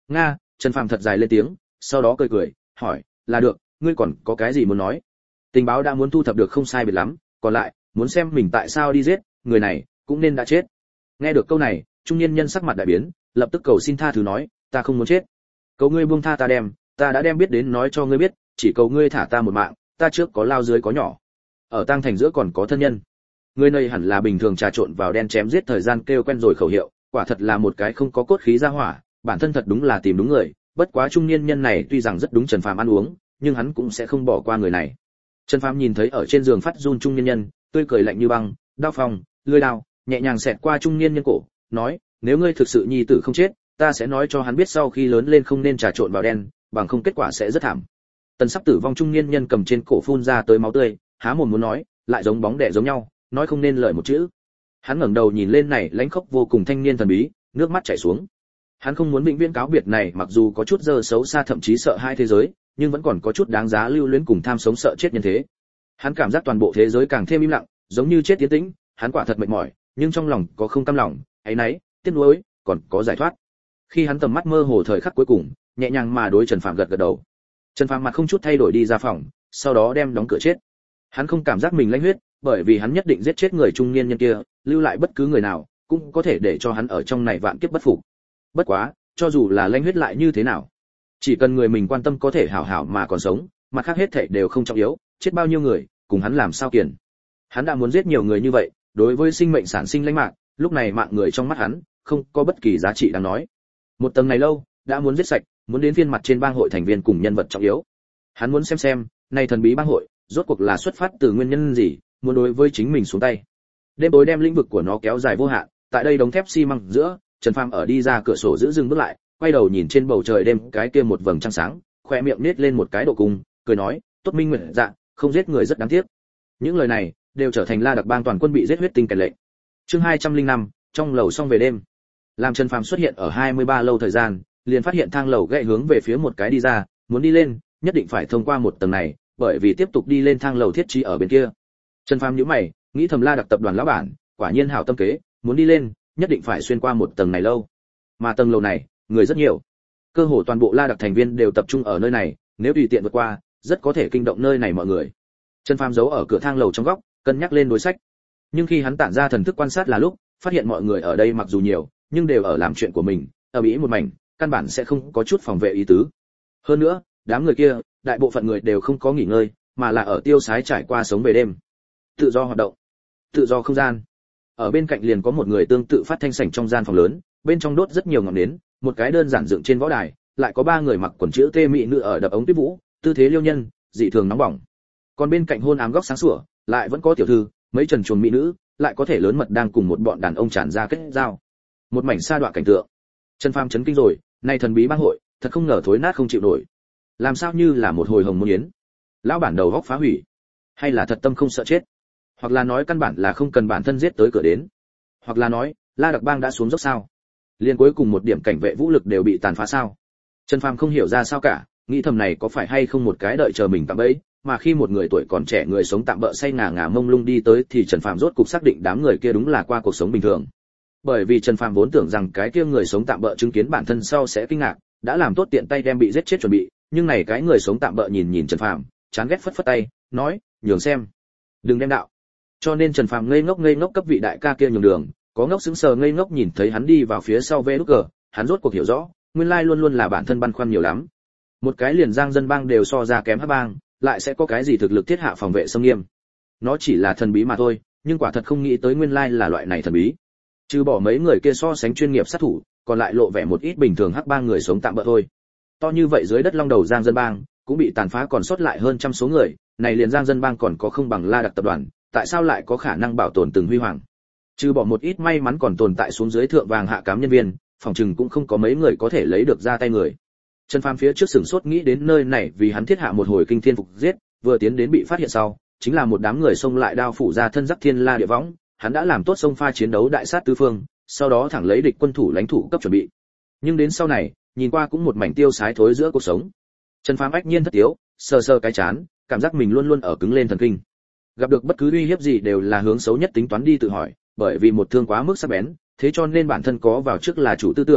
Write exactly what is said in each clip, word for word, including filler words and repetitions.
Nga, Trần Phàm thật dài lên tiếng, sau đó cười cười, hỏi, là được, ngươi còn có cái gì muốn nói? Tình báo đã muốn thu thập được không sai biệt lắm, còn lại, muốn xem mình tại sao đi giết, người này, cũng nên đã chết. Nghe được câu này, trung niên nhân sắc mặt đại biến, lập tức cầu xin tha thứ nói, ta không muốn chết. Cầu ngươi buông tha ta đem, ta đã đem biết đến nói cho ngươi biết, chỉ cầu ngươi thả ta một mạng, ta trước có lao dưới có nhỏ. Ở tang thành giữa còn có thân nhân. Người này hẳn là bình thường trà trộn vào đen chém giết thời gian kêu quen rồi khẩu hiệu, quả thật là một cái không có cốt khí ra hỏa, bản thân thật đúng là tìm đúng người, bất quá trung niên nhân này tuy rằng rất đúng Trần Phàm ăn uống, nhưng hắn cũng sẽ không bỏ qua người này. Trần Phàm nhìn thấy ở trên giường phát run trung niên nhân, tươi cười lạnh như băng, đao phong, lưỡi đao, nhẹ nhàng xẹt qua trung niên nhân cổ, nói, nếu ngươi thực sự nhi tử không chết, ta sẽ nói cho hắn biết sau khi lớn lên không nên trà trộn vào đen, bằng không kết quả sẽ rất thảm. Tần sắp tử vong trung niên nhân cầm trên cổ phun ra tới máu tươi, há mồm muốn nói, lại giống bóng đẻ giống nhau, nói không nên lời một chữ. Hắn ngẩng đầu nhìn lên này lãnh khốc vô cùng thanh niên thần bí, nước mắt chảy xuống. Hắn không muốn vĩnh viễn cáo biệt này, mặc dù có chút dơ xấu xa thậm chí sợ hai thế giới, nhưng vẫn còn có chút đáng giá lưu luyến cùng tham sống sợ chết nhân thế. Hắn cảm giác toàn bộ thế giới càng thêm im lặng, giống như chết tiến tĩnh, hắn quả thật mệt mỏi, nhưng trong lòng có không cam lòng, áy náy, tiếc nuối, còn có giải thoát. Khi hắn tầm mắt mơ hồ thời khắc cuối cùng, nhẹ nhàng mà đối Trần Phàm gật gật đầu. Trần Phàm mặt không chút thay đổi đi ra phòng, sau đó đem đóng cửa chết. Hắn không cảm giác mình lãnh huyết, bởi vì hắn nhất định giết chết người trung niên nhân kia, lưu lại bất cứ người nào, cũng có thể để cho hắn ở trong này vạn kiếp bất phục. Bất quá, cho dù là lãnh huyết lại như thế nào, chỉ cần người mình quan tâm có thể hảo hảo mà còn sống, mặt khác hết thảy đều không trọng yếu, chết bao nhiêu người, cùng hắn làm sao kiền. Hắn đã muốn giết nhiều người như vậy, đối với sinh mệnh sản sinh lãnh mạng, lúc này mạng người trong mắt hắn, không có bất kỳ giá trị đáng nói. Một tầng này lâu, đã muốn giết sạch, muốn đến phiên mặt trên bang hội thành viên cùng nhân vật trọng yếu. Hắn muốn xem xem, này thần bí bang hội, rốt cuộc là xuất phát từ nguyên nhân gì, muốn đối với chính mình xuống tay. Đêm tối đem lĩnh vực của nó kéo dài vô hạn, tại đây đống thép xi măng giữa, Trần Phàm ở đi ra cửa sổ giữ dừng bước lại, quay đầu nhìn trên bầu trời đêm cái kia một vầng trăng sáng, khoe miệng nết lên một cái độ cung, cười nói, tốt minh nguyện dạ, không giết người rất đáng tiếc. Những lời này đều trở thành La Đặc Bang toàn quân bị giết huyết tinh kèn lệnh. Chương hai trăm linh năm, trong lầu xong về đêm. Làm Trần Phàm xuất hiện ở hai mươi ba lâu thời gian, liền phát hiện thang lầu gãy hướng về phía một cái đi ra, muốn đi lên, nhất định phải thông qua một tầng này, bởi vì tiếp tục đi lên thang lầu thiết trí ở bên kia. Trần Phàm nhíu mày, nghĩ thầm La Đặc tập đoàn lão bản, quả nhiên hảo tâm kế, muốn đi lên, nhất định phải xuyên qua một tầng này lâu. Mà tầng lầu này, người rất nhiều. Cơ hồ toàn bộ La Đặc thành viên đều tập trung ở nơi này, nếu tùy tiện vượt qua, rất có thể kinh động nơi này mọi người. Trần Phàm giấu ở cửa thang lầu trong góc, cân nhắc lên đối sách. Nhưng khi hắn tản ra thần thức quan sát là lúc, phát hiện mọi người ở đây mặc dù nhiều, nhưng đều ở làm chuyện của mình, ở mỹ một mảnh, căn bản sẽ không có chút phòng vệ ý tứ. Hơn nữa, đám người kia, đại bộ phận người đều không có nghỉ ngơi, mà là ở tiêu sái trải qua sống về đêm. Tự do hoạt động, tự do không gian. Ở bên cạnh liền có một người tương tự phát thanh sảnh trong gian phòng lớn, bên trong đốt rất nhiều ngọn nến, một cái đơn giản dựng trên võ đài, lại có ba người mặc quần chữ T mỹ nữ ở đập ống tuyết vũ, tư thế liêu nhân, dị thường nóng bỏng. Còn bên cạnh hôn ám góc sáng sủa, lại vẫn có tiểu thư, mấy trần chuồn mỹ nữ, lại có thể lớn mật đang cùng một bọn đàn ông tràn ra kết giao. Một mảnh sa đọa cảnh tượng. Trần Phàm chấn kinh rồi, này thần bí bang hội, thật không ngờ thối nát không chịu nổi. Làm sao như là một hồi hồng môn yến. Lão bản đầu góc phá hủy, hay là thật tâm không sợ chết, hoặc là nói căn bản là không cần bản thân giết tới cửa đến, hoặc là nói, La Đặc Bang đã xuống dốc sao? Liên cuối cùng một điểm cảnh vệ vũ lực đều bị tàn phá sao? Trần Phàm không hiểu ra sao cả, nghĩ thầm này có phải hay không một cái đợi chờ mình tạm bẫy, mà khi một người tuổi còn trẻ người sống tạm bỡ say ngả ngả mông lung đi tới thì Trần Phàm rốt cục xác định đám người kia đúng là qua cuộc sống bình thường. Bởi vì Trần Phàm vốn tưởng rằng cái kia người sống tạm bỡ chứng kiến bản thân sau sẽ kinh ngạc, đã làm tốt tiện tay đem bị giết chết chuẩn bị, nhưng này cái người sống tạm bỡ nhìn nhìn Trần Phàm, chán ghét phất phất tay, nói, nhường xem, đừng đem đạo. Cho nên Trần Phàm ngây ngốc ngây ngốc cấp vị đại ca kia nhường đường, có ngốc sững sờ ngây ngốc nhìn thấy hắn đi vào phía sau vê đút cờ, hắn rốt cuộc hiểu rõ, nguyên lai luôn luôn là bản thân băn khoăn nhiều lắm. Một cái liền Giang Dân Bang đều so ra kém Hắc Bang, lại sẽ có cái gì thực lực thiết hạ phòng vệ xâm nghiêm. Nó chỉ là thần bí mà thôi, nhưng quả thật không nghĩ tới nguyên lai là loại này thần bí. Trừ bỏ mấy người kia so sánh chuyên nghiệp sát thủ, còn lại lộ vẻ một ít bình thường Hắc Bang người sống tạm bỡ thôi. To như vậy dưới đất long đầu Giang Dân Bang cũng bị tàn phá còn sót lại hơn trăm số người, này liền Giang Dân Bang còn có không bằng La Đặc tập đoàn, tại sao lại có khả năng bảo tồn từng huy hoàng? Trừ bỏ một ít may mắn còn tồn tại xuống dưới thượng vàng hạ cám nhân viên, phòng trừng cũng không có mấy người có thể lấy được ra tay người. Trần Phàm phía trước sửng sốt nghĩ đến nơi này vì hắn thiết hạ một hồi kinh thiên phục giết, vừa tiến đến bị phát hiện sau, chính là một đám người xông lại đao phủ ra thân giáp thiên la địa võng, hắn đã làm tốt sông pha chiến đấu đại sát tứ phương, sau đó thẳng lấy địch quân thủ lãnh thủ cấp chuẩn bị. Nhưng đến sau này, nhìn qua cũng một mảnh tiêu sái thối giữa cuộc sống. Trần Phàm ách nhiên thất tiếu, sờ sờ cái chán, cảm giác mình luôn luôn ở cứng lên thần kinh. Gặp được bất cứ uy hiếp gì đều là hướng xấu nhất tính toán đi tự hỏi, bởi vì một thương quá mức sắc bén, thế cho nên bản thân có vào trước là chủ tư tưởng,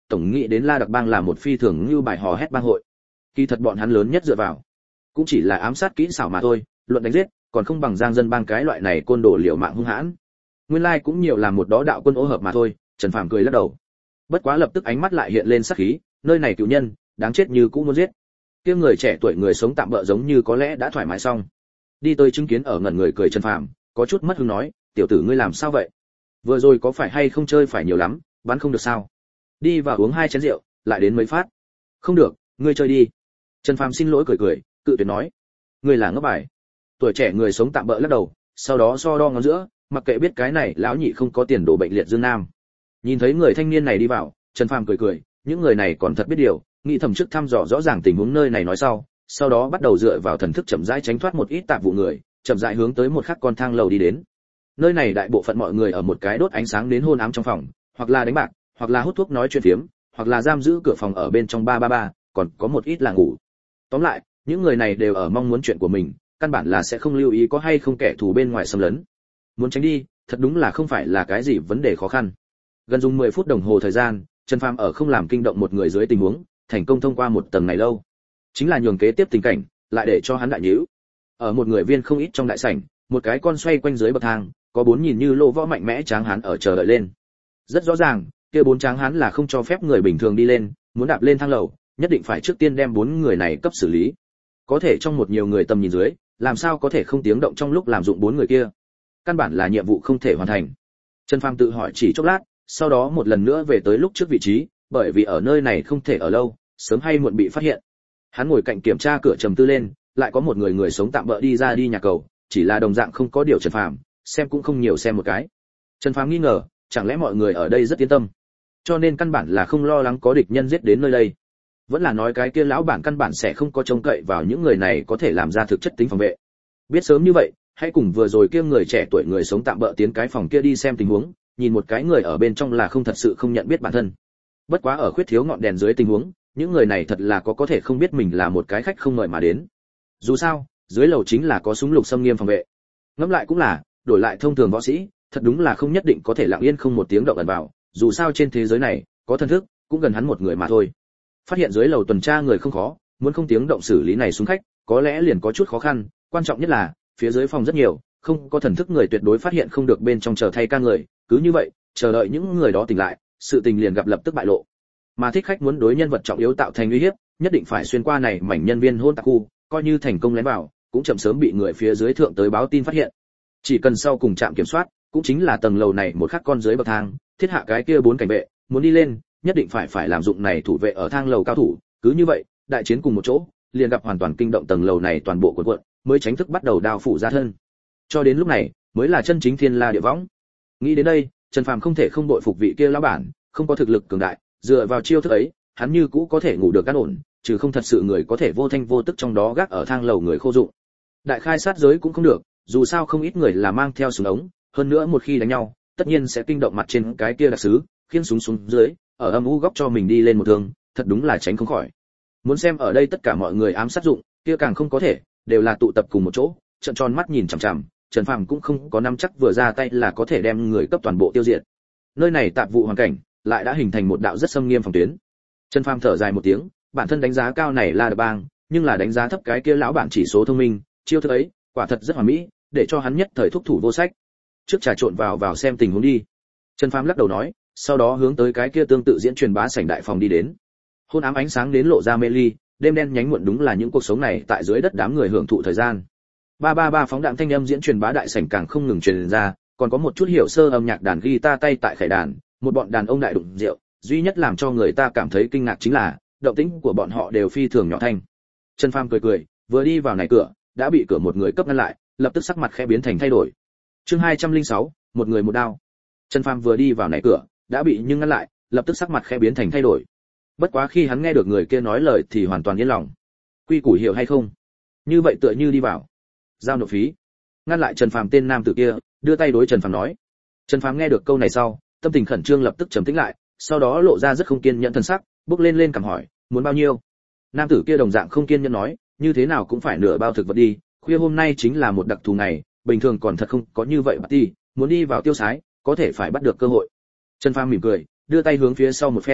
tổng nghĩ đến La Đặc Bang là một phi thường như bài hò hét bang hội. Kỳ thật bọn hắn lớn nhất dựa vào cũng chỉ là ám sát kỹ xảo mà thôi, luận đánh giết, còn không bằng Giang Dân Bang cái loại này côn đồ liều mạng hung hãn. Nguyên lai like cũng nhiều làm một đó đạo quân ô hợp mà thôi, Trần Phàm cười lắc đầu. Bất quá lập tức ánh mắt lại hiện lên sát khí, nơi này cựu nhân, đáng chết như cũng muốn giết. Kia người trẻ tuổi người sống tạm bợ giống như có lẽ đã thoải mái xong. Đi tới chứng kiến ở ngẩn người cười Trần Phàm, có chút mất hứng nói, tiểu tử ngươi làm sao vậy? Vừa rồi có phải hay không chơi phải nhiều lắm, bắn không được sao? Đi vào uống hai chén rượu, lại đến mấy phát. Không được, ngươi chơi đi. Trần Phàm xin lỗi cười cười, cự tuyệt nói, ngươi là ngốc bài. Tuổi trẻ người sống tạm bợ lắc đầu, sau đó so đo ngón giữa, mặc kệ biết cái này lão nhị không có tiền đổ bệnh liệt dương nam. Nhìn thấy người thanh niên này đi vào, Trần Phàm cười cười, những người này còn thật biết điều, nghĩ thầm trước thăm dò rõ ràng tình huống nơi này nói sau, sau đó bắt đầu dựa vào thần thức chậm rãi tránh thoát một ít tạp vụ người, chậm rãi hướng tới một khắc con thang lầu đi đến. Nơi này đại bộ phận mọi người ở một cái đốt ánh sáng đến hôn ám trong phòng, hoặc là đánh bạc, hoặc là hút thuốc nói chuyện phiếm, hoặc là giam giữ cửa phòng ở bên trong ba ba ba, còn có một ít là ngủ. Tóm lại, những người này đều ở mong muốn chuyện của mình, căn bản là sẽ không lưu ý có hay không kẻ thù bên ngoài xâm lấn. Muốn tránh đi, thật đúng là không phải là cái gì vấn đề khó khăn. Gần dùng mười phút đồng hồ thời gian, Trần Phàm ở không làm kinh động một người dưới tình huống, thành công thông qua một tầng này lâu. Chính là nhường kế tiếp tình cảnh, lại để cho hắn đại nhíu. Ở một người viên không ít trong đại sảnh, một cái con xoay quanh dưới bậc thang, có bốn nhìn như lô võ mạnh mẽ tráng hán ở chờ đợi lên. Rất rõ ràng, kia bốn tráng hán là không cho phép người bình thường đi lên, muốn đạp lên thang lầu, nhất định phải trước tiên đem bốn người này cấp xử lý. Có thể trong một nhiều người tầm nhìn dưới, làm sao có thể không tiếng động trong lúc làm dụng bốn người kia? Căn bản là nhiệm vụ không thể hoàn thành. Trần Phàm tự hỏi chỉ chốc lát, sau đó một lần nữa về tới lúc trước vị trí, bởi vì ở nơi này không thể ở lâu, sớm hay muộn bị phát hiện. Hắn ngồi cạnh kiểm tra cửa trầm tư lên, lại có một người người sống tạm bợ đi ra đi nhà cầu, chỉ là đồng dạng không có điều Trần Phàm, xem cũng không nhiều xem một cái. Trần Phàm nghi ngờ, chẳng lẽ mọi người ở đây rất yên tâm, cho nên căn bản là không lo lắng có địch nhân giết đến nơi đây. Vẫn là nói cái kia lão bản căn bản sẽ không có trông cậy vào những người này có thể làm ra thực chất tính phòng vệ. Biết sớm như vậy, hãy cùng vừa rồi kia người trẻ tuổi người sống tạm bợ tiến cái phòng kia đi xem tình huống, nhìn một cái người ở bên trong là không thật sự không nhận biết bản thân. Bất quá ở khuyết thiếu ngọn đèn dưới tình huống, những người này thật là có có thể không biết mình là một cái khách không mời mà đến. Dù sao, dưới lầu chính là có súng lục xâm nghiêm phòng vệ. Ngẫm lại cũng là, đổi lại thông thường võ sĩ, thật đúng là không nhất định có thể lặng yên không một tiếng động ẩn vào, dù sao trên thế giới này, có thần thức, cũng gần hắn một người mà thôi. Phát hiện dưới lầu tuần tra người không khó, muốn không tiếng động xử lý này xuống khách, có lẽ liền có chút khó khăn, quan trọng nhất là, phía dưới phòng rất nhiều, không có thần thức người tuyệt đối phát hiện không được bên trong chờ thay ca người, cứ như vậy, chờ đợi những người đó tỉnh lại, sự tình liền gặp lập tức bại lộ. Mà thích khách muốn đối nhân vật trọng yếu tạo thành uy hiếp, nhất định phải xuyên qua này mảnh nhân viên hôn tạc khu, coi như thành công lén vào, cũng chậm sớm bị người phía dưới thượng tới báo tin phát hiện. Chỉ cần sau cùng trạm kiểm soát, cũng chính là tầng lầu này một khắc con dưới bậc thang, thiết hạ cái kia bốn cảnh vệ, muốn đi lên, nhất định phải phải làm dụng này thủ vệ ở thang lầu cao thủ, cứ như vậy, đại chiến cùng một chỗ, liền gặp hoàn toàn kinh động tầng lầu này toàn bộ cuộn cuộn, mới tránh thức bắt đầu đao phủ ra thân. Cho đến lúc này, mới là chân chính thiên la địa võng. Nghĩ đến đây, Trần Phàm không thể không đội phục vị kia lão bản, không có thực lực cường đại, dựa vào chiêu thức ấy, hắn như cũ có thể ngủ được an ổn, trừ không thật sự người có thể vô thanh vô tức trong đó gác ở thang lầu người khô dụng. Đại khai sát giới cũng không được, dù sao không ít người là mang theo súng ống, hơn nữa một khi đánh nhau, tất nhiên sẽ kinh động mặt trên cái kia đặc sứ, khiêng súng xuống dưới, ở âm u góc cho mình đi lên một thương, thật đúng là tránh không khỏi. Muốn xem ở đây tất cả mọi người ám sát dụng, kia càng không có thể, đều là tụ tập cùng một chỗ, trợn tròn mắt nhìn chằm chằm, Trần Phàm cũng không có nắm chắc vừa ra tay là có thể đem người cấp toàn bộ tiêu diệt. Nơi này tạp vụ hoàn cảnh, lại đã hình thành một đạo rất xâm nghiêm phòng tuyến. Trần Phàm thở dài một tiếng, bản thân đánh giá cao này là Đờ Bang, nhưng là đánh giá thấp cái kia lão bản chỉ số thông minh, chiêu thức ấy, quả thật rất hoàn mỹ, để cho hắn nhất thời thúc thủ vô sách. Trước trà trộn vào vào xem tình huống đi. Trần Phàm lắc đầu nói, sau đó hướng tới cái kia tương tự diễn truyền bá sảnh đại phòng đi đến. Hôn ám ánh sáng đến lộ ra mê ly, đêm đen nhánh muộn đúng là những cuộc sống này tại dưới đất đám người hưởng thụ thời gian. ba ba ba phóng đạn thanh âm diễn truyền bá đại sảnh càng không ngừng truyền ra, còn có một chút hiểu sơ âm nhạc đàn guitar tay tại khải đàn, một bọn đàn ông đại đụng rượu, duy nhất làm cho người ta cảm thấy kinh ngạc chính là, động tĩnh của bọn họ đều phi thường nhỏ thanh. Trần Phàm cười cười, vừa đi vào này cửa, đã bị cửa một người cấp ngăn lại, lập tức sắc mặt khẽ biến thành thay đổi. Chương hai trăm lẻ sáu, một người một đao. Trần Phàm vừa đi vào này cửa, đã bị nhưng ngăn lại, lập tức sắc mặt khẽ biến thành thay đổi. Bất quá khi hắn nghe được người kia nói lời thì hoàn toàn yên lòng. Quy củ hiểu hay không? Như vậy tựa như đi vào, giao nộp phí. Ngăn lại Trần Phàm tên nam tử kia, đưa tay đối Trần Phàm nói. Trần Phàm nghe được câu này sau, tâm tình khẩn trương lập tức trầm tĩnh lại, sau đó lộ ra rất không kiên nhẫn thần sắc, bước lên lên cảm hỏi, muốn bao nhiêu? Nam tử kia đồng dạng không kiên nhẫn nói, như thế nào cũng phải nửa bao thực vật đi, khuya hôm nay chính là một đặc thù ngày, bình thường còn thật không có như vậy party, muốn đi vào tiêu sái, có thể phải bắt được cơ hội. Trần Phàm mỉm cười, đưa tay hướng phía sau một phen,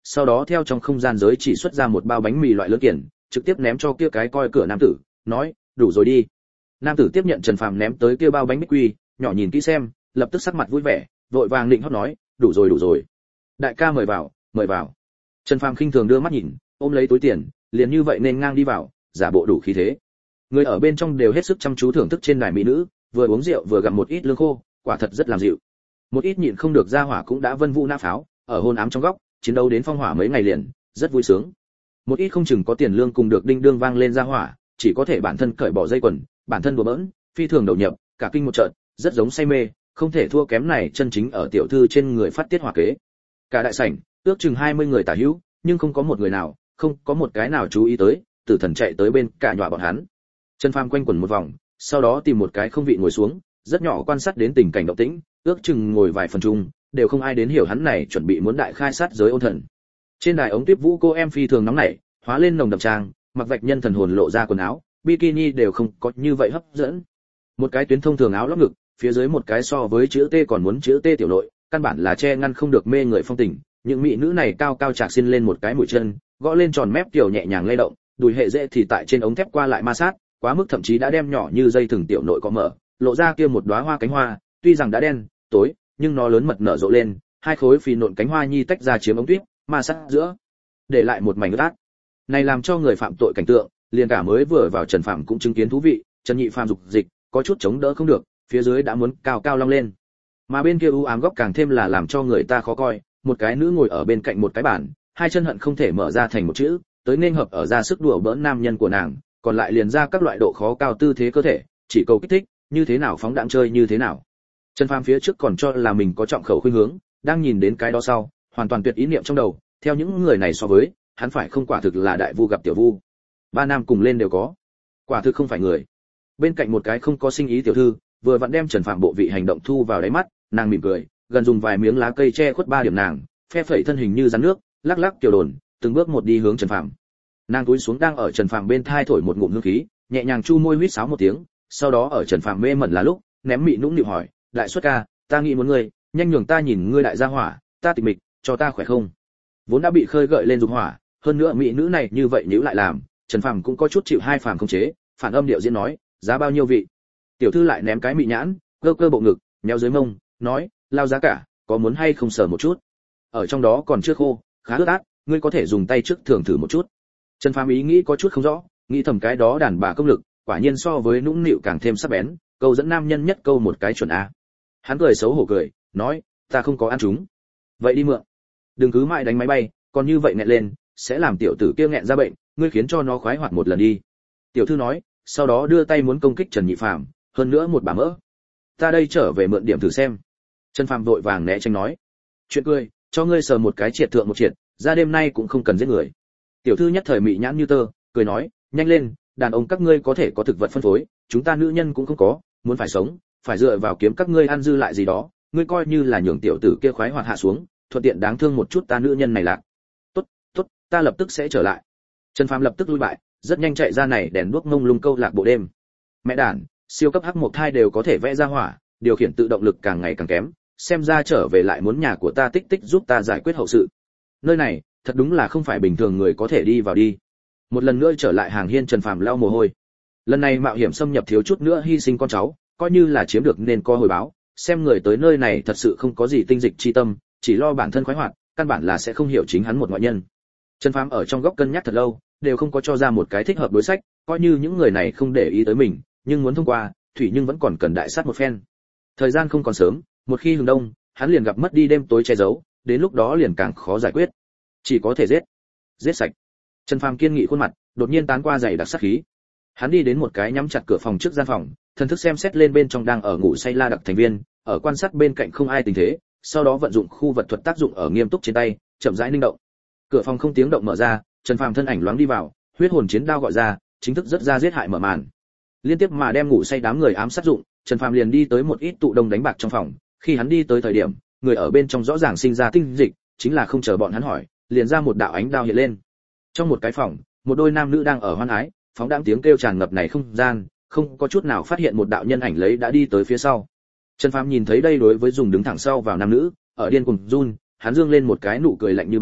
sau đó theo trong không gian giới chỉ xuất ra một bao bánh mì loại lớn kiển, trực tiếp ném cho kia cái coi cửa nam tử, nói, đủ rồi đi. Nam tử tiếp nhận Trần Phàm ném tới kia bao bánh bích quy, nhỏ nhìn kỹ xem, lập tức sắc mặt vui vẻ, vội vàng định hót nói, đủ rồi đủ rồi. Đại ca mời vào, mời vào. Trần Phàm khinh thường đưa mắt nhìn, ôm lấy túi tiền, liền như vậy nên ngang đi vào, giả bộ đủ khí thế. Người ở bên trong đều hết sức chăm chú thưởng thức trên đài mỹ nữ, vừa uống rượu vừa gặm một ít lương khô, quả thật rất làm dịu. Một ít nhịn không được ra hỏa cũng đã vân vũ nã pháo, ở hôn ám trong góc, chiến đấu đến phong hỏa mấy ngày liền, rất vui sướng. Một ít không chừng có tiền lương cùng được đinh đương vang lên ra hỏa, chỉ có thể bản thân cởi bỏ dây quần, bản thân đùa bỡn, phi thường đầu nhập, cả kinh một trận, rất giống say mê, không thể thua kém này chân chính ở tiểu thư trên người phát tiết hỏa kế. Cả đại sảnh, ước chừng hai mươi người tả hữu, nhưng không có một người nào, không có một cái nào chú ý tới, Tử Thần chạy tới bên cả nhọa bọn hắn. Trần Phàm quanh quẩn một vòng, sau đó tìm một cái không vị ngồi xuống, rất nhỏ quan sát đến tình cảnh động tĩnh, ước chừng ngồi vài phần chung, đều không ai đến hiểu hắn này chuẩn bị muốn đại khai sát giới ôn thần. Trên đài ống tiếp vũ cô em phi thường nóng nảy, hóa lên nồng đậm trang, mặc vạch nhân thần hồn lộ ra quần áo, bikini đều không có như vậy hấp dẫn. Một cái tuyến thông thường áo lót ngực, phía dưới một cái so với chữ T còn muốn chữ T tiểu nội, căn bản là che ngăn không được mê người phong tình. Những mỹ nữ này cao cao chạc xin lên một cái mũi chân, gõ lên tròn mép tiểu nhẹ nhàng lay động, đùi hệ dễ thì tại trên ống thép qua lại ma sát, quá mức thậm chí đã đem nhỏ như dây thừng tiểu nội có mở, lộ ra kia một đóa hoa cánh hoa, tuy rằng đã đen, tối, nhưng nó lớn mật nở rộ lên, hai khối phì nộn cánh hoa nhi tách ra chiếm ống tuyết, ma sát giữa, để lại một mảnh ướt át. Này làm cho người phạm tội cảnh tượng, liền cả mới vừa vào Trần Phạm cũng chứng kiến thú vị, Trần Nhị Phàm dục dịch, có chút chống đỡ không được, phía dưới đã muốn cao cao long lên. Mà bên kia u ám góc càng thêm là làm cho người ta khó coi, một cái nữ ngồi ở bên cạnh một cái bàn, hai chân hận không thể mở ra thành một chữ, tới nên hợp ở ra sức đùa bỡn nam nhân của nàng, còn lại liền ra các loại độ khó cao tư thế cơ thể, chỉ cầu kích thích, như thế nào phóng đãng chơi như thế nào. Trần Phàm phía trước còn cho là mình có trọng khẩu khuynh hướng, đang nhìn đến cái đó sau, hoàn toàn tuyệt ý niệm trong đầu, theo những người này so với, hắn phải không quả thực là đại vu gặp tiểu vu. Ba nam cùng lên đều có, quả thực không phải người. Bên cạnh một cái không có sinh ý tiểu thư, vừa vặn đem Trần Phàm bộ vị hành động thu vào đáy mắt, nàng mỉm cười, gần dùng vài miếng lá cây che khuất ba điểm nàng, phe phẩy thân hình như rắn nước, lắc lắc tiểu đồn, từng bước một đi hướng Trần Phàm. Nàng cúi xuống đang ở Trần Phàm bên thai thổi một ngụm hương khí, nhẹ nhàng chu môi huýt sáo một tiếng, sau đó ở Trần Phàm mê mẩn là lúc, ném mị nũng nịu hỏi, đại xuất ca, ta nghĩ muốn ngươi, nhanh nhường ta nhìn ngươi đại gia hỏa, ta tịch mịch, cho ta khỏe không? Vốn đã bị khơi gợi lên dục hỏa, hơn nữa mỹ nữ này như vậy nhíu lại làm, Trần Phàm cũng có chút chịu hai phàm không chế, phản âm điệu diễn nói, giá bao nhiêu vị? Tiểu thư lại ném cái mị nhãn, cơ cơ bộ ngực, nhéo dưới mông, nói, lao giá cả, có muốn hay không sờ một chút? Ở trong đó còn chưa khô, khá ướt át, ngươi có thể dùng tay trước thưởng thử một chút. Trần Phàm ý nghĩ có chút không rõ, nghĩ thầm cái đó đàn bà công lực, quả nhiên so với nũng nịu càng thêm sắc bén, câu dẫn nam nhân nhất câu một cái chuẩn a. Hắn cười xấu hổ cười, nói, ta không có ăn chúng. Vậy đi mượn. Đừng cứ mãi đánh máy bay, còn như vậy nghẹn lên, sẽ làm tiểu tử kia nghẹn ra bệnh, ngươi khiến cho nó khoái hoạt một lần đi. Tiểu thư nói, sau đó đưa tay muốn công kích Trần Nhị Phàm, hơn nữa một bà mỡ. Ta đây trở về mượn điểm thử xem. Trần Phàm vội vàng né tránh nói, chuyện cười, cho ngươi sờ một cái triệt thượng một triệt, ra đêm nay cũng không cần giết người. Tiểu thư nhất thời mị nhãn như tơ, cười nói, nhanh lên, đàn ông các ngươi có thể có thực vật phân phối, chúng ta nữ nhân cũng không có, muốn phải sống, phải dựa vào kiếm các ngươi ăn dư lại gì đó, ngươi coi như là nhường tiểu tử kia khoái hoạt hạ xuống, thuận tiện đáng thương một chút ta nữ nhân này lạc. Tốt, tốt, ta lập tức sẽ trở lại. Trần Phàm lập tức lui bại, rất nhanh chạy ra này đèn đuốc mông lung câu lạc bộ đêm. Mẹ đàn, siêu cấp hắc một thai đều có thể vẽ ra hỏa, điều khiển tự động lực càng ngày càng kém, xem ra trở về lại muốn nhà của ta tích tích giúp ta giải quyết hậu sự. Nơi này, thật đúng là không phải bình thường người có thể đi vào đi. Một lần nữa trở lại hàng hiên, Trần Phàm lau mồ hôi. Lần này mạo hiểm xâm nhập thiếu chút nữa hy sinh con cháu, coi như là chiếm được nên có hồi báo, xem người tới nơi này thật sự không có gì tinh dịch chi tâm, chỉ lo bản thân khoái hoạt, căn bản là sẽ không hiểu chính hắn một ngoại nhân. Trần Phàm ở trong góc cân nhắc thật lâu, đều không có cho ra một cái thích hợp đối sách, coi như những người này không để ý tới mình, nhưng muốn thông qua, thủy nhưng vẫn còn cần đại sát một phen. Thời gian không còn sớm, một khi hướng đông, hắn liền gặp mất đi đêm tối che giấu, đến lúc đó liền càng khó giải quyết. Chỉ có thể giết, giết sạch. Trần Phàm kiên nghị khuôn mặt, đột nhiên tán qua dày đặc sát khí. Hắn đi đến một cái nhắm chặt cửa phòng trước gian phòng, thần thức xem xét lên bên trong đang ở ngủ say La Đặc thành viên, ở quan sát bên cạnh không ai tình thế, sau đó vận dụng khu vật thuật tác dụng ở nghiêm túc trên tay, chậm rãi linh động. Cửa phòng không tiếng động mở ra, Trần Phàm thân ảnh loáng đi vào, huyết hồn chiến đao gọi ra, chính thức rất ra giết hại mở màn. Liên tiếp mà đem ngủ say đám người ám sát dụng, Trần Phàm liền đi tới một ít tụ đông đánh bạc trong phòng, khi hắn đi tới thời điểm, người ở bên trong rõ ràng sinh ra tinh dịch, chính là không chờ bọn hắn hỏi, liền ra một đạo ánh đao hiện lên. Trong một cái phòng, một đôi nam nữ đang ở hoan ái, phóng đãng tiếng kêu tràn ngập này không gian, không có chút nào phát hiện một đạo nhân ảnh lấy đã đi tới phía sau. Trần Phàm nhìn thấy đây đối với dùng đứng thẳng sau vào nam nữ, ở điên cuồng run, hắn dương lên một cái nụ cười lạnh như băng,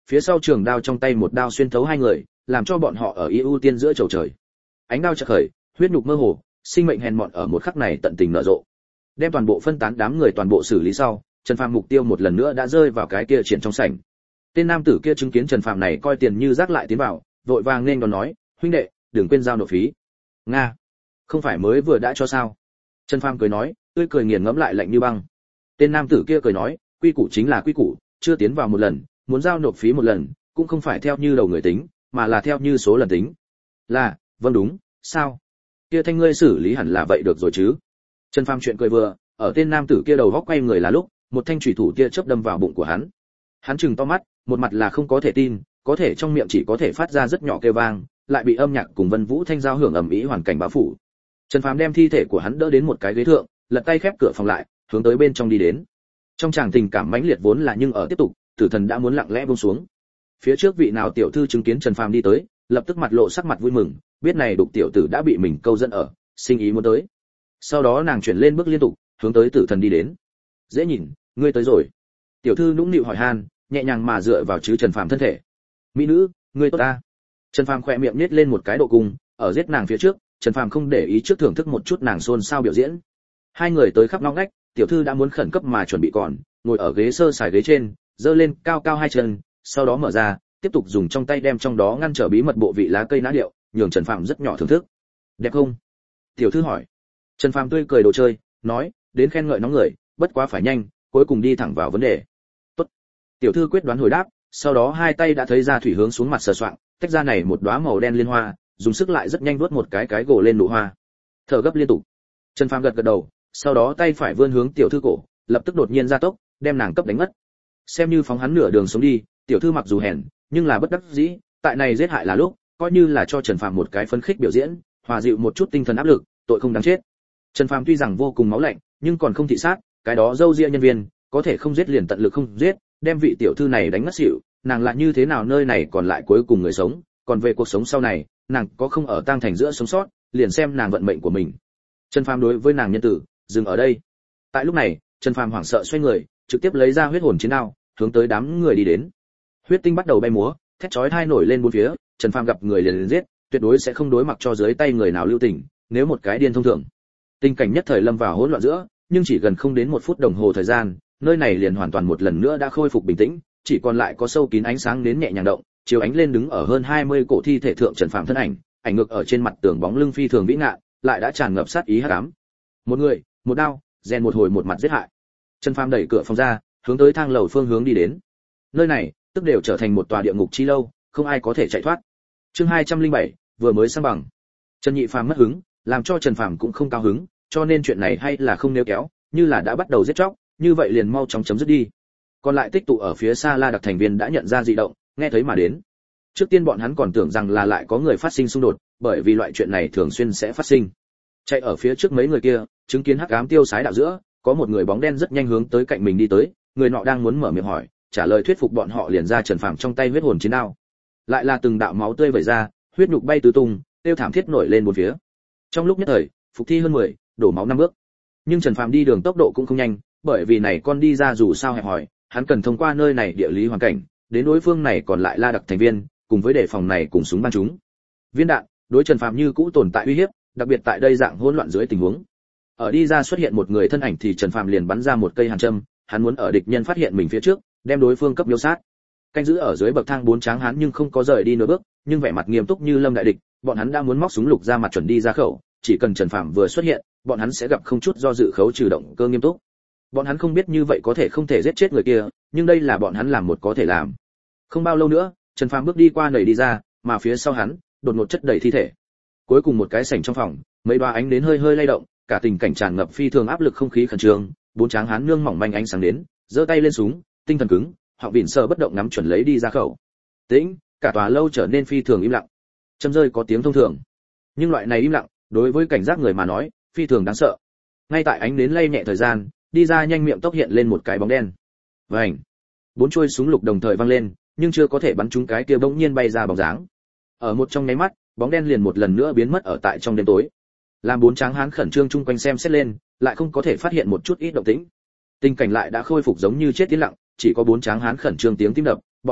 phía sau trường đao trong tay một đao xuyên thấu hai người, làm cho bọn họ ở ưu tiên giữa chầu trời. Ánh đao chợt khởi, huyết nhục mơ hồ, sinh mệnh hèn mọn ở một khắc này tận tình nở rộ. Đem toàn bộ phân tán đám người toàn bộ xử lý sau, Trần Phàm mục tiêu một lần nữa đã rơi vào cái kia triển trong sảnh. Tên nam tử kia chứng kiến Trần Phàm này coi tiền như rác lại tiến vào, vội vàng nên đón nói, huynh đệ, đừng quên giao nộp phí. Nga, không phải mới vừa đã cho sao? Trần Phàm cười nói, tươi cười nghiền ngẫm lại lạnh như băng. Tên nam tử kia cười nói, quy củ chính là quy củ, chưa tiến vào một lần, muốn giao nộp phí một lần, cũng không phải theo như đầu người tính, mà là theo như số lần tính. Là, vâng đúng, sao? Kia thanh ngươi xử lý hẳn là vậy được rồi chứ? Trần Phàm chuyện cười vừa, ở tên nam tử kia đầu góc quay người là lúc, một thanh chủy thủ kia chớp đâm vào bụng của hắn. Hắn trừng to mắt, một mặt là không có thể tin, có thể trong miệng chỉ có thể phát ra rất nhỏ kêu vang, lại bị âm nhạc cùng Vân Vũ thanh giao hưởng ầm ĩ hoàn cảnh bao phủ. Trần Phàm đem thi thể của hắn đỡ đến một cái ghế thượng, lật tay khép cửa phòng lại, hướng tới bên trong đi đến. Trong tràng tình cảm mãnh liệt vốn là nhưng ở tiếp tục, tử thần đã muốn lặng lẽ buông xuống. Phía trước vị nào tiểu thư chứng kiến Trần Phàm đi tới, lập tức mặt lộ sắc mặt vui mừng, biết này đục tiểu tử đã bị mình câu dẫn ở, sinh ý muốn tới. Sau đó nàng chuyển lên bước liên tục, hướng tới tử thần đi đến. Dễ nhìn, ngươi tới rồi. Tiểu thư nũng nịu hỏi han, nhẹ nhàng mà dựa vào chứ Trần Phàm thân thể. Mỹ nữ, ngươi tốt ta. Trần Phàm khỏe miệng nhếch lên một cái độ cung, ở giết nàng phía trước, Trần Phàm không để ý trước thưởng thức một chút nàng xôn xao biểu diễn. Hai người tới khắp ngóc ngách, tiểu thư đã muốn khẩn cấp mà chuẩn bị còn, ngồi ở ghế sơ sài ghế trên, giơ lên cao cao hai chân, sau đó mở ra, tiếp tục dùng trong tay đem trong đó ngăn trở bí mật bộ vị lá cây nã điệu, nhường Trần Phàm rất nhỏ thưởng thức. Đẹp không? Tiểu thư hỏi. Trần Phàm tươi cười đồ chơi, nói, đến khen ngợi nóng người, bất quá phải nhanh, cuối cùng đi thẳng vào vấn đề. Tốt. Tiểu thư quyết đoán hồi đáp, sau đó hai tay đã thấy ra thủy hướng xuống mặt sờ soạng, tách ra này một đóa màu đen liên hoa, dùng sức lại rất nhanh vuốt một cái cái gỗ lên nụ hoa. Thở gấp liên tục. Trần Phàm gật gật đầu, sau đó tay phải vươn hướng tiểu thư cổ, lập tức đột nhiên gia tốc, đem nàng cấp đánh mất. Xem như phóng hắn nửa đường sống đi, tiểu thư mặc dù hèn, nhưng là bất đắc dĩ, tại này giết hại là lúc, coi như là cho Trần Phàm một cái phấn khích biểu diễn, hòa dịu một chút tinh thần áp lực, tội không đáng chết. Trần Phàm tuy rằng vô cùng máu lạnh, nhưng còn không thị sát, cái đó dâu ria nhân viên, có thể không giết liền tận lực không giết, đem vị tiểu thư này đánh ngất xỉu, nàng lại như thế nào nơi này còn lại cuối cùng người sống, còn về cuộc sống sau này, nàng có không ở tang thành giữa sống sót, liền xem nàng vận mệnh của mình. Trần Phàm đối với nàng nhân tử, dừng ở đây. Tại lúc này, Trần Phàm hoảng sợ xoay người, trực tiếp lấy ra huyết hồn chiến đao, hướng tới đám người đi đến. Huyết tinh bắt đầu bay múa, thét chói tai nổi lên bốn phía, Trần Phàm gặp người liền liền giết, tuyệt đối sẽ không đối mặc cho dưới tay người nào lưu tình, nếu một cái điên thông thường. Tình cảnh nhất thời lâm vào hỗn loạn giữa, nhưng chỉ gần không đến một phút đồng hồ thời gian, nơi này liền hoàn toàn một lần nữa đã khôi phục bình tĩnh, chỉ còn lại có sâu kín ánh sáng đến nhẹ nhàng động, chiếu ánh lên đứng ở hơn hai mươi cổ thi thể thượng Trần Phàm thân ảnh, ảnh ngược ở trên mặt tường bóng lưng phi thường vĩ ngạn, lại đã tràn ngập sát ý hắc ám. Một người, một đao, rèn một hồi một mặt giết hại. Trần Phàm đẩy cửa phòng ra, hướng tới thang lầu phương hướng đi đến. Nơi này, tức đều trở thành một tòa địa ngục chi lâu, không ai có thể chạy thoát. Chương hai trăm linh bảy, vừa mới sang bằng. Trần Nhị Phàm mất hứng, làm cho Trần Phàm cũng không cao hứng, cho nên chuyện này hay là không nêu kéo, như là đã bắt đầu giết chóc, như vậy liền mau chóng chấm dứt đi. Còn lại tích tụ ở phía xa La Đặc thành viên đã nhận ra dị động, nghe thấy mà đến. Trước tiên bọn hắn còn tưởng rằng là lại có người phát sinh xung đột, bởi vì loại chuyện này thường xuyên sẽ phát sinh. Chạy ở phía trước mấy người kia, chứng kiến hắc ám tiêu sái đạo giữa, có một người bóng đen rất nhanh hướng tới cạnh mình đi tới, người nọ đang muốn mở miệng hỏi, trả lời thuyết phục bọn họ liền ra Trần Phàm trong tay huyết hồn chiến đao. Lại là từng đạo máu tươi vẩy ra, huyết nhục bay tứ tung, tiêu thảm thiết nổi lên bốn phía. Trong lúc nhất thời, phục thi hơn mười, đổ máu năm bước. Nhưng Trần Phàm đi đường tốc độ cũng không nhanh, bởi vì này con đi ra dù sao hẹp hỏi, hắn cần thông qua nơi này địa lý hoàn cảnh, đến đối phương này còn lại La Đặc thành viên, cùng với đề phòng này cùng súng bắn chúng. Viên đạn, đối Trần Phàm như cũ tồn tại uy hiếp, đặc biệt tại đây dạng hỗn loạn dưới tình huống. Ở đi ra xuất hiện một người thân ảnh thì Trần Phàm liền bắn ra một cây hàn châm, hắn muốn ở địch nhân phát hiện mình phía trước, đem đối phương cấp miêu sát. Canh giữ ở dưới bậc thang bốn tráng hắn nhưng không có rời đi nửa bước, nhưng vẻ mặt nghiêm túc như lâm đại địch, bọn hắn đã muốn móc súng lục ra mặt chuẩn đi ra khẩu, chỉ cần Trần Phàm vừa xuất hiện, bọn hắn sẽ gặp không chút do dự khấu trừ động cơ nghiêm túc. Bọn hắn không biết như vậy có thể không thể giết chết người kia, nhưng đây là bọn hắn làm một có thể làm. Không bao lâu nữa, Trần Phàm bước đi qua nảy đi ra, mà phía sau hắn, đột ngột chất đầy thi thể. Cuối cùng một cái sảnh trong phòng, mấy đoá ánh đến hơi hơi lay động, cả tình cảnh tràn ngập phi thường áp lực không khí khẩn trương, bốn tráng hán nương mỏng manh ánh sáng đến, giơ tay lên súng, tinh thần cứng, họ vịn sờ bất động nắm chuẩn lấy đi ra khẩu. Tĩnh, cả tòa lâu trở nên phi thường im lặng. Châm rơi có tiếng thông thường, nhưng loại này im lặng, đối với cảnh giác người mà nói, phi thường đáng sợ. Ngay tại ánh đến lay nhẹ thời gian, đi ra nhanh miệng tốc hiện lên một cái bóng đen. Vành, bốn chuôi súng lục đồng thời vang lên, nhưng chưa có thể bắn trúng cái kia bỗng nhiên bay ra bóng dáng. Ở một trong nháy mắt, bóng đen liền một lần nữa biến mất ở tại trong đêm tối. Làm bốn tráng hán khẩn trương chung quanh xem xét lên, lại không có thể phát hiện một chút ít động tĩnh. Tình cảnh lại đã khôi phục giống như chết tiến lặng, chỉ có bốn tráng hán khẩn trương tiếng tim đập, bọn hắn biết,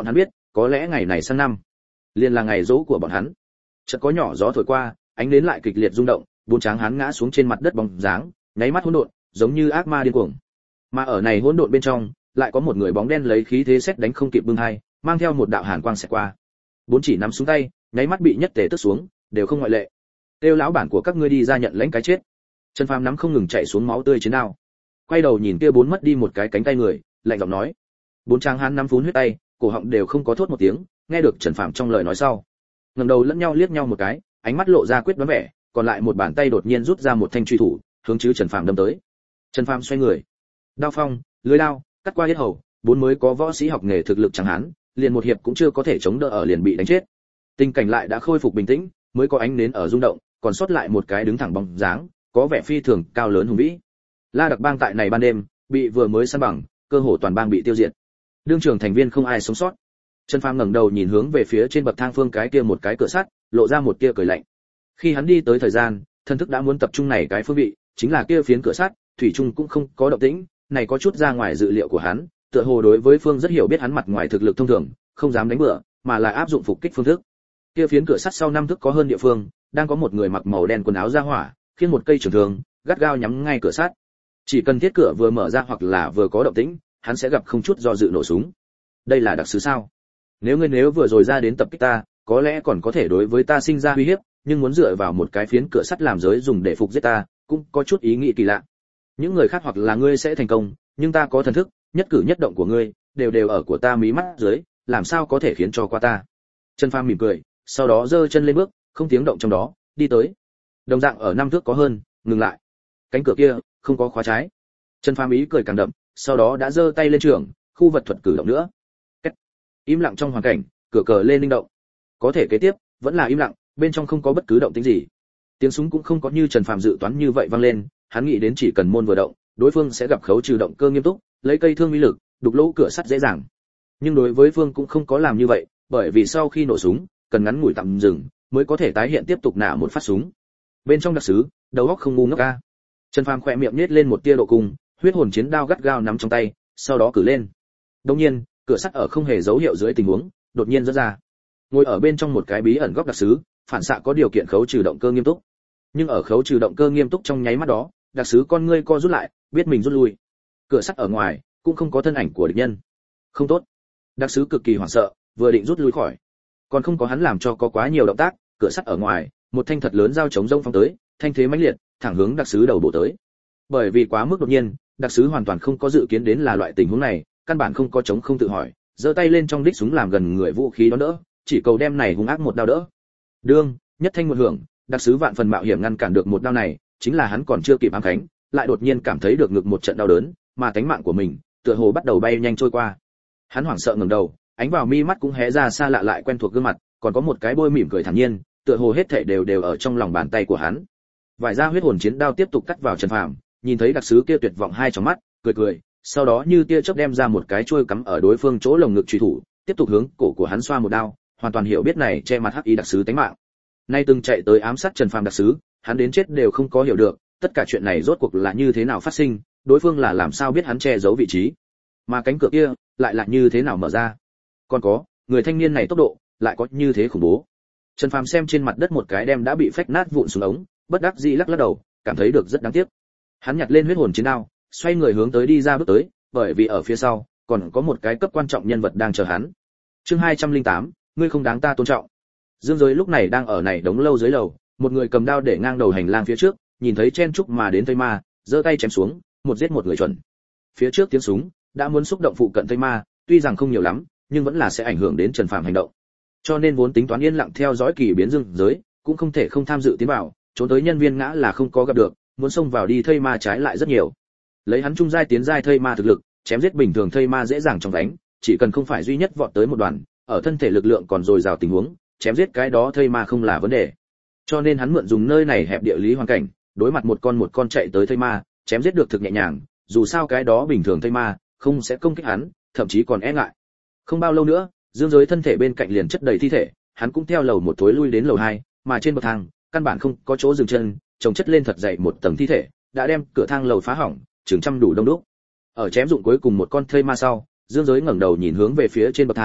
có lẽ ngày này sang năm liền là ngày dỗ của bọn hắn. Chợt có nhỏ gió thổi qua, ánh đến lại kịch liệt rung động, bốn tráng hán ngã xuống trên mặt đất bóng dáng, nháy mắt hỗn độn, giống như ác ma điên cuồng. Mà ở này hỗn độn bên trong, lại có một người bóng đen lấy khí thế xét đánh không kịp bưng hai, mang theo một đạo hàn quang xẹt qua. Bốn chỉ nắm xuống tay, nháy mắt bị nhất tề tước xuống, đều không ngoại lệ. Tiêu lão bản của các ngươi đi ra nhận lãnh cái chết. Trần Phàm nắm không ngừng chảy xuống máu tươi chiến đao, quay đầu nhìn kia bốn mất đi một cái cánh tay người, lạnh giọng nói. Bốn tráng hán nắm phún huyết tay, cổ họng đều không có thốt một tiếng, nghe được Trần Phàm trong lời nói sau, ngẩng đầu lẫn nhau liếc nhau một cái, ánh mắt lộ ra quyết đoán vẻ, còn lại một bàn tay đột nhiên rút ra một thanh truy thủ, hướng chứ Trần Phàm đâm tới. Trần Phàm xoay người, đao phong, lưới đao, cắt qua yết hầu, bốn mới có võ sĩ học nghề thực lực chẳng hán, liền một hiệp cũng chưa có thể chống đỡ ở liền bị đánh chết. Tình cảnh lại đã khôi phục bình tĩnh, mới có ánh nến ở rung động, còn sót lại một cái đứng thẳng bóng dáng, có vẻ phi thường cao lớn hùng vĩ. La Đặc Bang tại này ban đêm, bị vừa mới săn bằng, cơ hồ toàn bang bị tiêu diệt. Đương trưởng thành viên không ai sống sót. Trần Phàm ngẩng đầu nhìn hướng về phía trên bậc thang phương cái kia một cái cửa sắt, lộ ra một tia cười lạnh. Khi hắn đi tới thời gian, thân thức đã muốn tập trung này cái phương vị, chính là kia phiến cửa sắt, thủy chung cũng không có động tĩnh, này có chút ra ngoài dự liệu của hắn, tựa hồ đối với phương rất hiểu biết hắn mặt ngoài thực lực thông thường, không dám đánh bừa, mà là áp dụng phục kích phương thức. Kia phiến cửa sắt sau năm thước có hơn địa phương, đang có một người mặc màu đen quần áo ra hỏa, khiêng một cây trường thương, gắt gao nhắm ngay cửa sắt. Chỉ cần thiết cửa vừa mở ra hoặc là vừa có động tĩnh, hắn sẽ gặp không chút do dự nổ súng. Đây là đặc sứ sao? Nếu ngươi nếu vừa rồi ra đến tập kích ta, có lẽ còn có thể đối với ta sinh ra uy hiếp, nhưng muốn dựa vào một cái phiến cửa sắt làm giới dùng để phục giết ta, cũng có chút ý nghĩ kỳ lạ. Những người khác hoặc là ngươi sẽ thành công, nhưng ta có thần thức, nhất cử nhất động của ngươi đều đều ở của ta mí mắt dưới, làm sao có thể khiến cho qua ta. Trần Phàm mỉm cười, sau đó giơ chân lên bước, không tiếng động trong đó, đi tới. Đồng dạng ở năm thước có hơn, ngừng lại. Cánh cửa kia không có khóa trái. Trần Phàm ý cười càng đậm, sau đó đã giơ tay lên trường, khu vật thuật cử động nữa. Cách. Im lặng trong hoàn cảnh, cửa cờ lên linh động. Có thể kế tiếp, vẫn là im lặng, bên trong không có bất cứ động tĩnh gì. Tiếng súng cũng không có như Trần Phàm dự toán như vậy vang lên, hắn nghĩ đến chỉ cần môn vừa động, đối phương sẽ gặp khấu trừ động cơ nghiêm túc, lấy cây thương uy lực, đục lỗ cửa sắt dễ dàng. Nhưng đối với phương cũng không có làm như vậy, bởi vì sau khi nổ súng, cần ngắn ngủi tạm dừng, mới có thể tái hiện tiếp tục nã một phát súng. Bên trong đặc sứ, đầu óc không ngu ngốc a. Trần Phàm khẽ miệng nhếch lên một tia độ cung, huyết hồn chiến đao gắt gao nắm trong tay, sau đó cử lên. Đột nhiên, cửa sắt ở không hề dấu hiệu dưới tình huống, đột nhiên rớt ra. Ngồi ở bên trong một cái bí ẩn góc đặc sứ, phản xạ có điều kiện khấu trừ động cơ nghiêm túc. Nhưng ở khấu trừ động cơ nghiêm túc trong nháy mắt đó, đặc sứ con ngươi co rút lại, biết mình rút lui. Cửa sắt ở ngoài, cũng không có thân ảnh của địch nhân. Không tốt. Đặc sứ cực kỳ hoảng sợ, vừa định rút lui khỏi, còn không có hắn làm cho có quá nhiều động tác, cửa sắt ở ngoài, một thanh thật lớn dao chống rông phóng tới, thanh thế mãnh liệt, thẳng hướng đặc sứ đầu bổ tới. Bởi vì quá mức đột nhiên, đặc sứ hoàn toàn không có dự kiến đến là loại tình huống này, căn bản không có chống không tự hỏi, giơ tay lên trong đích súng làm gần người vũ khí đó đỡ, chỉ cầu đem này hung ác một đao đỡ. Đương, nhất thanh một hưởng, đặc sứ vạn phần mạo hiểm ngăn cản được một đao này, chính là hắn còn chưa kịp ám khánh, lại đột nhiên cảm thấy được ngực một trận đau đớn, mà tánh mạng của mình, tựa hồ bắt đầu bay nhanh trôi qua. Hắn hoảng sợ ngẩng đầu, ánh vào mi mắt cũng hé ra xa lạ lại quen thuộc gương mặt, còn có một cái bôi mỉm cười thản nhiên, tựa hồ hết thảy đều đều ở trong lòng bàn tay của hắn. Vài ra huyết hồn chiến đao tiếp tục cắt vào Trần Phàm, nhìn thấy đặc sứ kia tuyệt vọng hai tròng mắt, cười cười, sau đó như tia chớp đem ra một cái chuôi cắm ở đối phương chỗ lồng ngực truy thủ, tiếp tục hướng cổ của hắn xoa một đao, hoàn toàn hiểu biết này che mặt hắc y đặc sứ tánh mạng. Nay từng chạy tới ám sát Trần Phàm đặc sứ, hắn đến chết đều không có hiểu được, tất cả chuyện này rốt cuộc là như thế nào phát sinh, đối phương là làm sao biết hắn che giấu vị trí, mà cánh cửa kia lại là như thế nào mở ra. Còn có, người thanh niên này tốc độ lại có như thế khủng bố. Trần Phàm xem trên mặt đất một cái đem đã bị phách nát vụn xuống ống, bất đắc dĩ lắc lắc đầu, cảm thấy được rất đáng tiếc. Hắn nhặt lên huyết hồn chiến đao, xoay người hướng tới đi ra bước tới, bởi vì ở phía sau còn có một cái cấp quan trọng nhân vật đang chờ hắn. Chương hai trăm lẻ tám, ngươi không đáng ta tôn trọng. Dương Giới lúc này đang ở này đống lâu dưới lầu, một người cầm đao để ngang đầu hành lang phía trước, nhìn thấy chen chúc mà đến Tây Ma, giơ tay chém xuống, một giết một người chuẩn. Phía trước tiếng súng đã muốn xúc động phụ cận Tây Ma, tuy rằng không nhiều lắm, nhưng vẫn là sẽ ảnh hưởng đến Trần Phàm hành động. Cho nên vốn tính toán yên lặng theo dõi kỳ biến Dương Giới, cũng không thể không tham dự tiến vào, trốn tới nhân viên ngã là không có gặp được, muốn xông vào đi Tây Ma trái lại rất nhiều. Lấy hắn trung giai tiến giai Tây Ma thực lực, chém giết bình thường Tây Ma dễ dàng trong đánh, chỉ cần không phải duy nhất vọt tới một đoàn, ở thân thể lực lượng còn dồi dào tình huống, chém giết cái đó Tây Ma không là vấn đề. Cho nên hắn mượn dùng nơi này hẹp địa lý hoàn cảnh, đối mặt một con một con chạy tới Tây Ma, chém giết được thực nhẹ nhàng, dù sao cái đó bình thường Tây Ma không sẽ công kích hắn, thậm chí còn e ngại. Không bao lâu nữa, Dương Giới thân thể bên cạnh liền chất đầy thi thể, hắn cũng theo lầu một thối lui đến lầu hai, mà trên bậc thang, căn bản không có chỗ dừng chân, chồng chất lên thật dày một tầng thi thể, đã đem cửa thang lầu phá hỏng, chừng trăm đủ đông đúc. Ở chém dụng cuối cùng một con Tây Ma sau, Dương Giới ngẩng đầu nhìn hướng về phía trên bậc thang,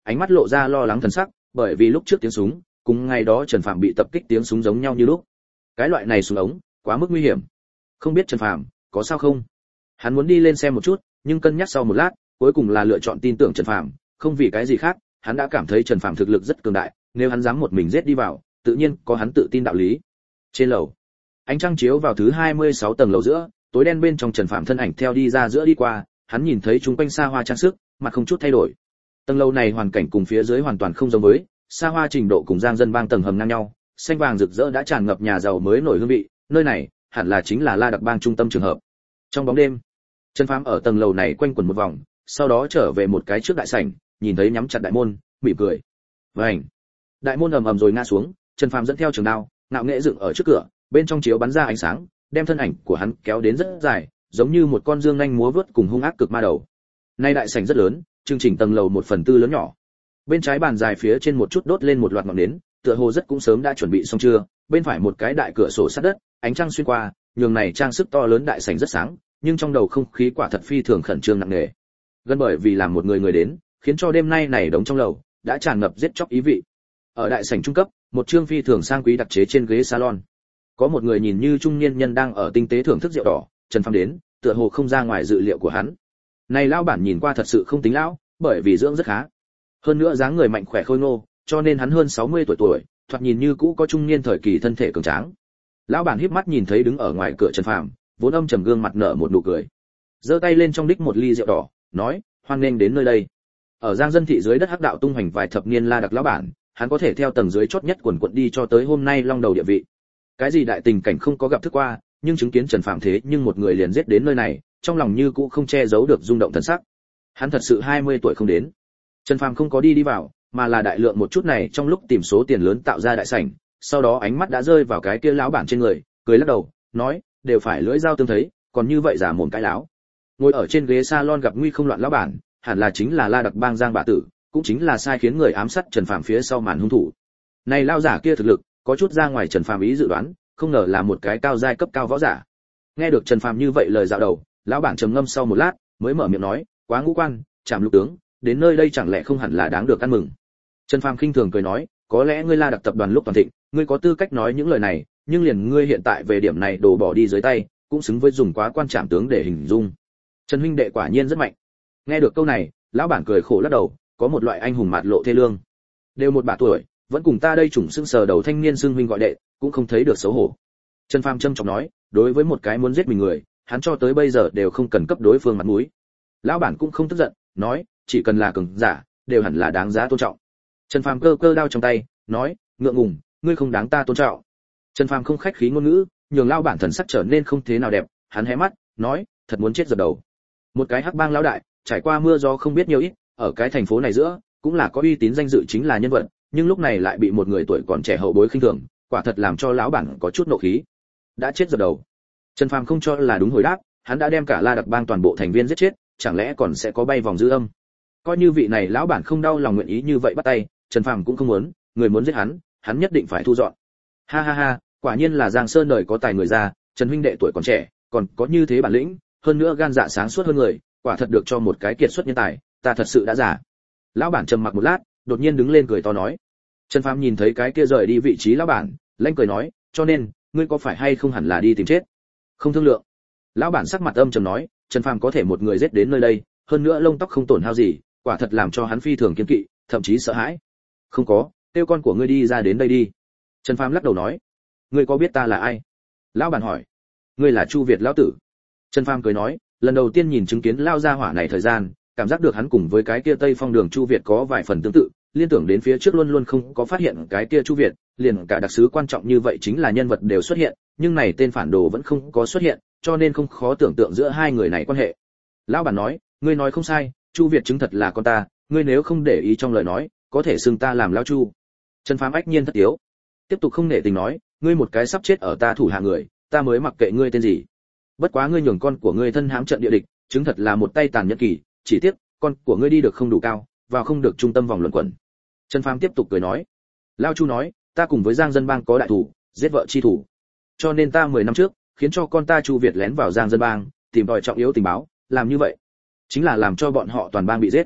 ánh mắt lộ ra lo lắng thần sắc, bởi vì lúc trước tiếng súng cùng ngày đó Trần Phàm bị tập kích tiếng súng giống nhau như lúc. Cái loại này súng ống quá mức nguy hiểm. Không biết Trần Phàm có sao không? Hắn muốn đi lên xem một chút, nhưng cân nhắc sau một lát, cuối cùng là lựa chọn tin tưởng Trần Phàm, không vì cái gì khác, hắn đã cảm thấy Trần Phàm thực lực rất cường đại, nếu hắn dám một mình giết đi vào, tự nhiên có hắn tự tin đạo lý. Trên lầu, ánh trăng chiếu vào thứ hai mươi sáu tầng lầu giữa, tối đen bên trong Trần Phàm thân ảnh theo đi ra giữa đi qua, hắn nhìn thấy chúng quanh xa hoa trang sức, mặt không chút thay đổi. Tầng lầu này hoàn cảnh cùng phía dưới hoàn toàn không giống với, xa hoa trình độ cùng Giang Dân Bang tầng hầm ngang nhau, xanh vàng rực rỡ đã tràn ngập nhà giàu mới nổi hương vị, nơi này hẳn là chính là La Đặc Bang trung tâm trường hợp. Trong bóng đêm, Trần Phàm ở tầng lầu này quanh quẩn một vòng, sau đó trở về một cái trước đại sảnh, nhìn thấy nhắm chặt đại môn, mỉm cười. Vành. Đại môn ầm ầm rồi ngã xuống, Trần Phàm dẫn theo trường đao, ngạo nghễ dựng ở trước cửa, bên trong chiếu bắn ra ánh sáng, đem thân ảnh của hắn kéo đến rất dài, giống như một con dương nhanh múa vớt cùng hung ác cực ma đầu. Nay đại sảnh rất lớn, chương trình tầng lầu một phần tư lớn nhỏ. Bên trái bàn dài phía trên một chút đốt lên một loạt ngọn nến, tựa hồ rất cũng sớm đã chuẩn bị xong chưa. Bên phải một cái đại cửa sổ sát đất, ánh trăng xuyên qua, nhường này trang sức to lớn đại sảnh rất sáng, nhưng trong đầu không khí quả thật phi thường khẩn trương nặng nề. Gần bởi vì làm một người người đến, khiến cho đêm nay này đống trong lầu đã tràn ngập giết chóc ý vị. Ở đại sảnh trung cấp, một trương phi thường sang quý đặc chế trên ghế salon, có một người nhìn như trung niên nhân đang ở tinh tế thưởng thức rượu đỏ. Trần Phàm đến, tựa hồ không ra ngoài dự liệu của hắn. Này lão bản nhìn qua thật sự không tính lão, bởi vì dưỡng rất khá. Hơn nữa dáng người mạnh khỏe khôi ngô, cho nên hắn hơn sáu mươi tuổi tuổi, thoạt nhìn như cũ có trung niên thời kỳ thân thể cường tráng. Lão bản híp mắt nhìn thấy đứng ở ngoài cửa Trần Phàm, vốn âm trầm gương mặt nở một nụ cười. Giơ tay lên trong đích một ly rượu đỏ, nói: "Hoan nghênh đến nơi đây." Ở Giang Dân thị dưới đất hắc đạo tung hoành vài thập niên La Đặc lão bản, hắn có thể theo tầng dưới chót nhất quần quật đi cho tới hôm nay long đầu địa vị. Cái gì đại tình cảnh không có gặp thức qua, nhưng chứng kiến Trần Phàm thế nhưng một người liền giết đến nơi này, trong lòng như cũ không che giấu được rung động thần sắc. Hắn thật sự hai mươi tuổi không đến. Trần Phàm không có đi đi vào, mà là đại lượng một chút này trong lúc tìm số tiền lớn tạo ra đại sảnh, sau đó ánh mắt đã rơi vào cái kia lão bản trên người, cười lắc đầu, nói: "Đều phải lưỡi dao tương thấy, còn như vậy giả mồm cái láo." Ngồi ở trên ghế salon gặp nguy không loạn lão bản, hẳn là chính là La Đặc Bang Giang Bá Tử, cũng chính là sai khiến người ám sát Trần Phàm phía sau màn hung thủ. Này lão giả kia thực lực, có chút ra ngoài Trần Phàm ý dự đoán, không ngờ là một cái cao giai cấp cao võ giả. Nghe được Trần Phàm như vậy lời dạo đầu, lão bản trầm ngâm sau một lát, mới mở miệng nói: "Quá ngũ quan, Trảm Lục tướng, đến nơi đây chẳng lẽ không hẳn là đáng được ăn mừng." Trần Phàm khinh thường cười nói: "Có lẽ ngươi La Đặc tập đoàn lúc toàn thịnh, ngươi có tư cách nói những lời này, nhưng liền ngươi hiện tại về điểm này đổ bỏ đi dưới tay, cũng xứng với dùng quá quan trảm tướng để hình dung. Trần huynh đệ quả nhiên rất mạnh." Nghe được câu này, lão bản cười khổ lắc đầu, có một loại anh hùng mạt lộ thê lương. Đều một bà tuổi, vẫn cùng ta đây chủng xưng sờ đầu thanh niên xưng huynh gọi đệ, cũng không thấy được xấu hổ. Trần Phàm trầm trọng nói, đối với một cái muốn giết mình người, hắn cho tới bây giờ đều không cần cấp đối phương mặt mũi. Lão bản cũng không tức giận, nói, chỉ cần là cường giả, đều hẳn là đáng giá tôn trọng. Trần Phàm cơ cơ đao trong tay, nói, ngượng ngùng, ngươi không đáng ta tôn trọng. Trần Phàm không khách khí ngôn ngữ, nhường lão bản thần sắc trở nên không thế nào đẹp, hắn hé mắt, nói, thật muốn chết giật đầu. Một cái hắc bang lão đại, trải qua mưa gió không biết nhiều ít, ở cái thành phố này giữa, cũng là có uy tín danh dự chính là nhân vật, nhưng lúc này lại bị một người tuổi còn trẻ hậu bối khinh thường, quả thật làm cho lão bản có chút nộ khí. Đã chết giật đầu. Trần Phàm không cho là đúng hồi đáp, hắn đã đem cả La Đặc Bang toàn bộ thành viên giết chết, chẳng lẽ còn sẽ có bay vòng dư âm. Coi như vị này lão bản không đau lòng nguyện ý như vậy bắt tay, Trần Phàm cũng không muốn, người muốn giết hắn, hắn nhất định phải thu dọn. Ha ha ha, quả nhiên là Giang Sơn đời có tài người ra, Trần huynh đệ tuổi còn trẻ, còn có như thế bản lĩnh, hơn nữa gan dạ sáng suốt hơn người, quả thật được cho một cái kiệt xuất nhân tài, ta thật sự đã giả. Lão bản trầm mặc một lát, đột nhiên đứng lên cười to nói. Trần Phàm nhìn thấy cái kia rời đi vị trí lão bản, lanh cười nói, cho nên, ngươi có phải hay không hẳn là đi tìm chết? Không thương lượng. Lão bản sắc mặt âm trầm nói, Trần Phàm có thể một người giết đến nơi đây, hơn nữa lông tóc không tổn hao gì, quả thật làm cho hắn phi thường kiên kỵ, thậm chí sợ hãi. Không có, kêu con của ngươi đi ra đến đây đi. Trần Phàm lắc đầu nói, ngươi có biết ta là ai? Lão bản hỏi, ngươi là Chu Việt lão tử. Trần Phàm cười nói, lần đầu tiên nhìn chứng kiến lao gia hỏa này thời gian, cảm giác được hắn cùng với cái kia Tây Phong Đường Chu Việt có vài phần tương tự, liên tưởng đến phía trước luôn luôn không có phát hiện cái kia Chu Việt, liền cả đặc sứ quan trọng như vậy chính là nhân vật đều xuất hiện, nhưng này tên phản đồ vẫn không có xuất hiện, cho nên không khó tưởng tượng giữa hai người này quan hệ. Lão bản nói, ngươi nói không sai, Chu Việt chứng thật là con ta, ngươi nếu không để ý trong lời nói, có thể xưng ta làm lão Chu. Trần Phàm ách nhiên thất yếu, tiếp tục không nể tình nói, ngươi một cái sắp chết ở ta thủ hạ người, ta mới mặc kệ ngươi tên gì. Bất quá ngươi nhường con của ngươi thân hãm trận địa địch, chứng thật là một tay tàn nhẫn kỳ, chỉ tiếc con của ngươi đi được không đủ cao, vào không được trung tâm vòng luẩn quẩn. Trần Phàm tiếp tục cười nói, lão Chu nói, ta cùng với Giang Dân Bang có đại thủ, giết vợ chi thủ, cho nên ta mười năm trước khiến cho con ta Chu Việt lén vào Giang Dân Bang, tìm tòi trọng yếu tình báo, làm như vậy chính là làm cho bọn họ toàn bang bị giết.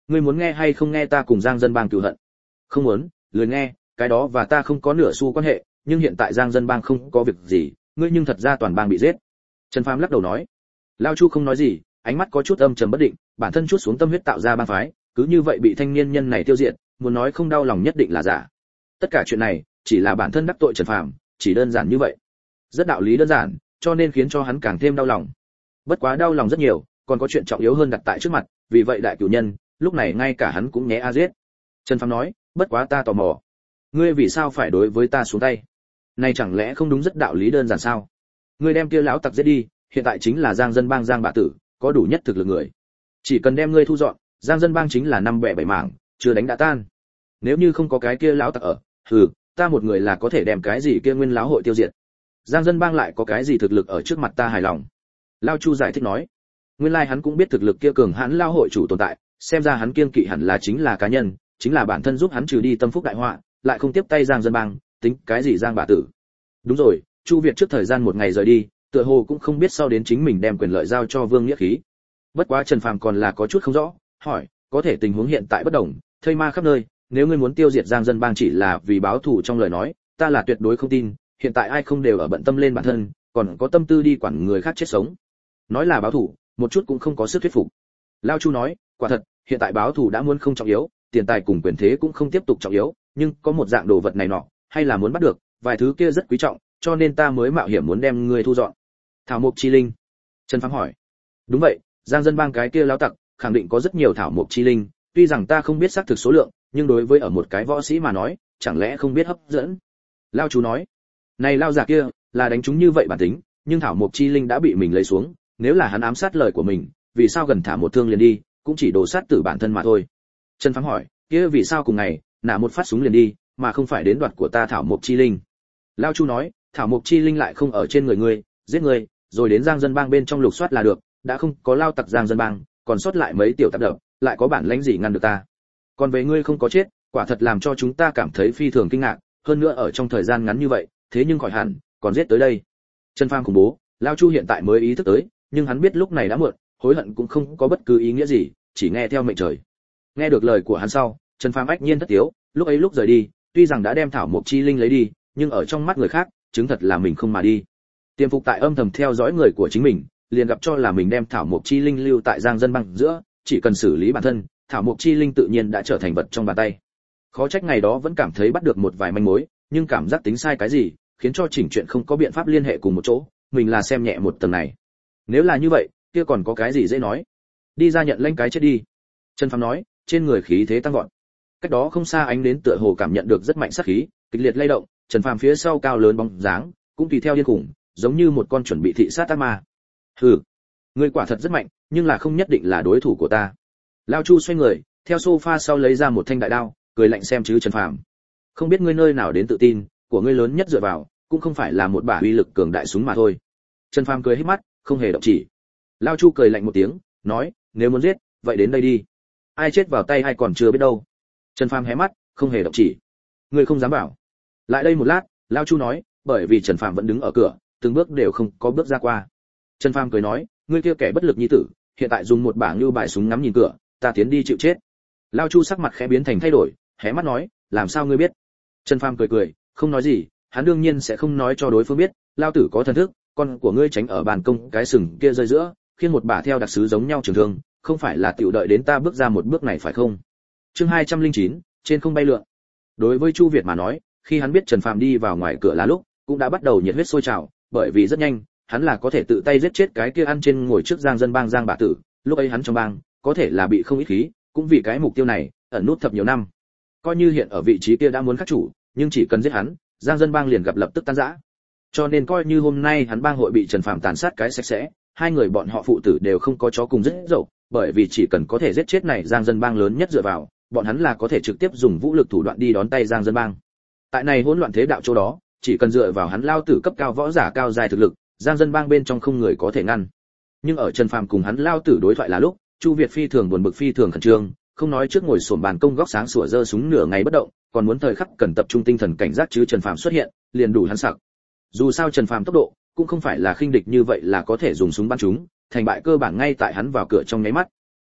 Ngươi muốn nghe hay không nghe ta cùng Giang Dân Bang cừu hận? Không muốn, lười nghe, cái đó và ta không có nửa xu quan hệ, nhưng hiện tại Giang Dân Bang không có việc gì, ngươi nhưng thật ra toàn bang bị giết. Trần Phàm lắc đầu nói. Lao Chu không nói gì, ánh mắt có chút âm trầm bất định, bản thân chút xuống tâm huyết tạo ra bang phái, cứ như vậy bị thanh niên nhân này tiêu diệt, muốn nói không đau lòng nhất định là giả. Tất cả chuyện này chỉ là bản thân đắc tội Trần Phàm, chỉ đơn giản như vậy. Rất đạo lý đơn giản, cho nên khiến cho hắn càng thêm đau lòng. Bất quá đau lòng rất nhiều, còn có chuyện trọng yếu hơn đặt tại trước mặt, vì vậy đại cửu nhân, lúc này ngay cả hắn cũng nhé a giết. Trần Phàm nói, bất quá ta tò mò, ngươi vì sao phải đối với ta xuống tay? Này chẳng lẽ không đúng rất đạo lý đơn giản sao? Ngươi đem kia lão tặc giết đi, hiện tại chính là Giang Dân Bang Giang bạ tử, có đủ nhất thực lực người. Chỉ cần đem ngươi thu dọn, Giang Dân Bang chính là năm bẻ bảy mảng, chưa đánh đã tan. Nếu như không có cái kia lão tặc ở, hừ, ta một người là có thể đem cái gì kia nguyên lão hội tiêu diệt. Giang Dân Bang lại có cái gì thực lực ở trước mặt ta hài lòng? Lao Chu giải thích nói. Nguyên lai like hắn cũng biết thực lực kia cường hãn lão hội chủ tồn tại, xem ra hắn kiêng kỵ hẳn là chính là cá nhân, chính là bản thân giúp hắn trừ đi tâm phúc đại họa, lại không tiếp tay Giang Dân Bang, tính cái gì Giang bạ tử. Đúng rồi, Chu Việt trước thời gian một ngày rời đi, tựa hồ cũng không biết sau đến chính mình đem quyền lợi giao cho Vương Nghĩa Khí. Bất quá Trần Phàm còn là có chút không rõ, hỏi, có thể tình huống hiện tại bất đồng, thây ma khắp nơi, nếu ngươi muốn tiêu diệt Giang Dân Bang chỉ là vì báo thù trong lời nói, ta là tuyệt đối không tin, hiện tại ai không đều ở bận tâm lên bản thân, còn có tâm tư đi quản người khác chết sống. Nói là báo thù, một chút cũng không có sức thuyết phục. Lao Chu nói, quả thật, hiện tại báo thù đã muốn không trọng yếu, tiền tài cùng quyền thế cũng không tiếp tục trọng yếu, nhưng có một dạng đồ vật này nọ, hay là muốn bắt được, vài thứ kia rất quý trọng, cho nên ta mới mạo hiểm muốn đem ngươi thu dọn. Thảo mộc chi linh. Trần Phàm hỏi. Đúng vậy, Giang Dân Bang cái kia lão tặc, khẳng định có rất nhiều thảo mộc chi linh, tuy rằng ta không biết xác thực số lượng, nhưng đối với ở một cái võ sĩ mà nói, chẳng lẽ không biết hấp dẫn. Lao Chú nói. Này lao giả kia, là đánh chúng như vậy bản tính, nhưng thảo mộc chi linh đã bị mình lấy xuống, nếu là hắn ám sát lời của mình, vì sao gần thả một thương liền đi, cũng chỉ đồ sát tử bản thân mà thôi. Trần Phàm hỏi, kia vì sao cùng ngày, nã một phát súng liền đi, mà không phải đến đoạt của ta thảo mộc chi linh. Lao Chu nói, thảo mộc chi linh lại không ở trên người ngươi, giết ngươi, rồi đến Giang Dân Bang bên trong lục soát là được, đã không có lao tặc Giang Dân Bang, còn sót lại mấy tiểu tạp đập, lại có bản lãnh gì ngăn được ta. Còn về ngươi không có chết, quả thật làm cho chúng ta cảm thấy phi thường kinh ngạc, hơn nữa ở trong thời gian ngắn như vậy, thế nhưng khỏi hẳn, còn giết tới đây. Trần Phàm khủng bố, Lao Chu hiện tại mới ý thức tới, nhưng hắn biết lúc này đã muộn, hối hận cũng không có bất cứ ý nghĩa gì, chỉ nghe theo mệnh trời. Nghe được lời của hắn sau, Trần Phàm ách nhiên thất tiếu, lúc ấy lúc rời đi, tuy rằng đã đem thảo mộc chi linh lấy đi, nhưng ở trong mắt người khác, chứng thật là mình không mà đi. Tiềm phục tại âm thầm theo dõi người của chính mình, liền gặp cho là mình đem thảo mộc chi linh lưu tại Giang Dân Bang giữa, chỉ cần xử lý bản thân, thảo mộc chi linh tự nhiên đã trở thành vật trong bàn tay. Khó trách ngày đó vẫn cảm thấy bắt được một vài manh mối, nhưng cảm giác tính sai cái gì, khiến cho chỉnh chuyện không có biện pháp liên hệ cùng một chỗ, mình là xem nhẹ một tầng này. Nếu là như vậy, kia còn có cái gì dễ nói? Đi ra nhận lãnh cái chết đi. Trần Phàm nói, trên người khí thế tăng vọt. Cách đó không xa ánh đến tựa hồ cảm nhận được rất mạnh sát khí, kịch liệt lay động, Trần Phàm phía sau cao lớn bóng dáng, cũng tùy theo điên khủng, giống như một con chuẩn bị thị sát ác ma. Hừ, ngươi quả thật rất mạnh, nhưng là không nhất định là đối thủ của ta. Lao Chu xoay người, theo sofa sau lấy ra một thanh đại đao, cười lạnh xem chứ Trần Phàm. Không biết ngươi nơi nào đến tự tin, của ngươi lớn nhất dựa vào, cũng không phải là một bả uy lực cường đại súng mà thôi. Trần Phàm cười híp mắt, không hề động chỉ. Lao Chu cười lạnh một tiếng, nói, nếu muốn giết, vậy đến đây đi. Ai chết vào tay ai còn chưa biết đâu. Trần Phàm hé mắt, không hề động chỉ. Ngươi không dám bảo. Lại đây một lát, Lao Chu nói, bởi vì Trần Phàm vẫn đứng ở cửa, từng bước đều không có bước ra qua. Trần Phàm cười nói, ngươi kia kẻ bất lực nhi tử, hiện tại dùng một bả lưu bài súng ngắm nhìn cửa, ta tiến đi chịu chết. Lao Chu sắc mặt khẽ biến thành thay đổi, hé mắt nói, làm sao ngươi biết? Trần Phàm cười cười, không nói gì, hắn đương nhiên sẽ không nói cho đối phương biết, lao tử có thần thức, con của ngươi tránh ở bàn công cái sừng kia rơi giữa, khiêng một bả theo đặc sứ giống nhau trường thương, không phải là tiểu đợi đến ta bước ra một bước này phải không? Chương hai trăm lẻ chín, trên không bay lượn. Đối với Chu Việt mà nói, khi hắn biết Trần Phàm đi vào ngoài cửa là lúc, cũng đã bắt đầu nhiệt huyết sôi trào, bởi vì rất nhanh, hắn là có thể tự tay giết chết cái kia ăn trên ngồi trước Giang Dân Bang Giang bạ tử, lúc ấy hắn trong bang, có thể là bị không ít khí, cũng vì cái mục tiêu này, ẩn nút thập nhiều năm. Coi như hiện ở vị trí kia đã muốn khắc chủ, nhưng chỉ cần giết hắn, Giang Dân Bang liền gặp lập tức tan rã. Cho nên coi như hôm nay hắn bang hội bị Trần Phàm tàn sát cái sạch sẽ, hai người bọn họ phụ tử đều không có chó cùng rất dậu, bởi vì chỉ cần có thể giết chết này Giang Dân Bang lớn nhất dựa vào, bọn hắn là có thể trực tiếp dùng vũ lực thủ đoạn đi đón tay Giang Dân Bang. Tại này hỗn loạn thế đạo chỗ đó, chỉ cần dựa vào hắn lao tử cấp cao võ giả cao dài thực lực, Giang Dân Bang bên trong không người có thể ngăn. Nhưng ở Trần Phàm cùng hắn lao tử đối thoại là lúc, Chu Việt phi thường buồn bực phi thường khẩn trương, không nói trước ngồi xổm bàn công góc sáng sủa giơ súng nửa ngày bất động, còn muốn thời khắc cần tập trung tinh thần cảnh giác chứ Trần Phàm xuất hiện, liền đủ hắn sặc. Dù sao Trần Phàm tốc độ cũng không phải là khinh địch như vậy là có thể dùng súng bắn chúng, thành bại cơ bản ngay tại hắn vào cửa trong nháy mắt.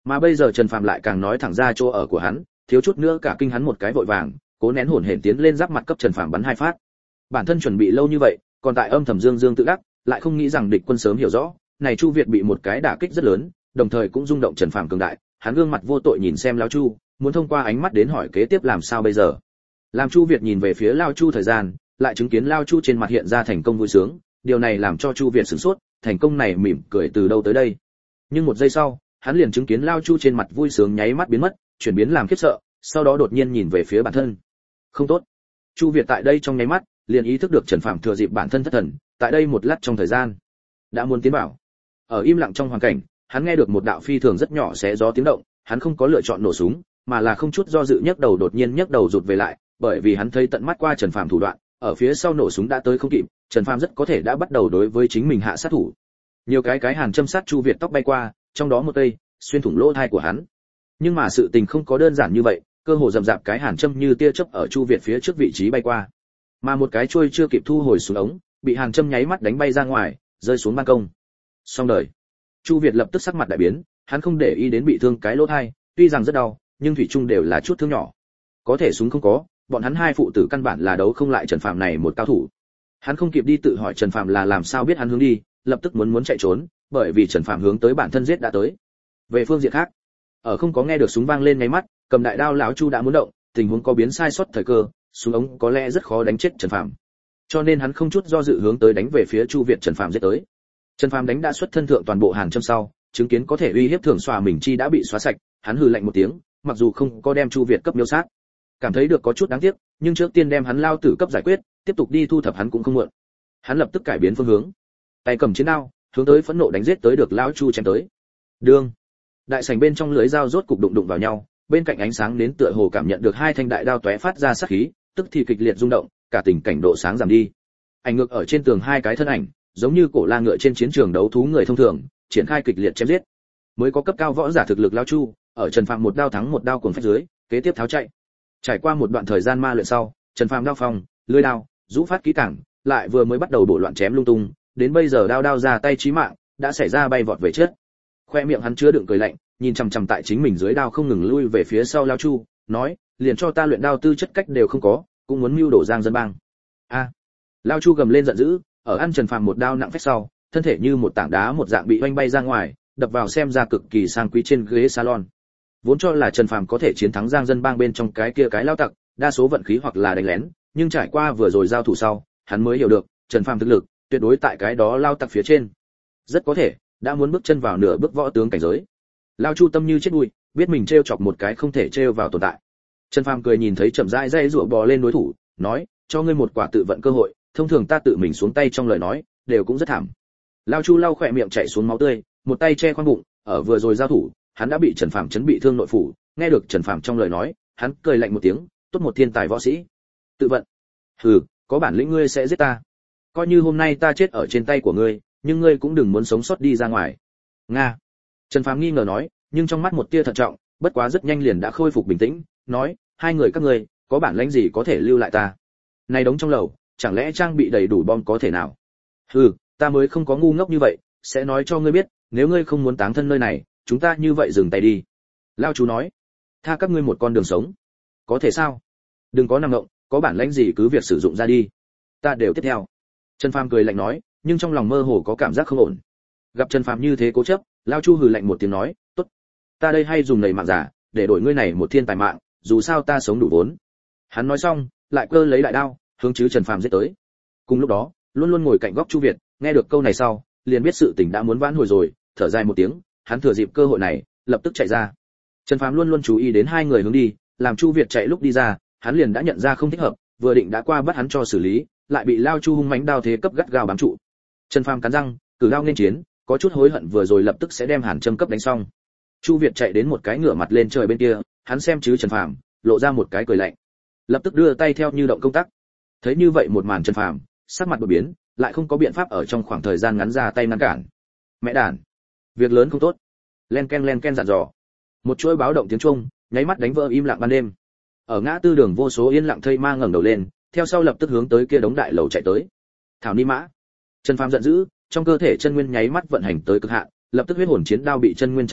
Mà bây giờ Trần Phàm lại càng nói thẳng ra chỗ ở của hắn, thiếu chút nữa cả kinh hắn một cái vội vàng, cố nén hổn hển tiến lên giáp mặt cấp Trần Phàm bắn hai phát. Bản thân chuẩn bị lâu như vậy, còn tại âm thầm dương dương tự đắc, lại không nghĩ rằng địch quân sớm hiểu rõ, này Chu Việt bị một cái đả kích rất lớn, đồng thời cũng rung động Trần Phàm cường đại, hắn gương mặt vô tội nhìn xem lão Chu, muốn thông qua ánh mắt đến hỏi kế tiếp làm sao bây giờ. Làm Chu Việt nhìn về phía Lao Chu thời gian, lại chứng kiến Lao Chu trên mặt hiện ra thành công vui sướng, điều này làm cho Chu Việt sửng sốt, thành công này mỉm cười từ đâu tới đây. Nhưng một giây sau, hắn liền chứng kiến Lao Chu trên mặt vui sướng nháy mắt biến mất, chuyển biến làm khiếp sợ, sau đó đột nhiên nhìn về phía bản thân. Không tốt. Chu Việt tại đây trong nháy mắt, liền ý thức được Trần Phàm thừa dịp bản thân thất thần, tại đây một lát trong thời gian, đã muốn tiến bảo. Ở im lặng trong hoàn cảnh, hắn nghe được một đạo phi thường rất nhỏ xé gió tiếng động, hắn không có lựa chọn nổ súng, mà là không chút do dự nhấc đầu đột nhiên nhấc đầu rụt về lại, bởi vì hắn thấy tận mắt qua Trần Phàm thủ đoạn, ở phía sau nổ súng đã tới không kịp, Trần Phàm rất có thể đã bắt đầu đối với chính mình hạ sát thủ. Nhiều cái cái hàn châm sát Chu Việt tóc bay qua, trong đó một cây xuyên thủng lỗ tai của hắn. Nhưng mà sự tình không có đơn giản như vậy, cơ hồ rậm rạp cái hàn châm như tia chớp ở Chu Việt phía trước vị trí bay qua. Mà một cái chuôi chưa kịp thu hồi xuống ống, bị hàn châm nháy mắt đánh bay ra ngoài, rơi xuống ban công. Xong đời. Chu Việt lập tức sắc mặt đại biến, hắn không để ý đến bị thương cái lỗ tai, tuy rằng rất đau, nhưng thủy chung đều là chút thương nhỏ. Có thể súng không có, bọn hắn hai phụ tử căn bản là đấu không lại Trần Phàm này một cao thủ. Hắn không kịp đi tự hỏi Trần Phàm là làm sao biết hắn hướng đi, lập tức muốn muốn chạy trốn, bởi vì Trần Phàm hướng tới bản thân giết đã tới. Về phương diện khác, ở không có nghe được súng vang lên ngay mắt, cầm đại đao lão Chu đã muốn động, tình huống có biến sai sót thời cơ, súng ống có lẽ rất khó đánh chết Trần Phàm. Cho nên hắn không chút do dự hướng tới đánh về phía Chu Việt Trần Phàm giết tới. Trần Phàm đánh đã xuất thân thượng toàn bộ hàn châm sau, chứng kiến có thể uy hiếp thường xòa mình chi đã bị xóa sạch, hắn hừ lạnh một tiếng, mặc dù không có đem Chu Việt cấp miêu sát, cảm thấy được có chút đáng tiếc, nhưng trước tiên đem hắn lao tử cấp giải quyết, tiếp tục đi thu thập hắn cũng không muộn. Hắn lập tức cải biến phương hướng, tay cầm chiến đao, hướng tới phẫn nộ đánh giết tới được lão Chu chém tới. Đương, đại sảnh bên trong lưới dao rốt cục đụng đụng vào nhau, bên cạnh ánh sáng đến tựa hồ cảm nhận được hai thanh đại đao tóe phát ra sát khí, tức thì kịch liệt rung động, cả tình cảnh độ sáng giảm đi. Ảnh ngược ở trên tường hai cái thân ảnh, giống như cổ la ngựa trên chiến trường đấu thú người thông thường, triển khai kịch liệt chém giết. Mới có cấp cao võ giả thực lực lão Chu, ở Trần Phàm một đao thắng một đao cuồng phách dưới, kế tiếp tháo chạy. Trải qua một đoạn thời gian ma luyện sau, Trần Phàm đao phong, lưỡi đao, rũ phát kỹ càng, lại vừa mới bắt đầu bổ loạn chém lung tung, đến bây giờ đao đao ra tay chí mạng, đã xảy ra bay vọt về chết. Khoe miệng hắn chứa đựng cười lạnh, nhìn chằm chằm tại chính mình dưới đao không ngừng lui về phía sau Lao Chu, nói, liền cho ta luyện đao tư chất cách đều không có, cũng muốn mưu đổ Giang dân bang. A! À, Lao Chu gầm lên giận dữ, ở ăn Trần Phàm một đao nặng phách sau, thân thể như một tảng đá một dạng bị oanh bay ra ngoài, đập vào xem ra cực kỳ sang quý trên ghế salon. Vốn cho là Trần Phàm có thể chiến thắng Giang dân bang bên trong cái kia cái lao tặc, đa số vận khí hoặc là đánh lén, nhưng trải qua vừa rồi giao thủ sau, hắn mới hiểu được, Trần Phàm thực lực tuyệt đối tại cái đó lao tặc phía trên. Rất có thể đã muốn bước chân vào nửa bước võ tướng cảnh giới. Lao Chu tâm như chết đuôi, biết mình trêu chọc một cái không thể trêu vào tồn tại. Trần Phàm cười nhìn thấy chậm rãi dây rụa bò lên đối thủ, nói, cho ngươi một quả tự vận cơ hội, thông thường ta tự mình xuống tay trong lời nói, đều cũng rất thảm. Lao Chu lau khỏe miệng chảy xuống máu tươi, một tay che khoang bụng, ở vừa rồi giao thủ, hắn đã bị Trần Phàm chấn bị thương nội phủ, nghe được Trần Phàm trong lời nói, hắn cười lạnh một tiếng, tốt một thiên tài võ sĩ. Tự vận? Hừ, có bản lĩnh ngươi sẽ giết ta. Coi như hôm nay ta chết ở trên tay của ngươi, nhưng ngươi cũng đừng muốn sống sót đi ra ngoài. Nga. Trần Phàm nghi ngờ nói, nhưng trong mắt một tia thận trọng, bất quá rất nhanh liền đã khôi phục bình tĩnh, nói, hai người các ngươi, có bản lĩnh gì có thể lưu lại ta? Này đống trong lầu, chẳng lẽ trang bị đầy đủ bom có thể nào? Hừ, ta mới không có ngu ngốc như vậy, sẽ nói cho ngươi biết, nếu ngươi không muốn táng thân nơi này, chúng ta như vậy dừng tay đi. Lao Chú nói, tha các ngươi một con đường sống. Có thể sao? Đừng có nằm ngộng, có bản lĩnh gì cứ việc sử dụng ra đi. Ta đều tiếp theo. Trần Phàm cười lạnh nói, nhưng trong lòng mơ hồ có cảm giác không ổn. Gặp Trần Phàm như thế cố chấp, Lao Chu hừ lạnh một tiếng nói, tốt, ta đây hay dùng nảy mạng giả, để đổi ngươi này một thiên tài mạng, dù sao ta sống đủ vốn. Hắn nói xong, lại cơ lấy đại đao, hướng chứ Trần Phàm giết tới. Cùng lúc đó, luôn luôn ngồi cạnh góc Chu Việt, nghe được câu này sau, liền biết sự tình đã muốn vãn hồi rồi, thở dài một tiếng, hắn thừa dịp cơ hội này, lập tức chạy ra. Trần Phàm luôn luôn chú ý đến hai người hướng đi, làm Chu Việt chạy lúc đi ra, hắn liền đã nhận ra không thích hợp, vừa định đã qua bắt hắn cho xử lý, lại bị Lao Chu hung mãnh đao thế cấp gắt gao bám trụ. Trần Phàm cắn răng, cử đao nên chiến, có chút hối hận vừa rồi lập tức sẽ đem Hàn Châm cấp đánh xong. Chu Việt chạy đến một cái ngửa mặt lên trời bên kia, hắn xem chứ Trần Phàm, lộ ra một cái cười lạnh, lập tức đưa tay theo như động công tác. Thấy như vậy một màn, Trần Phàm sắc mặt đổi biến, lại không có biện pháp ở trong khoảng thời gian ngắn ra tay ngăn cản. Mẹ đàn, việc lớn không tốt. Len ken len ken dặn dò. Một chuỗi báo động tiếng chuông, nháy mắt đánh vỡ im lặng ban đêm. Ở ngã tư đường vô số yên lặng thây ma ngẩng đầu lên, theo sau lập tức hướng tới kia đống đại lầu chạy tới. Thảo ni mã. Trần Phàm giận dữ, trong cơ thể chân nguyên nháy mắt vận hành tới cực hạn, lập tức huyết hồn chiến đao bị chân nguyên tràn ngập,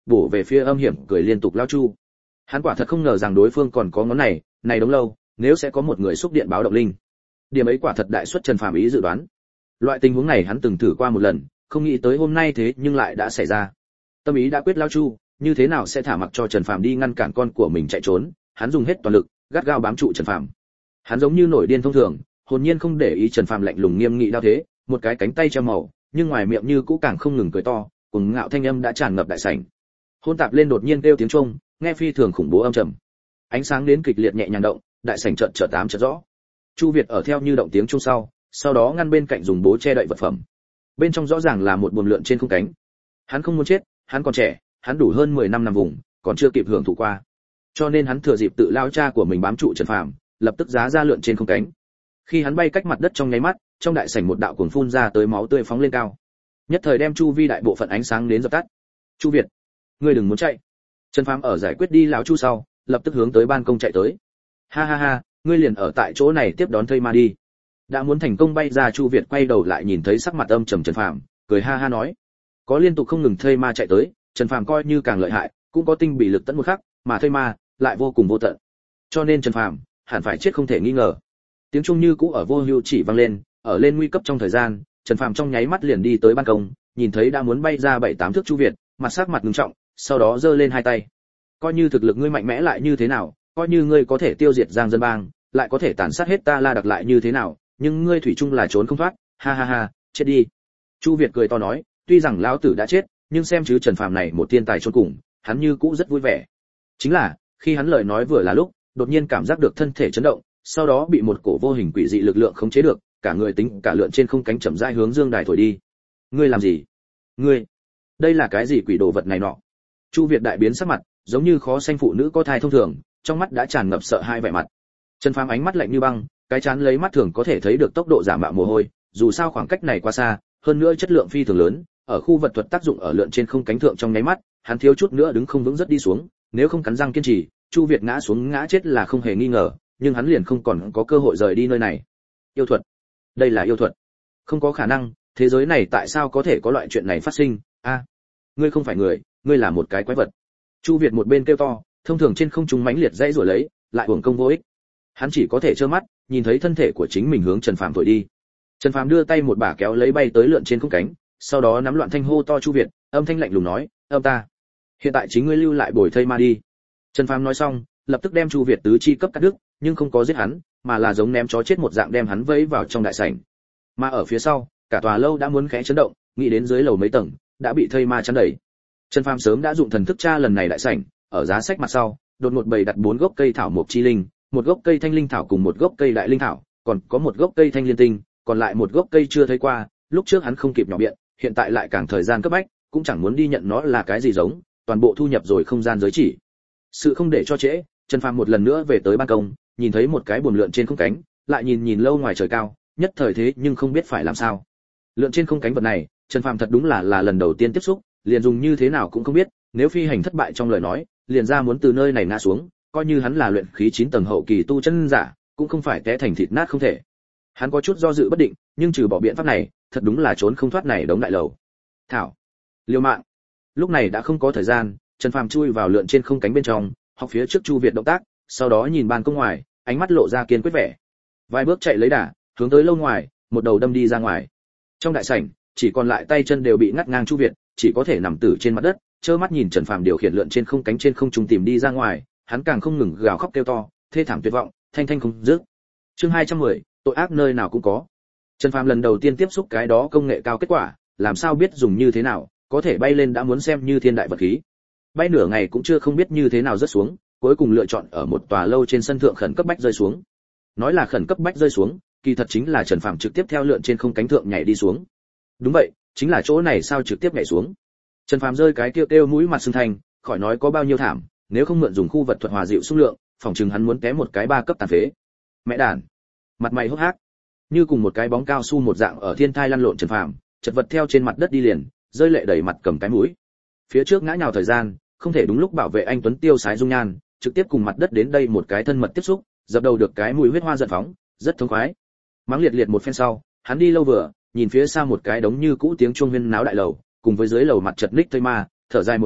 bổ về phía âm hiểm cười liên tục lao Chu. Hắn quả thật không ngờ rằng đối phương còn có ngón này, này đống lâu, nếu sẽ có một người xúc điện báo động linh. Điểm ấy quả thật đại suất Trần Phàm ý dự đoán. Loại tình huống này hắn từng thử qua một lần, không nghĩ tới hôm nay thế nhưng lại đã xảy ra. Tâm ý đã quyết lao Chu, như thế nào sẽ thả mặc cho Trần Phàm đi ngăn cản con của mình chạy trốn, hắn dùng hết toàn lực, gắt gao bám trụ Trần Phàm. Hắn giống như nổi điên thông thường, hồn nhiên không để ý Trần Phàm lạnh lùng nghiêm nghị đao thế, một cái cánh tay treo màu, nhưng ngoài miệng như cũ càng không ngừng cười to, cùng ngạo thanh âm đã tràn ngập đại sảnh. Hôn tạp lên đột nhiên kêu tiếng chuông, nghe phi thường khủng bố âm trầm. Ánh sáng đến kịch liệt nhẹ nhàng động, đại sảnh chợt chợt tám chợt rõ. Chu Việt ở theo như động tiếng chuông sau, sau đó ngăn bên cạnh dùng bố che đậy vật phẩm. Bên trong rõ ràng là một buồm lượn trên không cánh. Hắn không muốn chết, hắn còn trẻ, hắn đủ hơn mười năm nằm vùng, còn chưa kịp hưởng thụ qua. Cho nên hắn thừa dịp tự lao cha của mình bám trụ Trần Phàm, lập tức giá ra lượn trên không cánh. Khi hắn bay cách mặt đất trong nháy mắt, trong đại sảnh một đạo cuồng phun ra tới máu tươi phóng lên cao. Nhất thời đem chu vi đại bộ phận ánh sáng đến dập tắt. Chu Việt, ngươi đừng muốn chạy. Trần Phàm ở giải quyết đi lão Chu sau, lập tức hướng tới ban công chạy tới. Ha ha ha, ngươi liền ở tại chỗ này tiếp đón thây ma đi. Đã muốn thành công bay ra, Chu Việt quay đầu lại nhìn thấy sắc mặt âm trầm Trần Phàm, cười ha ha nói: có liên tục không ngừng thây ma chạy tới, Trần Phàm coi như càng lợi hại, cũng có tinh bị lực tận một khắc, mà thây ma lại vô cùng vô tận. Cho nên Trần Phàm hẳn phải chết không thể nghi ngờ. Tiếng chuông như cũ ở vô hưu chỉ vang lên, ở lên nguy cấp trong thời gian, Trần Phàm trong nháy mắt liền đi tới ban công, nhìn thấy đã muốn bay ra bảy tám thước Chu Việt, mặt sắc mặt ngưng trọng, sau đó giơ lên hai tay. Coi như thực lực ngươi mạnh mẽ lại như thế nào, coi như ngươi có thể tiêu diệt Giang Dân Bang, lại có thể tàn sát hết ta La Đặc lại như thế nào, nhưng ngươi thủy chung là trốn không thoát, ha ha ha, chết đi. Chu Việt cười to nói, tuy rằng lão tử đã chết, nhưng xem chứ Trần Phàm này một thiên tài chôn cùng, hắn như cũ rất vui vẻ. Chính là, khi hắn lời nói vừa là lúc, đột nhiên cảm giác được thân thể chấn động, sau đó bị một cổ vô hình quỷ dị lực lượng khống chế được, cả người tính cả lượn trên không cánh chậm rãi hướng dương đài thổi đi. Ngươi làm gì? Ngươi, đây là cái gì quỷ đồ vật này nọ? Chu Việt đại biến sắc mặt, giống như khó sanh phụ nữ có thai thông thường, trong mắt đã tràn ngập sợ hãi vẻ mặt. Trần Phàm ánh mắt lạnh như băng, cái chán lấy mắt thường có thể thấy được tốc độ giả mạo mồ hôi, dù sao khoảng cách này quá xa, hơn nữa chất lượng phi thường lớn, ở khu vật thuật tác dụng ở lượn trên không cánh thượng trong nháy mắt, hắn thiếu chút nữa đứng không vững rất đi xuống, nếu không cắn răng kiên trì, Chu Việt ngã xuống ngã chết là không hề nghi ngờ, nhưng hắn liền không còn có cơ hội rời đi nơi này. Yêu thuật, đây là yêu thuật. Không có khả năng, thế giới này tại sao có thể có loại chuyện này phát sinh? A, ngươi không phải người, ngươi là một cái quái vật. Chu Việt một bên kêu to, thông thường trên không trung mãnh liệt dãy rồi lấy, lại uổng công vô ích. Hắn chỉ có thể trơ mắt nhìn thấy thân thể của chính mình hướng Trần Phàm thổi đi. Trần Phàm đưa tay một bả kéo lấy bay tới lượn trên không cánh, sau đó nắm loạn thanh hô to Chu Việt, âm thanh lạnh lùng nói, âm ta, hiện tại chính ngươi lưu lại bồi thây ma đi. Trần Phàm nói xong, lập tức đem Chu Việt tứ chi cấp cắt đứt, nhưng không có giết hắn, mà là giống ném chó chết một dạng đem hắn vẫy vào trong đại sảnh. Mà ở phía sau, cả tòa lâu đã muốn khẽ chấn động, nghĩ đến dưới lầu mấy tầng đã bị thây ma chắn đầy. Trần Phàm sớm đã dụng thần thức tra lần này đại sảnh, ở giá sách mặt sau, đột ngột bày đặt bốn gốc cây thảo mộc chi linh, một gốc cây thanh linh thảo cùng một gốc cây đại linh thảo, còn có một gốc cây thanh liên tinh, còn lại một gốc cây chưa thấy qua, lúc trước hắn không kịp nhỏ biện, hiện tại lại càng thời gian cấp bách, cũng chẳng muốn đi nhận nó là cái gì giống, toàn bộ thu nhập rồi không gian giới chỉ. Sự không để cho trễ, Trần Phàm một lần nữa về tới ban công, nhìn thấy một cái buồm lượn trên không cánh, lại nhìn nhìn lâu ngoài trời cao, nhất thời thế nhưng không biết phải làm sao. Lượn trên không cánh vật này, Trần Phàm thật đúng là là lần đầu tiên tiếp xúc, liền dùng như thế nào cũng không biết, nếu phi hành thất bại trong lời nói, liền ra muốn từ nơi này ngã xuống, coi như hắn là luyện khí chín tầng hậu kỳ tu chân giả, cũng không phải té thành thịt nát không thể. Hắn có chút do dự bất định, nhưng trừ bỏ biện pháp này, thật đúng là trốn không thoát này đống đại lầu. Thảo, liều mạng. Lúc này đã không có thời gian, Trần Phàm chui vào lượn trên không cánh bên trong, học phía trước Chu Việt động tác, sau đó nhìn ban công ngoài, ánh mắt lộ ra kiên quyết vẻ. Vài bước chạy lấy đà, hướng tới lâu ngoài, một đầu đâm đi ra ngoài. Trong đại sảnh, chỉ còn lại tay chân đều bị ngắt ngang Chu Việt, chỉ có thể nằm tử trên mặt đất, trơ mắt nhìn Trần Phàm điều khiển lượn trên không cánh trên không trung tìm đi ra ngoài, hắn càng không ngừng gào khóc kêu to, thê thảm tuyệt vọng, thanh thanh không dứt. Chương hai trăm mười, tội ác nơi nào cũng có. Trần Phàm lần đầu tiên tiếp xúc cái đó công nghệ cao kết quả, làm sao biết dùng như thế nào, có thể bay lên đã muốn xem như thiên đại vật khí. Bay nửa ngày cũng chưa không biết như thế nào rớt xuống, cuối cùng lựa chọn ở một tòa lâu trên sân thượng khẩn cấp bách rơi xuống. Nói là khẩn cấp bách rơi xuống, kỳ thật chính là Trần Phàm trực tiếp theo lượn trên không cánh thượng nhảy đi xuống. Đúng vậy, chính là chỗ này sao trực tiếp nhảy xuống. Trần Phàm rơi cái kêu kêu mũi mặt sưng thành, khỏi nói có bao nhiêu thảm, nếu không mượn dùng khu vật thuật hòa dịu xung lượng, phòng chừng hắn muốn té một cái ba cấp tàn phế. Mẹ đàn, mặt mày hốc hác, như cùng một cái bóng cao su một dạng ở thiên thai lăn lộn Trần Phàm, chật vật theo trên mặt đất đi liền, rơi lệ đầy mặt cầm cái mũi. Phía trước ngã nhào thời gian, không thể đúng lúc bảo vệ anh tuấn tiêu sái dung nhan, trực tiếp cùng mặt đất đến đây một cái thân mật tiếp xúc, dập đầu được cái mùi huyết hoa giận phóng, rất thống khoái. Mắng liệt liệt một phen sau, hắn đi lâu vừa, nhìn phía xa một cái đống như cũ tiếng chuông huyên náo đại lầu, cùng với dưới lầu mặt chật ních thây ma, thở dài một hơi,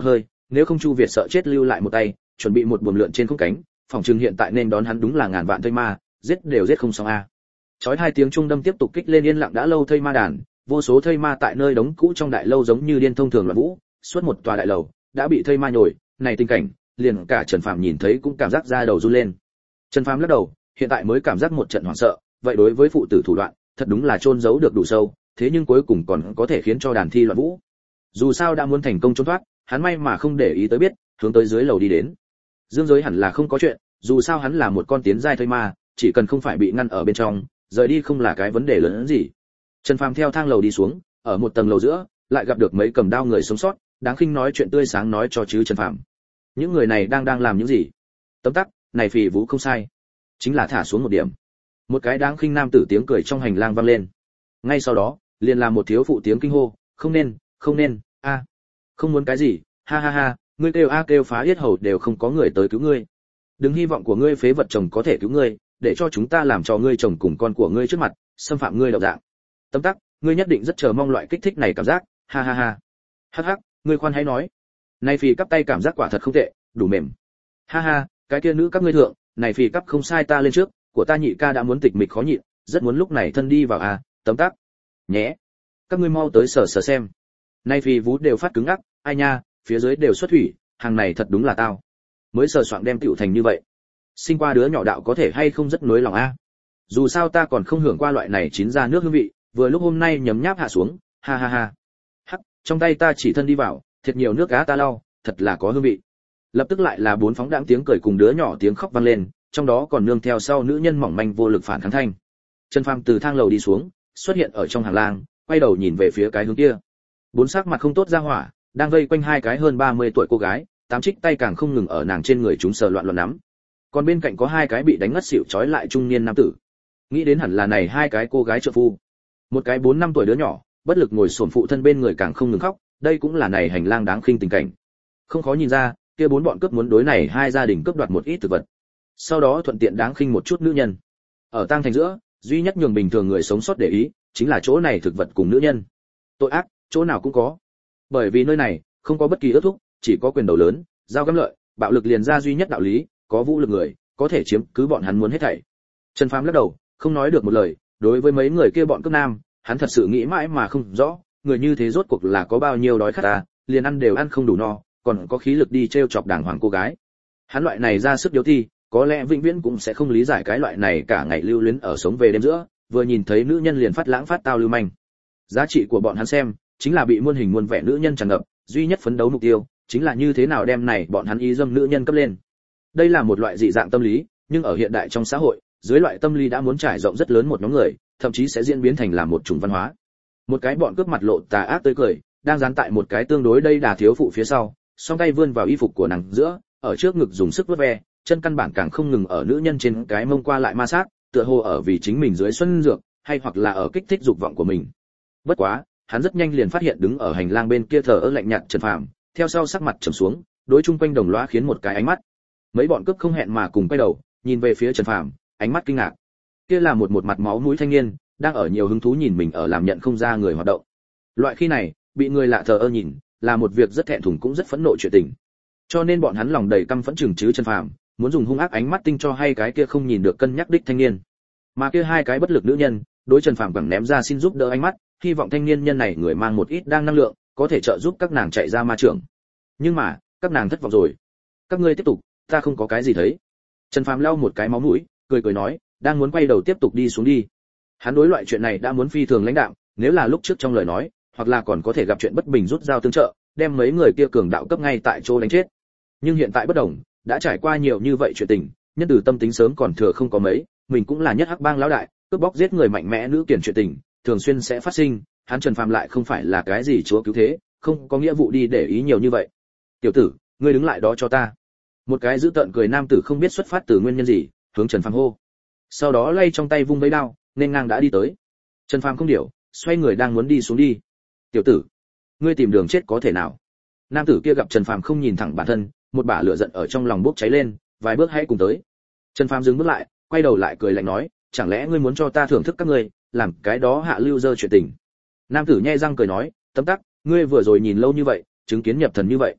nếu không Chu Việt sợ chết lưu lại một tay, chuẩn bị một buồm lượn trên không cánh, phòng trường hiện tại nên đón hắn đúng là ngàn vạn thây ma, giết đều giết không xong a. Chói hai tiếng trung đâm tiếp tục kích lên yên lặng đã lâu thây ma đàn, vô số thây ma tại nơi đống cũ trong đại lâu giống như điên thông thường loạn vũ, suốt một tòa đại lầu đã bị thây ma nhồi, này tình cảnh, liền cả Trần Phàm nhìn thấy cũng cảm giác da đầu run lên. Trần Phàm lắc đầu, hiện tại mới cảm giác một trận hoảng sợ, vậy đối với phụ tử thủ đoạn, thật đúng là chôn giấu được đủ sâu, thế nhưng cuối cùng còn có thể khiến cho đàn thi loạn vũ. Dù sao đã muốn thành công trốn thoát, hắn may mà không để ý tới biết, hướng tới dưới lầu đi đến. Dương Giới hẳn là không có chuyện, dù sao hắn là một con tiến giai thây ma, chỉ cần không phải bị ngăn ở bên trong, rời đi không là cái vấn đề lớn hơn gì. Trần Phàm theo thang lầu đi xuống, ở một tầng lầu giữa, lại gặp được mấy cầm đao người sống sót, đáng khinh nói chuyện tươi sáng nói cho chứ Trần Phàm. Những người này đang đang làm những gì? Tấm tắc, này phỉ vũ không sai, chính là thả xuống một điểm. Một cái đáng khinh nam tử tiếng cười trong hành lang vang lên. Ngay sau đó, liền là một thiếu phụ tiếng kinh hô, không nên, không nên, a, không muốn cái gì, ha ha ha, ngươi kêu a kêu phá yết hầu đều không có người tới cứu ngươi. Đừng hy vọng của ngươi phế vật chồng có thể cứu ngươi, để cho chúng ta làm cho ngươi chồng cùng con của ngươi trước mặt, xâm phạm ngươi độc dạng. Tấm tắc, ngươi nhất định rất chờ mong loại kích thích này cảm giác, ha ha ha. Hắc hắc, ngươi khoan hãy nói. Này phì cắp tay cảm giác quả thật không tệ, đủ mềm. Ha ha, cái kia nữ các ngươi thượng, này phì cắp không sai ta lên trước, của ta nhị ca đã muốn tịch mịch khó nhịn, rất muốn lúc này thân đi vào à, tấm tắc. Nhé. Các ngươi mau tới sở sở xem. Này phì vú đều phát cứng ngắc, ai nha, phía dưới đều xuất thủy, hàng này thật đúng là tao. Mới sờ soạng đem tiểu thành như vậy. Sinh qua đứa nhỏ đạo có thể hay không rất nối lòng a. Dù sao ta còn không hưởng qua loại này chín ra nước hương vị, vừa lúc hôm nay nhấm nháp hạ xuống, ha ha ha. Hắc, trong tay ta chỉ thân đi vào, thiệt nhiều nước cá ta lau, thật là có hương vị. Lập tức lại là bốn phóng đãng tiếng cười cùng đứa nhỏ tiếng khóc vang lên, trong đó còn nương theo sau nữ nhân mỏng manh vô lực phản kháng thanh. Trần Phàm từ thang lầu đi xuống, xuất hiện ở trong hành lang, quay đầu nhìn về phía cái hướng kia. Bốn sắc mặt không tốt ra hỏa, đang vây quanh hai cái hơn ba mươi tuổi cô gái, tám trích tay càng không ngừng ở nàng trên người chúng sờ loạn loạn nắm. Còn bên cạnh có hai cái bị đánh ngất xỉu trói lại trung niên nam tử. Nghĩ đến hẳn là này hai cái cô gái trợ phu. Một cái bốn năm tuổi đứa nhỏ, bất lực ngồi xổm phụ thân bên người càng không ngừng khóc, đây cũng là này hành lang đáng khinh tình cảnh. Không khó nhìn ra, kia bốn bọn cướp muốn đối này hai gia đình cướp đoạt một ít thực vật. Sau đó thuận tiện đáng khinh một chút nữ nhân. Ở tang thành giữa, duy nhất nhường bình thường người sống sót để ý, chính là chỗ này thực vật cùng nữ nhân. Tội ác, chỗ nào cũng có. Bởi vì nơi này không có bất kỳ ước thúc, chỉ có quyền đầu lớn, giao găm lợi, bạo lực liền ra duy nhất đạo lý, có vũ lực người, có thể chiếm cứ bọn hắn muốn hết thảy. Trần Phàm lắc đầu, không nói được một lời, đối với mấy người kia bọn cướp nam, hắn thật sự nghĩ mãi mà không rõ, người như thế rốt cuộc là có bao nhiêu đói khát à, liền ăn đều ăn không đủ no, còn có khí lực đi trêu chọc đàng hoàng cô gái. Hắn loại này ra sức điếu thi, có lẽ vĩnh viễn cũng sẽ không lý giải cái loại này cả ngày lưu luyến ở sống về đêm giữa, vừa nhìn thấy nữ nhân liền phát lãng phát tao lưu manh. Giá trị của bọn hắn xem, chính là bị muôn hình muôn vẻ nữ nhân tràn ngập, duy nhất phấn đấu mục tiêu chính là như thế nào đem này bọn hắn ý dâm nữ nhân cấp lên. Đây là một loại dị dạng tâm lý, nhưng ở hiện đại trong xã hội, dưới loại tâm lý đã muốn trải rộng rất lớn một nhóm người, thậm chí sẽ diễn biến thành là một chủng văn hóa. Một cái bọn cướp mặt lộ tà ác tươi cười, đang dán tại một cái tương đối đây đà thiếu phụ phía sau, song tay vươn vào y phục của nàng giữa, ở trước ngực dùng sức vuốt ve, chân căn bản càng không ngừng ở nữ nhân trên cái mông qua lại ma sát, tựa hồ ở vì chính mình dưới xuân dược, hay hoặc là ở kích thích dục vọng của mình. Bất quá, hắn rất nhanh liền phát hiện đứng ở hành lang bên kia thờ ơ lạnh nhạt Trần Phàm, theo sau sắc mặt trầm xuống, đối chung quanh đồng loa khiến một cái ánh mắt. Mấy bọn cướp không hẹn mà cùng quay đầu, nhìn về phía Trần Phàm, ánh mắt kinh ngạc. Kia là một một mặt máu mũi thanh niên, đang ở nhiều hứng thú nhìn mình ở làm nhận không ra người hoạt động. Loại khi này, bị người lạ thờ ơ nhìn, là một việc rất thẹn thùng cũng rất phẫn nộ chuyện tình. Cho nên bọn hắn lòng đầy căm phẫn chừng chứ Trần Phàm, muốn dùng hung ác ánh mắt tinh cho hay cái kia không nhìn được cân nhắc đích thanh niên. Mà kia hai cái bất lực nữ nhân, đối Trần Phàm quẳng ném ra xin giúp đỡ ánh mắt, hy vọng thanh niên nhân này người mang một ít đang năng lượng, có thể trợ giúp các nàng chạy ra ma trường. Nhưng mà, các nàng thất vọng rồi. Các ngươi tiếp tục, ta không có cái gì thấy. Trần Phàm lau một cái máu mũi, cười cười nói, đang muốn quay đầu tiếp tục đi xuống đi. Hắn đối loại chuyện này đã muốn phi thường lãnh đạm, nếu là lúc trước trong lời nói, hoặc là còn có thể gặp chuyện bất bình rút dao tương trợ, đem mấy người kia cường đạo cấp ngay tại chỗ đánh chết. Nhưng hiện tại bất đồng, đã trải qua nhiều như vậy chuyện tình, nhân từ tâm tính sớm còn thừa không có mấy, mình cũng là nhất hắc bang lão đại, cướp bóc giết người mạnh mẽ nữ kiển chuyện tình, thường xuyên sẽ phát sinh, hắn Trần Phàm lại không phải là cái gì chúa cứu thế, không có nghĩa vụ đi để ý nhiều như vậy. Tiểu tử, ngươi đứng lại đó cho ta. Một cái giữ tợn cười nam tử không biết xuất phát từ nguyên nhân gì, hướng Trần Phàm hô. Sau đó lay trong tay vung vẫy đao, nên ngang đã đi tới. Trần Phàm không điều, xoay người đang muốn đi xuống đi. Tiểu tử, ngươi tìm đường chết có thể nào? Nam tử kia gặp Trần Phàm không nhìn thẳng bản thân, một bả lửa giận ở trong lòng bốc cháy lên, vài bước hãy cùng tới. Trần Phàm dừng bước lại, quay đầu lại cười lạnh nói, chẳng lẽ ngươi muốn cho ta thưởng thức các ngươi, làm cái đó hạ lưu dơ chuyện tình? Nam tử nhe răng cười nói, tấm tắc, ngươi vừa rồi nhìn lâu như vậy, chứng kiến nhập thần như vậy,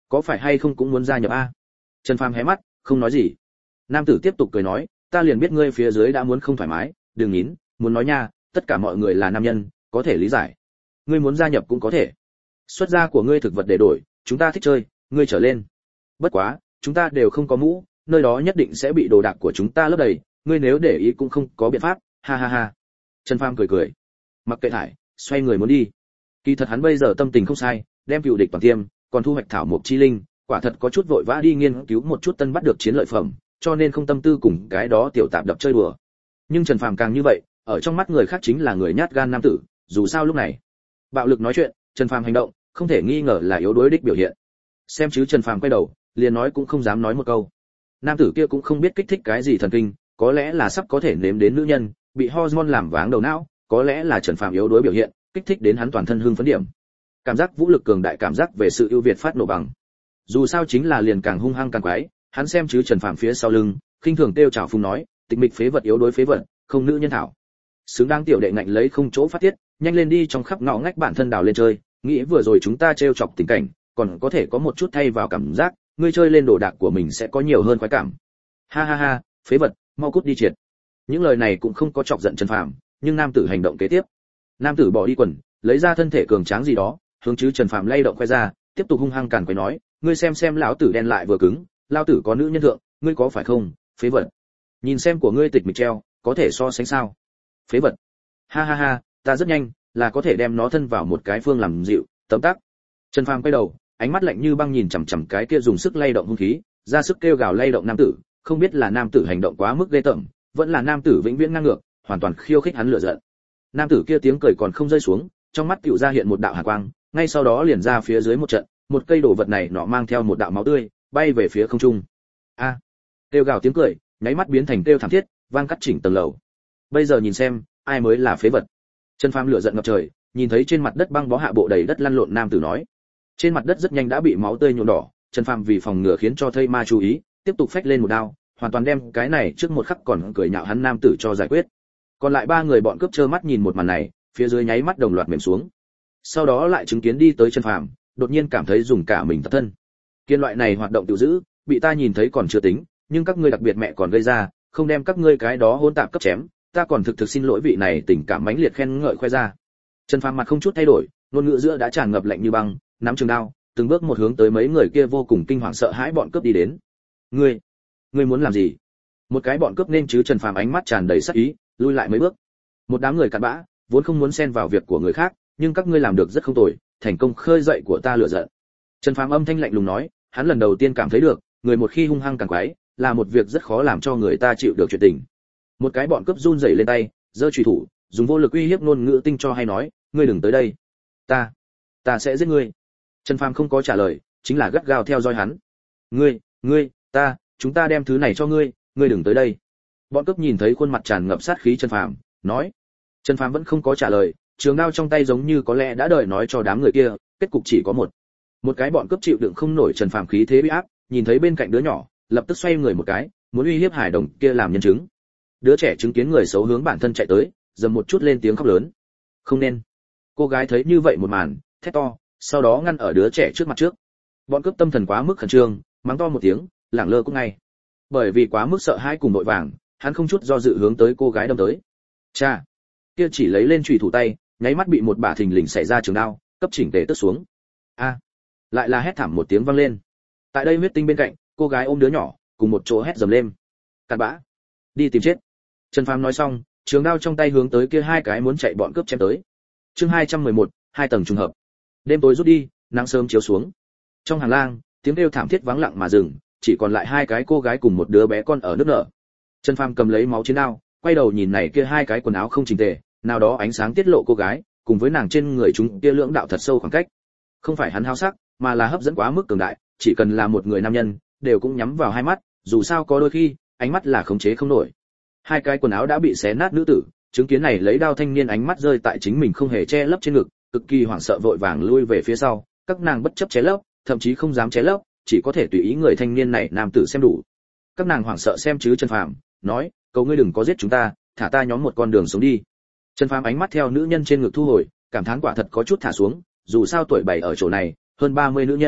có phải hay không cũng muốn gia nhập a? Trần Phàm hé mắt, không nói gì. Nam tử tiếp tục cười nói, ta liền biết ngươi phía dưới đã muốn không thoải mái, đừng nín, muốn nói nha, tất cả mọi người là nam nhân, có thể lý giải. Ngươi muốn gia nhập cũng có thể. Xuất gia của ngươi thực vật để đổi, chúng ta thích chơi, ngươi trở lên. Bất quá, chúng ta đều không có mũ, nơi đó nhất định sẽ bị đồ đạc của chúng ta lấp đầy, ngươi nếu để ý cũng không có biện pháp, ha ha ha. Trần Phàm cười cười. Mặc kệ thải, xoay người muốn đi. Kỳ thật hắn bây giờ tâm tình không sai, đem cựu địch toàn tiêm, còn thu hoạch thảo mộc chi linh, quả thật có chút vội vã đi nghiên cứu một chút tân bắt được chiến lợi phẩm, cho nên không tâm tư cùng cái đó tiểu tạp đập chơi đùa. Nhưng Trần Phàm càng như vậy, ở trong mắt người khác chính là người nhát gan nam tử, dù sao lúc này, bạo lực nói chuyện, Trần Phàm hành động, không thể nghi ngờ là yếu đuối đích biểu hiện. Xem chứ Trần Phàm quay đầu, liền nói cũng không dám nói một câu. Nam tử kia cũng không biết kích thích cái gì thần kinh, có lẽ là sắp có thể nếm đến nữ nhân, bị hormone làm váng đầu não, có lẽ là Trần Phàm yếu đuối biểu hiện, kích thích đến hắn toàn thân hưng phấn điểm. Cảm giác vũ lực cường đại, cảm giác về sự ưu việt phát nổ bằng. Dù sao chính là liền càng hung hăng càng quái, hắn xem chứ Trần Phàm phía sau lưng, khinh thường kêu chào phung nói, tịch mịch phế vật yếu đối phế vật, không nữ nhân thảo. Xứng đáng tiểu đệ ngạnh lấy không chỗ phát tiết, nhanh lên đi trong khắp ngõ ngách bản thân đào lên chơi, nghĩ vừa rồi chúng ta trêu chọc tình cảnh, còn có thể có một chút thay vào cảm giác, ngươi chơi lên đồ đạc của mình sẽ có nhiều hơn khoái cảm. Ha ha ha, phế vật, mau cút đi triệt. Những lời này cũng không có chọc giận Trần Phàm, nhưng nam tử hành động kế tiếp. Nam tử bỏ đi quần, lấy ra thân thể cường tráng gì đó, hướng chứ Trần Phàm lay động khoe ra, tiếp tục hung hăng càn quấy nói, ngươi xem xem lão tử đen lại vừa cứng, lão tử có nữ nhân thượng, ngươi có phải không, phế vật. Nhìn xem của ngươi tịch mịch treo, có thể so sánh sao? Phế vật. Ha ha ha, ta rất nhanh, là có thể đem nó thân vào một cái phương làm dịu, tấm tắc. Trần Phàm quay đầu, ánh mắt lạnh như băng nhìn chằm chằm cái kia dùng sức lay động hung khí, ra sức kêu gào lay động nam tử, không biết là nam tử hành động quá mức ghê tởm, vẫn là nam tử vĩnh viễn ngang ngược, hoàn toàn khiêu khích hắn lửa giận. Nam tử kia tiếng cười còn không rơi xuống, trong mắt tựu ra hiện một đạo hàn quang, ngay sau đó liền ra phía dưới một trận, một cây đồ vật này nọ mang theo một đạo máu tươi, bay về phía không trung. A! À, kêu gào tiếng cười, nháy mắt biến thành kêu thảm thiết, vang cắt chỉnh tầng lầu. Bây giờ nhìn xem, ai mới là phế vật. Trần Phàm lửa giận ngập trời, nhìn thấy trên mặt đất băng bó hạ bộ đầy đất lăn lộn nam tử nói. Trên mặt đất rất nhanh đã bị máu tươi nhuộm đỏ, Trần Phàm vì phòng ngừa khiến cho thây ma chú ý, tiếp tục phách lên một đao, hoàn toàn đem cái này trước một khắc còn cười nhạo hắn nam tử cho giải quyết. Còn lại ba người bọn cướp trơ mắt nhìn một màn này, phía dưới nháy mắt đồng loạt mềm xuống. Sau đó lại chứng kiến đi tới Trần Phàm, đột nhiên cảm thấy dùng cả mình tập thân. Kiên loại này hoạt động tự giữ, bị ta nhìn thấy còn chưa tính, nhưng các ngươi đặc biệt mẹ còn gây ra, không đem các ngươi cái đó hỗn tạp cấp chém, ta còn thực thực xin lỗi vị này tình cảm mãnh liệt khen ngợi khoe ra. Trần Phàm mặt không chút thay đổi, ngôn ngữ giữa đã tràn ngập lạnh như băng, nắm trường đao, từng bước một hướng tới mấy người kia vô cùng kinh hoàng sợ hãi bọn cướp đi đến. Ngươi, ngươi muốn làm gì? Một cái bọn cướp nên chứ Trần Phàm ánh mắt tràn đầy sát ý, lui lại mấy bước. Một đám người cặn bã, vốn không muốn xen vào việc của người khác, nhưng các ngươi làm được rất không tồi, thành công khơi dậy của ta lửa giận. Trần Phàm âm thanh lạnh lùng nói, hắn lần đầu tiên cảm thấy được, người một khi hung hăng càng quái, là một việc rất khó làm cho người ta chịu được chuyện tình. Một cái bọn cướp run rẩy lên tay, giơ chùy thủ, dùng vô lực uy hiếp ngôn ngữ tinh cho hay nói, ngươi đừng tới đây, ta, ta sẽ giết ngươi. Trần Phàm không có trả lời, chính là gắt gao theo dõi hắn. Ngươi, ngươi, ta, chúng ta đem thứ này cho ngươi, ngươi đừng tới đây. Bọn cướp nhìn thấy khuôn mặt tràn ngập sát khí Trần Phàm, nói. Trần Phàm vẫn không có trả lời, trường đao trong tay giống như có lẽ đã đợi nói cho đám người kia, kết cục chỉ có một. Một cái bọn cướp chịu đựng không nổi Trần Phàm khí thế uy áp, nhìn thấy bên cạnh đứa nhỏ, lập tức xoay người một cái, muốn uy hiếp hải đồng kia làm nhân chứng. Đứa trẻ chứng kiến người xấu hướng bản thân chạy tới, dầm một chút lên tiếng khóc lớn. Không nên. Cô gái thấy như vậy một màn, thét to, sau đó ngăn ở đứa trẻ trước mặt trước. Bọn cướp tâm thần quá mức khẩn trương, mắng to một tiếng, lẳng lơ cũng ngay. Bởi vì quá mức sợ hãi cùng nội vàng, hắn không chút do dự hướng tới cô gái đâm tới. Cha, kia chỉ lấy lên chùy thủ tay, nháy mắt bị một bả thình lình xảy ra trường đao, cấp chỉnh tề tước xuống. A, lại là hét thảm một tiếng vang lên. Tại đây huyết tinh bên cạnh, cô gái ôm đứa nhỏ, cùng một chỗ hét dầm lên. Cặn bã, đi tìm chết. Trần Phàm nói xong, trường đao trong tay hướng tới kia hai cái muốn chạy bọn cướp chém tới. Chương hai trăm mười một, hai tầng trùng hợp. Đêm tối rút đi, nắng sớm chiếu xuống. Trong hành lang, tiếng kêu thảm thiết vắng lặng mà dừng, chỉ còn lại hai cái cô gái cùng một đứa bé con ở nước nở. Trần Phàm cầm lấy máu chiến đao, quay đầu nhìn này kia hai cái quần áo không chỉnh tề, nào đó ánh sáng tiết lộ cô gái, cùng với nàng trên người chúng kia lưỡng đạo thật sâu khoảng cách. Không phải hắn háo sắc, mà là hấp dẫn quá mức cường đại, chỉ cần là một người nam nhân, đều cũng nhắm vào hai mắt, dù sao có đôi khi, ánh mắt là khống chế không nổi. Hai cái quần áo đã bị xé nát nữ tử, chứng kiến này lấy đao thanh niên ánh mắt rơi tại chính mình không hề che lấp trên ngực, cực kỳ hoảng sợ vội vàng lui về phía sau, các nàng bất chấp che lấp, thậm chí không dám che lấp, chỉ có thể tùy ý người thanh niên này nam tử xem đủ. Các nàng hoảng sợ xem chứ Trần Phàm, nói, cầu ngươi đừng có giết chúng ta, thả ta nhóm một con đường sống đi. Trần Phàm ánh mắt theo nữ nhân trên ngực thu hồi, cảm thán quả thật có chút thả xuống, dù sao tuổi bảy ở chỗ này, hơn ba mươi nữ nhân,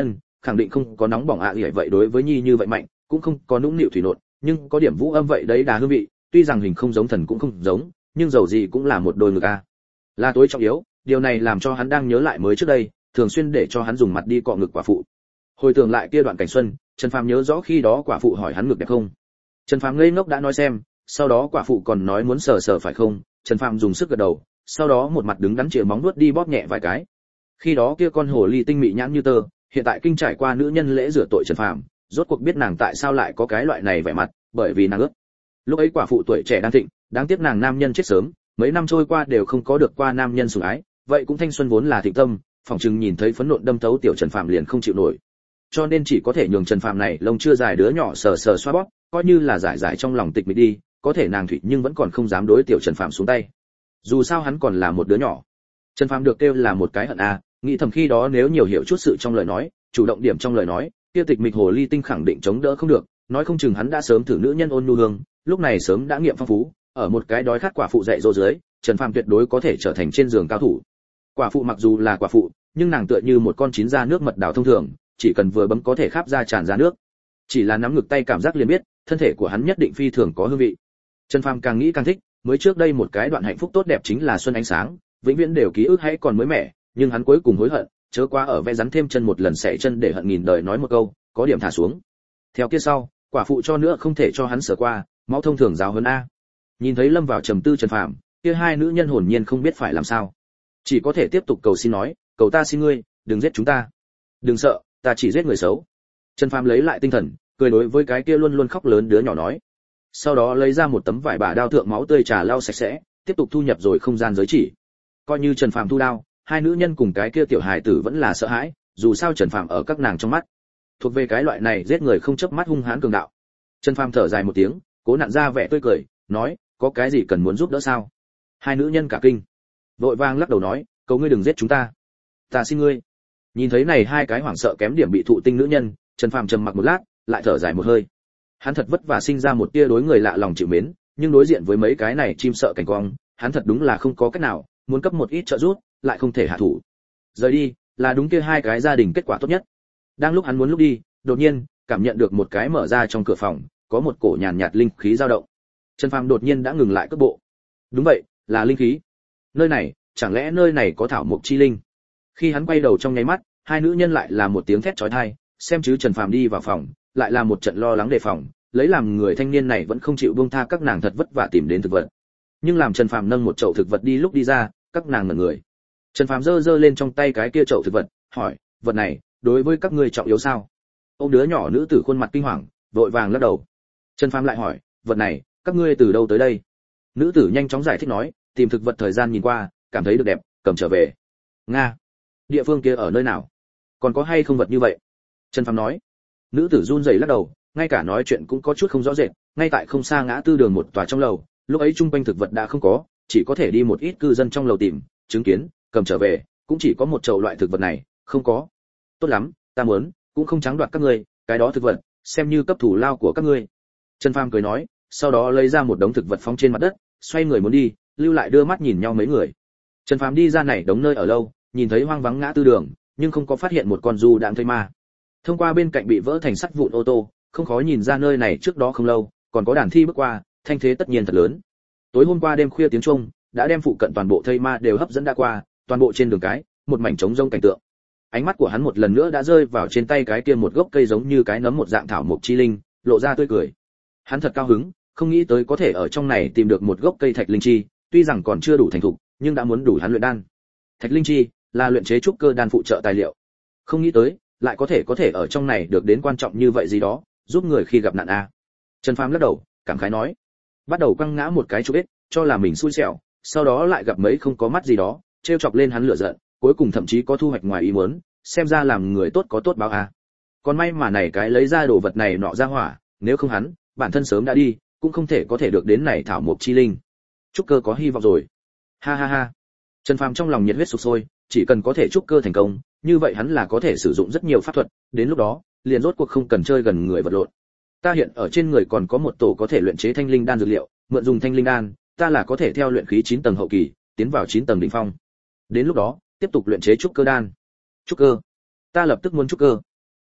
khẳng định không có nóng bỏng ạ à vậy đối với nhi như vậy mạnh, cũng không có nũng nịu thủy nộn, nhưng có điểm vũ âm vậy đấy đà hương vị, tuy rằng hình không giống thần cũng không giống, nhưng dầu gì cũng là một đôi ngực a. À. Là tối trọng yếu, điều này làm cho hắn đang nhớ lại mới trước đây, thường xuyên để cho hắn dùng mặt đi cọ ngực quả phụ. Hồi tưởng lại kia đoạn cảnh xuân, Trần Phàm nhớ rõ khi đó quả phụ hỏi hắn ngực đẹp không. Trần Phàm ngây ngốc đã nói xem, sau đó quả phụ còn nói muốn sờ sờ phải không, Trần Phàm dùng sức gật đầu, sau đó một mặt đứng đắn chĩa móng vuốt đi bóp nhẹ vài cái. Khi đó kia con hồ ly tinh mị nhãn như tơ, hiện tại kinh trải qua nữ nhân lễ rửa tội Trần Phàm, rốt cuộc biết nàng tại sao lại có cái loại này vẻ mặt, bởi vì nàng ướt. Lúc ấy quả phụ tuổi trẻ đang thịnh, đáng tiếc nàng nam nhân chết sớm, mấy năm trôi qua đều không có được qua nam nhân sủng ái, vậy cũng thanh xuân vốn là thịnh tâm, phỏng chừng nhìn thấy phấn nộn đâm thấu tiểu Trần Phàm liền không chịu nổi. Cho nên chỉ có thể nhường Trần Phàm này lông chưa dài đứa nhỏ sờ sờ xoa bóp, coi như là giải giải trong lòng tịch mịch đi, có thể nàng thủy nhưng vẫn còn không dám đối tiểu Trần Phàm xuống tay. Dù sao hắn còn là một đứa nhỏ. Trần Phàm được kêu là một cái hận a, nghĩ thầm khi đó nếu nhiều hiểu chút sự trong lời nói, chủ động điểm trong lời nói, kia tịch mịch hồ ly tinh khẳng định chống đỡ không được, nói không chừng hắn đã sớm thử nữ nhân ôn nhu hương, lúc này sớm đã nghiệm phong phú, ở một cái đói khát quả phụ dạy dỗ dưới, Trần Phàm tuyệt đối có thể trở thành trên giường cao thủ. Quả phụ mặc dù là quả phụ, nhưng nàng tựa như một con chín ra nước mật đào thông thường, chỉ cần vừa bấm có thể khắp ra tràn ra nước. Chỉ là nắm ngực tay cảm giác liền biết, thân thể của hắn nhất định phi thường có hương vị. Trần Phàm càng nghĩ càng thích, mới trước đây một cái đoạn hạnh phúc tốt đẹp chính là xuân ánh sáng, vĩnh viễn đều ký ức hãy còn mới mẻ, nhưng hắn cuối cùng hối hận, chớ qua ở vẽ rắn thêm chân một lần xẻ chân để hận nghìn đời nói một câu, có điểm thả xuống. Theo kia sau, quả phụ cho nữa không thể cho hắn sửa qua, máu thông thường giáo hơn a. Nhìn thấy lâm vào trầm tư Trần Phàm, kia hai nữ nhân hồn nhiên không biết phải làm sao, chỉ có thể tiếp tục cầu xin nói, cầu ta xin ngươi, đừng giết chúng ta, đừng sợ, ta chỉ giết người xấu. Trần Phàm lấy lại tinh thần, cười đối với cái kia luôn luôn khóc lớn đứa nhỏ nói, sau đó lấy ra một tấm vải bả đao thượng máu tươi trà lau sạch sẽ, tiếp tục thu nhập rồi không gian giới chỉ. Coi như Trần Phàm thu đao, hai nữ nhân cùng cái kia tiểu hài tử vẫn là sợ hãi, dù sao Trần Phàm ở các nàng trong mắt thuộc về cái loại này giết người không chớp mắt hung hãn cường đạo. Trần Phàm thở dài một tiếng, cố nặn ra vẻ tươi cười, nói, có cái gì cần muốn giúp đỡ sao? Hai nữ nhân cả kinh, vội vàng lắc đầu nói, cầu ngươi đừng giết chúng ta, ta xin ngươi. Nhìn thấy này hai cái hoảng sợ kém điểm bị thụ tinh nữ nhân, Trần Phàm trầm mặc một lát, lại thở dài một hơi. Hắn thật vất vả sinh ra một tia đối người lạ lòng chịu mến, nhưng đối diện với mấy cái này chim sợ cảnh quang, hắn thật đúng là không có cách nào, muốn cấp một ít trợ giúp, lại không thể hạ thủ. Rời đi, là đúng kia hai cái gia đình kết quả tốt nhất. Đang lúc hắn muốn lúc đi, đột nhiên cảm nhận được một cái mở ra trong cửa phòng, có một cổ nhàn nhạt linh khí dao động. Trần Phàm đột nhiên đã ngừng lại cước bộ. Đúng vậy, là linh khí. Nơi này, chẳng lẽ nơi này có thảo mộc chi linh? Khi hắn quay đầu trong nháy mắt, hai nữ nhân lại là một tiếng thét chói tai, xem chứ Trần Phàm đi vào phòng, lại là một trận lo lắng đề phòng, lấy làm người thanh niên này vẫn không chịu buông tha các nàng thật vất vả tìm đến thực vật. Nhưng làm Trần Phàm nâng một chậu thực vật đi lúc đi ra, các nàng ngẩn người. Trần Phàm giơ giơ lên trong tay cái kia chậu thực vật, hỏi, vật này đối với các ngươi trọng yếu sao? Ông đứa nhỏ nữ tử khuôn mặt kinh hoàng, vội vàng lắc đầu. Trần Phàm lại hỏi, vật này các ngươi từ đâu tới đây? Nữ tử nhanh chóng giải thích nói, tìm thực vật thời gian nhìn qua, cảm thấy được đẹp, cầm trở về. Nga, địa phương kia ở nơi nào? Còn có hay không vật như vậy? Trần Phàm nói. Nữ tử run rẩy lắc đầu, ngay cả nói chuyện cũng có chút không rõ rệt, ngay tại không xa ngã tư đường một tòa trong lầu, lúc ấy trung quanh thực vật đã không có, chỉ có thể đi một ít cư dân trong lầu tìm, chứng kiến, cầm trở về, cũng chỉ có một chậu loại thực vật này, không có. Tốt lắm, ta muốn, cũng không trắng đoạt các ngươi, cái đó thực vật, xem như cấp thủ lao của các ngươi. Trần Phàm cười nói, sau đó lấy ra một đống thực vật phóng trên mặt đất, xoay người muốn đi, lưu lại đưa mắt nhìn nhau mấy người. Trần Phàm đi ra này đống nơi ở lâu, nhìn thấy hoang vắng ngã tư đường, nhưng không có phát hiện một con du đãng thây ma. Thông qua bên cạnh bị vỡ thành sắt vụn ô tô, không khó nhìn ra nơi này trước đó không lâu, còn có đàn thi bước qua, thanh thế tất nhiên thật lớn. Tối hôm qua đêm khuya tiếng chuông đã đem phụ cận toàn bộ thây ma đều hấp dẫn đã qua, toàn bộ trên đường cái, một mảnh trống rông cảnh tượng. Ánh mắt của hắn một lần nữa đã rơi vào trên tay cái kia một gốc cây giống như cái nấm một dạng thảo mộc chi linh, lộ ra tươi cười. Hắn thật cao hứng, không nghĩ tới có thể ở trong này tìm được một gốc cây thạch linh chi, tuy rằng còn chưa đủ thành thục, nhưng đã muốn đủ hắn luyện đan. Thạch linh chi là luyện chế trúc cơ đan phụ trợ tài liệu. Không nghĩ tới, lại có thể có thể ở trong này được đến quan trọng như vậy gì đó, giúp người khi gặp nạn a. Trần Phàm lắc đầu, cảm khái nói, bắt đầu quăng ngã một cái chú ít, cho là mình xui xẻo, sau đó lại gặp mấy không có mắt gì đó, trêu chọc lên hắn lửa giận, cuối cùng thậm chí có thu hoạch ngoài ý muốn, xem ra làm người tốt có tốt báo a. Còn may mà này cái lấy ra đồ vật này nọ ra hỏa, nếu không hắn, bản thân sớm đã đi, cũng không thể có thể được đến này thảo mộc chi linh. Trúc cơ có hy vọng rồi. Ha ha ha. Trần Phàm trong lòng nhiệt huyết sục sôi, chỉ cần có thể trúc cơ thành công, như vậy hắn là có thể sử dụng rất nhiều pháp thuật, đến lúc đó, liền rốt cuộc không cần chơi gần người vật lộn. Ta hiện ở trên người còn có một tổ có thể luyện chế thanh linh đan dược liệu, mượn dùng thanh linh đan, ta là có thể theo luyện khí chín tầng hậu kỳ, tiến vào chín tầng đỉnh phong. Đến lúc đó, tiếp tục luyện chế trúc cơ đan. Trúc cơ? Ta lập tức muốn trúc cơ.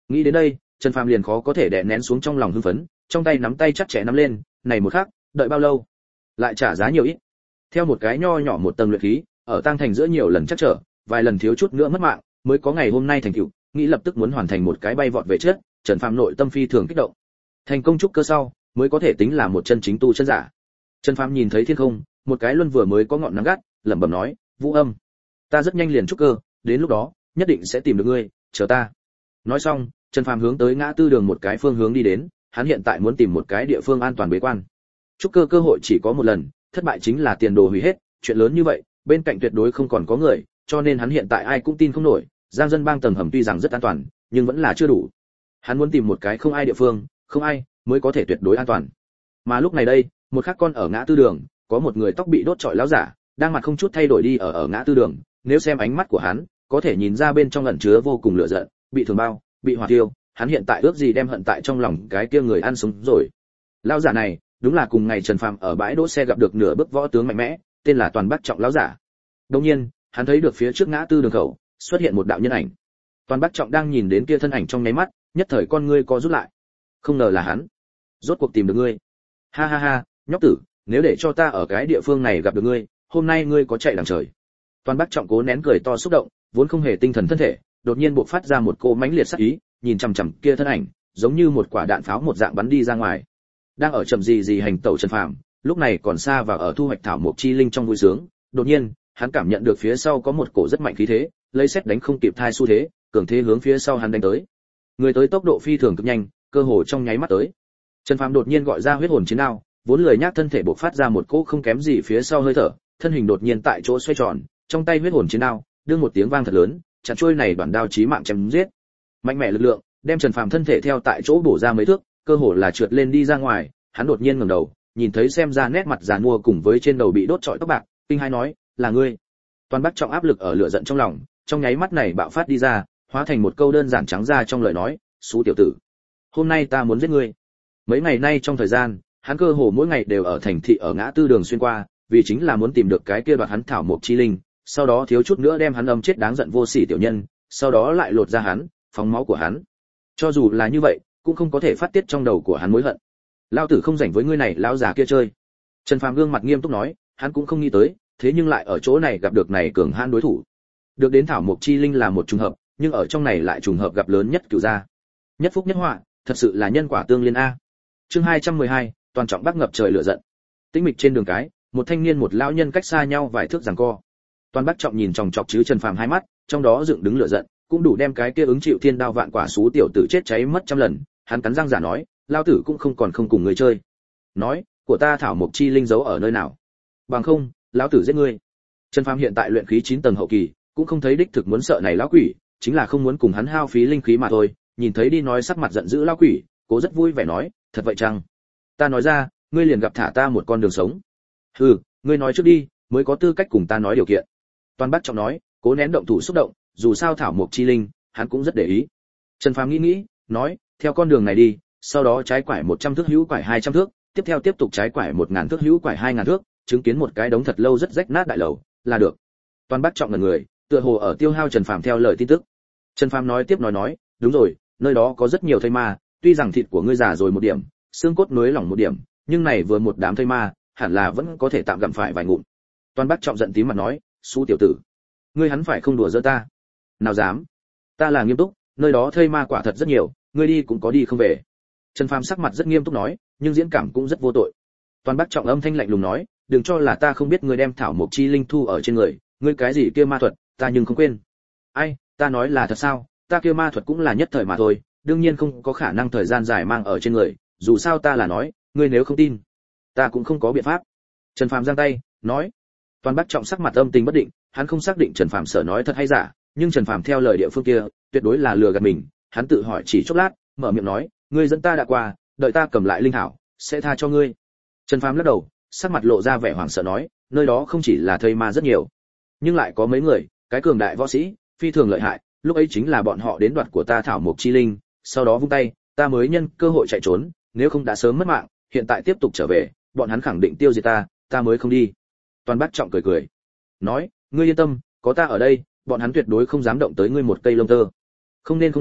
Nghĩ đến đây, Trần Phàm liền khó có thể đè nén xuống trong lòng hưng phấn, trong tay nắm tay chặt chẽ nắm lên, này một khắc, đợi bao lâu? Lại trả giá nhiều ít. Theo một cái nho nhỏ một tầng luyện khí, ở tăng thành giữa nhiều lần chắc trở, vài lần thiếu chút nữa mất mạng, mới có ngày hôm nay thành tựu, nghĩ lập tức muốn hoàn thành một cái bay vọt về trước, Trần Phàm nội tâm phi thường kích động. Thành công trúc cơ sau, mới có thể tính là một chân chính tu chân giả. Trần Phàm nhìn thấy thiên không, một cái luân vừa mới có ngọn nắng gắt, lẩm bẩm nói, "Vũ Âm, ta rất nhanh liền trúc cơ, đến lúc đó, nhất định sẽ tìm được ngươi, chờ ta." Nói xong, Trần Phàm hướng tới ngã tư đường một cái phương hướng đi đến, hắn hiện tại muốn tìm một cái địa phương an toàn bế quan. Trúc cơ cơ hội chỉ có một lần, thất bại chính là tiền đồ hủy hết, chuyện lớn như vậy, bên cạnh tuyệt đối không còn có người, cho nên hắn hiện tại ai cũng tin không nổi, Giang Dân Bang tầng hầm tuy rằng rất an toàn, nhưng vẫn là chưa đủ. Hắn muốn tìm một cái không ai địa phương, không ai mới có thể tuyệt đối an toàn. Mà lúc này đây, một khắc con ở ngã tư đường, có một người tóc bị đốt trọi lão giả, đang mặt không chút thay đổi đi ở ở ngã tư đường, nếu xem ánh mắt của hắn, có thể nhìn ra bên trong ẩn chứa vô cùng lửa giận, bị thường bao, bị hỏa tiêu, hắn hiện tại ước gì đem hận tại trong lòng cái kia người ăn sống rồi. Lão giả này, đúng là cùng ngày Trần Phàm ở bãi đỗ xe gặp được nửa bước võ tướng mạnh mẽ, tên là Toàn Bắc Trọng lão giả. Đương nhiên, hắn thấy được phía trước ngã tư đường khẩu, xuất hiện một đạo nhân ảnh. Toàn Bắc Trọng đang nhìn đến kia thân ảnh trong nháy mắt, nhất thời con ngươi co rút lại. Không ngờ là hắn, rốt cuộc tìm được ngươi. Ha ha ha, nhóc tử, nếu để cho ta ở cái địa phương này gặp được ngươi, hôm nay ngươi có chạy đằng trời. Toàn Bắc Trọng cố nén cười to xúc động, vốn không hề tinh thần thân thể, đột nhiên bộc phát ra một cỗ mãnh liệt sát ý, nhìn chằm chằm kia thân ảnh, giống như một quả đạn pháo một dạng bắn đi ra ngoài. Đang ở chậm gì gì hành tẩu Trần Phàm, lúc này còn xa và ở thu hoạch thảo mộc chi linh trong vui sướng, đột nhiên, hắn cảm nhận được phía sau có một cổ rất mạnh khí thế, lấy xét đánh không kịp thai xu thế, cường thế hướng phía sau hắn đánh tới. Người tới tốc độ phi thường cực nhanh, cơ hồ trong nháy mắt tới. Trần Phàm đột nhiên gọi ra huyết hồn chiến đao, vốn lười nhác thân thể bộc phát ra một cỗ không kém gì phía sau hơi thở, thân hình đột nhiên tại chỗ xoay tròn, trong tay huyết hồn chiến đao, đương một tiếng vang thật lớn, chặt trôi này đoạn đao chí mạng chém giết. Mạnh mẽ lực lượng, đem Trần Phàm thân thể theo tại chỗ bổ ra mấy thước, cơ hồ là trượt lên đi ra ngoài, hắn đột nhiên ngẩng đầu, nhìn thấy xem ra nét mặt già nua cùng với trên đầu bị đốt trọi tóc bạc, kinh hãi nói, "Là ngươi?" Toàn Bắc Trọng áp lực ở lửa giận trong lòng, trong nháy mắt này bạo phát đi ra, hóa thành một câu đơn giản trắng ra trong lời nói, "Sú tiểu tử, hôm nay ta muốn giết ngươi." Mấy ngày nay trong thời gian, hắn cơ hồ mỗi ngày đều ở thành thị ở ngã tư đường xuyên qua, vì chính là muốn tìm được cái kia đoạt hắn thảo mộc chi linh, sau đó thiếu chút nữa đem hắn âm chết đáng giận vô sỉ tiểu nhân, sau đó lại lột ra hắn, phóng máu của hắn. Cho dù là như vậy, cũng không có thể phát tiết trong đầu của hắn mối hận. Lão tử không rảnh với ngươi này lão già kia chơi. Trần Phàm gương mặt nghiêm túc nói, hắn cũng không nghĩ tới, thế nhưng lại ở chỗ này gặp được này cường hãn đối thủ. Được đến thảo mộc chi linh là một trùng hợp, nhưng ở trong này lại trùng hợp gặp lớn nhất cửu gia. Nhất phúc nhất họa, thật sự là nhân quả tương liên a. Chương hai trăm mười hai, toàn trọng bắc ngập trời lửa giận. Tĩnh mịch trên đường cái, một thanh niên một lão nhân cách xa nhau vài thước giằng co. Toàn Bắc Trọng nhìn chòng chọc chứ Trần Phàm hai mắt, trong đó dựng đứng lửa giận, cũng đủ đem cái kia ứng chịu thiên đao vạn quả xú tiểu tử chết cháy mất trăm lần. Hắn cắn răng giả nói, lao tử cũng không còn không cùng người chơi. Nói, của ta thảo mộc chi linh giấu ở nơi nào? Bằng không, lão tử giết ngươi. Trần Phàm hiện tại luyện khí chín tầng hậu kỳ, cũng không thấy đích thực muốn sợ này lão quỷ, chính là không muốn cùng hắn hao phí linh khí mà thôi. Nhìn thấy đi nói sắc mặt giận dữ lão quỷ, cố rất vui vẻ nói, thật vậy chăng? Ta nói ra, ngươi liền gặp thả ta một con đường sống. Hừ, ngươi nói trước đi, mới có tư cách cùng ta nói điều kiện. Toàn Bắc Trọng nói, cố nén động thủ xúc động, dù sao thảo mộc chi linh, hắn cũng rất để ý. Trần Phàm nghĩ nghĩ, nói, theo con đường này đi, sau đó trái quải một trăm thước hữu quải hai trăm thước, tiếp theo tiếp tục trái quải một ngàn thước hữu quải hai ngàn thước, chứng kiến một cái đống thật lâu rất rách nát đại lầu, là được. Toàn Bắc Trọng ngẩn người, tựa hồ ở tiêu hao Trần Phàm theo lời tin tức. Trần Phàm nói tiếp nói nói, đúng rồi, nơi đó có rất nhiều thây ma, tuy rằng thịt của ngươi già rồi một điểm, xương cốt nối lỏng một điểm, nhưng này vừa một đám thây ma, hẳn là vẫn có thể tạm gặm phải vài ngụm. Toàn Bắc Trọng giận tím mặt nói, "Sú tiểu tử, ngươi hắn phải không đùa giỡn ta?" "Nào dám, ta là nghiêm túc, nơi đó thây ma quả thật rất nhiều, ngươi đi cũng có đi không về." Trần Phàm sắc mặt rất nghiêm túc nói, nhưng diễn cảm cũng rất vô tội. Toàn Bắc Trọng âm thanh lạnh lùng nói, "Đừng cho là ta không biết ngươi đem thảo mộc chi linh thu ở trên người, ngươi cái gì kia ma thuật, ta nhưng không quên." "Ai, ta nói là thật sao, ta kia ma thuật cũng là nhất thời mà thôi, đương nhiên không có khả năng thời gian dài mang ở trên người, dù sao ta là nói, ngươi nếu không tin, ta cũng không có biện pháp." Trần Phàm giang tay, nói. Toàn Bắc Trọng sắc mặt âm tình bất định, hắn không xác định Trần Phàm sở nói thật hay giả, nhưng Trần Phàm theo lời địa phương kia, tuyệt đối là lừa gạt mình, hắn tự hỏi chỉ chốc lát, mở miệng nói, "Ngươi dẫn ta đã qua, đợi ta cầm lại linh thảo, sẽ tha cho ngươi." Trần Phàm lắc đầu, sắc mặt lộ ra vẻ hoảng sợ nói, "Nơi đó không chỉ là thây ma rất nhiều, nhưng lại có mấy người, cái cường đại võ sĩ, phi thường lợi hại, lúc ấy chính là bọn họ đến đoạt của ta thảo mộc chi linh, sau đó vung tay, ta mới nhân cơ hội chạy trốn, nếu không đã sớm mất mạng, hiện tại tiếp tục trở về, bọn hắn khẳng định tiêu diệt ta, ta mới không đi." Toàn Bắc Trọng cười cười, nói, "Ngươi yên tâm, có ta ở đây, bọn hắn tuyệt đối không dám động tới ngươi một cây lông tơ." "Không nên không nên,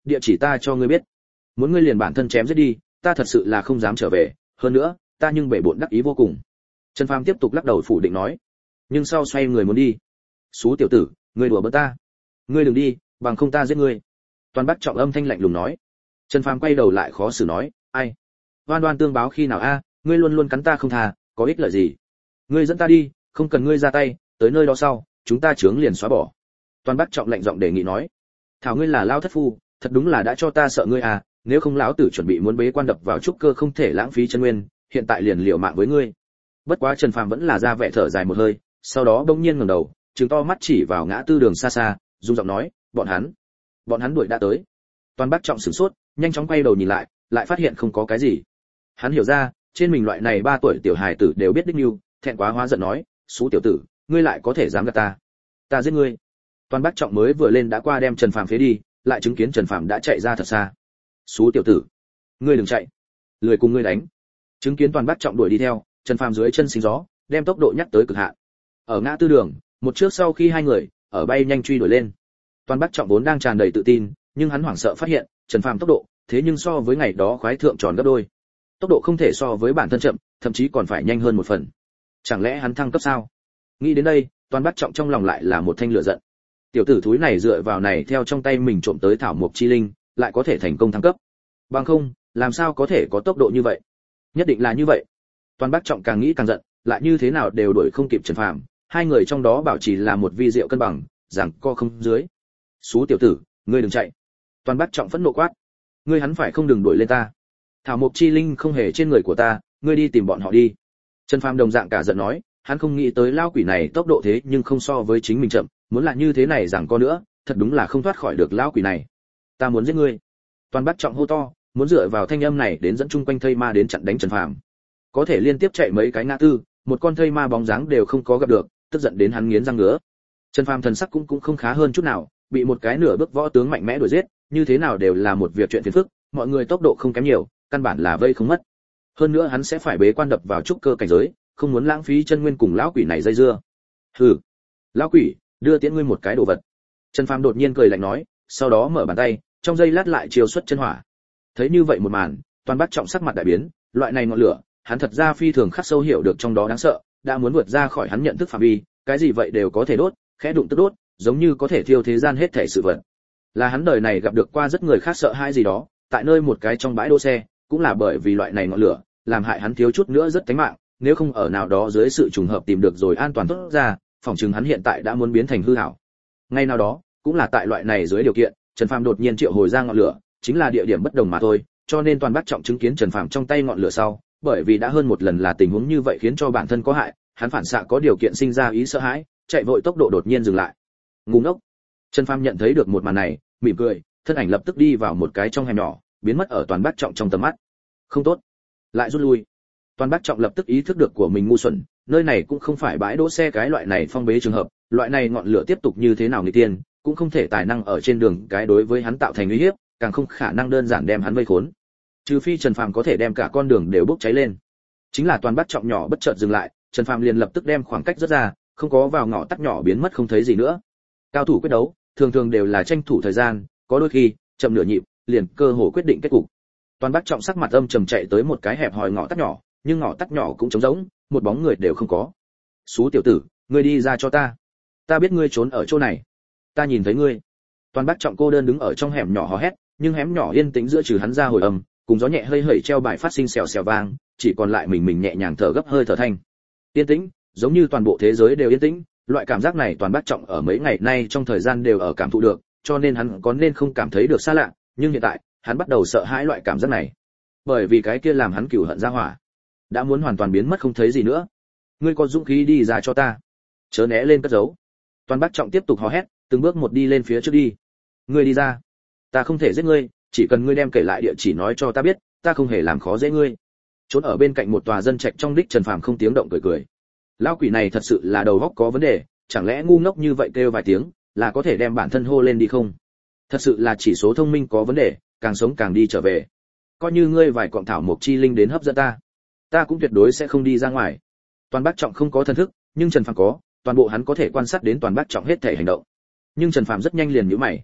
địa chỉ ta cho ngươi biết. Muốn ngươi liền bản thân chém giết đi, ta thật sự là không dám trở về, hơn nữa, ta nhưng bể bộn đắc ý vô cùng. Trần Phàm tiếp tục lắc đầu phủ định nói, nhưng sau xoay người muốn đi. Xú tiểu tử, ngươi đùa bỡn ta. Ngươi đừng đi, bằng không ta giết ngươi. Toàn Bắc Trọng âm thanh lạnh lùng nói. Trần Phàm quay đầu lại khó xử nói, ai? Oan oan tương báo khi nào a, ngươi luôn luôn cắn ta không tha, có ích lợi gì? Ngươi dẫn ta đi, không cần ngươi ra tay, tới nơi đó sau, chúng ta chướng liền xóa bỏ. Toàn Bắc Trọng lạnh giọng đề nghị nói, thảo ngươi là lao thất phu, thật đúng là đã cho ta sợ ngươi à, nếu không lão tử chuẩn bị muốn bế quan đập vào trúc cơ không thể lãng phí chân nguyên, hiện tại liền liều mạng với ngươi. Bất quá Trần Phàm vẫn là ra vẻ thở dài một hơi, sau đó bỗng nhiên ngẩng đầu, trừng to mắt chỉ vào ngã tư đường xa xa, rung giọng nói, bọn hắn, bọn hắn đuổi đã tới. Toàn Bắc Trọng sửng sốt, nhanh chóng quay đầu nhìn lại, lại phát hiện không có cái gì. Hắn hiểu ra, trên mình loại này ba tuổi tiểu hài tử đều biết đích nhu, thẹn quá hóa giận nói, xú tiểu tử, ngươi lại có thể dám gạt ta? Ta giết ngươi. Toàn Bắc Trọng mới vừa lên đã qua đem Trần Phàm phế đi, lại chứng kiến Trần Phàm đã chạy ra thật xa. Xú tiểu tử, ngươi đừng chạy, lười cùng ngươi đánh. Chứng kiến Toàn Bắc Trọng đuổi đi theo, Trần Phàm dưới chân xính gió, đem tốc độ nhắc tới cực hạn. Ở ngã tư đường, một trước sau khi hai người ở bay nhanh truy đuổi lên. Toàn Bắc Trọng vốn đang tràn đầy tự tin, nhưng hắn hoảng sợ phát hiện, Trần Phàm tốc độ, thế nhưng so với ngày đó khoái thượng tròn gấp đôi. Tốc độ không thể so với bản thân chậm, thậm chí còn phải nhanh hơn một phần. Chẳng lẽ hắn thăng cấp sao? Nghĩ đến đây, Toàn Bắc Trọng trong lòng lại là một thanh lửa giận. Tiểu tử thúi này dựa vào này theo trong tay mình trộm tới thảo mộc chi linh, lại có thể thành công thăng cấp. Bằng không, làm sao có thể có tốc độ như vậy? Nhất định là như vậy. Toàn Bắc Trọng càng nghĩ càng giận, lại như thế nào đều đuổi không kịp Trần Phàm, hai người trong đó bảo trì là một vi diệu cân bằng, rằng co không dưới. Xú tiểu tử, ngươi đừng chạy. Toàn Bắc Trọng phẫn nộ quát, ngươi hắn phải không đừng đuổi lên ta. Thảo mộc chi linh không hề trên người của ta, ngươi đi tìm bọn họ đi. Trần Phàm đồng dạng cả giận nói, hắn không nghĩ tới lao quỷ này tốc độ thế nhưng không so với chính mình chậm, muốn là như thế này rằng co nữa, thật đúng là không thoát khỏi được lao quỷ này. Ta muốn giết ngươi. Toàn Bắc Trọng hô to, muốn dựa vào thanh âm này đến dẫn chung quanh thây ma đến chặn đánh Trần Phàm. Có thể liên tiếp chạy mấy cái ngã tư, một con thây ma bóng dáng đều không có gặp được, tức giận đến hắn nghiến răng ngứa. Trần Phàm thần sắc cũng cũng không khá hơn chút nào, bị một cái nửa bước võ tướng mạnh mẽ đuổi giết, như thế nào đều là một việc chuyện phiền phức, mọi người tốc độ không kém nhiều, căn bản là vây không mất. Hơn nữa hắn sẽ phải bế quan đập vào trúc cơ cảnh giới, không muốn lãng phí chân nguyên cùng lão quỷ này dây dưa. Hừ, lão quỷ, đưa tiễn ngươi một cái đồ vật. Trần Phàm đột nhiên cười lạnh nói, sau đó mở bàn tay, trong giây lát lại chiêu xuất chân hỏa. Thấy như vậy một màn, Toàn Bắc Trọng sắc mặt đại biến, loại này ngọn lửa, hắn thật ra phi thường khắc sâu hiểu được trong đó đáng sợ, đã muốn vượt ra khỏi hắn nhận thức phạm vi, cái gì vậy đều có thể đốt, khẽ đụng tức đốt, giống như có thể thiêu thế gian hết thảy sự vật. Là hắn đời này gặp được qua rất người khác sợ hãi gì đó, tại nơi một cái trong bãi đỗ xe, cũng là bởi vì loại này ngọn lửa, làm hại hắn thiếu chút nữa rất tính mạng, nếu không ở nào đó dưới sự trùng hợp tìm được rồi an toàn tốt ra, phỏng chừng hắn hiện tại đã muốn biến thành hư ảo. Ngay nào đó, cũng là tại loại này dưới điều kiện, Trần Phàm đột nhiên triệu hồi ra ngọn lửa, chính là địa điểm bất đồng mà thôi, cho nên Toàn Bắc Trọng chứng kiến Trần Phàm trong tay ngọn lửa sau, bởi vì đã hơn một lần là tình huống như vậy khiến cho bản thân có hại, hắn phản xạ có điều kiện sinh ra ý sợ hãi, chạy vội tốc độ đột nhiên dừng lại. Ngu ngốc. Trần Phàm nhận thấy được một màn này, mỉm cười, thân ảnh lập tức đi vào một cái trong hẻm nhỏ, biến mất ở Toàn Bắc Trọng trong tầm mắt. Không tốt, lại rút lui. Toàn Bắc Trọng lập tức ý thức được của mình ngu xuẩn, nơi này cũng không phải bãi đỗ xe cái loại này phong bế trường hợp, loại này ngọn lửa tiếp tục như thế nào nghịch tiên, cũng không thể tài năng ở trên đường cái đối với hắn tạo thành uy hiếp, càng không khả năng đơn giản đem hắn vây khốn. Trừ phi Trần Phàm có thể đem cả con đường đều bốc cháy lên. Chính là Toàn Bắc Trọng nhỏ bất chợt dừng lại, Trần Phàm liền lập tức đem khoảng cách rất ra, không có vào ngõ tắt nhỏ biến mất không thấy gì nữa. Cao thủ quyết đấu, thường thường đều là tranh thủ thời gian, có đôi khi chậm nửa nhịp, liền cơ hội quyết định kết cục. Toàn Bắc Trọng sắc mặt âm trầm chạy tới một cái hẹp hòi ngõ tắt nhỏ, nhưng ngõ tắt nhỏ cũng trống rỗng, một bóng người đều không có. "Xú tiểu tử, ngươi đi ra cho ta. Ta biết ngươi trốn ở chỗ này. Ta nhìn thấy ngươi." Toàn Bắc Trọng cô đơn đứng ở trong hẻm nhỏ hò hét, nhưng hẻm nhỏ yên tĩnh giữa trừ hắn ra hồi âm, cùng gió nhẹ hơi hởi treo bài phát sinh xèo xèo vang, chỉ còn lại mình mình nhẹ nhàng thở gấp hơi thở thanh. Yên tĩnh, giống như toàn bộ thế giới đều yên tĩnh, loại cảm giác này Toàn Bắc Trọng ở mấy ngày nay trong thời gian đều ở cảm thụ được, cho nên hắn có nên không cảm thấy được xa lạ, nhưng hiện tại, hắn bắt đầu sợ hãi loại cảm giác này. Bởi vì cái kia làm hắn cừu hận ra hỏa, đã muốn hoàn toàn biến mất không thấy gì nữa. "Ngươi có dũng khí đi ra cho ta, chớ né lên cất giấu." Toàn Bắc Trọng tiếp tục hò hét, từng bước một đi lên phía trước đi. "Ngươi đi ra, ta không thể giết ngươi, chỉ cần ngươi đem kể lại địa chỉ nói cho ta biết, ta không hề làm khó dễ ngươi." Trốn ở bên cạnh một tòa dân trạch trong đích Trần Phàm không tiếng động cười cười. Lão quỷ này thật sự là đầu óc có vấn đề, chẳng lẽ ngu ngốc như vậy kêu vài tiếng, là có thể đem bản thân hô lên đi không? Thật sự là chỉ số thông minh có vấn đề, càng sống càng đi trở về. Coi như ngươi vài cọng thảo mộc chi linh đến hấp dẫn ta, ta cũng tuyệt đối sẽ không đi ra ngoài. Toàn Bắc Trọng không có thần thức, nhưng Trần Phàm có, toàn bộ hắn có thể quan sát đến Toàn Bắc Trọng hết thể hành động. Nhưng Trần Phàm rất nhanh liền nhíu mày.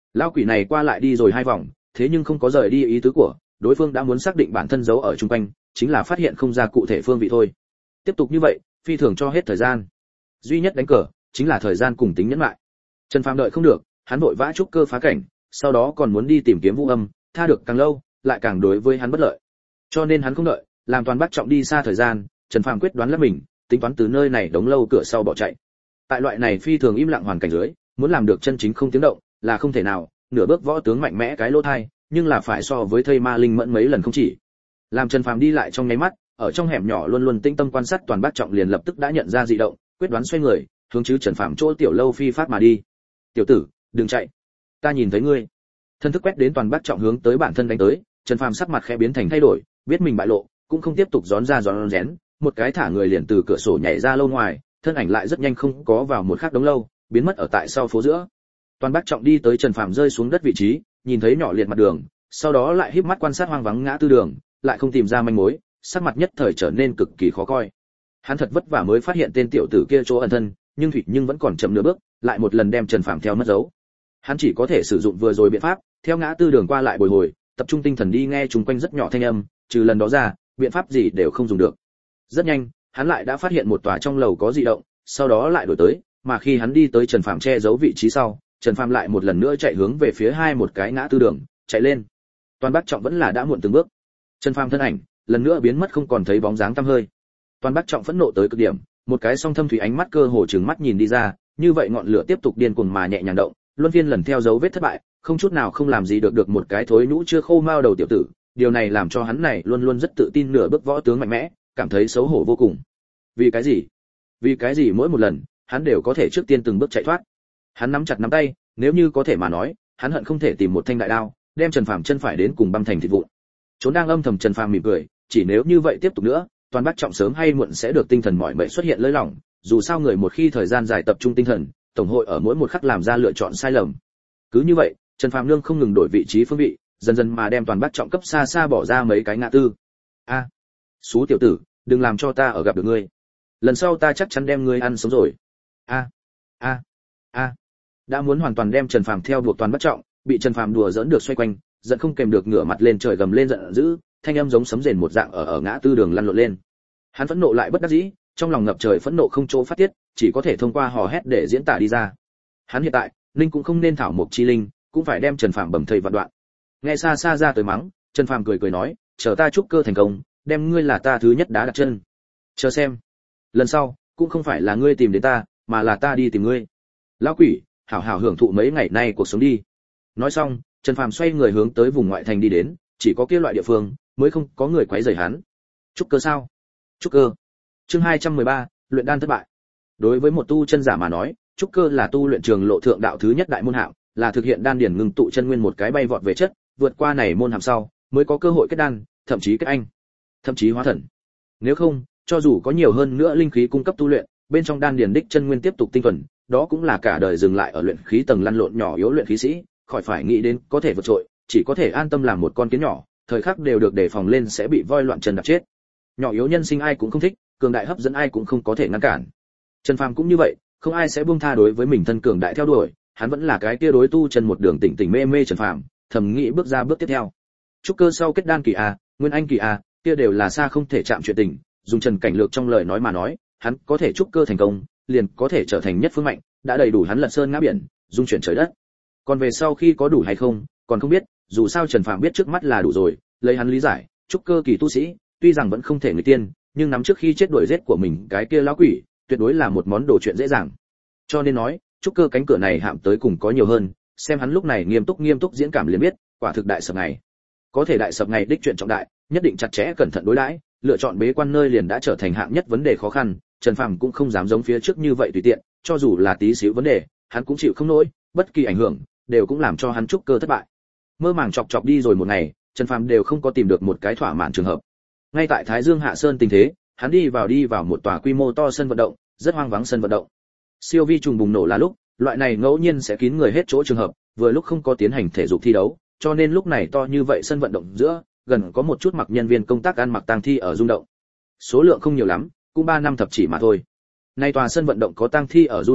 Lão quỷ này qua lại đi rồi hai vòng, thế nhưng không có rời đi ý tứ của đối phương, đã muốn xác định bản thân giấu ở chung quanh, chính là phát hiện không ra cụ thể phương vị thôi. Tiếp tục như vậy, phi thường cho hết thời gian. Duy nhất đánh cờ chính là thời gian cùng tính nhẫn lại. Trần Phàm đợi không được, hắn vội vã trúc cơ phá cảnh, sau đó còn muốn đi tìm kiếm Vũ Âm, tha được càng lâu, lại càng đối với hắn bất lợi. Cho nên hắn không đợi, làm Toàn Bắc Trọng đi xa thời gian, Trần Phàm quyết đoán là mình, tính toán từ nơi này đóng lâu cửa sau bỏ chạy. Tại loại này phi thường im lặng hoàn cảnh dưới, muốn làm được chân chính không tiếng động là không thể nào, nửa bước võ tướng mạnh mẽ cái lỗ thai, nhưng là phải so với thây ma linh mẫn mấy lần không chỉ. Làm Trần Phàm đi lại trong nháy mắt, ở trong hẻm nhỏ luôn luôn tĩnh tâm quan sát Toàn Bắc Trọng liền lập tức đã nhận ra dị động, quyết đoán xoay người, hướng chứ Trần Phàm chỗ tiểu lâu phi phát mà đi. "Tiểu tử, đừng chạy, ta nhìn thấy ngươi." Thân thức quét đến Toàn Bắc Trọng hướng tới bản thân đánh tới, Trần Phàm sắc mặt khẽ biến thành thay đổi, biết mình bại lộ, cũng không tiếp tục gión ra gión rén, một cái thả người liền từ cửa sổ nhảy ra lâu ngoài, thân ảnh lại rất nhanh không có vào một khắc đống lâu, biến mất ở tại sau phố giữa. Toàn Bắc Trọng đi tới Trần Phàm rơi xuống đất vị trí, nhìn thấy nhỏ liệt mặt đường, sau đó lại híp mắt quan sát hoang vắng ngã tư đường, lại không tìm ra manh mối, sắc mặt nhất thời trở nên cực kỳ khó coi. Hắn thật vất vả mới phát hiện tên tiểu tử kia chỗ ẩn thân, nhưng thủy nhưng vẫn còn chậm nửa bước, lại một lần đem Trần Phàm theo mất dấu. Hắn chỉ có thể sử dụng vừa rồi biện pháp, theo ngã tư đường qua lại bồi hồi, tập trung tinh thần đi nghe chung quanh rất nhỏ thanh âm, trừ lần đó ra, biện pháp gì đều không dùng được. Rất nhanh, hắn lại đã phát hiện một tòa trong lầu có dị động, sau đó lại đổi tới, mà khi hắn đi tới Trần Phàm che giấu vị trí sau, Trần Phàm lại một lần nữa chạy hướng về phía hai một cái ngã tư đường, chạy lên. Toàn Bắc Trọng vẫn là đã muộn từng bước. Trần Phàm thân ảnh lần nữa biến mất không còn thấy bóng dáng tăm hơi. Toàn Bắc Trọng phẫn nộ tới cực điểm, một cái song thâm thủy ánh mắt cơ hồ trừng mắt nhìn đi ra, như vậy ngọn lửa tiếp tục điên cuồng mà nhẹ nhàng động, luân phiên lần theo dấu vết thất bại, không chút nào không làm gì được được một cái thối nhũ chưa khô mao đầu tiểu tử, điều này làm cho hắn này luôn luôn rất tự tin nửa bước võ tướng mạnh mẽ, cảm thấy xấu hổ vô cùng. Vì cái gì? Vì cái gì mỗi một lần, hắn đều có thể trước tiên từng bước chạy thoát. Hắn nắm chặt nắm tay, nếu như có thể mà nói, hắn hận không thể tìm một thanh đại đao, đem Trần Phàm chân phải đến cùng băm thành thịt vụn. Trốn đang âm thầm Trần Phàm mỉm cười, chỉ nếu như vậy tiếp tục nữa, Toàn Bắc Trọng sớm hay muộn sẽ được tinh thần mỏi mệt xuất hiện lơi lỏng, dù sao người một khi thời gian dài tập trung tinh thần, tổng hội ở mỗi một khắc làm ra lựa chọn sai lầm. Cứ như vậy, Trần Phàm nương không ngừng đổi vị trí phương vị, dần dần mà đem Toàn Bắc Trọng cấp xa xa bỏ ra mấy cái ngã tư. A, à, xú tiểu tử, đừng làm cho ta ở gặp được ngươi. Lần sau ta chắc chắn đem ngươi ăn sống rồi. A, a, a. Đã muốn hoàn toàn đem Trần Phàm theo buộc Toàn Bắc Trọng, bị Trần Phàm đùa giỡn được xoay quanh, giận không kèm được ngửa mặt lên trời gầm lên giận dữ, thanh âm giống sấm rền một dạng ở ở ngã tư đường lăn lộn lên. Hắn phẫn nộ lại bất đắc dĩ, trong lòng ngập trời phẫn nộ không chỗ phát tiết, chỉ có thể thông qua hò hét để diễn tả đi ra. Hắn hiện tại, linh cũng không nên thảo mộc chi linh, cũng phải đem Trần Phàm bầm thây vạn đoạn. Nghe xa xa ra tới mắng, Trần Phàm cười cười nói, chờ ta trúc cơ thành công, đem ngươi là ta thứ nhất đá đặt chân. Chờ xem, lần sau cũng không phải là ngươi tìm đến ta, mà là ta đi tìm ngươi. Lão quỷ, hảo hảo hưởng thụ mấy ngày nay cuộc sống đi. Nói xong, Trần Phàm xoay người hướng tới vùng ngoại thành đi đến, chỉ có kia loại địa phương mới không có người quấy rầy hắn. Trúc cơ sao? Trúc cơ. Chương hai trăm mười ba, luyện đan thất bại. Đối với một tu chân giả mà nói, trúc cơ là tu luyện trường lộ thượng đạo thứ nhất đại môn hạng, là thực hiện đan điển ngưng tụ chân nguyên một cái bay vọt về chất, vượt qua này môn hàm sau, mới có cơ hội kết đan, thậm chí kết anh, thậm chí hóa thần. Nếu không, cho dù có nhiều hơn nữa linh khí cung cấp tu luyện, bên trong đan điển đích chân nguyên tiếp tục tinh thuần, đó cũng là cả đời dừng lại ở luyện khí tầng lăn lộn nhỏ yếu luyện khí sĩ, khỏi phải nghĩ đến có thể vượt trội, chỉ có thể an tâm làm một con kiến nhỏ, thời khắc đều được đề phòng lên sẽ bị voi loạn chân đạp chết. Nhỏ yếu nhân sinh ai cũng không thích, cường đại hấp dẫn ai cũng không có thể ngăn cản. Trần Phàm cũng như vậy, không ai sẽ buông tha đối với mình thân cường đại theo đuổi, hắn vẫn là cái kia đối tu chân một đường tỉnh tỉnh mê mê Trần Phàm, thầm nghĩ bước ra bước tiếp theo. Trúc cơ sau kết đan kỳ a, nguyên anh kỳ a, kia đều là xa không thể chạm chuyện tình, dùng Trần Cảnh Lược trong lời nói mà nói, hắn có thể trúc cơ thành công, liền có thể trở thành nhất phương mạnh, đã đầy đủ hắn lật sơn ngã biển, dung chuyển trời đất. Còn về sau khi có đủ hay không, còn không biết, dù sao Trần Phàm biết trước mắt là đủ rồi, lấy hắn lý giải, trúc cơ kỳ tu sĩ, tuy rằng vẫn không thể người tiên, nhưng nắm trước khi chết đuổi giết của mình cái kia lão quỷ, tuyệt đối là một món đồ chuyện dễ dàng. Cho nên nói, trúc cơ cánh cửa này hạm tới cùng có nhiều hơn, xem hắn lúc này nghiêm túc nghiêm túc diễn cảm liền biết, quả thực đại sập ngày. Có thể đại sập ngày đích chuyện trọng đại, nhất định chặt chẽ cẩn thận đối đãi, lựa chọn bế quan nơi liền đã trở thành hạng nhất vấn đề khó khăn, Trần Phàm cũng không dám giống phía trước như vậy tùy tiện, cho dù là tí xíu vấn đề, hắn cũng chịu không nổi, bất kỳ ảnh hưởng đều cũng làm cho hắn trúc cơ thất bại. Mơ màng chọc chọc đi rồi một ngày, Trần Phàm đều không có tìm được một cái thỏa mãn trường hợp. Ngay tại Thái Dương Hạ Sơn tình thế, hắn đi vào đi vào một tòa quy mô to sân vận động, rất hoang vắng sân vận động. Siêu vi trùng bùng nổ là lúc, loại này ngẫu nhiên sẽ kín người hết chỗ trường hợp, vừa lúc không có tiến hành thể dục thi đấu, cho nên lúc này to như vậy sân vận động giữa, gần có một chút mặc nhân viên công tác ăn mặc tang thi ở rung động. Số lượng không nhiều lắm, cũng ba năm thập chỉ mà thôi. Nay tòa sân vận động có tang thi ở du động,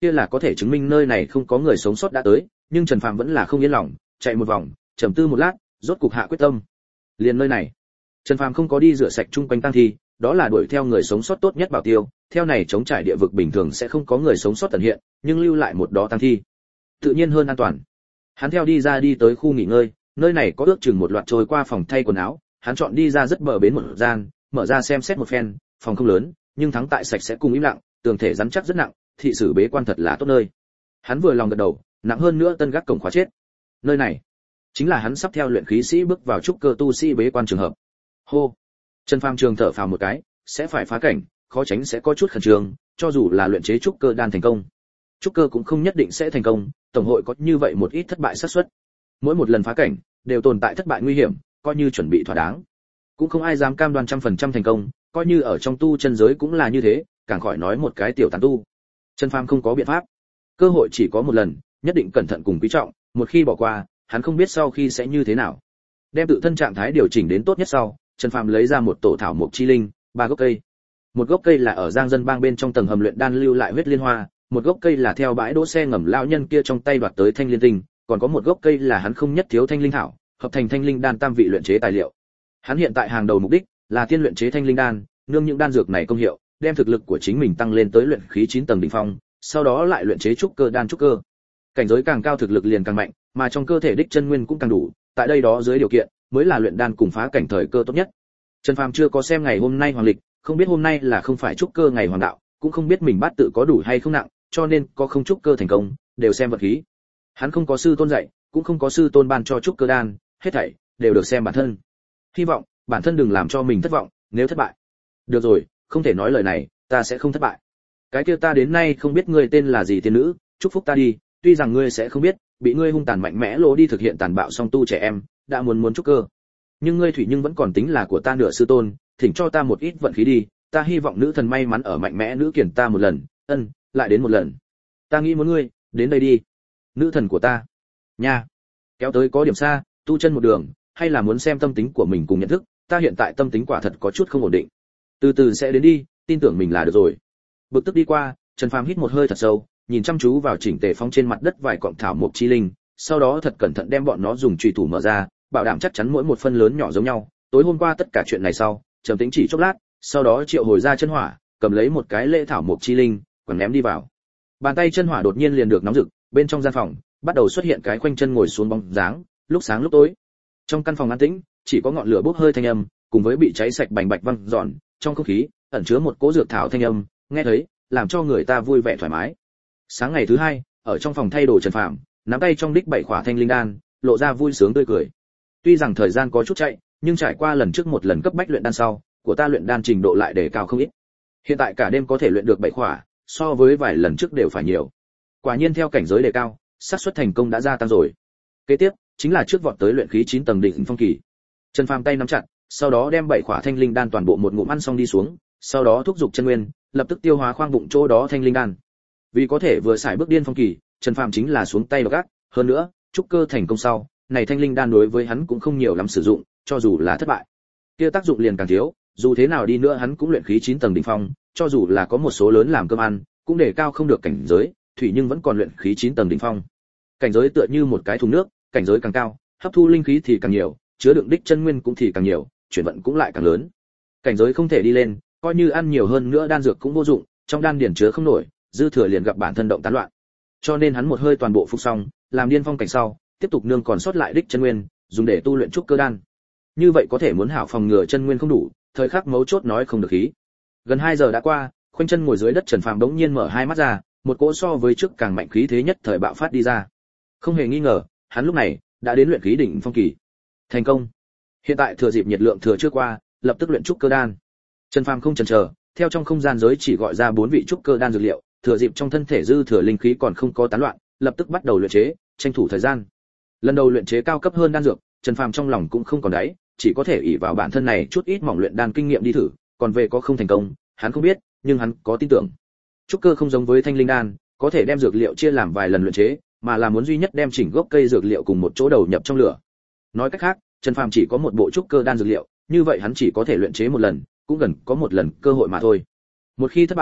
kia là có thể chứng minh nơi này không có người sống sót đã tới, nhưng Trần Phàm vẫn là không yên lòng, chạy một vòng, trầm tư một lát, rốt cục hạ quyết tâm. Liền nơi này, Trần Phàm không có đi rửa sạch chung quanh tang thi, đó là đuổi theo người sống sót tốt nhất bảo tiêu, theo này chống trải địa vực bình thường sẽ không có người sống sót tận hiện, nhưng lưu lại một đó tang thi, tự nhiên hơn an toàn. Hắn theo đi ra đi tới khu nghỉ ngơi, nơi này có ước chừng một loạt trôi qua phòng thay quần áo, hắn chọn đi ra rất bờ bến một gian, mở ra xem xét một phen, phòng không lớn, nhưng thắng tại sạch sẽ cùng im lặng, tường thể rắn chắc rất nặng, thị sử bế quan thật là tốt nơi. Hắn vừa lòng gật đầu, nặng hơn nữa tân gác cổng khóa chết. Nơi này chính là hắn sắp theo luyện khí sĩ bước vào trúc cơ tu sĩ bế quan trường hợp. Hô. Trần Phàm trường thở phào một cái, sẽ phải phá cảnh, khó tránh sẽ có chút khẩn trương, cho dù là luyện chế trúc cơ đan thành công, trúc cơ cũng không nhất định sẽ thành công, tổng hội có như vậy một ít thất bại xác suất. Mỗi một lần phá cảnh đều tồn tại thất bại nguy hiểm, coi như chuẩn bị thỏa đáng, cũng không ai dám cam đoan trăm phần trăm thành công, coi như ở trong tu chân giới cũng là như thế, càng khỏi nói một cái tiểu tán tu. Trần Phàm không có biện pháp, cơ hội chỉ có một lần, nhất định cẩn thận cùng quý trọng, một khi bỏ qua, hắn không biết sau khi sẽ như thế nào. Đem tự thân trạng thái điều chỉnh đến tốt nhất sau, Trần Phàm lấy ra một tổ thảo mộc chi linh, ba gốc cây. Một gốc cây là ở Giang Dân Bang bên trong tầng hầm luyện đan lưu lại huyết liên hoa, một gốc cây là theo bãi đỗ xe ngầm lão nhân kia trong tay đoạt tới thanh liên tinh, còn có một gốc cây là hắn không nhất thiếu thanh linh thảo, hợp thành thanh linh đan tam vị luyện chế tài liệu. Hắn hiện tại hàng đầu mục đích là tiên luyện chế thanh linh đan, nương những đan dược này công hiệu, đem thực lực của chính mình tăng lên tới luyện khí chín tầng đỉnh phong, sau đó lại luyện chế trúc cơ đan trúc cơ. Cảnh giới càng cao thực lực liền càng mạnh, mà trong cơ thể đích chân nguyên cũng càng đủ, tại đây đó dưới điều kiện, mới là luyện đan cùng phá cảnh thời cơ tốt nhất. Trần Phàm chưa có xem ngày hôm nay hoàng lịch, không biết hôm nay là không phải trúc cơ ngày hoàng đạo, cũng không biết mình bát tự có đủ hay không nặng, cho nên có không trúc cơ thành công, đều xem vật khí. Hắn không có sư tôn dạy, cũng không có sư tôn ban cho trúc cơ đan, hết thảy đều được xem bản thân. Hy vọng bản thân đừng làm cho mình thất vọng, nếu thất bại. Được rồi, không thể nói lời này, ta sẽ không thất bại. Cái kia ta đến nay không biết ngươi tên là gì tiên nữ, chúc phúc ta đi, tuy rằng ngươi sẽ không biết, bị ngươi hung tàn mạnh mẽ lỗ đi thực hiện tàn bạo song tu trẻ em, đã muốn muốn trúc cơ. Nhưng ngươi thủy nhưng vẫn còn tính là của ta nửa sư tôn, thỉnh cho ta một ít vận khí đi, ta hy vọng nữ thần may mắn ở mạnh mẽ nữ kiển ta một lần, ân, lại đến một lần. Ta nghĩ muốn ngươi, đến đây đi. Nữ thần của ta. Nha. Kéo tới có điểm xa, tu chân một đường, hay là muốn xem tâm tính của mình cùng nhận thức, ta hiện tại tâm tính quả thật có chút không ổn định. Từ từ sẽ đến đi, tin tưởng mình là được rồi. Bực tức đi qua, Trần Phàm hít một hơi thật sâu, nhìn chăm chú vào chỉnh tề phong trên mặt đất vài cọng thảo mộc chi linh, sau đó thật cẩn thận đem bọn nó dùng chùy thủ mở ra, bảo đảm chắc chắn mỗi một phân lớn nhỏ giống nhau. Tối hôm qua tất cả chuyện này sau, trầm tĩnh chỉ chốc lát, sau đó triệu hồi ra chân hỏa, cầm lấy một cái lễ thảo mộc chi linh, quẳng ném đi vào. Bàn tay chân hỏa đột nhiên liền được nóng rực, bên trong gian phòng bắt đầu xuất hiện cái khoanh chân ngồi xuống bóng dáng, lúc sáng lúc tối. Trong căn phòng an tĩnh, chỉ có ngọn lửa bốc hơi thanh âm, cùng với bị cháy sạch bành bạch văng dọn, trong không khí ẩn chứa một cỗ dược thảo thanh âm, nghe thấy, làm cho người ta vui vẻ thoải mái. Sáng ngày thứ hai, ở trong phòng thay đồ Trần Phàm, nắm tay trong đích bảy khỏa thanh linh đan, lộ ra vui sướng tươi cười. Tuy rằng thời gian có chút chạy, nhưng trải qua lần trước một lần cấp bách luyện đan sau, của ta luyện đan trình độ lại đề cao không ít. Hiện tại cả đêm có thể luyện được bảy khỏa, so với vài lần trước đều phải nhiều. Quả nhiên theo cảnh giới đề cao, xác suất thành công đã gia tăng rồi. Kế tiếp chính là trước vọt tới luyện khí chín tầng đỉnh phong kỳ. Trần Phàm tay nắm chặt, sau đó đem bảy khỏa thanh linh đan toàn bộ một ngụm ăn xong đi xuống, sau đó thúc giục chân nguyên, lập tức tiêu hóa khoang bụng chỗ đó thanh linh đan. Vì có thể vừa xài bước điên phong kỳ, Trần Phàm chính là xuống tay gác, hơn nữa, trúc cơ thành công sau, này thanh linh đan đối với hắn cũng không nhiều lắm sử dụng, cho dù là thất bại, kia tác dụng liền càng thiếu, dù thế nào đi nữa hắn cũng luyện khí chín tầng đỉnh phong, cho dù là có một số lớn làm cơm ăn, cũng để cao không được cảnh giới, thủy nhưng vẫn còn luyện khí chín tầng đỉnh phong. Cảnh giới tựa như một cái thùng nước, cảnh giới càng cao, hấp thu linh khí thì càng nhiều, chứa đựng đích chân nguyên cũng thì càng nhiều, chuyển vận cũng lại càng lớn. Cảnh giới không thể đi lên, coi như ăn nhiều hơn nữa đan dược cũng vô dụng, trong đan điển chứa không nổi, dư thừa liền gặp bản thân động tán loạn. Cho nên hắn một hơi toàn bộ phục xong, làm điên phong cảnh sau, tiếp tục nương còn sót lại đích chân nguyên, dùng để tu luyện trúc cơ đan. Như vậy có thể muốn hảo phòng ngừa chân nguyên không đủ, thời khắc mấu chốt nói không được khí. Gần hai giờ đã qua, khoanh chân ngồi dưới đất Trần Phàm đống nhiên mở hai mắt ra, một cỗ so với trước càng mạnh khí thế nhất thời bạo phát đi ra. Không hề nghi ngờ, hắn lúc này đã đến luyện khí đỉnh phong kỳ. Thành công. Hiện tại thừa dịp nhiệt lượng thừa chưa qua, lập tức luyện trúc cơ đan. Trần Phàm không chần chờ, theo trong không gian giới chỉ gọi ra bốn vị trúc cơ đan dược liệu, thừa dịp trong thân thể dư thừa linh khí còn không có tán loạn, lập tức bắt đầu luyện chế, tranh thủ thời gian. Lần đầu luyện chế cao cấp hơn đan dược, Trần Phàm trong lòng cũng không còn đáy, chỉ có thể ỷ vào bản thân này chút ít mỏng luyện đan kinh nghiệm đi thử, còn về có không thành công, hắn không biết, nhưng hắn có tin tưởng. Trúc cơ không giống với thanh linh đan, có thể đem dược liệu chia làm vài lần luyện chế, mà là muốn duy nhất đem chỉnh gốc cây dược liệu cùng một chỗ đầu nhập trong lửa. Nói cách khác, Trần Phàm chỉ có một bộ trúc cơ đan dược liệu, như vậy hắn chỉ có thể luyện chế một lần, cũng gần có một lần cơ hội mà thôi. Một khi thất bại,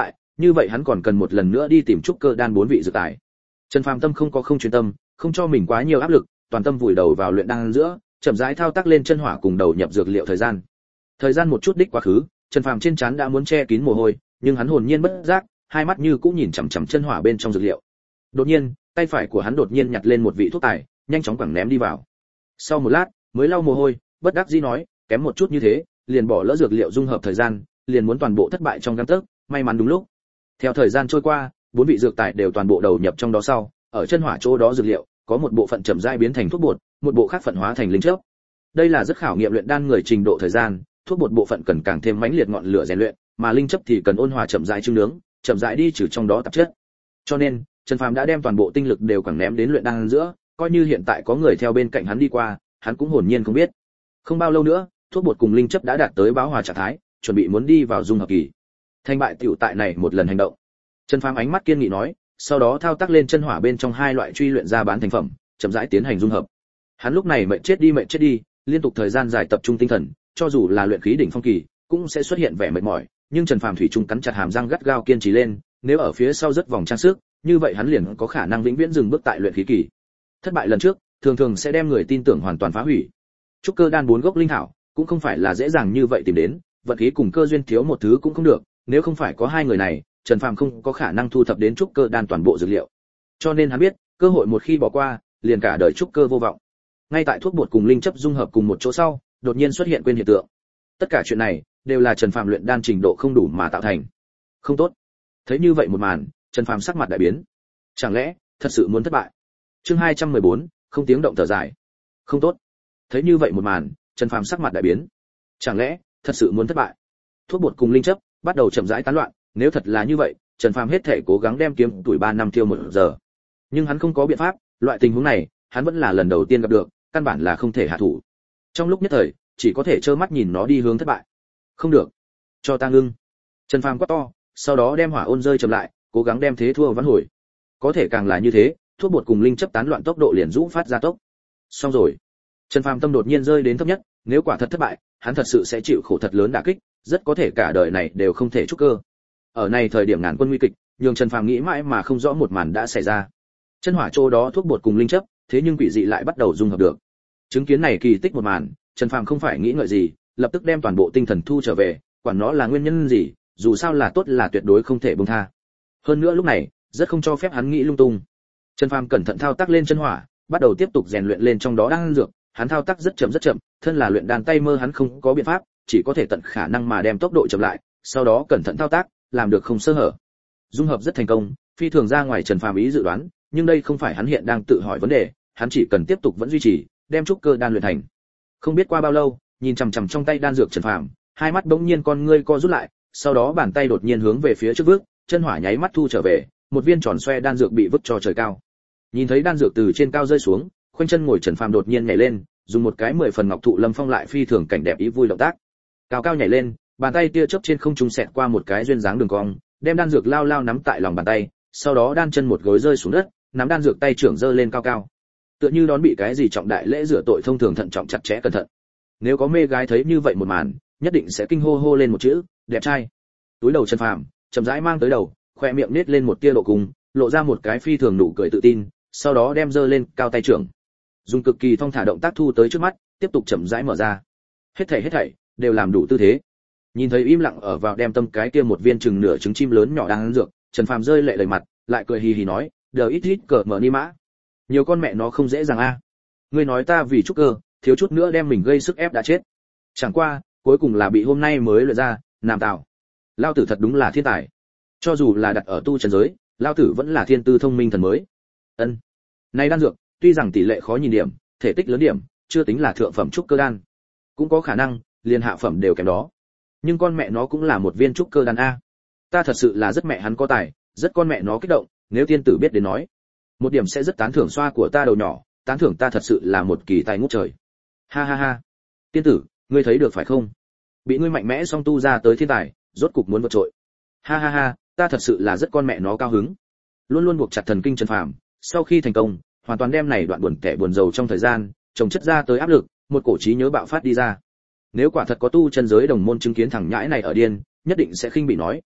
Như vậy hắn còn cần một lần nữa đi tìm trúc cơ đan bốn vị dược tài. Trần Phàm tâm không có không chuyên tâm, không cho mình quá nhiều áp lực, toàn tâm vùi đầu vào luyện đan giữa, chậm rãi thao tác lên chân hỏa cùng đầu nhập dược liệu thời gian. Thời gian một chút đích quá khứ, Trần Phàm trên trán đã muốn che kín mồ hôi, nhưng hắn hồn nhiên bất giác, hai mắt như cũng nhìn chằm chằm chân hỏa bên trong dược liệu. Đột nhiên, tay phải của hắn đột nhiên nhặt lên một vị thuốc tài, nhanh chóng quẳng ném đi vào. Sau một lát, mới lau mồ hôi, bất đắc dĩ nói, kém một chút như thế, liền bỏ lỡ dược liệu dung hợp thời gian, liền muốn toàn bộ thất bại trong gang tấc, may mắn đúng lúc. Theo thời gian trôi qua, bốn vị dược tài đều toàn bộ đầu nhập trong đó sau, ở chân hỏa chỗ đó dược liệu, có một bộ phận chậm rãi biến thành thuốc bột, một bộ khác phận hóa thành linh chất. Đây là rất khảo nghiệm luyện đan người trình độ thời gian, thuốc bột bộ phận cần càng thêm mãnh liệt ngọn lửa rèn luyện, mà linh chất thì cần ôn hòa chậm rãi trưng nướng, chậm rãi đi trừ trong đó tạp chất. Cho nên, Trần Phàm đã đem toàn bộ tinh lực đều quẳng ném đến luyện đan giữa, coi như hiện tại có người theo bên cạnh hắn đi qua, hắn cũng hồn nhiên không biết. Không bao lâu nữa, thuốc bột cùng linh chất đã đạt tới bão hòa trạng thái, chuẩn bị muốn đi vào dung hợp kỳ. Thành bại tiểu tại này một lần hành động. Trần Phàm ánh mắt kiên nghị nói, sau đó thao tác lên chân hỏa bên trong hai loại truy luyện ra bán thành phẩm, chậm rãi tiến hành dung hợp. Hắn lúc này mệt chết đi mệt chết đi, liên tục thời gian dài tập trung tinh thần, cho dù là luyện khí đỉnh phong kỳ, cũng sẽ xuất hiện vẻ mệt mỏi, nhưng Trần Phàm thủy chung cắn chặt hàm răng gắt gao kiên trì lên, nếu ở phía sau rất vòng trang sức, như vậy hắn liền có khả năng vĩnh viễn dừng bước tại luyện khí kỳ. Thất bại lần trước, thường thường sẽ đem người tin tưởng hoàn toàn phá hủy. Trúc cơ đan bốn gốc linh thảo, cũng không phải là dễ dàng như vậy tìm đến, vận khí cùng cơ duyên thiếu một thứ cũng không được, nếu không phải có hai người này, Trần Phàm không có khả năng thu thập đến trúc cơ đan toàn bộ dược liệu. Cho nên hắn biết, cơ hội một khi bỏ qua, liền cả đời trúc cơ vô vọng. Ngay tại thuốc bột cùng linh chất dung hợp cùng một chỗ sau, đột nhiên xuất hiện quên hiện tượng. Tất cả chuyện này đều là Trần Phàm luyện đan trình độ không đủ mà tạo thành. Không tốt. Thấy như vậy một màn, Trần Phàm sắc mặt đại biến. Chẳng lẽ thật sự muốn thất bại? Chương hai trăm mười bốn, không tiếng động thở dài. Không tốt. Thấy như vậy một màn, Trần Phàm sắc mặt đại biến. Chẳng lẽ thật sự muốn thất bại? Thuốc bột cùng linh chất bắt đầu chậm rãi tán loạn, nếu thật là như vậy, Trần Phàm hết thể cố gắng đem kiếm tuổi ba năm tiêu một giờ. Nhưng hắn không có biện pháp, loại tình huống này, hắn vẫn là lần đầu tiên gặp được, căn bản là không thể hạ thủ. Trong lúc nhất thời, chỉ có thể trơ mắt nhìn nó đi hướng thất bại. Không được, cho ta ngưng. Trần Phàm quát to, sau đó đem hỏa ôn rơi chậm lại, cố gắng đem thế thua vãn hồi. Có thể càng là như thế, thuốc bột cùng linh chất tán loạn tốc độ liền rũ phát ra tốc. Xong rồi. Trần Phàm tâm đột nhiên rơi đến thấp nhất, nếu quả thật thất bại, hắn thật sự sẽ chịu khổ thật lớn đả kích, rất có thể cả đời này đều không thể trúc cơ. Ở này thời điểm ngàn quân nguy kịch, nhường Trần Phàm nghĩ mãi mà không rõ một màn đã xảy ra. Chân hỏa chỗ đó thuốc bột cùng linh chất, thế nhưng quỷ dị lại bắt đầu dung hợp được. Chứng kiến này kỳ tích một màn, Trần Phàm không phải nghĩ ngợi gì, lập tức đem toàn bộ tinh thần thu trở về, quản nó là nguyên nhân gì, dù sao là tốt là tuyệt đối không thể buông tha. Hơn nữa lúc này, rất không cho phép hắn nghĩ lung tung. Trần Phàm cẩn thận thao tác lên chân hỏa, bắt đầu tiếp tục rèn luyện lên trong đó đan dược, hắn thao tác rất chậm rất chậm, thân là luyện đan tay mơ hắn không có biện pháp, chỉ có thể tận khả năng mà đem tốc độ chậm lại, sau đó cẩn thận thao tác, làm được không sơ hở. Dung hợp rất thành công, phi thường ra ngoài Trần Phàm ý dự đoán, nhưng đây không phải hắn hiện đang tự hỏi vấn đề, hắn chỉ cần tiếp tục vẫn duy trì, đem trúc cơ đan luyện thành. Không biết qua bao lâu, nhìn chằm chằm trong tay đan dược Trần Phàm, hai mắt bỗng nhiên con ngươi co rút lại, sau đó bàn tay đột nhiên hướng về phía trước vước, chân hỏa nháy mắt thu trở về, một viên tròn xoe đan dược bị vứt cho trời cao. Nhìn thấy đan dược từ trên cao rơi xuống, khoanh chân ngồi Trần Phàm đột nhiên nhảy lên, dùng một cái mười phần ngọc thụ lâm phong lại phi thường cảnh đẹp ý vui động tác. Cao cao nhảy lên, bàn tay tia chớp trên không trung xẹt qua một cái duyên dáng đường cong, đem đan dược lao lao nắm tại lòng bàn tay, sau đó đan chân một gối rơi xuống đất, nắm đan dược tay trưởng giơ lên cao cao. Tựa như đón bị cái gì trọng đại lễ rửa tội thông thường thận trọng chặt chẽ cẩn thận. Nếu có mê gái thấy như vậy một màn, nhất định sẽ kinh hô hô lên một chữ, đẹp trai. Túi đầu Trần Phàm, chậm rãi mang tới đầu, khoe miệng nết lên một tia độ cùng, lộ ra một cái phi thường nụ cười tự tin, sau đó đem giơ lên cao tay trưởng. Dùng cực kỳ thong thả động tác thu tới trước mắt, tiếp tục chậm rãi mở ra. Hết thảy hết thảy đều làm đủ tư thế. Nhìn thấy im lặng ở vào đem tâm cái kia một viên chừng nửa trứng chim lớn nhỏ đang ăn dược, Trần Phàm rơi lệ đầy mặt, lại cười hì hì nói, "Đờ ít ít cờ mở ni mã. Nhiều con mẹ nó không dễ dàng a. Ngươi nói ta vì trúc cơ, thiếu chút nữa đem mình gây sức ép đã chết. Chẳng qua, cuối cùng là bị hôm nay mới luyện ra, nam tạo. Lao tử thật đúng là thiên tài. Cho dù là đặt ở tu trần giới, lao tử vẫn là thiên tư thông minh thần mới." Ân. Này đan dược, tuy rằng tỷ lệ khó nhìn điểm, thể tích lớn điểm, chưa tính là thượng phẩm trúc cơ đan. Cũng có khả năng, liền hạ phẩm đều kém đó. Nhưng con mẹ nó cũng là một viên trúc cơ đan a. Ta thật sự là rất mẹ hắn có tài, rất con mẹ nó kích động, nếu tiên tử biết đến nói, một điểm sẽ rất tán thưởng xoa của ta đầu nhỏ, tán thưởng ta thật sự là một kỳ tài ngút trời. Ha ha ha. Tiên tử, ngươi thấy được phải không? Bị ngươi mạnh mẽ song tu ra tới thiên tài, rốt cục muốn vượt trội. Ha ha ha, ta thật sự là rất con mẹ nó cao hứng. Luôn luôn buộc chặt thần kinh Trần Phàm, sau khi thành công, hoàn toàn đem này đoạn buồn kẻ buồn rầu trong thời gian, chồng chất ra tới áp lực, một cổ trí nhớ bạo phát đi ra. Nếu quả thật có tu chân giới đồng môn chứng kiến thằng nhãi này ở điên, nhất định sẽ khinh bị nói,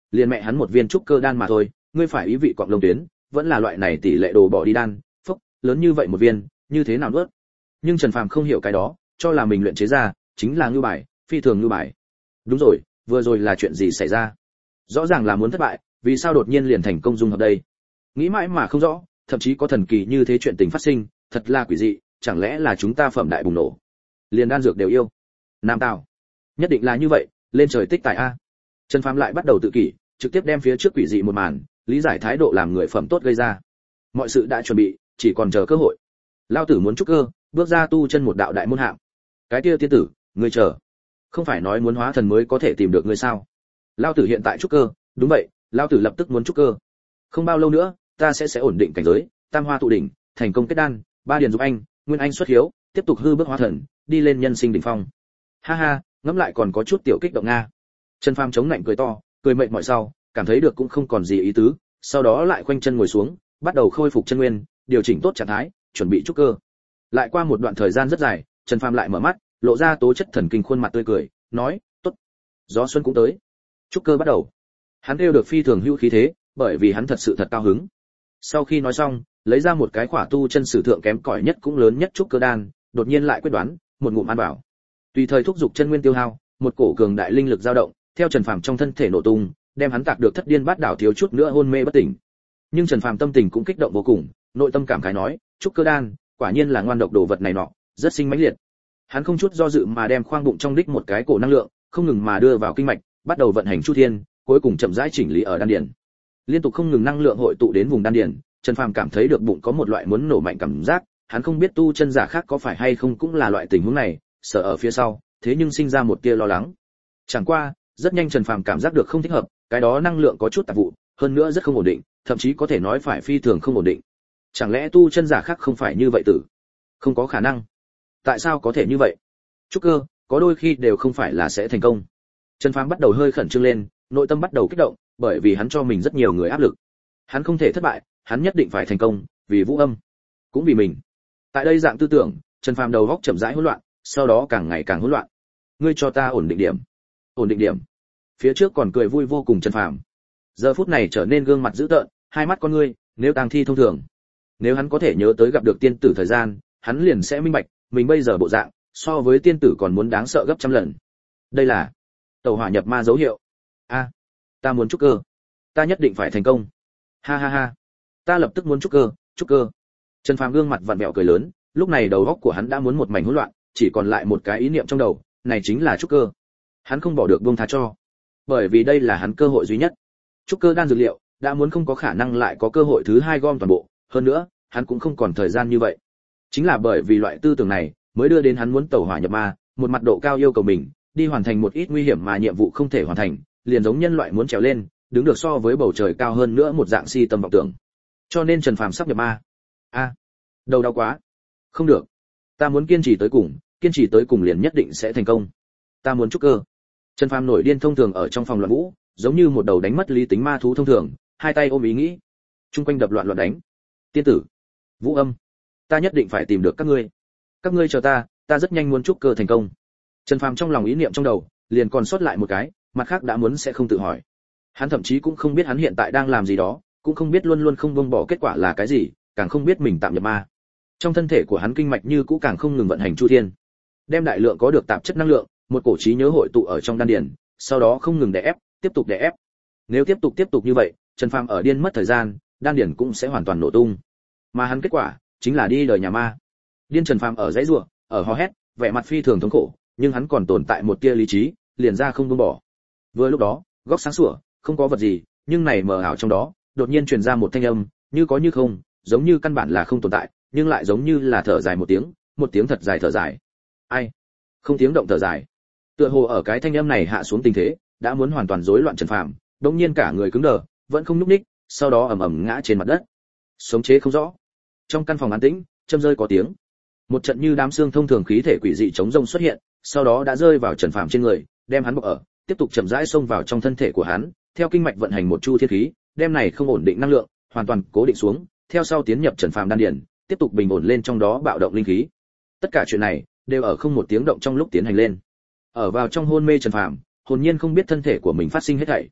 liền mẹ hắn một viên trúc cơ đan mà thôi, ngươi phải ý vị cọng lông tuyến, vẫn là loại này tỷ lệ đồ bỏ đi đan, phốc, lớn như vậy một viên, như thế nào nuốt? Nhưng Trần Phàm không hiểu cái đó, cho là mình luyện chế ra chính là ngưu bài, phi thường ngưu bài. Đúng rồi, vừa rồi là chuyện gì xảy ra? Rõ ràng là muốn thất bại, vì sao đột nhiên liền thành công dung hợp đây? Nghĩ mãi mà không rõ, thậm chí có thần kỳ như thế chuyện tình phát sinh, thật là quỷ dị, chẳng lẽ là chúng ta phẩm đại bùng nổ? Liền đan dược đều yêu. Nam Tào, nhất định là như vậy, lên trời tích tài a. Trần Phàm lại bắt đầu tự kỷ, trực tiếp đem phía trước quỷ dị một màn, lý giải thái độ làm người phẩm tốt gây ra. Mọi sự đã chuẩn bị, chỉ còn chờ cơ hội. Lao tử muốn trúc cơ, bước ra tu chân một đạo đại môn hạng. Cái kia tiên tử, ngươi chờ. Không phải nói muốn hóa thần mới có thể tìm được ngươi sao? Lao tử hiện tại trúc cơ, đúng vậy, lao tử lập tức muốn trúc cơ. Không bao lâu nữa, ta sẽ sẽ ổn định cảnh giới, tam hoa tụ đỉnh, thành công kết đan, ba điền dục anh, nguyên anh xuất hiếu, tiếp tục hư bước hóa thần, đi lên nhân sinh đỉnh phong. Ha ha, ngẫm lại còn có chút tiểu kích động nga. Trần Phàm chống nạnh cười to, cười mệt mỏi sau, cảm thấy được cũng không còn gì ý tứ, sau đó lại khoanh chân ngồi xuống, bắt đầu khôi phục chân nguyên, điều chỉnh tốt trạng thái, chuẩn bị trúc cơ. Lại qua một đoạn thời gian rất dài, Trần Phàm lại mở mắt, lộ ra tố chất thần kinh khuôn mặt tươi cười, nói, "Tốt, gió xuân cũng tới." Trúc cơ bắt đầu. Hắn kêu được phi thường hữu khí thế, bởi vì hắn thật sự thật cao hứng. Sau khi nói xong, lấy ra một cái khỏa tu chân sử thượng kém cỏi nhất cũng lớn nhất trúc cơ đan, đột nhiên lại quyết đoán, một ngụm ăn vào. Tùy thời thúc dục chân nguyên tiêu hao, một cổ cường đại linh lực dao động, theo Trần Phàm trong thân thể nổ tung, đem hắn tạc được thất điên bát đảo thiếu chút nữa hôn mê bất tỉnh. Nhưng Trần Phàm tâm tình cũng kích động vô cùng, nội tâm cảm khái nói, trúc cơ đan, quả nhiên là ngoan độc đồ vật này nọ, rất sinh mãnh liệt. Hắn không chút do dự mà đem khoang bụng trong đích một cái cổ năng lượng, không ngừng mà đưa vào kinh mạch, bắt đầu vận hành chu thiên, cuối cùng chậm rãi chỉnh lý ở đan điền. Liên tục không ngừng năng lượng hội tụ đến vùng đan điền, Trần Phàm cảm thấy được bụng có một loại muốn nổ mạnh cảm giác, hắn không biết tu chân giả khác có phải hay không cũng là loại tình huống này, sợ ở phía sau, thế nhưng sinh ra một tia lo lắng. Chẳng qua, rất nhanh Trần Phàm cảm giác được không thích hợp, cái đó năng lượng có chút tạp vụ, hơn nữa rất không ổn định, thậm chí có thể nói phải phi thường không ổn định. Chẳng lẽ tu chân giả khác không phải như vậy tử? Không có khả năng. Tại sao có thể như vậy? Trúc cơ, có đôi khi đều không phải là sẽ thành công. Trần Phàm bắt đầu hơi khẩn trương lên, nội tâm bắt đầu kích động, bởi vì hắn cho mình rất nhiều người áp lực. Hắn không thể thất bại, hắn nhất định phải thành công, vì Vũ Âm, cũng vì mình. Tại đây dạng tư tưởng, Trần Phàm đầu óc chậm rãi hỗn loạn, sau đó càng ngày càng hỗn loạn. Ngươi cho ta ổn định điểm. Ổn định điểm. Phía trước còn cười vui vô cùng Trần Phàm, giờ phút này trở nên gương mặt dữ tợn, hai mắt con ngươi, nếu tang thi thông thường. Nếu hắn có thể nhớ tới gặp được tiên tử thời gian, hắn liền sẽ minh bạch, mình bây giờ bộ dạng, so với tiên tử còn muốn đáng sợ gấp trăm lần. Đây là tẩu hỏa nhập ma dấu hiệu. A, ta muốn trúc cơ, ta nhất định phải thành công. Ha ha ha, ta lập tức muốn trúc cơ, trúc cơ. Trần Phàm gương mặt vặn vẹo cười lớn, lúc này đầu óc của hắn đã muốn một mảnh hỗn loạn, chỉ còn lại một cái ý niệm trong đầu, này chính là trúc cơ. Hắn không bỏ được buông tha cho, bởi vì đây là hắn cơ hội duy nhất. Trúc cơ đan dược liệu, đã muốn không có khả năng lại có cơ hội thứ hai gom toàn bộ, hơn nữa, hắn cũng không còn thời gian như vậy. Chính là bởi vì loại tư tưởng này, mới đưa đến hắn muốn tẩu hỏa nhập ma, một mặt độ cao yêu cầu mình, đi hoàn thành một ít nguy hiểm mà nhiệm vụ không thể hoàn thành, liền giống nhân loại muốn trèo lên, đứng được so với bầu trời cao hơn nữa một dạng si tâm vọng tưởng. Cho nên Trần Phàm sắp nhập ma. A, à, đầu đau quá. Không được, ta muốn kiên trì tới cùng, kiên trì tới cùng liền nhất định sẽ thành công. Ta muốn trúc cơ. Trần Phàm nổi điên thông thường ở trong phòng loạn vũ, giống như một đầu đánh mất lý tính ma thú thông thường, hai tay ôm ý nghĩ, chung quanh đập loạn loạn đánh. Tiên tử, Vũ Âm, ta nhất định phải tìm được các ngươi. Các ngươi chờ ta, ta rất nhanh muốn trúc cơ thành công. Trần Phàm trong lòng ý niệm trong đầu, liền còn sót lại một cái, mặt khác đã muốn sẽ không tự hỏi. Hắn thậm chí cũng không biết hắn hiện tại đang làm gì đó, cũng không biết luôn luôn không buông bỏ kết quả là cái gì, càng không biết mình tạm nhập ma. Trong thân thể của hắn kinh mạch như cũ càng không ngừng vận hành chu thiên, đem đại lượng có được tạp chất năng lượng, một cổ trí nhớ hội tụ ở trong đan điền, sau đó không ngừng đè ép, tiếp tục đè ép. Nếu tiếp tục tiếp tục như vậy, Trần Phàm ở điên mất thời gian, đan điền cũng sẽ hoàn toàn nổ tung. Mà hắn kết quả chính là đi đời nhà ma. Điên Trần Phàm ở dãy rủa, ở hò hét, vẻ mặt phi thường thống khổ, nhưng hắn còn tồn tại một tia lý trí, liền ra không buông bỏ. Vừa lúc đó, góc sáng sủa, không có vật gì, nhưng này mờ ảo trong đó, đột nhiên truyền ra một thanh âm, như có như không, giống như căn bản là không tồn tại, nhưng lại giống như là thở dài một tiếng, một tiếng thật dài thở dài. Ai? Không tiếng động thở dài. Tựa hồ ở cái thanh âm này hạ xuống tình thế, đã muốn hoàn toàn rối loạn Trần Phàm, đột nhiên cả người cứng đờ, vẫn không nhúc nhích, sau đó ầm ầm ngã trên mặt đất. Sống chế không rõ. Trong căn phòng an tĩnh, châm rơi có tiếng. Một trận như đám xương thông thường khí thể quỷ dị chống rông xuất hiện, sau đó đã rơi vào Trần Phàm trên người, đem hắn bọc ở, tiếp tục chậm rãi xông vào trong thân thể của hắn, theo kinh mạch vận hành một chu thiên khí, đem này không ổn định năng lượng hoàn toàn cố định xuống, theo sau tiến nhập Trần Phàm đan điền, tiếp tục bình ổn lên trong đó bạo động linh khí. Tất cả chuyện này đều ở không một tiếng động trong lúc tiến hành lên. Ở vào trong hôn mê Trần Phàm, hồn nhiên không biết thân thể của mình phát sinh hết thảy.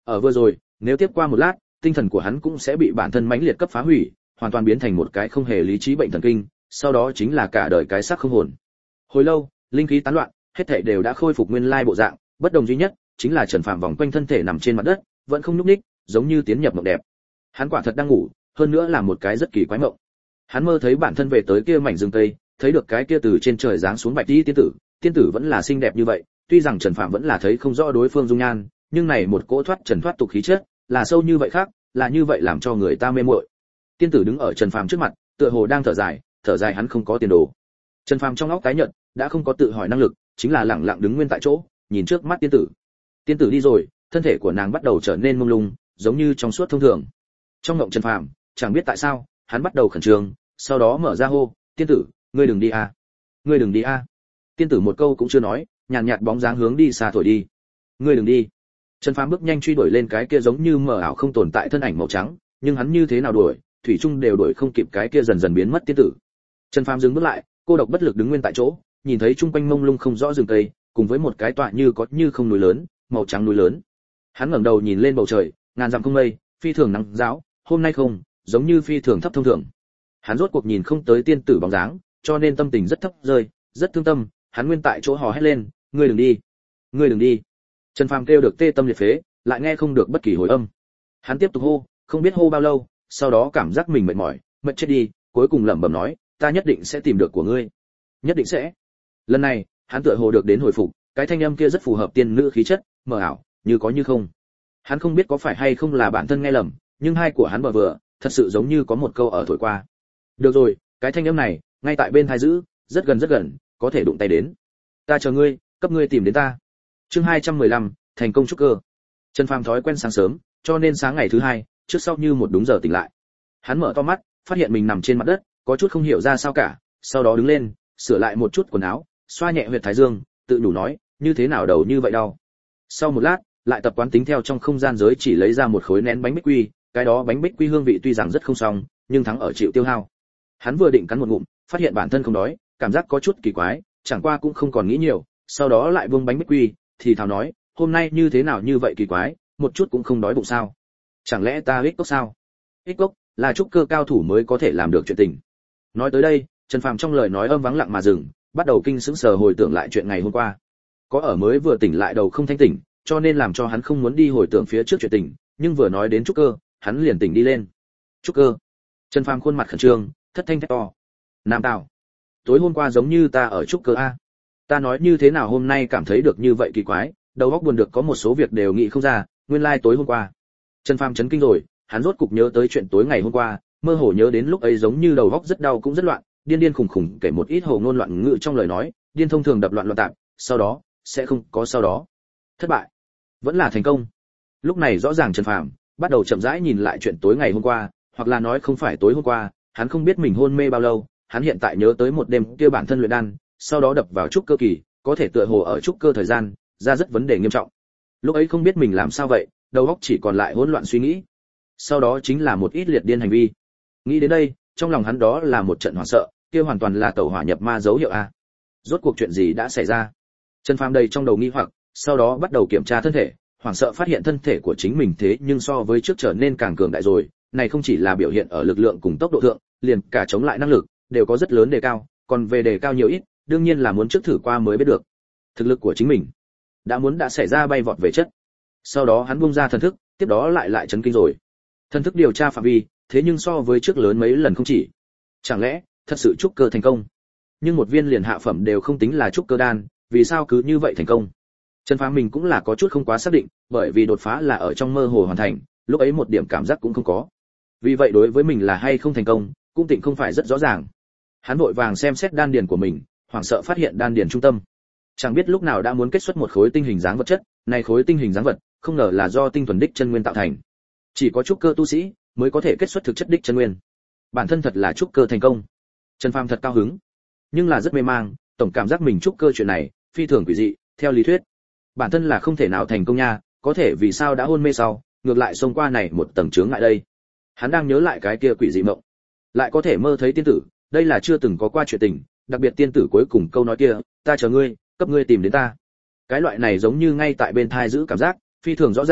Ở vừa rồi, nếu tiếp qua một lát, tinh thần của hắn cũng sẽ bị bản thân mãnh liệt cấp phá hủy, hoàn toàn biến thành một cái không hề lý trí bệnh thần kinh, sau đó chính là cả đời cái xác không hồn. Hồi lâu, linh khí tán loạn, hết thảy đều đã khôi phục nguyên lai bộ dạng, bất đồng duy nhất chính là Trần Phạm vòng quanh thân thể nằm trên mặt đất, vẫn không nhúc nhích, giống như tiến nhập mộng đẹp. Hắn quả thật đang ngủ, hơn nữa là một cái rất kỳ quái mộng. Hắn mơ thấy bản thân về tới kia mảnh rừng tây, thấy được cái kia từ trên trời giáng xuống bạch y tiên tử, tiên tử vẫn là xinh đẹp như vậy, tuy rằng Trần Phạm vẫn là thấy không rõ đối phương dung nhan, nhưng này một cỗ thoát trần thoát tục khí chất, là sâu như vậy khác, là như vậy làm cho người ta mê muội. Tiên tử đứng ở Trần Phạm trước mặt, tựa hồ đang thở dài, thở dài hắn không có tiền đồ. Trần Phạm trong óc tái nhợt, đã không có tự hỏi năng lực, chính là lặng lặng đứng nguyên tại chỗ, nhìn trước mắt tiên tử. Tiên tử đi rồi, thân thể của nàng bắt đầu trở nên mông lung, giống như trong suốt thông thường. Trong ngộng Trần Phạm, chẳng biết tại sao, hắn bắt đầu khẩn trương, sau đó mở ra hô, "Tiên tử, ngươi đừng đi a, à. Ngươi đừng đi a." À. Tiên tử một câu cũng chưa nói, nhàn nhạt, nhạt bóng dáng hướng đi xa thổi đi. "Ngươi đừng đi." Trần Phàm bước nhanh truy đuổi lên cái kia giống như mờ ảo không tồn tại thân ảnh màu trắng, nhưng hắn như thế nào đuổi, thủy chung đều đuổi không kịp cái kia dần dần biến mất tiên tử. Trần Phàm dừng bước lại, cô độc bất lực đứng nguyên tại chỗ, nhìn thấy chung quanh mông lung không rõ rừng cây, cùng với một cái tọa như có như không núi lớn, màu trắng núi lớn. Hắn ngẩng đầu nhìn lên bầu trời, ngàn dặm không mây, phi thường nắng giáo, hôm nay không, giống như phi thường thấp thông thường. Hắn rốt cuộc nhìn không tới tiên tử bóng dáng, cho nên tâm tình rất thấp rơi, rất thương tâm, hắn nguyên tại chỗ hò hét lên, "Ngươi đừng đi, ngươi đừng đi." Trần Phàm kêu được tê tâm liệt phế, lại nghe không được bất kỳ hồi âm. Hắn tiếp tục hô, không biết hô bao lâu, sau đó cảm giác mình mệt mỏi, mệt chết đi, cuối cùng lẩm bẩm nói, "Ta nhất định sẽ tìm được của ngươi, nhất định sẽ." Lần này, hắn tựa hồ được đến hồi phục, cái thanh âm kia rất phù hợp tiên nữ khí chất, mờ ảo, như có như không. Hắn không biết có phải hay không là bản thân nghe lầm, nhưng hai của hắn bờ vừa, thật sự giống như có một câu ở thổi qua. Được rồi, cái thanh âm này, ngay tại bên tai giữ, rất gần rất gần, có thể đụng tay đến. "Ta chờ ngươi, cấp ngươi tìm đến ta." Chương hai trăm mười lăm, thành công trúc cơ. Trần Phàm thói quen sáng sớm, cho nên sáng ngày thứ hai, trước sau như một đúng giờ tỉnh lại. Hắn mở to mắt, phát hiện mình nằm trên mặt đất, có chút không hiểu ra sao cả, sau đó đứng lên, sửa lại một chút quần áo, xoa nhẹ huyệt thái dương, tự nhủ nói, như thế nào đầu như vậy đau. Sau một lát, lại tập quán tính theo trong không gian giới chỉ lấy ra một khối nén bánh bích quy, cái đó bánh bích quy hương vị tuy rằng rất không xong, nhưng thắng ở chịu tiêu hao. Hắn vừa định cắn một ngụm, phát hiện bản thân không đói, cảm giác có chút kỳ quái, chẳng qua cũng không còn nghĩ nhiều, sau đó lại buông bánh bích quy, thì thào nói, hôm nay như thế nào như vậy kỳ quái, một chút cũng không đói bụng sao? Chẳng lẽ ta ích cốc sao? Ích cốc là trúc cơ cao thủ mới có thể làm được chuyện tình. Nói tới đây, Trần Phàm trong lời nói âm vắng lặng mà dừng, bắt đầu kinh sững sờ hồi tưởng lại chuyện ngày hôm qua. Có ở mới vừa tỉnh lại đầu không thanh tỉnh, cho nên làm cho hắn không muốn đi hồi tưởng phía trước chuyện tình, nhưng vừa nói đến trúc cơ, hắn liền tỉnh đi lên. Trúc cơ? Trần Phàm khuôn mặt khẩn trương, thất thanh thét to. Nam Tào, tối hôm qua giống như ta ở trúc cơ a. Ta nói như thế nào hôm nay cảm thấy được như vậy kỳ quái, đầu óc buồn được có một số việc đều nghĩ không ra, nguyên lai like tối hôm qua. Trần Phàm chấn kinh rồi, hắn rốt cục nhớ tới chuyện tối ngày hôm qua, mơ hồ nhớ đến lúc ấy giống như đầu óc rất đau cũng rất loạn, điên điên khủng khủng kể một ít hồ ngôn loạn ngữ trong lời nói, điên thông thường đập loạn loạn tạp, sau đó sẽ không có sau đó. Thất bại, vẫn là thành công. Lúc này rõ ràng Trần Phàm bắt đầu chậm rãi nhìn lại chuyện tối ngày hôm qua, hoặc là nói không phải tối hôm qua, hắn không biết mình hôn mê bao lâu, hắn hiện tại nhớ tới một đêm kia bản thân luyện đan, sau đó đập vào trúc cơ kỳ, có thể tựa hồ ở trúc cơ thời gian, ra rất vấn đề nghiêm trọng. Lúc ấy không biết mình làm sao vậy, đầu óc chỉ còn lại hỗn loạn suy nghĩ. Sau đó chính là một ít liệt điên hành vi. Nghĩ đến đây, trong lòng hắn đó là một trận hoảng sợ, kia hoàn toàn là tẩu hỏa nhập ma dấu hiệu a. Rốt cuộc chuyện gì đã xảy ra? Trần Phàm đầy trong đầu nghi hoặc, sau đó bắt đầu kiểm tra thân thể, hoảng sợ phát hiện thân thể của chính mình thế nhưng so với trước trở nên càng cường đại rồi, này không chỉ là biểu hiện ở lực lượng cùng tốc độ thượng, liền cả chống lại năng lực đều có rất lớn đề cao, còn về đề cao nhiều ít, đương nhiên là muốn trước thử qua mới biết được. Thực lực của chính mình đã muốn đã xảy ra bay vọt về chất. Sau đó hắn buông ra thần thức, tiếp đó lại lại chấn kinh rồi. Thần thức điều tra phạm vi, thế nhưng so với trước lớn mấy lần không chỉ. Chẳng lẽ thật sự trúc cơ thành công? Nhưng một viên liền hạ phẩm đều không tính là trúc cơ đan, vì sao cứ như vậy thành công? Trần Phàm mình cũng là có chút không quá xác định, bởi vì đột phá là ở trong mơ hồ hoàn thành, lúc ấy một điểm cảm giác cũng không có. Vì vậy đối với mình là hay không thành công, cũng tịnh không phải rất rõ ràng. Hắn vội vàng xem xét đan điền của mình, hoảng sợ phát hiện đan điền trung tâm chẳng biết lúc nào đã muốn kết xuất một khối tinh hình dáng vật chất, này khối tinh hình dáng vật, không ngờ là do tinh thuần đích chân nguyên tạo thành. Chỉ có trúc cơ tu sĩ mới có thể kết xuất thực chất đích chân nguyên. Bản thân thật là trúc cơ thành công. Trần Phàm thật cao hứng, nhưng là rất mê mang, tổng cảm giác mình trúc cơ chuyện này phi thường quỷ dị, theo lý thuyết, bản thân là không thể nào thành công nha, có thể vì sao đã hôn mê sau, ngược lại xông qua này một tầng chướng ngại đây. Hắn đang nhớ lại cái kia quỷ dị mộng, lại có thể mơ thấy tiên tử, đây là chưa từng có qua chuyện tình, đặc biệt tiên tử cuối cùng câu nói kia, ta chờ ngươi, cấp ngươi tìm đến ta. Cái loại này giống như ngay tại bên thai giữ cảm giác, phi thường rõ ràng,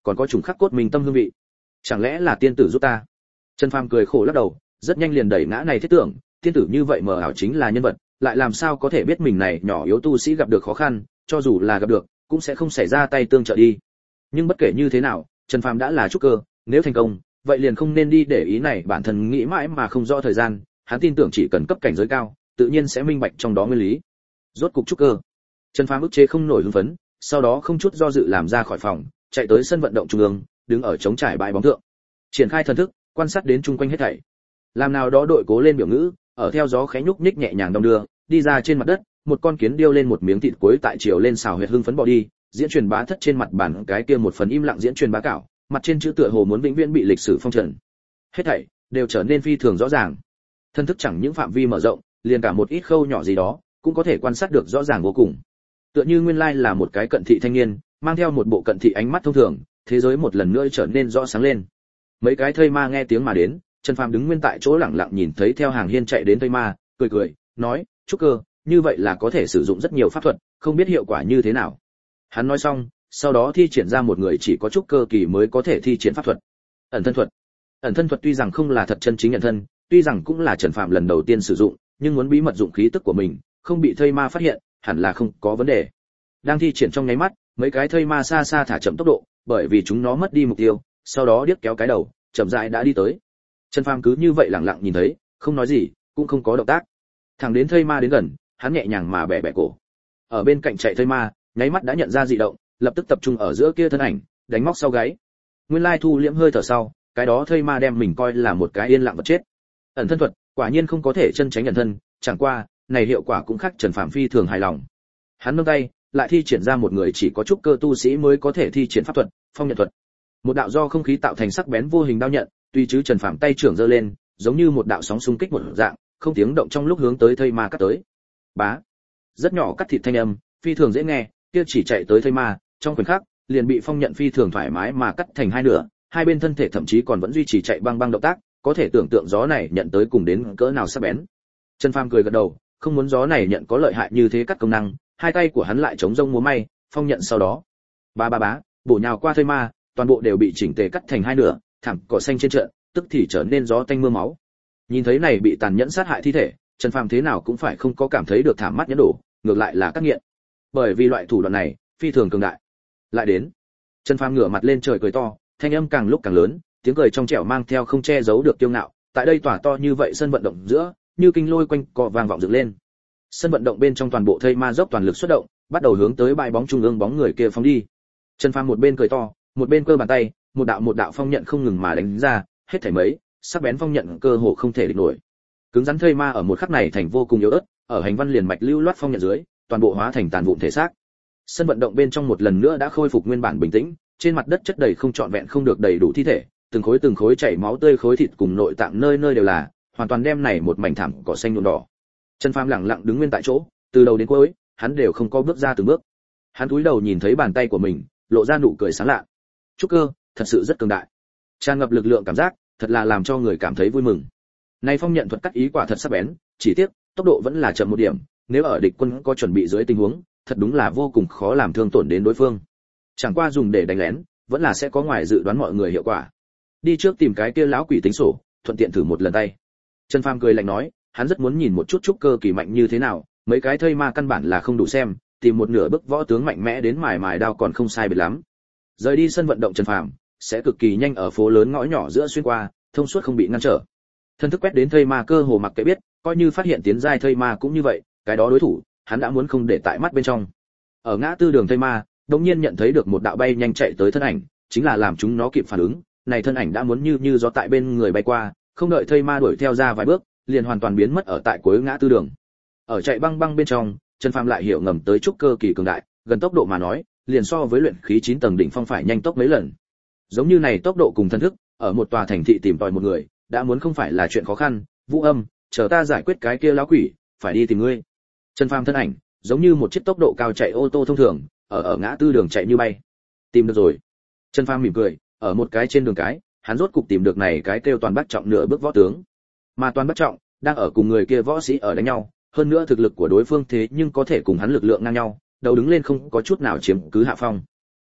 còn có trùng khắc cốt mình tâm hương vị. Chẳng lẽ là tiên tử giúp ta? Trần Phàm cười khổ lắc đầu, rất nhanh liền đẩy ngã này thiết tưởng, tiên tử như vậy mờ ảo chính là nhân vật, lại làm sao có thể biết mình này nhỏ yếu tu sĩ gặp được khó khăn, cho dù là gặp được, cũng sẽ không xảy ra tay tương trợ đi. Nhưng bất kể như thế nào, Trần Phàm đã là trúc cơ, nếu thành công, vậy liền không nên đi để ý này, bản thân nghĩ mãi mà không rõ thời gian, hắn tin tưởng chỉ cần cấp cảnh giới cao, tự nhiên sẽ minh bạch trong đó nguyên lý. Rốt cục trúc cơ, Trần Phàm ức chế không nổi hưng phấn, sau đó không chút do dự làm ra khỏi phòng, chạy tới sân vận động trung ương, đứng ở trống trải bãi bóng thượng, triển khai thần thức, quan sát đến chung quanh hết thảy. Làm nào đó đội cố lên biểu ngữ, ở theo gió khẽ nhúc nhích nhẹ nhàng đong đưa, đi ra trên mặt đất, một con kiến điêu lên một miếng thịt cuối tại chiều lên xào huyệt hưng phấn bỏ đi, diễn truyền bá thất trên mặt bản cái kia một phần im lặng diễn truyền bá cảo, mặt trên chữ tựa hồ muốn vĩnh viễn bị lịch sử phong trần. Hết thảy đều trở nên phi thường rõ ràng. Thân thức chẳng những phạm vi mở rộng, liền cả một ít khâu nhỏ gì đó, cũng có thể quan sát được rõ ràng vô cùng. Tựa như nguyên lai là một cái cận thị thanh niên, mang theo một bộ cận thị ánh mắt thông thường, thế giới một lần nữa trở nên rõ sáng lên. Mấy cái thây ma nghe tiếng mà đến, Trần Phàm đứng nguyên tại chỗ lặng lặng nhìn thấy theo hàng hiên chạy đến thây ma, cười cười, nói, trúc cơ, như vậy là có thể sử dụng rất nhiều pháp thuật, không biết hiệu quả như thế nào. Hắn nói xong, sau đó thi triển ra một người chỉ có trúc cơ kỳ mới có thể thi triển pháp thuật. Ẩn thân thuật. Ẩn thân thuật tuy rằng không là thật chân chính nhận thân, tuy rằng cũng là Trần Phàm lần đầu tiên sử dụng, nhưng muốn bí mật dụng khí tức của mình, không bị thây ma phát hiện, hẳn là không có vấn đề. Đang thi triển trong nháy mắt, mấy cái thây ma xa xa thả chậm tốc độ, bởi vì chúng nó mất đi mục tiêu, sau đó điếc kéo cái đầu, chậm rãi đã đi tới. Trần Phàm cứ như vậy lặng lặng nhìn thấy, không nói gì, cũng không có động tác. Thẳng đến thây ma đến gần, hắn nhẹ nhàng mà bẻ bẻ cổ. Ở bên cạnh chạy thây ma, nháy mắt đã nhận ra dị động, lập tức tập trung ở giữa kia thân ảnh, đánh móc sau gáy. Nguyên lai thu liễm hơi thở sau, cái đó thây ma đem mình coi là một cái yên lặng vật chết. Ẩn thân thuật, quả nhiên không có thể chân tránh ẩn thân, chẳng qua, này hiệu quả cũng khác Trần Phàm phi thường hài lòng. Hắn nâng tay, lại thi triển ra một người chỉ có trúc cơ tu sĩ mới có thể thi triển pháp thuật, phong nhận thuật. Một đạo do không khí tạo thành sắc bén vô hình đao nhận, tuy chứ Trần Phàm tay trưởng giơ lên, giống như một đạo sóng xung kích một dạng, không tiếng động trong lúc hướng tới thây ma cắt tới. Bá, rất nhỏ cắt thịt thanh âm, phi thường dễ nghe, kia chỉ chạy tới thây ma, trong khoảnh khắc, liền bị phong nhận phi thường thoải mái mà cắt thành hai nửa, hai bên thân thể thậm chí còn vẫn duy trì chạy băng băng động tác, có thể tưởng tượng gió này nhận tới cùng đến cỡ nào sắc bén. Trần Phàm cười gật đầu, không muốn gió này nhận có lợi hại như thế cắt công năng, hai tay của hắn lại chống rông múa may, phong nhận sau đó, ba ba bá, bổ nhào qua thây ma, toàn bộ đều bị chỉnh tề cắt thành hai nửa, thẳng cỏ xanh trên trận, tức thì trở nên gió tanh mưa máu. Nhìn thấy này bị tàn nhẫn sát hại thi thể, Trần Phàm thế nào cũng phải không có cảm thấy được thảm mắt nhẫn đổ, ngược lại là các nghiện. Bởi vì loại thủ đoạn này phi thường cường đại. Lại đến, Trần Phàm ngửa mặt lên trời cười to, thanh âm càng lúc càng lớn, tiếng cười trong trẻo mang theo không che giấu được kiêu ngạo. Tại đây tỏa to như vậy sân vận động giữa, như kinh lôi quanh cọ vang vọng dựng lên. Sân vận động bên trong toàn bộ thây ma dốc toàn lực xuất động, bắt đầu hướng tới bãi bóng trung ương bóng người kia phóng đi. Trần Phàm một bên cười to, một bên cơ bàn tay, một đạo một đạo phong nhận không ngừng mà đánh ra, hết thảy mấy, sắc bén phong nhận cơ hồ không thể địch nổi. Cứng rắn thây ma ở một khắc này thành vô cùng yếu ớt, ở hành văn liền mạch lưu loát phong nhận dưới, toàn bộ hóa thành tàn vụn thể xác. Sân vận động bên trong một lần nữa đã khôi phục nguyên bản bình tĩnh, trên mặt đất chất đầy không trọn vẹn không được đầy đủ thi thể, từng khối từng khối chảy máu tươi khối thịt cùng nội tạng nơi nơi đều là, hoàn toàn đem này một mảnh thảm cỏ xanh nhuộm đỏ. Trần Phàm lặng lặng đứng nguyên tại chỗ, từ đầu đến cuối, hắn đều không có bước ra từng bước. Hắn cúi đầu nhìn thấy bàn tay của mình, lộ ra nụ cười sáng lạ. Trúc cơ, thật sự rất cường đại. Tràn ngập lực lượng cảm giác, thật là làm cho người cảm thấy vui mừng. Này phong nhận thuật cắt ý quả thật sắc bén, chỉ tiếc, tốc độ vẫn là chậm một điểm, nếu ở địch quân có chuẩn bị dưới tình huống, thật đúng là vô cùng khó làm thương tổn đến đối phương. Chẳng qua dùng để đánh lén, vẫn là sẽ có ngoài dự đoán mọi người hiệu quả. Đi trước tìm cái kia lão quỷ tính sổ, thuận tiện thử một lần tay. Trần Phàm cười lạnh nói, hắn rất muốn nhìn một chút trúc cơ kỳ mạnh như thế nào, mấy cái thây ma căn bản là không đủ xem, tìm một nửa bức võ tướng mạnh mẽ đến mài mài đao còn không sai biệt lắm. Rời đi sân vận động Trần Phàm sẽ cực kỳ nhanh ở phố lớn ngõ nhỏ giữa xuyên qua, thông suốt không bị ngăn trở. Thân thức quét đến thây ma cơ hồ mặc kệ biết, coi như phát hiện tiến giai thây ma cũng như vậy, cái đó đối thủ, hắn đã muốn không để tại mắt bên trong. Ở ngã tư đường thây ma, đột nhiên nhận thấy được một đạo bay nhanh chạy tới thân ảnh, chính là làm chúng nó kịp phản ứng, này thân ảnh đã muốn như như gió tại bên người bay qua, không đợi thây ma đuổi theo ra vài bước, liền hoàn toàn biến mất ở tại cuối ngã tư đường. Ở chạy băng băng bên trong, Trần Phàm lại hiểu ngầm tới trúc cơ kỳ cường đại, gần tốc độ mà nói, liền so với luyện khí chín tầng đỉnh phong phải nhanh tốc mấy lần. Giống như này tốc độ cùng thân thức, ở một tòa thành thị tìm tòi một người, đã muốn không phải là chuyện khó khăn. Vũ Âm, chờ ta giải quyết cái kia lão quỷ, phải đi tìm ngươi. Trần Phàm thân ảnh, giống như một chiếc tốc độ cao chạy ô tô thông thường, ở ở ngã tư đường chạy như bay. Tìm được rồi. Trần Phàm mỉm cười, ở một cái trên đường cái, hắn rốt cục tìm được này cái kêu Toàn Bắc Trọng nửa bước võ tướng. Mà Toàn Bắc Trọng đang ở cùng người kia võ sĩ ở đánh nhau, hơn nữa thực lực của đối phương thế nhưng có thể cùng hắn lực lượng ngang nhau, đầu đứng lên không có chút nào chiếm cứ hạ phong.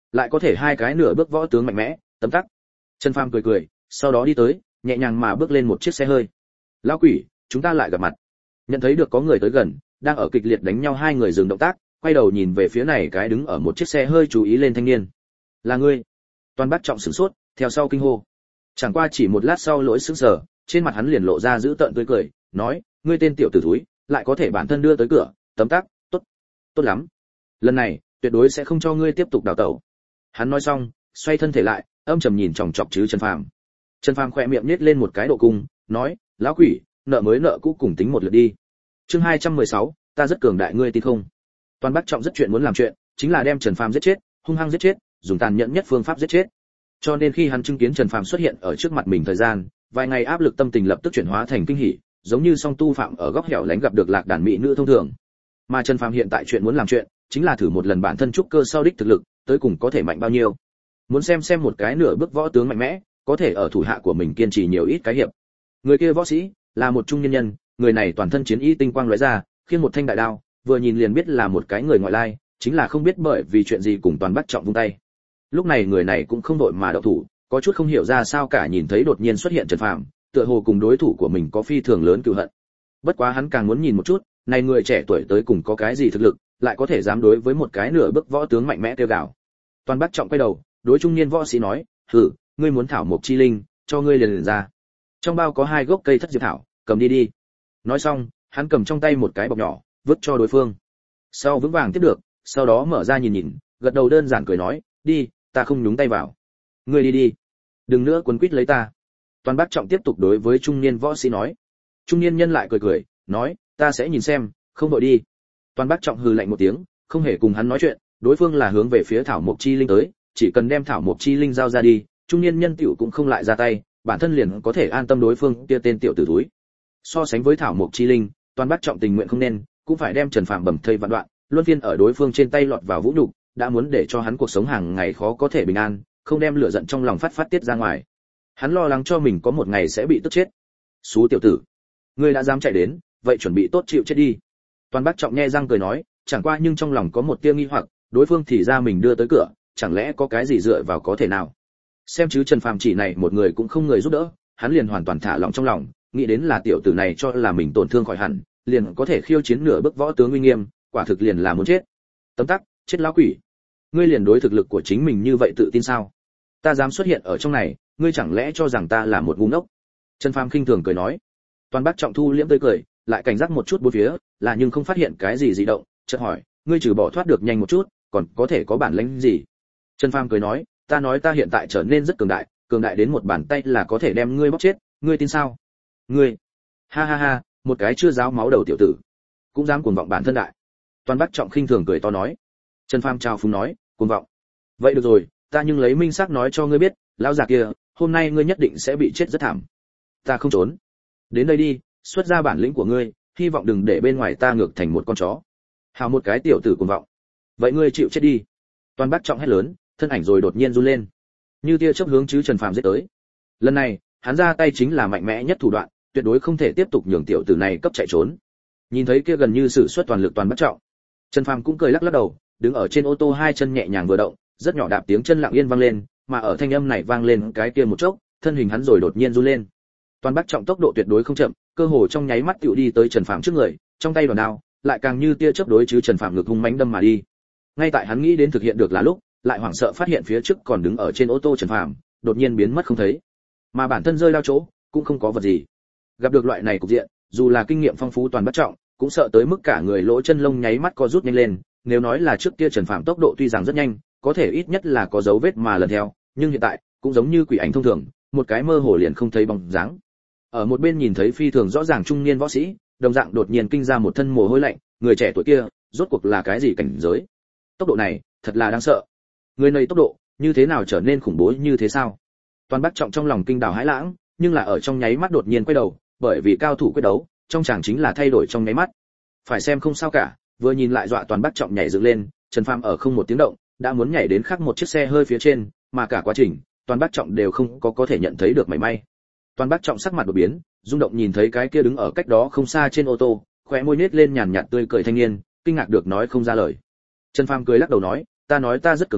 lại có thể hai cái nửa bước võ tướng mạnh mẽ, tấm tắc. Trần Phàm cười cười, sau đó đi tới, nhẹ nhàng mà bước lên một chiếc xe hơi. Lão quỷ, chúng ta lại gặp mặt. Nhận thấy được có người tới gần, đang ở kịch liệt đánh nhau hai người dừng động tác, quay đầu nhìn về phía này cái đứng ở một chiếc xe hơi chú ý lên thanh niên. Là ngươi? Toàn Bác Trọng sửng sốt, theo sau kinh hô. Chẳng qua chỉ một lát sau lỗi sững sờ, trên mặt hắn liền lộ ra dữ tợn tươi cười, nói, ngươi tên tiểu tử thúi, lại có thể bản thân đưa tới cửa, tấm tắc, tốt, tốt lắm. Lần này, tuyệt đối sẽ không cho ngươi tiếp tục đào tẩu. Hắn nói xong, xoay thân thể lại, âm trầm nhìn chòng chọc chứ Trần Phàm. Trần Phàm khẽ miệng nhếch lên một cái độ cung, nói, lão quỷ, nợ mới nợ cũ cùng tính một lượt đi. Chương hai trăm mười sáu, ta rất cường đại ngươi tin không? Toàn Bác Trọng rất chuyện muốn làm chuyện, chính là đem Trần Phàm giết chết, hung hăng giết chết, dùng tàn nhẫn nhất phương pháp giết chết. Cho nên khi hắn chứng kiến Trần Phàm xuất hiện ở trước mặt mình thời gian, vài ngày áp lực tâm tình lập tức chuyển hóa thành kinh hỉ, giống như song tu phạm ở góc hẻo lánh gặp được lạc đàn mỹ nữ thông thường. Mà Trần Phàm hiện tại chuyện muốn làm chuyện, chính là thử một lần bản thân trúc cơ sau đích thực lực, tới cùng có thể mạnh bao nhiêu. Muốn xem xem một cái nửa bước võ tướng mạnh mẽ, có thể ở thủ hạ của mình kiên trì nhiều ít cái hiệp. Người kia võ sĩ là một trung nhân nhân, người này toàn thân chiến y tinh quang lóe ra, khiêng một thanh đại đao, vừa nhìn liền biết là một cái người ngoại lai, chính là không biết bởi vì chuyện gì cùng Toàn Bác Trọng vung tay. Lúc này người này cũng không đội mà động thủ, có chút không hiểu ra sao cả, nhìn thấy đột nhiên xuất hiện Trần Phàm, tựa hồ cùng đối thủ của mình có phi thường lớn cừu hận. Bất quá hắn càng muốn nhìn một chút, này người trẻ tuổi tới cùng có cái gì thực lực, lại có thể dám đối với một cái nửa bước võ tướng mạnh mẽ tiêu gạo. Toàn Bác Trọng quay đầu, đối trung niên võ sĩ nói, "Hử, ngươi muốn thảo mộc chi linh, cho ngươi liền liền ra. Trong bao có hai gốc cây thất diệp thảo, cầm đi đi." Nói xong, hắn cầm trong tay một cái bọc nhỏ, vứt cho đối phương. Sau vững vàng tiếp được, sau đó mở ra nhìn nhìn, gật đầu đơn giản cười nói, "Đi, ta không nhúng tay vào. Ngươi đi đi, đừng nữa quấn quýt lấy ta." Toàn Bác Trọng tiếp tục đối với trung niên võ sĩ nói. Trung niên nhân lại cười cười, nói, "Ta sẽ nhìn xem, không vội đi." Toàn Bác Trọng hừ lạnh một tiếng, không hề cùng hắn nói chuyện, đối phương là hướng về phía thảo mộc chi linh tới, chỉ cần đem thảo mộc chi linh giao ra đi, trung niên nhân tiểu cũng không lại ra tay, bản thân liền có thể an tâm đối phương kia tên tiểu tử thúi. So sánh với thảo mộc chi linh, Toàn Bác Trọng tình nguyện không nên, cũng phải đem Trần Phàm bầm thây vạn đoạn, luân phiên ở đối phương trên tay lọt vào vũ nhục, đã muốn để cho hắn cuộc sống hàng ngày khó có thể bình an, không đem lửa giận trong lòng phát phát tiết ra ngoài. Hắn lo lắng cho mình có một ngày sẽ bị tức chết. "Xú tiểu tử, ngươi đã dám chạy đến, vậy chuẩn bị tốt chịu chết đi." Toàn Bác Trọng nhe răng cười nói, chẳng qua nhưng trong lòng có một tia nghi hoặc, đối phương thì ra mình đưa tới cửa, chẳng lẽ có cái gì dựa vào có thể nào? Xem chứ Trần Phàm chỉ này một người cũng không người giúp đỡ, hắn liền hoàn toàn thả lỏng trong lòng, nghĩ đến là tiểu tử này cho là mình tổn thương khỏi hẳn, liền có thể khiêu chiến nửa bước võ tướng uy nghiêm, quả thực liền là muốn chết. Tấm tắc, chết lão quỷ. Ngươi liền đối thực lực của chính mình như vậy tự tin sao? Ta dám xuất hiện ở trong này, ngươi chẳng lẽ cho rằng ta là một ngu ngốc? Trần Phàm khinh thường cười nói. Toàn Bác Trọng thu liễm tươi cười, lại cảnh giác một chút bốn phía, là nhưng không phát hiện cái gì dị động, chợt hỏi, ngươi trừ bỏ thoát được nhanh một chút, còn có thể có bản lĩnh gì? Trần Phàm cười nói, ta nói ta hiện tại trở nên rất cường đại, cường đại đến một bàn tay là có thể đem ngươi bóp chết, ngươi tin sao? Ngươi? Ha ha ha, một cái chưa giáo máu đầu tiểu tử, cũng dám cuồng vọng bản thân đại. Toàn Bác Trọng khinh thường cười to nói. Trần Phàm chào phúng nói, cuồng vọng. Vậy được rồi, ta nhưng lấy minh xác nói cho ngươi biết, lão già kia, hôm nay ngươi nhất định sẽ bị chết rất thảm. Ta không trốn. Đến đây đi, xuất ra bản lĩnh của ngươi, hy vọng đừng để bên ngoài ta ngược thành một con chó. Hào một cái tiểu tử cuồng vọng. Vậy ngươi chịu chết đi. Toàn Bác Trọng hét lớn, thân ảnh rồi đột nhiên run lên, như tia chớp hướng chứ Trần Phàm giết tới. Lần này, hắn ra tay chính là mạnh mẽ nhất thủ đoạn, tuyệt đối không thể tiếp tục nhường tiểu tử này cấp chạy trốn. Nhìn thấy kia gần như sử xuất toàn lực Toàn Bác Trọng, Trần Phàm cũng cười lắc lắc đầu, đứng ở trên ô tô hai chân nhẹ nhàng vừa động, rất nhỏ đạp tiếng chân lặng yên vang lên, mà ở thanh âm này vang lên cái kia một chốc, thân hình hắn rồi đột nhiên run lên. Toàn Bác Trọng tốc độ tuyệt đối không chậm, cơ hồ trong nháy mắt tựu đi tới Trần Phàm trước người, trong tay đòn đao, lại càng như tia chớp đối chứ Trần Phàm ngực hung mãnh đâm mà đi. Ngay tại hắn nghĩ đến thực hiện được là lúc, lại hoảng sợ phát hiện phía trước còn đứng ở trên ô tô Trần Phàm, đột nhiên biến mất không thấy. Mà bản thân rơi đao chỗ, cũng không có vật gì. Gặp được loại này cục diện, dù là kinh nghiệm phong phú Toàn Bác Trọng, cũng sợ tới mức cả người lỗ chân lông nháy mắt co rút nhanh lên, nếu nói là trước kia Trần Phàm tốc độ tuy rằng rất nhanh, có thể ít nhất là có dấu vết mà lần theo, nhưng hiện tại, cũng giống như quỷ ảnh thông thường, một cái mơ hồ liền không thấy bóng dáng. Ở một bên nhìn thấy phi thường rõ ràng trung niên võ sĩ, đồng dạng đột nhiên kinh ra một thân mồ hôi lạnh, người trẻ tuổi kia, rốt cuộc là cái gì cảnh giới? Tốc độ này, thật là đáng sợ. Người này tốc độ, như thế nào trở nên khủng bố như thế sao? Toàn Bác Trọng trong lòng kinh đảo hãi lãng, nhưng là ở trong nháy mắt đột nhiên quay đầu, bởi vì cao thủ quyết đấu, trong chàng chính là thay đổi trong nháy mắt. Phải xem không sao cả, vừa nhìn lại dọa Toàn Bác Trọng nhảy dựng lên, Trần Phàm ở không một tiếng động, đã muốn nhảy đến khác một chiếc xe hơi phía trên, mà cả quá trình, Toàn Bác Trọng đều không có có thể nhận thấy được mảy may. Toàn Bác Trọng sắc mặt đột biến, rung động nhìn thấy cái kia đứng ở cách đó không xa trên ô tô, khóe môi nhếch lên nhàn nhạt tươi cười thanh niên, kinh ngạc được nói không ra lời. Trần Phàm cười lắc đầu nói, ta nói ta rất cường đại,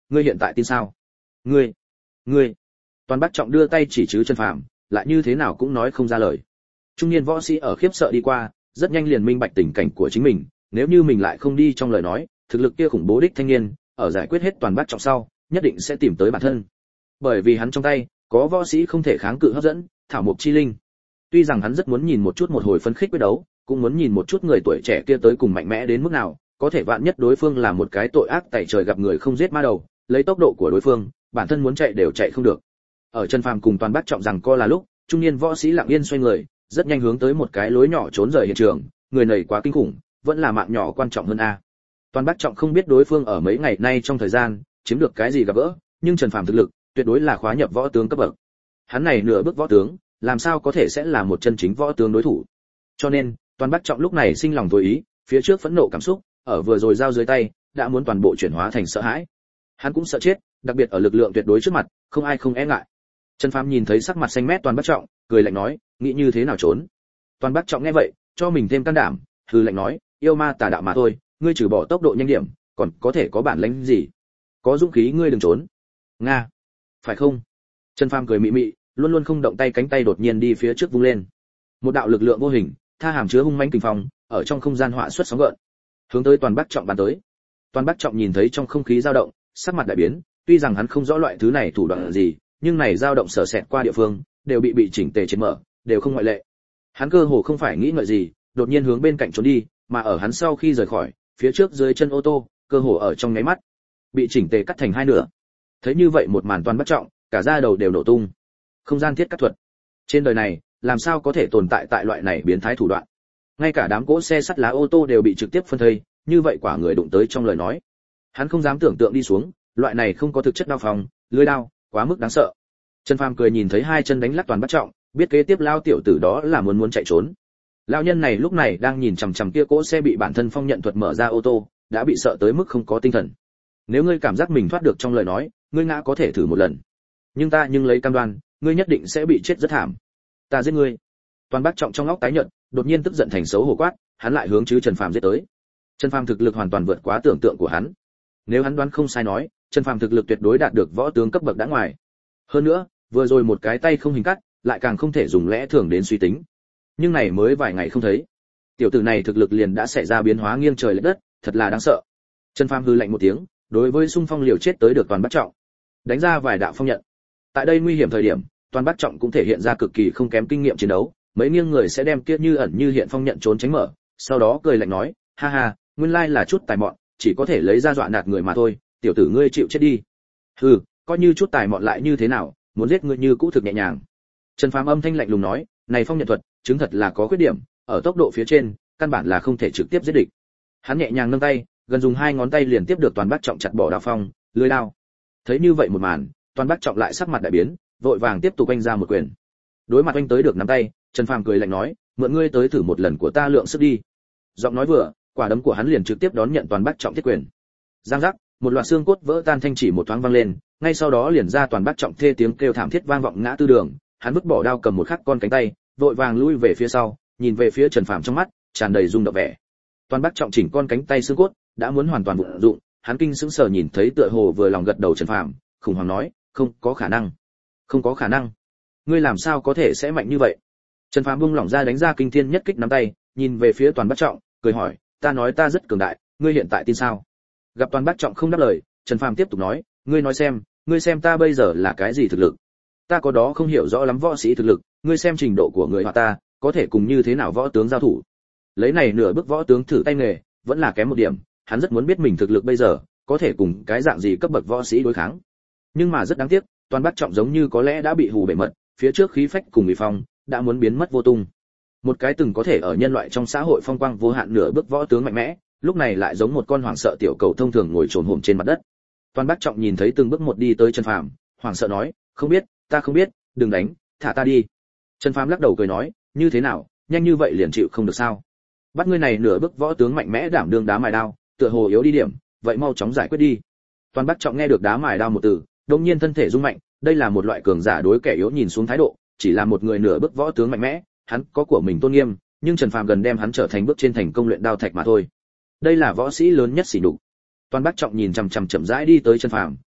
ngươi hiện tại tin sao? Ngươi, ngươi. Toàn Bắc Trọng đưa tay chỉ chứ Trần Phàm, lại như thế nào cũng nói không ra lời. Trung niên võ sĩ ở khiếp sợ đi qua, rất nhanh liền minh bạch tình cảnh của chính mình, nếu như mình lại không đi trong lời nói, thực lực kia khủng bố đích thanh niên, ở giải quyết hết Toàn Bắc Trọng sau, nhất định sẽ tìm tới bản thân. Bởi vì hắn trong tay có võ sĩ không thể kháng cự hấp dẫn, thảo mộc chi linh. Tuy rằng hắn rất muốn nhìn một chút một hồi phân khích quyết đấu, cũng muốn nhìn một chút người tuổi trẻ kia tới cùng mạnh mẽ đến mức nào, có thể vạn nhất đối phương là một cái tội ác tày trời gặp người không giết ma đầu, lấy tốc độ của đối phương, bản thân muốn chạy đều chạy không được. Ở Trần Phàm cùng Toàn Bắc Trọng rằng co là lúc, trung niên võ sĩ lặng yên xoay người, rất nhanh hướng tới một cái lối nhỏ trốn rời hiện trường, người này quá kinh khủng, vẫn là mạng nhỏ quan trọng hơn a. Toàn Bắc Trọng không biết đối phương ở mấy ngày nay trong thời gian chiếm được cái gì gặp gỡ, nhưng Trần Phàm thực lực tuyệt đối là khóa nhập võ tướng cấp bậc. Hắn này nửa bước võ tướng, làm sao có thể sẽ là một chân chính võ tướng đối thủ. Cho nên, Toàn Bắc Trọng lúc này sinh lòng tối ý, phía trước phẫn nộ cảm xúc, ở vừa rồi giao dưới tay, đã muốn toàn bộ chuyển hóa thành sợ hãi. Hắn cũng sợ chết, đặc biệt ở lực lượng tuyệt đối trước mặt, không ai không e ngại. Trần Phàm nhìn thấy sắc mặt xanh mét Toàn Bắc Trọng, cười lạnh nói, nghĩ như thế nào trốn? Toàn Bắc Trọng nghe vậy, cho mình thêm can đảm, hừ lạnh nói, yêu ma tà đạo mà thôi, ngươi trừ bỏ tốc độ nhanh điểm, còn có thể có bản lĩnh gì? Có dũng khí ngươi đừng trốn. Nga, phải không? Trần Phàm cười mị mị, luôn luôn không động tay, cánh tay đột nhiên đi phía trước vung lên. Một đạo lực lượng vô hình, tha hàm chứa hung mãnh kình phong, ở trong không gian họa xuất sóng gợn, hướng tới Toàn Bắc Trọng bắn tới. Toàn Bắc Trọng nhìn thấy trong không khí dao động, sắc mặt đại biến, tuy rằng hắn không rõ loại thứ này thủ đoạn là gì, nhưng này dao động sở sẹt qua địa phương, đều bị bị chỉnh tề trên mở, đều không ngoại lệ. Hắn cơ hồ không phải nghĩ ngợi gì, đột nhiên hướng bên cạnh trốn đi, mà ở hắn sau khi rời khỏi, phía trước dưới chân ô tô, cơ hồ ở trong nháy mắt bị chỉnh tề cắt thành hai nửa. Thấy như vậy một màn Toàn Bắc Trọng, cả da đầu đều nổ tung. Không gian thiết cắt thuật, trên đời này làm sao có thể tồn tại tại loại này biến thái thủ đoạn? Ngay cả đám cỗ xe sắt lá ô tô đều bị trực tiếp phân thây, như vậy quả người đụng tới trong lời nói, hắn không dám tưởng tượng đi xuống, loại này không có thực chất đao phòng, lưỡi đao, quá mức đáng sợ. Trần Phàm cười nhìn thấy hai chân đánh lắc Toàn Bắc Trọng, biết kế tiếp lao tiểu tử đó là muốn muốn chạy trốn. Lão nhân này lúc này đang nhìn chằm chằm kia cỗ xe bị bản thân phong nhận thuật mở ra ô tô, đã bị sợ tới mức không có tinh thần. Nếu ngươi cảm giác mình thoát được trong lời nói, ngươi ngã có thể thử một lần. Nhưng ta nhưng lấy cam đoan, ngươi nhất định sẽ bị chết rất thảm. Ta giết ngươi. Toàn Bắc Trọng trong óc tái nhợt, đột nhiên tức giận thành xấu hổ quát, hắn lại hướng chứ Trần Phàm giết tới. Trần Phàm thực lực hoàn toàn vượt quá tưởng tượng của hắn. Nếu hắn đoán không sai nói, Trần Phàm thực lực tuyệt đối đạt được võ tướng cấp bậc đã ngoài. Hơn nữa, vừa rồi một cái tay không hình cắt, lại càng không thể dùng lẽ thường đến suy tính. Nhưng này mới vài ngày không thấy, tiểu tử này thực lực liền đã xảy ra biến hóa nghiêng trời lệch đất, thật là đáng sợ. Trần Phàm hừ lạnh một tiếng, đối với xung phong liều chết tới được Toàn Bắc Trọng, đánh ra vài đạo phong nhận. Tại đây nguy hiểm thời điểm, Toàn Bắc Trọng cũng thể hiện ra cực kỳ không kém kinh nghiệm chiến đấu, mấy nghiêng người sẽ đem kia như ẩn như hiện phong nhận trốn tránh mở, sau đó cười lạnh nói, ha ha, nguyên lai là chút tài mọn, chỉ có thể lấy ra dọa nạt người mà thôi, tiểu tử ngươi chịu chết đi. Hừ, coi như chút tài mọn lại như thế nào, muốn giết ngươi như cũ thực nhẹ nhàng. Trần Phàm âm thanh lạnh lùng nói, này phong nhận thuật, chứng thật là có khuyết điểm, ở tốc độ phía trên, căn bản là không thể trực tiếp giết địch. Hắn nhẹ nhàng nâng tay, gần dùng hai ngón tay liền tiếp được Toàn Bắc Trọng chặt bỏ đao phong, lưỡi đao. Thấy như vậy một màn, Toàn Bắc Trọng lại sắc mặt đại biến, vội vàng tiếp tục anh ra một quyền. Đối mặt anh tới được nắm tay, Trần Phàm cười lạnh nói, mượn ngươi tới thử một lần của ta lượng sức đi. Giọng nói vừa, quả đấm của hắn liền trực tiếp đón nhận Toàn Bắc Trọng thiết quyền. Giang giác, một loạt xương cốt vỡ tan thanh chỉ một thoáng vang lên, ngay sau đó liền ra Toàn Bắc Trọng thê tiếng kêu thảm thiết vang vọng ngã tư đường, hắn vứt bỏ đao cầm một khắc con cánh tay, vội vàng lui về phía sau, nhìn về phía Trần Phàm trong mắt tràn đầy rung động vẻ. Toàn Bắc Trọng chỉnh con cánh tay xương cốt đã muốn hoàn toàn vụn dụng, hắn kinh sững sờ nhìn thấy tựa hồ vừa lòng gật đầu Trần Phàm, khủng hoảng nói, không có khả năng, không có khả năng, ngươi làm sao có thể sẽ mạnh như vậy? Trần Phàm buông lỏng ra đánh ra kinh thiên nhất kích nắm tay, nhìn về phía Toàn Bắc Trọng, cười hỏi, ta nói ta rất cường đại, ngươi hiện tại tin sao? Gặp Toàn Bắc Trọng không đáp lời, Trần Phàm tiếp tục nói, ngươi nói xem, ngươi xem ta bây giờ là cái gì thực lực? Ta có đó không hiểu rõ lắm võ sĩ thực lực, ngươi xem trình độ của người họ ta, có thể cùng như thế nào võ tướng giao thủ. Lấy này nửa bước võ tướng thử tay nghề, vẫn là kém một điểm, hắn rất muốn biết mình thực lực bây giờ, có thể cùng cái dạng gì cấp bậc võ sĩ đối kháng. Nhưng mà rất đáng tiếc, Toàn Bắc Trọng giống như có lẽ đã bị hù bể mật, phía trước khí phách cùng uy phong đã muốn biến mất vô tung. Một cái từng có thể ở nhân loại trong xã hội phong quang vô hạn nửa bước võ tướng mạnh mẽ, lúc này lại giống một con hoảng sợ tiểu cầu thông thường ngồi trồn hổm trên mặt đất. Toàn Bắc Trọng nhìn thấy từng bước một đi tới Trần Phàm, hoảng sợ nói, không biết, ta không biết, đừng đánh, thả ta đi. Trần Phàm lắc đầu cười nói, như thế nào, nhanh như vậy liền chịu không được sao? Bắt ngươi này nửa bước võ tướng mạnh mẽ đảm đương đá mài đao, tựa hồ yếu đi điểm, vậy mau chóng giải quyết đi. Toàn Bắc Trọng nghe được đá mài đao một từ, đột nhiên thân thể rung mạnh, đây là một loại cường giả đối kẻ yếu nhìn xuống thái độ, chỉ là một người nửa bước võ tướng mạnh mẽ, hắn có của mình tôn nghiêm, nhưng Trần Phàm gần đem hắn trở thành bước trên thành công luyện đao thạch mà thôi. Đây là võ sĩ lớn nhất sỉ nhục. Toàn Bắc Trọng nhìn chằm chằm chậm rãi đi tới Trần Phàm,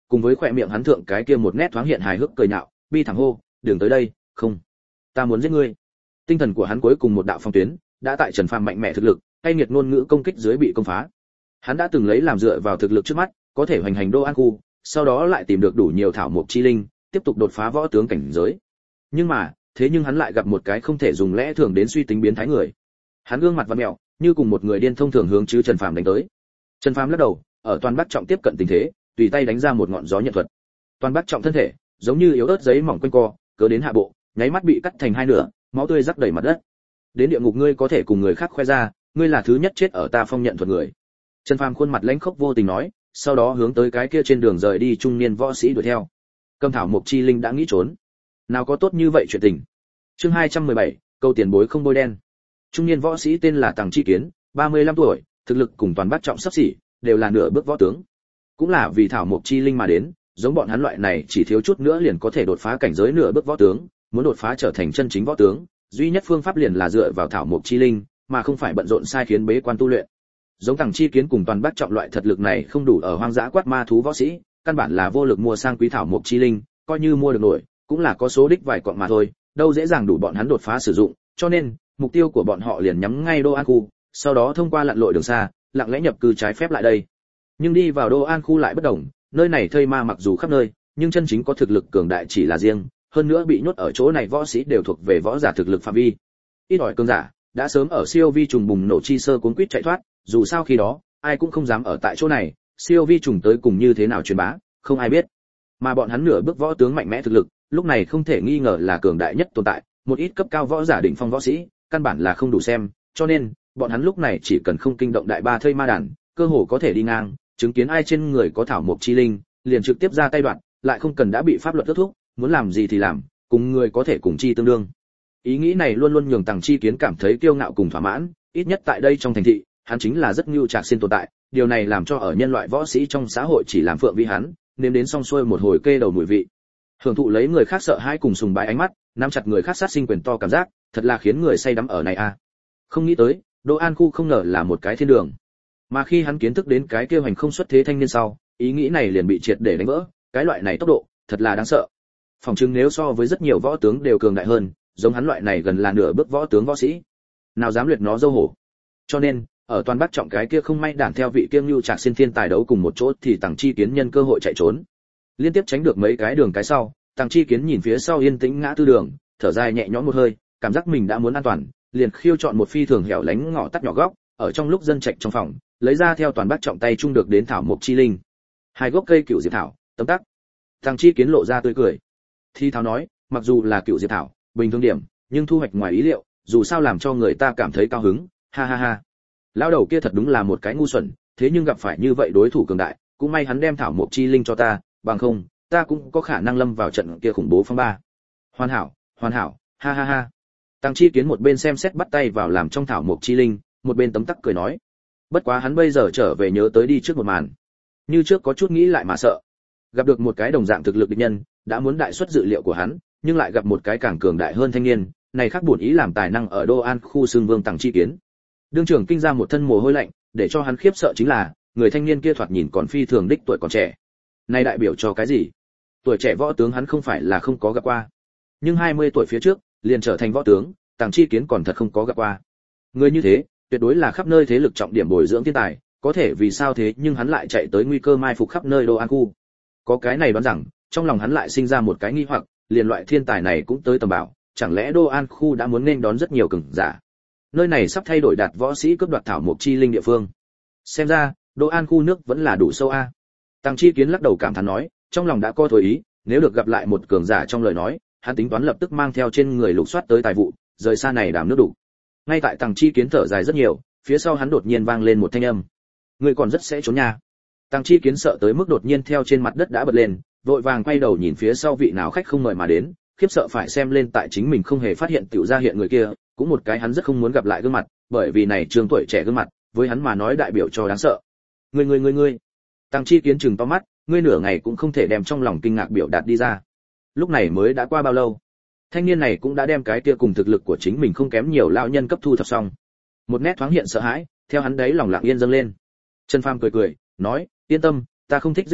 cùng với khỏe miệng hắn thượng cái kia một nét thoáng hiện hài hước cười nhạo, bi thẳng hô, "Đừng tới đây, không, ta muốn giết ngươi." Tinh thần của hắn cuối cùng một đạo phong tuyến, đã tại Trần Phàm mạnh mẽ thực lực, hay nghiệt ngôn ngữ công kích dưới bị công phá. Hắn đã từng lấy làm dựa vào thực lực trước mắt, có thể hoành hành Đô An khu, sau đó lại tìm được đủ nhiều thảo mộc chi linh, tiếp tục đột phá võ tướng cảnh giới. Nhưng mà, thế nhưng hắn lại gặp một cái không thể dùng lẽ thường đến suy tính biến thái người. Hắn gương mặt vặn mèo, như cùng một người điên thông thường hướng chứ Trần Phàm đánh tới. Trần Phàm lắc đầu, ở toàn Bắc Trọng tiếp cận tình thế, tùy tay đánh ra một ngọn gió nhận thuật. Toàn Bắc Trọng thân thể, giống như yếu ớt giấy mỏng quanh co, cớ đến hạ bộ, nháy mắt bị cắt thành hai nửa, máu tươi rắc đầy mặt đất. Đến địa ngục ngươi có thể cùng người khác khoe ra, ngươi là thứ nhất chết ở ta phong nhận thuật người. Trần Phàm khuôn mặt lãnh khốc vô tình nói, sau đó hướng tới cái kia trên đường rời đi trung niên võ sĩ đuổi theo. Cầm thảo mộc chi linh đã nghĩ trốn, nào có tốt như vậy chuyện tình. Chương hai trăm mười bảy, câu tiền bối không bôi đen. Trung niên võ sĩ tên là Tằng Chi Kiến, ba mươi lăm tuổi, thực lực cùng toàn Bắc Trọng sắp xỉ, đều là nửa bước võ tướng. Cũng là vì thảo mộc chi linh mà đến, giống bọn hắn loại này chỉ thiếu chút nữa liền có thể đột phá cảnh giới nửa bước võ tướng, muốn đột phá trở thành chân chính võ tướng, duy nhất phương pháp liền là dựa vào thảo mộc chi linh, mà không phải bận rộn sai khiến bế quan tu luyện. Giống Tằng Chi Kiến cùng toàn Bắc Trọng loại thật lực này không đủ ở hoang dã quát ma thú võ sĩ, căn bản là vô lực mua sang quý thảo mộc chi linh, coi như mua được nổi, cũng là có số đích vài quặng mà thôi, đâu dễ dàng đủ bọn hắn đột phá sử dụng, cho nên mục tiêu của bọn họ liền nhắm ngay Đô An khu, sau đó thông qua lặn lội đường xa, lặng lẽ nhập cư trái phép lại đây. Nhưng đi vào Đô An khu lại bất đồng, nơi này thây ma mặc dù khắp nơi, nhưng chân chính có thực lực cường đại chỉ là riêng, hơn nữa bị nhốt ở chỗ này võ sĩ đều thuộc về võ giả thực lực phạm vi. Ít ỏi cường giả đã sớm ở siêu vi trùng bùng nổ chi sơ cuốn quýt chạy thoát, dù sao khi đó ai cũng không dám ở tại chỗ này, siêu vi trùng tới cùng như thế nào truyền bá, không ai biết. Mà bọn hắn nửa bước võ tướng mạnh mẽ thực lực, lúc này không thể nghi ngờ là cường đại nhất tồn tại, một ít cấp cao võ giả đỉnh phong võ sĩ, căn bản là không đủ xem, cho nên bọn hắn lúc này chỉ cần không kinh động đại ba thây ma đàn, cơ hồ có thể đi ngang, chứng kiến ai trên người có thảo mộc chi linh, liền trực tiếp ra tay đoạn, lại không cần đã bị pháp luật ước thúc, muốn làm gì thì làm, cùng người có thể cùng chi tương đương. Ý nghĩ này luôn luôn nhường Tằng Chi Kiến cảm thấy kiêu ngạo cùng thỏa mãn, ít nhất tại đây trong thành thị, hắn chính là rất nhu trạc xin tồn tại, điều này làm cho ở nhân loại võ sĩ trong xã hội chỉ làm phượng vi hắn, nếm đến xong xuôi một hồi kê đầu mùi vị. Hưởng thụ lấy người khác sợ hãi cùng sùng bái ánh mắt, nắm chặt người khác sát sinh quyền to cảm giác, thật là khiến người say đắm ở này a. À. Không nghĩ tới, Đô An khu không ngờ là một cái thiên đường. Mà khi hắn kiến thức đến cái kia hành không xuất thế thanh niên sau, ý nghĩ này liền bị triệt để đánh vỡ, cái loại này tốc độ, thật là đáng sợ. Phòng chứng nếu so với rất nhiều võ tướng đều cường đại hơn, giống hắn loại này gần là nửa bước võ tướng võ sĩ, nào dám luyện nó dâu hổ. Cho nên, ở toàn Bắc Trọng cái kia không may đản theo vị kiêng nhu trạc xin thiên tài đấu cùng một chỗ thì Tằng Chi Kiến nhân cơ hội chạy trốn. Liên tiếp tránh được mấy cái đường cái sau, Tằng Chi Kiến nhìn phía sau yên tĩnh ngã tư đường, thở dài nhẹ nhõm một hơi, cảm giác mình đã muốn an toàn, liền khiêu chọn một phi thường hẻo lánh ngõ tắt nhỏ góc, ở trong lúc dân trạch trong phòng, lấy ra theo toàn Bắc Trọng tay trung được đến thảo mộc chi linh. Hai gốc cây cựu diệp thảo, tấm tắc. Tằng Chi Kiến lộ ra tươi cười. Thi thảo nói, mặc dù là cựu diệp thảo, bình thường điểm, nhưng thu hoạch ngoài ý liệu, dù sao làm cho người ta cảm thấy cao hứng, ha ha ha. Lão đầu kia thật đúng là một cái ngu xuẩn, thế nhưng gặp phải như vậy đối thủ cường đại, cũng may hắn đem thảo mộc chi linh cho ta, bằng không, ta cũng có khả năng lâm vào trận kia khủng bố phong ba. Hoàn hảo, hoàn hảo, ha ha ha. Tằng Chi Kiến một bên xem xét bắt tay vào làm trong thảo mộc chi linh, một bên tấm tắc cười nói. Bất quá hắn bây giờ trở về nhớ tới đi trước một màn. Như trước có chút nghĩ lại mà sợ. Gặp được một cái đồng dạng thực lực địch nhân, đã muốn đại suất dự liệu của hắn, nhưng lại gặp một cái càng cường đại hơn thanh niên, này khác buồn ý làm tài năng ở Đô An khu xương vương Tằng Chi Kiến. Đương trưởng kinh ra một thân mồ hôi lạnh, để cho hắn khiếp sợ chính là, người thanh niên kia thoạt nhìn còn phi thường đích tuổi còn trẻ. Này đại biểu cho cái gì? Tuổi trẻ võ tướng hắn không phải là không có gặp qua, nhưng hai mươi tuổi phía trước, liền trở thành võ tướng, Tằng Chi Kiến còn thật không có gặp qua. Người như thế, tuyệt đối là khắp nơi thế lực trọng điểm bồi dưỡng thiên tài, có thể vì sao thế nhưng hắn lại chạy tới nguy cơ mai phục khắp nơi Đô An khu. Có cái này đoán rằng, trong lòng hắn lại sinh ra một cái nghi hoặc, liền loại thiên tài này cũng tới tầm bảo, chẳng lẽ Đô An khu đã muốn nên đón rất nhiều cường giả. Nơi này sắp thay đổi đạt võ sĩ cướp đoạt thảo mộc chi linh địa phương. Xem ra, Đô An khu nước vẫn là đủ sâu a. Tằng Chi Kiến lắc đầu cảm thán nói, trong lòng đã có thôi ý, nếu được gặp lại một cường giả trong lời nói, hắn tính toán lập tức mang theo trên người lục soát tới tài vụ, rời xa này đàm nước đủ. Ngay tại Tằng Chi Kiến thở dài rất nhiều, phía sau hắn đột nhiên vang lên một thanh âm. Người còn rất sẽ trốn nha. Tằng Chi Kiến sợ tới mức đột nhiên theo trên mặt đất đã bật lên, vội vàng quay đầu nhìn phía sau vị nào khách không mời mà đến, khiếp sợ phải xem lên tại chính mình không hề phát hiện tiểu ra hiện người kia, cũng một cái hắn rất không muốn gặp lại gương mặt, bởi vì này trường tuổi trẻ gương mặt, với hắn mà nói đại biểu cho đáng sợ. Ngươi ngươi ngươi ngươi. Tằng Chi Kiến trừng to mắt, ngươi nửa ngày cũng không thể đem trong lòng kinh ngạc biểu đạt đi ra. Lúc này mới đã qua bao lâu? Thanh niên này cũng đã đem cái kia cùng thực lực của chính mình không kém nhiều lão nhân cấp thu thập xong. Một nét thoáng hiện sợ hãi, theo hắn đấy lòng lặng yên dâng lên. Trần Phàm cười cười, nói, yên tâm, ta không thích giết người,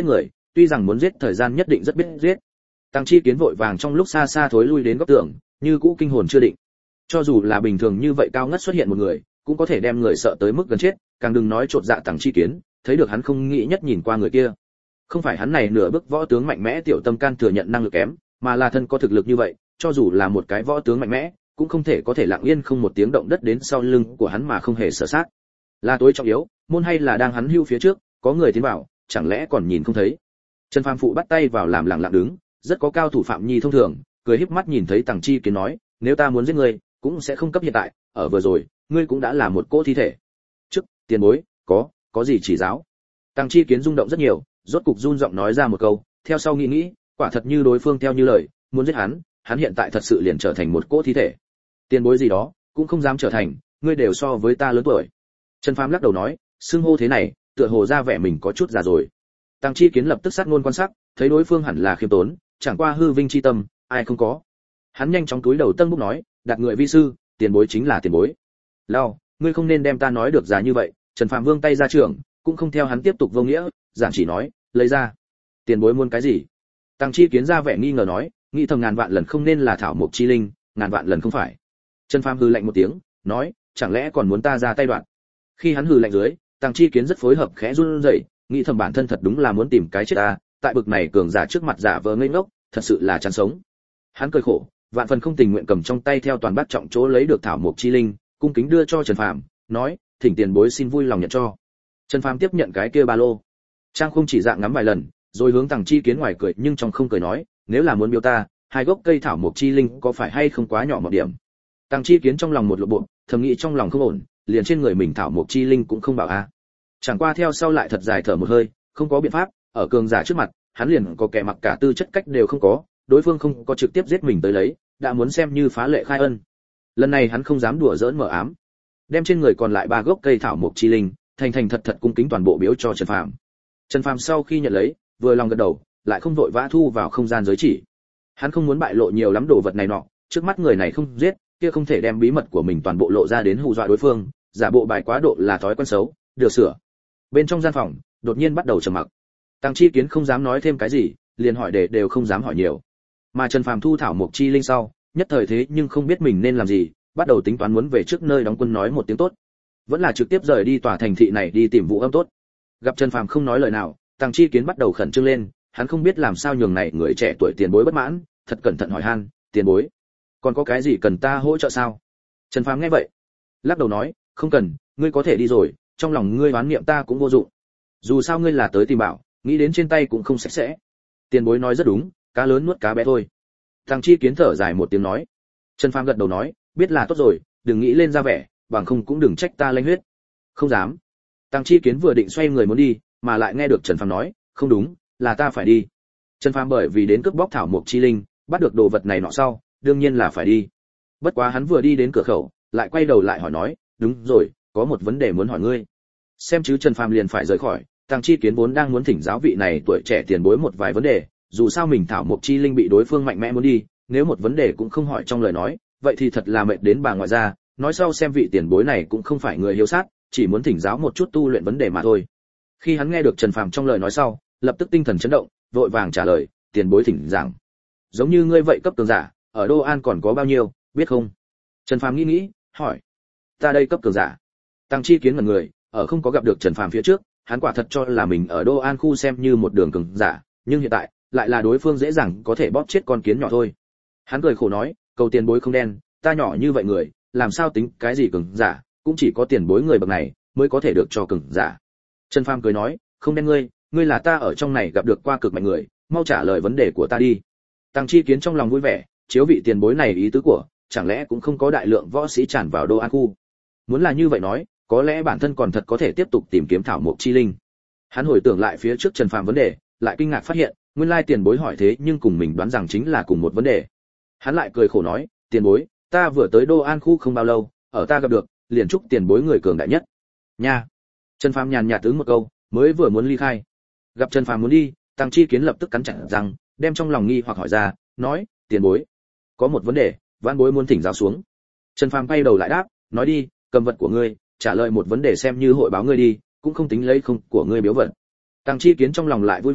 tuy rằng muốn giết thời gian nhất định rất biết giết. Tăng Chi Kiến vội vàng trong lúc xa xa thối lui đến góc tường, như cũ kinh hồn chưa định. Cho dù là bình thường như vậy cao ngất xuất hiện một người, cũng có thể đem người sợ tới mức gần chết, càng đừng nói trột dạ Tăng Chi Kiến, thấy được hắn không nghĩ nhất nhìn qua người kia. Không phải hắn này nửa bước võ tướng mạnh mẽ tiểu tâm can thừa nhận năng lực kém, mà là thân có thực lực như vậy, cho dù là một cái võ tướng mạnh mẽ, cũng không thể có thể lặng yên không một tiếng động đất đến sau lưng của hắn mà không hề sợ sát. Là tối trọng yếu, môn hay là đang hắn hưu phía trước, có người tiến vào, chẳng lẽ còn nhìn không thấy. Trần Phàm phụ bắt tay vào làm lặng lặng đứng, rất có cao thủ phạm nhi thông thường, cười híp mắt nhìn thấy Tằng Chi Kiến nói, nếu ta muốn giết ngươi, cũng sẽ không cấp hiện tại, ở vừa rồi, ngươi cũng đã là một cỗ thi thể. Trước, tiền bối, có, có gì chỉ giáo? Tằng Chi Kiến rung động rất nhiều, rốt cục run giọng nói ra một câu, theo sau nghĩ nghĩ, quả thật như đối phương theo như lời, muốn giết hắn, hắn hiện tại thật sự liền trở thành một cỗ thi thể. Tiền bối gì đó, cũng không dám trở thành, ngươi đều so với ta lớn tuổi. Trần Phàm lắc đầu nói, xưng hô thế này, tựa hồ ra vẻ mình có chút già rồi. Tằng Chi Kiến lập tức sát ngôn quan sát, thấy đối phương hẳn là khiêm tốn, chẳng qua hư vinh chi tâm, ai không có. Hắn nhanh chóng túi đầu tân bút nói, đặt người vi sư, tiền bối chính là tiền bối. Lao, ngươi không nên đem ta nói được già như vậy. Trần Phàm vương tay ra trường, cũng không theo hắn tiếp tục vô nghĩa, giản chỉ nói, lấy ra. Tiền bối muốn cái gì? Tằng Chi Kiến ra vẻ nghi ngờ nói, nghĩ thầm ngàn vạn lần không nên là thảo mộc chi linh, ngàn vạn lần không phải. Trần Phàm hừ lạnh một tiếng, nói, chẳng lẽ còn muốn ta ra tay đoạn? Khi hắn hừ lạnh dưới, Tằng Chi Kiến rất phối hợp khẽ run rẩy, nghĩ thầm bản thân thật đúng là muốn tìm cái chết ta, tại bực này cường giả trước mặt giả vờ ngây ngốc, thật sự là chán sống. Hắn cười khổ, vạn phần không tình nguyện cầm trong tay theo toàn bát trọng chỗ lấy được thảo mộc chi linh, cung kính đưa cho Trần Phàm, nói, thỉnh tiền bối xin vui lòng nhận cho. Trần Phàm tiếp nhận cái kia ba lô. Trang không chỉ dạng ngắm vài lần, rồi hướng Tằng Chi Kiến ngoài cười nhưng trong không cười nói, nếu là muốn biếu ta, hai gốc cây thảo mộc chi linh có phải hay không quá nhỏ một điểm. Tằng Chi Kiến trong lòng một lộ bộ, thầm nghĩ trong lòng không ổn, liền trên người mình thảo mộc chi linh cũng không bảo a. Chẳng qua theo sau lại thật dài thở một hơi, không có biện pháp, ở cường giả trước mặt, hắn liền có kẻ mặc cả tư chất cách đều không có, đối phương không có trực tiếp giết mình tới lấy, đã muốn xem như phá lệ khai ân. Lần này hắn không dám đùa giỡn mở ám, đem trên người còn lại ba gốc cây thảo mộc chi linh, thành thành thật thật cung kính toàn bộ biếu cho Trần Phàm. Trần Phàm sau khi nhận lấy, vừa lòng gật đầu, lại không vội vã thu vào không gian giới chỉ. Hắn không muốn bại lộ nhiều lắm đồ vật này nọ, trước mắt người này không giết, kia không thể đem bí mật của mình toàn bộ lộ ra đến hù dọa đối phương, giả bộ bài quá độ là thói quen xấu, được sửa. Bên trong gian phòng, đột nhiên bắt đầu trầm mặc. Tằng Chi Kiến không dám nói thêm cái gì, liền hỏi để đều không dám hỏi nhiều. Mà Trần Phàm thu thảo mộc chi linh sau, nhất thời thế nhưng không biết mình nên làm gì, bắt đầu tính toán muốn về trước nơi đóng quân nói một tiếng tốt, vẫn là trực tiếp rời đi tòa thành thị này đi tìm Vũ Âm tốt. Gặp Trần Phàm không nói lời nào, Tằng Chi Kiến bắt đầu khẩn trương lên, hắn không biết làm sao nhường này người trẻ tuổi tiền bối bất mãn, thật cẩn thận hỏi han, tiền bối, còn có cái gì cần ta hỗ trợ sao? Trần Phàm nghe vậy, lắc đầu nói, không cần, ngươi có thể đi rồi, trong lòng ngươi oán niệm ta cũng vô dụng. Dù sao ngươi là tới tìm bảo, nghĩ đến trên tay cũng không sạch sẽ. Tiền bối nói rất đúng, cá lớn nuốt cá bé thôi. Tằng Chi Kiến thở dài một tiếng nói. Trần Phàm gật đầu nói, biết là tốt rồi, đừng nghĩ lên ra vẻ, bằng không cũng đừng trách ta lanh huyết. Không dám. Tằng Chi Kiến vừa định xoay người muốn đi, mà lại nghe được Trần Phàm nói, không đúng, là ta phải đi. Trần Phàm bởi vì đến cướp bóc thảo mộc chi linh, bắt được đồ vật này nọ sau, đương nhiên là phải đi. Bất quá hắn vừa đi đến cửa khẩu, lại quay đầu lại hỏi nói, đúng rồi, có một vấn đề muốn hỏi ngươi. Xem chứ Trần Phàm liền phải rời khỏi, Tằng Chi Kiến vốn đang muốn thỉnh giáo vị này tuổi trẻ tiền bối một vài vấn đề, dù sao mình thảo mộc chi linh bị đối phương mạnh mẽ muốn đi, nếu một vấn đề cũng không hỏi trong lời nói, vậy thì thật là mệt đến bà ngoại gia, nói sau xem vị tiền bối này cũng không phải người hiếu sát, chỉ muốn thỉnh giáo một chút tu luyện vấn đề mà thôi. Khi hắn nghe được Trần Phàm trong lời nói sau, lập tức tinh thần chấn động, vội vàng trả lời, tiền bối thỉnh giảng. Giống như ngươi vậy cấp cường giả, ở Đô An còn có bao nhiêu, biết không? Trần Phàm nghĩ nghĩ, hỏi. Ta đây cấp cường giả. Tằng Chi Kiến ngẩn người, ở không có gặp được Trần Phàm phía trước, hắn quả thật cho là mình ở Đô An khu xem như một đường cường giả, nhưng hiện tại, lại là đối phương dễ dàng có thể bóp chết con kiến nhỏ thôi. Hắn cười khổ nói, cầu tiền bối không đen, ta nhỏ như vậy người, làm sao tính cái gì cường giả, cũng chỉ có tiền bối người bậc này mới có thể được cho cường giả. Trần Phàm cười nói, không đen ngươi, ngươi là ta ở trong này gặp được qua cực mạnh người, mau trả lời vấn đề của ta đi. Tằng Chi Kiến trong lòng vui vẻ, chiếu vị tiền bối này ý tứ của, chẳng lẽ cũng không có đại lượng võ sĩ tràn vào Đô An khu. Muốn là như vậy nói, có lẽ bản thân còn thật có thể tiếp tục tìm kiếm thảo mộc chi linh. Hắn hồi tưởng lại phía trước Trần Phàm vấn đề, lại kinh ngạc phát hiện, nguyên lai tiền bối hỏi thế nhưng cùng mình đoán rằng chính là cùng một vấn đề. Hắn lại cười khổ nói, tiền bối, ta vừa tới Đô An khu không bao lâu, ở ta gặp được, liền chúc tiền bối người cường đại nhất. Nha. Trần Phàm nhàn nhạt ứng một câu, mới vừa muốn ly khai. Gặp Trần Phàm muốn đi, Tằng Chi Kiến lập tức cắn chặt răng, đem trong lòng nghi hoặc hỏi ra, nói, tiền bối, có một vấn đề, vãn bối muốn thỉnh giáo xuống. Trần Phàm quay đầu lại đáp, nói đi, cầm vật của ngươi, trả lời một vấn đề xem như hội báo ngươi đi, cũng không tính lấy không của ngươi biếu vật. Tằng Chi Kiến trong lòng lại vui vẻ,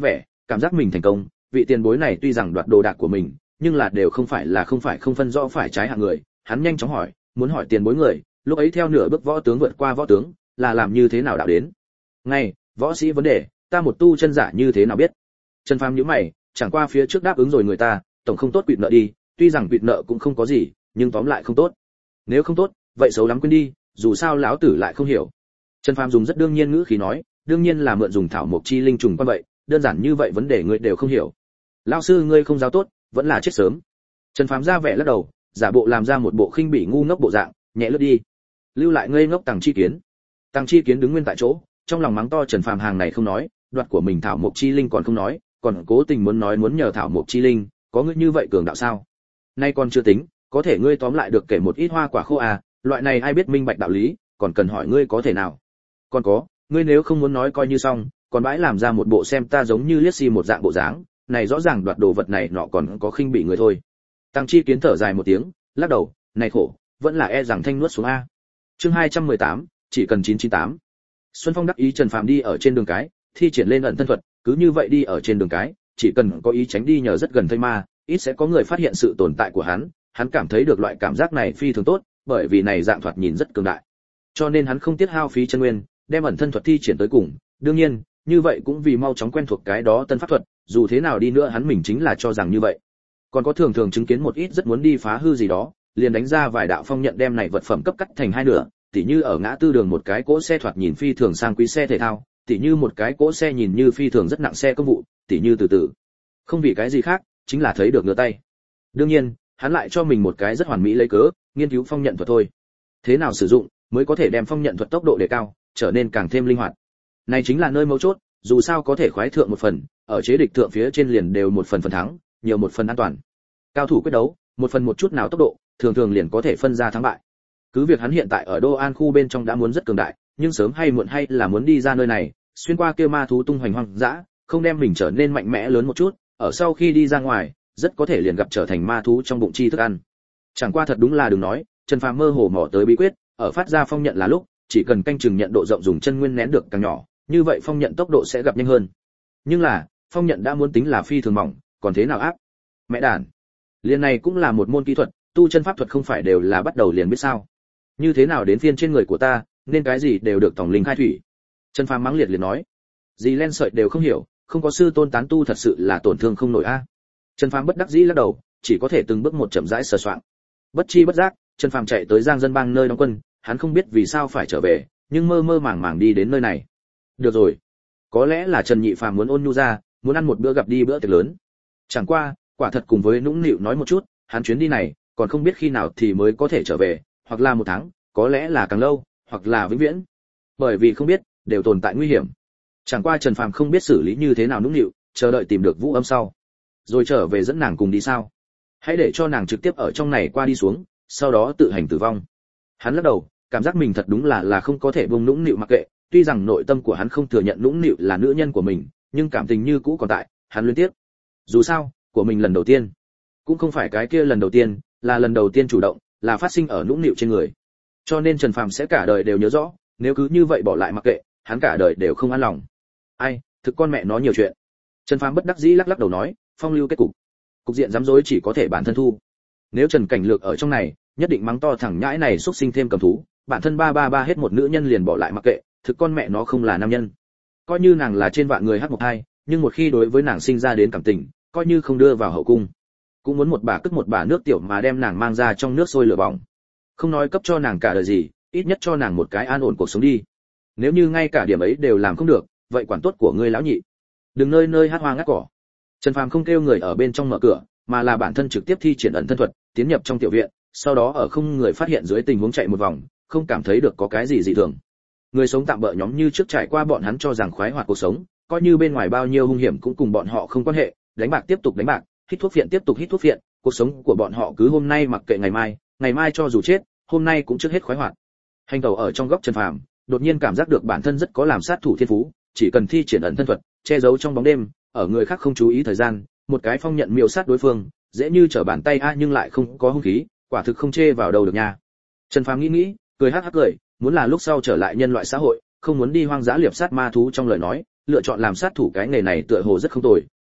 cảm giác mình thành công, vị tiền bối này tuy rằng đoạt đồ đạc của mình, nhưng là đều không phải là không phải không phân rõ phải trái hạng người, hắn nhanh chóng hỏi, muốn hỏi tiền bối người, lúc ấy theo nửa bước võ tướng vượt qua võ tướng, là làm như thế nào đạo đến? Ngay, võ sĩ vấn đề, ta một tu chân giả như thế nào biết? Trần Phàm nhíu mày, chẳng qua phía trước đáp ứng rồi người ta, tổng không tốt quỵt nợ đi, tuy rằng quỵt nợ cũng không có gì, nhưng tóm lại không tốt. Nếu không tốt, vậy xấu lắm quên đi, dù sao lão tử lại không hiểu. Trần Phàm dùng rất đương nhiên ngữ khí nói, đương nhiên là mượn dùng thảo mộc chi linh trùng quan vậy, đơn giản như vậy vấn đề ngươi đều không hiểu. Lão sư ngươi không giáo tốt, vẫn là chết sớm. Trần Phàm ra vẻ lắc đầu, giả bộ làm ra một bộ khinh bỉ ngu ngốc bộ dạng, nhẹ lướt đi. Lưu lại ngây ngốc Tằng Chi Kiến. Tằng Chi Kiến đứng nguyên tại chỗ, trong lòng mắng to Trần Phàm hàng này không nói, đoạt của mình thảo mộc chi linh còn không nói, còn cố tình muốn nói muốn nhờ thảo mộc chi linh, có ngươi như vậy cường đạo sao? Nay còn chưa tính, có thể ngươi tóm lại được kể một ít hoa quả khô à, loại này ai biết minh bạch đạo lý, còn cần hỏi ngươi có thể nào? Còn có, ngươi nếu không muốn nói coi như xong, còn bãi làm ra một bộ xem ta giống như liếc xi một dạng bộ dáng, này rõ ràng đoạt đồ vật này nọ còn có khinh bị người thôi. Tăng Chi Kiến thở dài một tiếng, lắc đầu, này khổ, vẫn là e rằng thanh nuốt xuống a. Chương hai trăm mười tám, chỉ cần chín chín tám. Xuân Phong đắc ý Trần Phàm đi ở trên đường cái, thi triển lên ẩn thân thuật, cứ như vậy đi ở trên đường cái, chỉ cần có ý tránh đi nhờ rất gần thây ma, ít sẽ có người phát hiện sự tồn tại của hắn, hắn cảm thấy được loại cảm giác này phi thường tốt, bởi vì này dạng thoạt nhìn rất cường đại. Cho nên hắn không tiếc hao phí chân nguyên, đem ẩn thân thuật thi triển tới cùng, đương nhiên, như vậy cũng vì mau chóng quen thuộc cái đó tân pháp thuật, dù thế nào đi nữa hắn mình chính là cho rằng như vậy. Còn có thường thường chứng kiến một ít rất muốn đi phá hư gì đó, liền đánh ra vài đạo phong nhận đem này vật phẩm cấp cắt thành hai nửa, tỉ như ở ngã tư đường một cái cỗ xe thoạt nhìn phi thường sang quý xe thể thao, tỉ như một cái cỗ xe nhìn như phi thường rất nặng xe công vụ, tỉ như từ từ. Không vì cái gì khác, chính là thấy được ngửa tay. Đương nhiên, hắn lại cho mình một cái rất hoàn mỹ lấy cớ, nghiên cứu phong nhận thuật thôi. Thế nào sử dụng mới có thể đem phong nhận thuật tốc độ đề cao, trở nên càng thêm linh hoạt. Này chính là nơi mấu chốt, dù sao có thể khoái thượng một phần, ở chế địch thượng phía trên liền đều một phần phần thắng, nhiều một phần an toàn. Cao thủ quyết đấu, một phần một chút nào tốc độ, thường thường liền có thể phân ra thắng bại. Cứ việc hắn hiện tại ở Đô An khu bên trong đã muốn rất cường đại, nhưng sớm hay muộn hay là muốn đi ra nơi này, xuyên qua kia ma thú tung hoành hoang dã, không đem mình trở nên mạnh mẽ lớn một chút, ở sau khi đi ra ngoài, rất có thể liền gặp trở thành ma thú trong bụng chi thức ăn. Chẳng qua thật đúng là đừng nói, Trần Phàm mơ hồ mò tới bí quyết, ở phát ra phong nhận là lúc, chỉ cần canh chừng nhận độ rộng dùng chân nguyên nén được càng nhỏ, như vậy phong nhận tốc độ sẽ gặp nhanh hơn. Nhưng là, phong nhận đã muốn tính là phi thường mỏng, còn thế nào áp? Mẹ đản. Liên này cũng là một môn kỹ thuật, tu chân pháp thuật không phải đều là bắt đầu liền biết sao? Như thế nào đến phiên trên người của ta, nên cái gì đều được tổng linh khai thủy. Trần Phàm mắng liệt liền nói, gì len sợi đều không hiểu, không có sư tôn tán tu thật sự là tổn thương không nổi a. Trần Phàm bất đắc dĩ lắc đầu, chỉ có thể từng bước một chậm rãi sờ soạng. Bất chi bất giác, Trần Phàm chạy tới Giang Dân Bang nơi đóng quân, hắn không biết vì sao phải trở về, nhưng mơ mơ màng màng đi đến nơi này. Được rồi, có lẽ là Trần Nhị Phàm muốn ôn nhu ra, muốn ăn một bữa gặp đi bữa tiệc lớn. Chẳng qua, quả thật cùng với nũng nịu nói một chút, hắn chuyến đi này, còn không biết khi nào thì mới có thể trở về, hoặc là một tháng, có lẽ là càng lâu, hoặc là vĩnh viễn. Bởi vì không biết, đều tồn tại nguy hiểm. Chẳng qua Trần Phàm không biết xử lý như thế nào nũng nịu, chờ đợi tìm được Vũ Âm sau, rồi trở về dẫn nàng cùng đi sao? Hãy để cho nàng trực tiếp ở trong này qua đi xuống, sau đó tự hành tử vong. Hắn lắc đầu, cảm giác mình thật đúng là là không có thể buông nũng nịu mặc kệ, tuy rằng nội tâm của hắn không thừa nhận nũng nịu là nữ nhân của mình, nhưng cảm tình như cũ còn tại, hắn liên tiếp. Dù sao, của mình lần đầu tiên, cũng không phải cái kia lần đầu tiên, là lần đầu tiên chủ động, là phát sinh ở nũng nịu trên người. Cho nên Trần Phàm sẽ cả đời đều nhớ rõ, nếu cứ như vậy bỏ lại mặc kệ, hắn cả đời đều không an lòng. Ai, thực con mẹ nó nhiều chuyện. Trần Phàm bất đắc dĩ lắc lắc đầu nói, phong lưu kết cục. Cục diện dám dối chỉ có thể bản thân thu. Nếu Trần Cảnh Lược ở trong này, nhất định mắng to thẳng nhãi này xúc sinh thêm cầm thú, bản thân ba ba ba hết một nữ nhân liền bỏ lại mặc kệ, thực con mẹ nó không là nam nhân. Coi như nàng là trên vạn người hắc một hai, nhưng một khi đối với nàng sinh ra đến cảm tình, coi như không đưa vào hậu cung, cũng muốn một bà cất một bà nước tiểu mà đem nàng mang ra trong nước sôi lửa bỏng. Không nói cấp cho nàng cả đời gì, ít nhất cho nàng một cái an ổn cuộc sống đi. Nếu như ngay cả điểm ấy đều làm không được, vậy quản tốt của ngươi lão nhị, đừng nơi nơi hát hoa ngắt cỏ. Trần Phàm không kêu người ở bên trong mở cửa, mà là bản thân trực tiếp thi triển ẩn thân thuật, tiến nhập trong tiểu viện, sau đó ở không người phát hiện dưới tình huống chạy một vòng, không cảm thấy được có cái gì dị thường. Người sống tạm bỡ nhóm như trước trải qua bọn hắn cho rằng khoái hoạt cuộc sống, coi như bên ngoài bao nhiêu hung hiểm cũng cùng bọn họ không quan hệ, đánh bạc tiếp tục đánh bạc, hít thuốc phiện tiếp tục hít thuốc phiện, cuộc sống của bọn họ cứ hôm nay mặc kệ ngày mai, ngày mai cho dù chết, hôm nay cũng trước hết khoái hoạt. Hành tẩu ở trong góc Trần Phàm, đột nhiên cảm giác được bản thân rất có làm sát thủ thiên phú, chỉ cần thi triển ẩn thân thuật, che giấu trong bóng đêm, ở người khác không chú ý thời gian, một cái phong nhận miêu sát đối phương, dễ như trở bàn tay a nhưng lại không có hung khí, quả thực không chê vào đâu được nha. Trần Phàm nghĩ nghĩ, cười hắc hắc cười, muốn là lúc sau trở lại nhân loại xã hội, không muốn đi hoang dã liệp sát ma thú trong lời nói, lựa chọn làm sát thủ cái nghề này tựa hồ rất không tồi,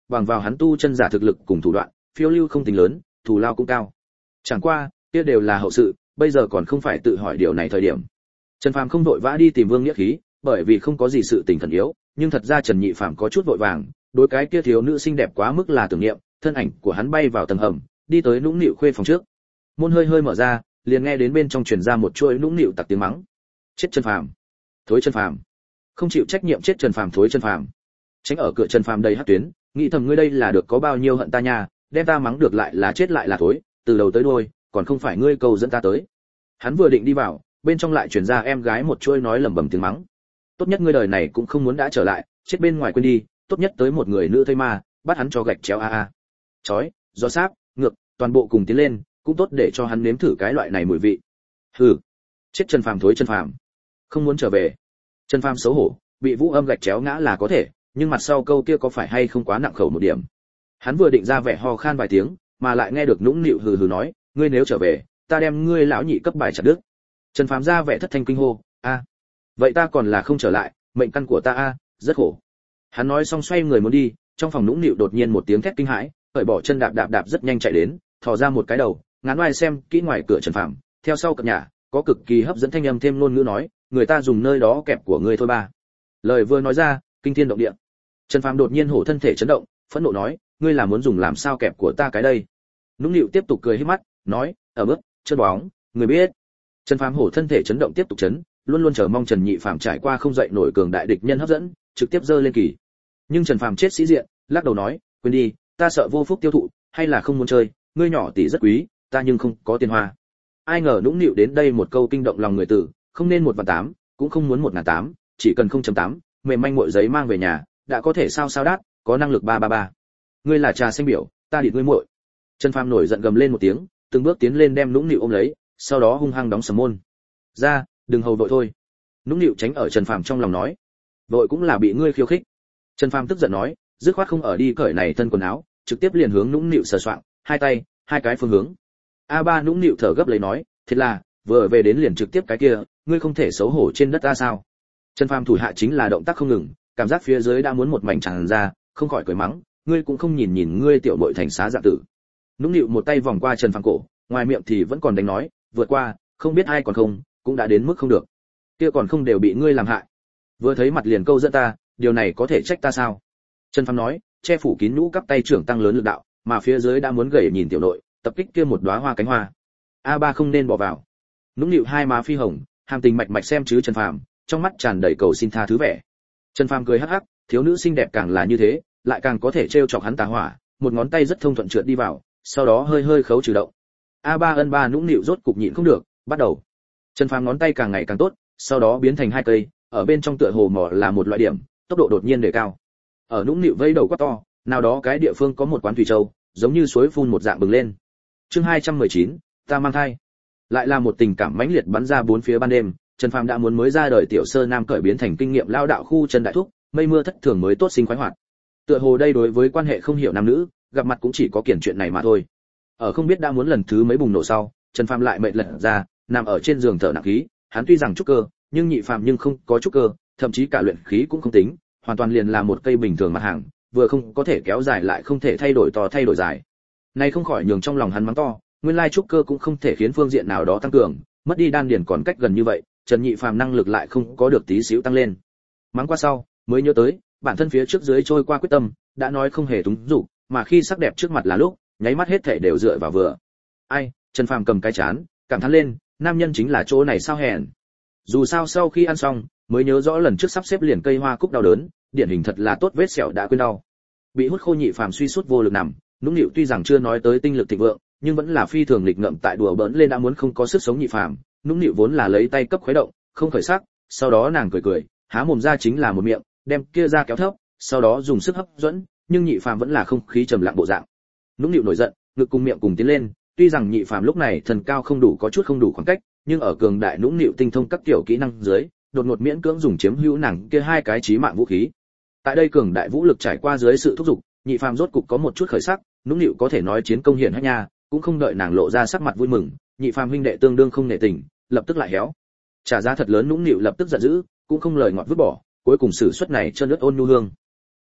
bằng vào hắn tu chân giả thực lực cùng thủ đoạn, phiêu lưu không tính lớn, thù lao cũng cao. Chẳng qua, kia đều là hậu sự, bây giờ còn không phải tự hỏi điều này thời điểm. Trần Phàm không vội vã đi tìm Vương Nghĩa Khí, bởi vì không có gì sự tình thần yếu, nhưng thật ra Trần Nhị Phàm có chút vội vàng, đối cái kia thiếu nữ xinh đẹp quá mức là tưởng niệm, thân ảnh của hắn bay vào tầng hầm, đi tới nũng nịu khuê phòng trước. Môn hơi hơi mở ra, liền nghe đến bên trong truyền ra một chuỗi nũng nịu tặc tiếng mắng. Chết Trần Phàm, thối Trần Phàm, không chịu trách nhiệm chết Trần Phàm, thối Trần Phàm. Tránh ở cửa Trần Phàm đầy hắc tuyến, nghĩ thầm ngươi đây là được có bao nhiêu hận ta nha, đem ta mắng được lại là chết lại là thối, từ đầu tới đuôi, còn không phải ngươi cầu dẫn ta tới. Hắn vừa định đi vào, bên trong lại truyền ra em gái một chuỗi nói lẩm bẩm tiếng mắng. Tốt nhất ngươi đời này cũng không muốn đã trở lại, chết bên ngoài quên đi, tốt nhất tới một người nữ thây ma, bắt hắn cho gạch chéo a a. Chói, gió sáp, ngược, toàn bộ cùng tiến lên, cũng tốt để cho hắn nếm thử cái loại này mùi vị. Hừ, chết Trần Phàm, thối Trần Phàm, không muốn trở về. Trần Phàm xấu hổ, bị Vũ Âm gạch chéo ngã là có thể, nhưng mặt sau câu kia có phải hay không quá nặng khẩu một điểm. Hắn vừa định ra vẻ ho khan vài tiếng, mà lại nghe được nũng nịu hừ hừ nói, ngươi nếu trở về, ta đem ngươi lão nhị cấp bài chặt đứt. Trần Phàm ra vẻ thất thanh kinh hô, a, vậy ta còn là không trở lại, mệnh căn của ta a, rất khổ. Hắn nói xong xoay người muốn đi, trong phòng nũng nịu đột nhiên một tiếng thét kinh hãi, cởi bỏ chân đạp đạp đạp rất nhanh chạy đến, thò ra một cái đầu, ngán oai xem kỹ ngoài cửa Trần Phàm, theo sau cập nhà, có cực kỳ hấp dẫn thanh âm thêm ngôn ngữ nói, người ta dùng nơi đó kẹp của ngươi thôi ba. Lời vừa nói ra, kinh thiên động địa. Trần Phàm đột nhiên hổ thân thể chấn động, phẫn nộ nói, ngươi là muốn dùng làm sao kẹp của ta cái đây? Nũng nịu tiếp tục cười híp mắt, nói, ở bước, chân bóng, người biết. Trần Phàm hổ thân thể chấn động tiếp tục chấn, luôn luôn chờ mong Trần Nhị Phàm trải qua không dậy nổi cường đại địch nhân hấp dẫn, trực tiếp giơ lên kỳ. Nhưng Trần Phàm chết sĩ diện, lắc đầu nói, quên đi, ta sợ vô phúc tiêu thụ, hay là không muốn chơi, ngươi nhỏ tỷ rất quý, ta nhưng không có tiền hoa. Ai ngờ nũng nịu đến đây một câu kinh động lòng người tử, không nên một vạn tám, cũng không muốn một ngàn tám, chỉ cần không chấm tám, mềm manh muội giấy mang về nhà, đã có thể sao sao đắt, có năng lực ba ba ba. Ngươi là trà xanh biểu, ta địt ngươi muội. Trần Phàm nổi giận gầm lên một tiếng, từng bước tiến lên đem nũng nịu ôm lấy, sau đó hung hăng đóng sầm môn. Ra, đừng hầu vội thôi. Nũng nịu tránh ở Trần Phàm trong lòng nói, vội cũng là bị ngươi khiêu khích. Trần Phàm tức giận nói, dứt khoát không ở đi cởi này thân quần áo, trực tiếp liền hướng nũng nịu sờ soạng, hai tay, hai cái phương hướng. A ba nũng nịu thở gấp lấy nói, thiệt là, vừa về đến liền trực tiếp cái kia, ngươi không thể xấu hổ trên đất ta sao? Trần Phàm thủ hạ chính là động tác không ngừng, cảm giác phía dưới đã muốn một mảnh tràn ra, không khỏi cười mắng, ngươi cũng không nhìn nhìn ngươi tiểu muội thành xá dạ tử. Nũng nịu một tay vòng qua Trần Phàm cổ, ngoài miệng thì vẫn còn đánh nói, vượt qua, không biết ai còn không, cũng đã đến mức không được. Kia còn không đều bị ngươi làm hại. Vừa thấy mặt liền câu dẫn ta, điều này có thể trách ta sao? Trần Phàm nói, che phủ kín nhũ cắp tay trưởng tăng lớn lực đạo, mà phía dưới đã muốn gầy nhìn tiểu nội, tập kích kia một đóa hoa cánh hoa. A ba không nên bỏ vào. Nũng nịu hai má phi hồng, hàm tình mạch mạch xem chứ Trần Phàm, trong mắt tràn đầy cầu xin tha thứ vẻ. Trần Phàm cười hắc hắc, thiếu nữ xinh đẹp càng là như thế, lại càng có thể trêu chọc hắn tà hỏa, một ngón tay rất thông thuận trượt đi vào, sau đó hơi hơi khấu trừ động. A ba ân ba nũng nịu rốt cục nhịn không được, bắt đầu. Trần Phàm ngón tay càng ngày càng tốt, sau đó biến thành hai cây, ở bên trong tựa hồ mỏ là một loại điểm, tốc độ đột nhiên đề cao. Ở nũng nịu vây đầu quá to, nào đó cái địa phương có một quán thủy châu, giống như suối phun một dạng bừng lên. Chương hai trăm mười chín, ta mang thai. Lại là một tình cảm mãnh liệt bắn ra bốn phía ban đêm, Trần Phàm đã muốn mới ra đời tiểu sơ nam cởi biến thành kinh nghiệm lao đạo khu Trần Đại Thúc, mây mưa thất thường mới tốt sinh khoái hoạt. Tựa hồ đây đối với quan hệ không hiểu nam nữ, gặp mặt cũng chỉ có kiển chuyện này mà thôi. Ở không biết đã muốn lần thứ mấy bùng nổ sau, Trần Phàm lại mệt lật ra, nằm ở trên giường thở nặng khí, hắn tuy rằng trúc cơ, nhưng nhị phàm nhưng không có trúc cơ, thậm chí cả luyện khí cũng không tính, hoàn toàn liền là một cây bình thường mặt hàng, vừa không có thể kéo dài lại không thể thay đổi to thay đổi dài. Nay không khỏi nhường trong lòng hắn mắng to, nguyên lai trúc cơ cũng không thể khiến phương diện nào đó tăng cường, mất đi đan điền còn cách gần như vậy, Trần Nhị Phàm năng lực lại không có được tí xíu tăng lên. Mắng qua sau, mới nhớ tới, bản thân phía trước dưới trôi qua quyết tâm, đã nói không hề túng dục, mà khi sắc đẹp trước mặt là lúc, nháy mắt hết thể đều dựa vào vừa. Ai, Trần Phàm cầm cái chán, cảm thán lên, nam nhân chính là chỗ này sao hèn. Dù sao sau khi ăn xong, mới nhớ rõ lần trước sắp xếp liền cây hoa cúc đau đớn, điển hình thật là tốt vết sẹo đã quên đau. Bị hút khô Nhị Phàm suy sút vô lực nằm, nũng nịu tuy rằng chưa nói tới tinh lực thịnh vượng, nhưng vẫn là phi thường nghịch ngợm tại đùa bỡn lên đã muốn không có sức sống Nhị Phàm, nũng nịu vốn là lấy tay cấp khuấy động, không khởi sắc, sau đó nàng cười cười, há mồm ra chính là một miệng, đem kia ra kéo thấp, sau đó dùng sức hấp dẫn, nhưng Nhị Phàm vẫn là không khí trầm lặng bộ dạng. Nũng nịu nổi giận, ngực cùng miệng cùng tiến lên, tuy rằng Nhị Phàm lúc này thần cao không đủ có chút không đủ khoảng cách, nhưng ở cường đại nũng nịu tinh thông các kiểu kỹ năng dưới, đột ngột miễn cưỡng dùng chiếm hữu nàng kia hai cái chí mạng vũ khí. Tại đây cường đại vũ lực trải qua dưới sự thúc giục, Nhị Phàm rốt cục có một chút khởi sắc, nũng nịu có thể nói chiến công hiển hách nha, cũng không đợi nàng lộ ra sắc mặt vui mừng, Nhị Phàm huynh đệ tương đương không nể tình, lập tức lại héo. Trả giá thật lớn nũng nịu lập tức giận dữ, cũng không lời ngọt vứt bỏ, cuối cùng sử xuất này chân ướt ôn nhu hương.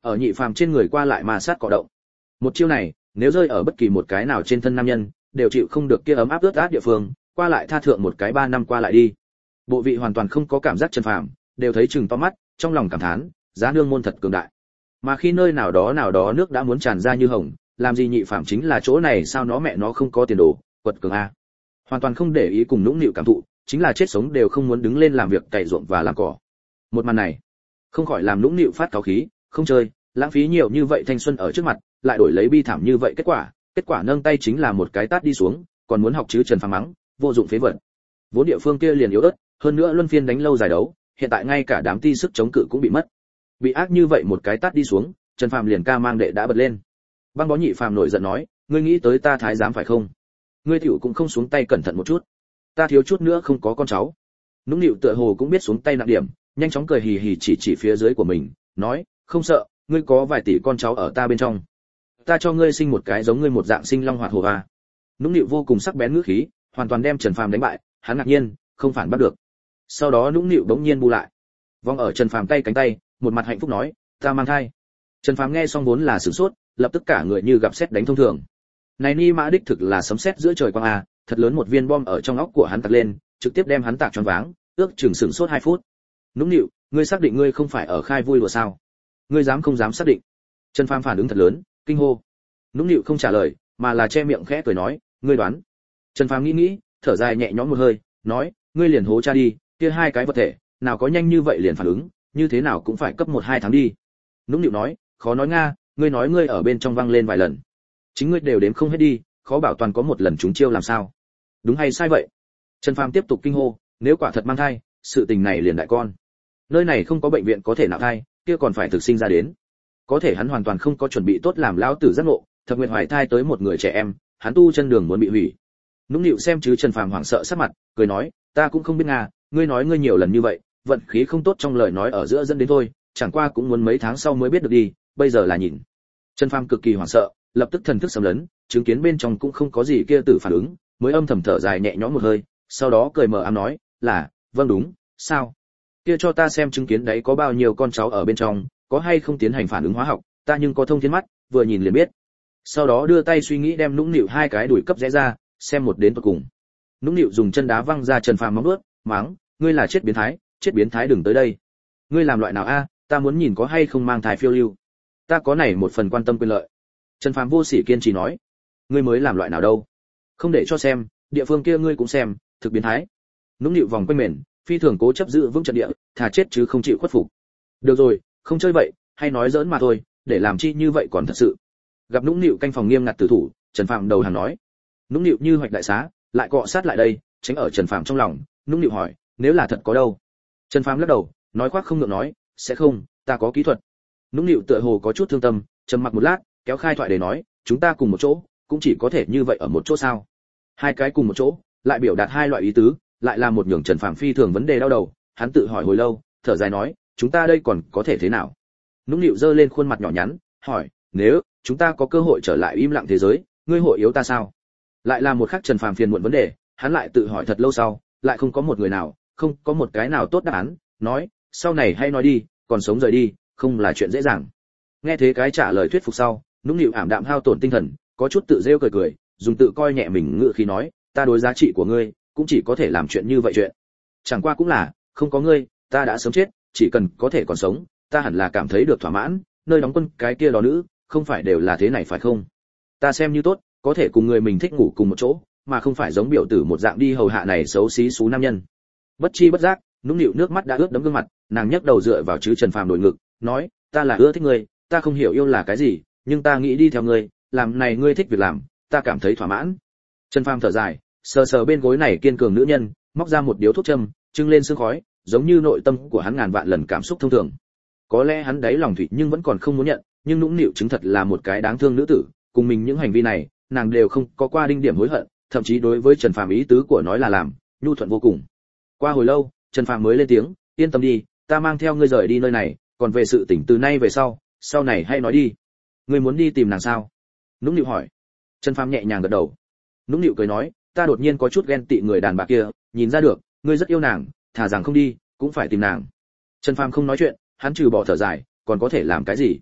ở Nhị Phàm trên người qua lại ma sát cọ động. Một chiêu này, nếu rơi ở bất kỳ một cái nào trên thân nam nhân, đều chịu không được kia ấm áp ướt át địa phương, qua lại tha thượng một cái ba năm qua lại đi. Bộ vị hoàn toàn không có cảm giác Trần Phàm, đều thấy chừng to mắt, trong lòng cảm thán, giá nương môn thật cường đại. Mà khi nơi nào đó nào đó nước đã muốn tràn ra như hồng, làm gì Nhị Phàm chính là chỗ này sao nó mẹ nó không có tiền đồ, quật cường a. Hoàn toàn không để ý cùng nũng nịu cảm thụ, chính là chết sống đều không muốn đứng lên làm việc cày ruộng và làm cỏ. Một màn này, không khỏi làm nũng nịu phát cáu khí, không chơi, lãng phí nhiều như vậy thanh xuân ở trước mặt, lại đổi lấy bi thảm như vậy kết quả, kết quả nâng tay chính là một cái tát đi xuống, còn muốn học chứ Trần Phàm mắng, vô dụng phế vật. Vốn địa phương kia liền yếu ớt, hơn nữa luân phiên đánh lâu dài đấu, hiện tại ngay cả đám ti sức chống cự cũng bị mất. Bị ác như vậy một cái tát đi xuống, Trần Phàm liền ca mang đệ đã bật lên. Băng Bó Nhị Phàm nổi giận nói, ngươi nghĩ tới ta thái giám phải không? Ngươi tiểu cũng không xuống tay cẩn thận một chút. Ta thiếu chút nữa không có con cháu. Nũng nịu tựa hồ cũng biết xuống tay nặng điểm, nhanh chóng cười hì hì chỉ chỉ phía dưới của mình, nói, không sợ, ngươi có vài tỷ con cháu ở ta bên trong. Ta cho ngươi sinh một cái giống ngươi một dạng sinh long hoạt hổ à. Nũng nịu vô cùng sắc bén ngữ khí, hoàn toàn đem Trần Phàm đánh bại, hắn ngạc nhiên, không phản bắt được. Sau đó nũng nịu bỗng nhiên bu lại, vòng ở Trần Phàm tay cánh tay, một mặt hạnh phúc nói, ta mang thai. Trần Phàm nghe xong vốn là sửng sốt, lập tức cả người như gặp sét đánh thông thường. Này ni mã đích thực là sấm sét giữa trời quang a, thật lớn một viên bom ở trong óc của hắn tạc lên, trực tiếp đem hắn tạc choáng váng, ước chừng sửng sốt hai phút. Nũng nịu, ngươi xác định ngươi không phải ở khai vui đùa sao? Ngươi dám không dám xác định? Trần Phàm phản ứng thật lớn, kinh hô. Nũng nịu không trả lời, mà là che miệng khẽ cười nói, ngươi đoán. Trần Phàm nghĩ nghĩ, thở dài nhẹ nhõm một hơi, nói, ngươi liền hố cha đi, kia hai cái vật thể, nào có nhanh như vậy liền phản ứng, như thế nào cũng phải cấp một hai tháng đi. Nũng nịu nói, khó nói nga, ngươi nói ngươi ở bên trong vang lên vài lần, chính ngươi đều đếm không hết đi, khó bảo toàn có một lần chúng chiêu làm sao? Đúng hay sai vậy? Trần Phàm tiếp tục kinh hô, nếu quả thật mang thai, sự tình này liền đại con. Nơi này không có bệnh viện có thể nạo thai, kia còn phải thực sinh ra đến. Có thể hắn hoàn toàn không có chuẩn bị tốt làm lão tử giác ngộ, Thập Nguyệt hoài thai tới một người trẻ em, hắn tu chân đường muốn bị hủy. Nũng nịu xem chứ Trần Phàm hoảng sợ sắc mặt, cười nói, ta cũng không biết nga, ngươi nói ngươi nhiều lần như vậy, vận khí không tốt trong lời nói ở giữa dẫn đến thôi, chẳng qua cũng muốn mấy tháng sau mới biết được đi, bây giờ là nhìn. Trần Phàm cực kỳ hoảng sợ, lập tức thần thức xâm lấn, chứng kiến bên trong cũng không có gì kia tử phản ứng, mới âm thầm thở dài nhẹ nhõm một hơi, sau đó cười mờ ám nói, là, vâng đúng, sao? Kia cho ta xem chứng kiến đấy có bao nhiêu con cháu ở bên trong, có hay không tiến hành phản ứng hóa học, ta nhưng có thông thiên mắt, vừa nhìn liền biết. Sau đó đưa tay suy nghĩ đem nũng nịu hai cái đùi cấp rẽ ra, xem một đến tận cùng. Nũng nịu dùng chân đá văng ra Trần Phàm móng nuốt, mắng, ngươi là chết biến thái, chết biến thái đừng tới đây. Ngươi làm loại nào a, ta muốn nhìn có hay không mang thai phiêu lưu. Ta có này một phần quan tâm quyền lợi. Trần Phàm vô sỉ kiên trì nói, ngươi mới làm loại nào đâu? Không để cho xem, địa phương kia ngươi cũng xem, thực biến thái. Nũng nịu vòng quanh mền, phi thường cố chấp giữ vững trận địa, thà chết chứ không chịu khuất phục. Được rồi, không chơi vậy, hay nói giỡn mà thôi, để làm chi như vậy còn thật sự. Gặp nũng nịu canh phòng nghiêm ngặt tử thủ, Trần Phàm đầu hàng nói. Nũng nịu như hoạch đại xá, lại cọ sát lại đây, tránh ở Trần Phàm trong lòng, nũng nịu hỏi, nếu là thật có đâu? Trần Phàm lắc đầu, nói khoác không ngượng nói, sẽ không, ta có kỹ thuật. Nũng nịu tựa hồ có chút thương tâm, trầm mặc một lát, kéo khai thoại để nói, chúng ta cùng một chỗ, cũng chỉ có thể như vậy ở một chỗ sao? Hai cái cùng một chỗ, lại biểu đạt hai loại ý tứ, lại là một nhường Trần Phàm phi thường vấn đề đau đầu, hắn tự hỏi hồi lâu, thở dài nói, chúng ta đây còn có thể thế nào? Nũng nịu giơ lên khuôn mặt nhỏ nhắn, hỏi, nếu chúng ta có cơ hội trở lại im lặng thế giới, ngươi hội yếu ta sao? Lại là một khắc Trần Phàm phiền muộn vấn đề, hắn lại tự hỏi thật lâu sau, lại không có một người nào, không có một cái nào tốt đáp án, nói, sau này hay nói đi, còn sống rời đi, không là chuyện dễ dàng. Nghe thế cái trả lời thuyết phục sau, nũng nịu ảm đạm hao tổn tinh thần, có chút tự rêu cười cười, dùng tự coi nhẹ mình ngự khí nói, ta đối giá trị của ngươi, cũng chỉ có thể làm chuyện như vậy chuyện. Chẳng qua cũng là, không có ngươi, ta đã sớm chết, chỉ cần có thể còn sống, ta hẳn là cảm thấy được thỏa mãn, nơi đóng quân cái kia đó nữ, không phải đều là thế này phải không? Ta xem như tốt, có thể cùng người mình thích ngủ cùng một chỗ, mà không phải giống biểu tử một dạng đi hầu hạ này xấu xí xú nam nhân. Bất chi bất giác, nũng nịu nước mắt đã ướt đẫm gương mặt, nàng nhấc đầu dựa vào chứ Trần Phàm đổi ngực, nói, ta là ưa thích ngươi, ta không hiểu yêu là cái gì, nhưng ta nghĩ đi theo ngươi, làm này ngươi thích việc làm, ta cảm thấy thỏa mãn. Trần Phàm thở dài, sờ sờ bên gối này kiên cường nữ nhân, móc ra một điếu thuốc châm, trưng lên sương khói, giống như nội tâm của hắn ngàn vạn lần cảm xúc thông thường. Có lẽ hắn đáy lòng thủy nhưng vẫn còn không muốn nhận, nhưng nũng nịu chứng thật là một cái đáng thương nữ tử, cùng mình những hành vi này, nàng đều không có qua đinh điểm hối hận, thậm chí đối với Trần Phàm ý tứ của nói là làm, nhu thuận vô cùng. Qua hồi lâu, Trần Phàm mới lên tiếng, yên tâm đi, ta mang theo ngươi rời đi nơi này, còn về sự tỉnh từ nay về sau, sau này hãy nói đi. Ngươi muốn đi tìm nàng sao? Nũng nịu hỏi. Trần Phàm nhẹ nhàng gật đầu. Nũng nịu cười nói, ta đột nhiên có chút ghen tị người đàn bà kia, nhìn ra được, ngươi rất yêu nàng, thà rằng không đi, cũng phải tìm nàng. Trần Phàm không nói chuyện, hắn trừ bỏ thở dài, còn có thể làm cái gì?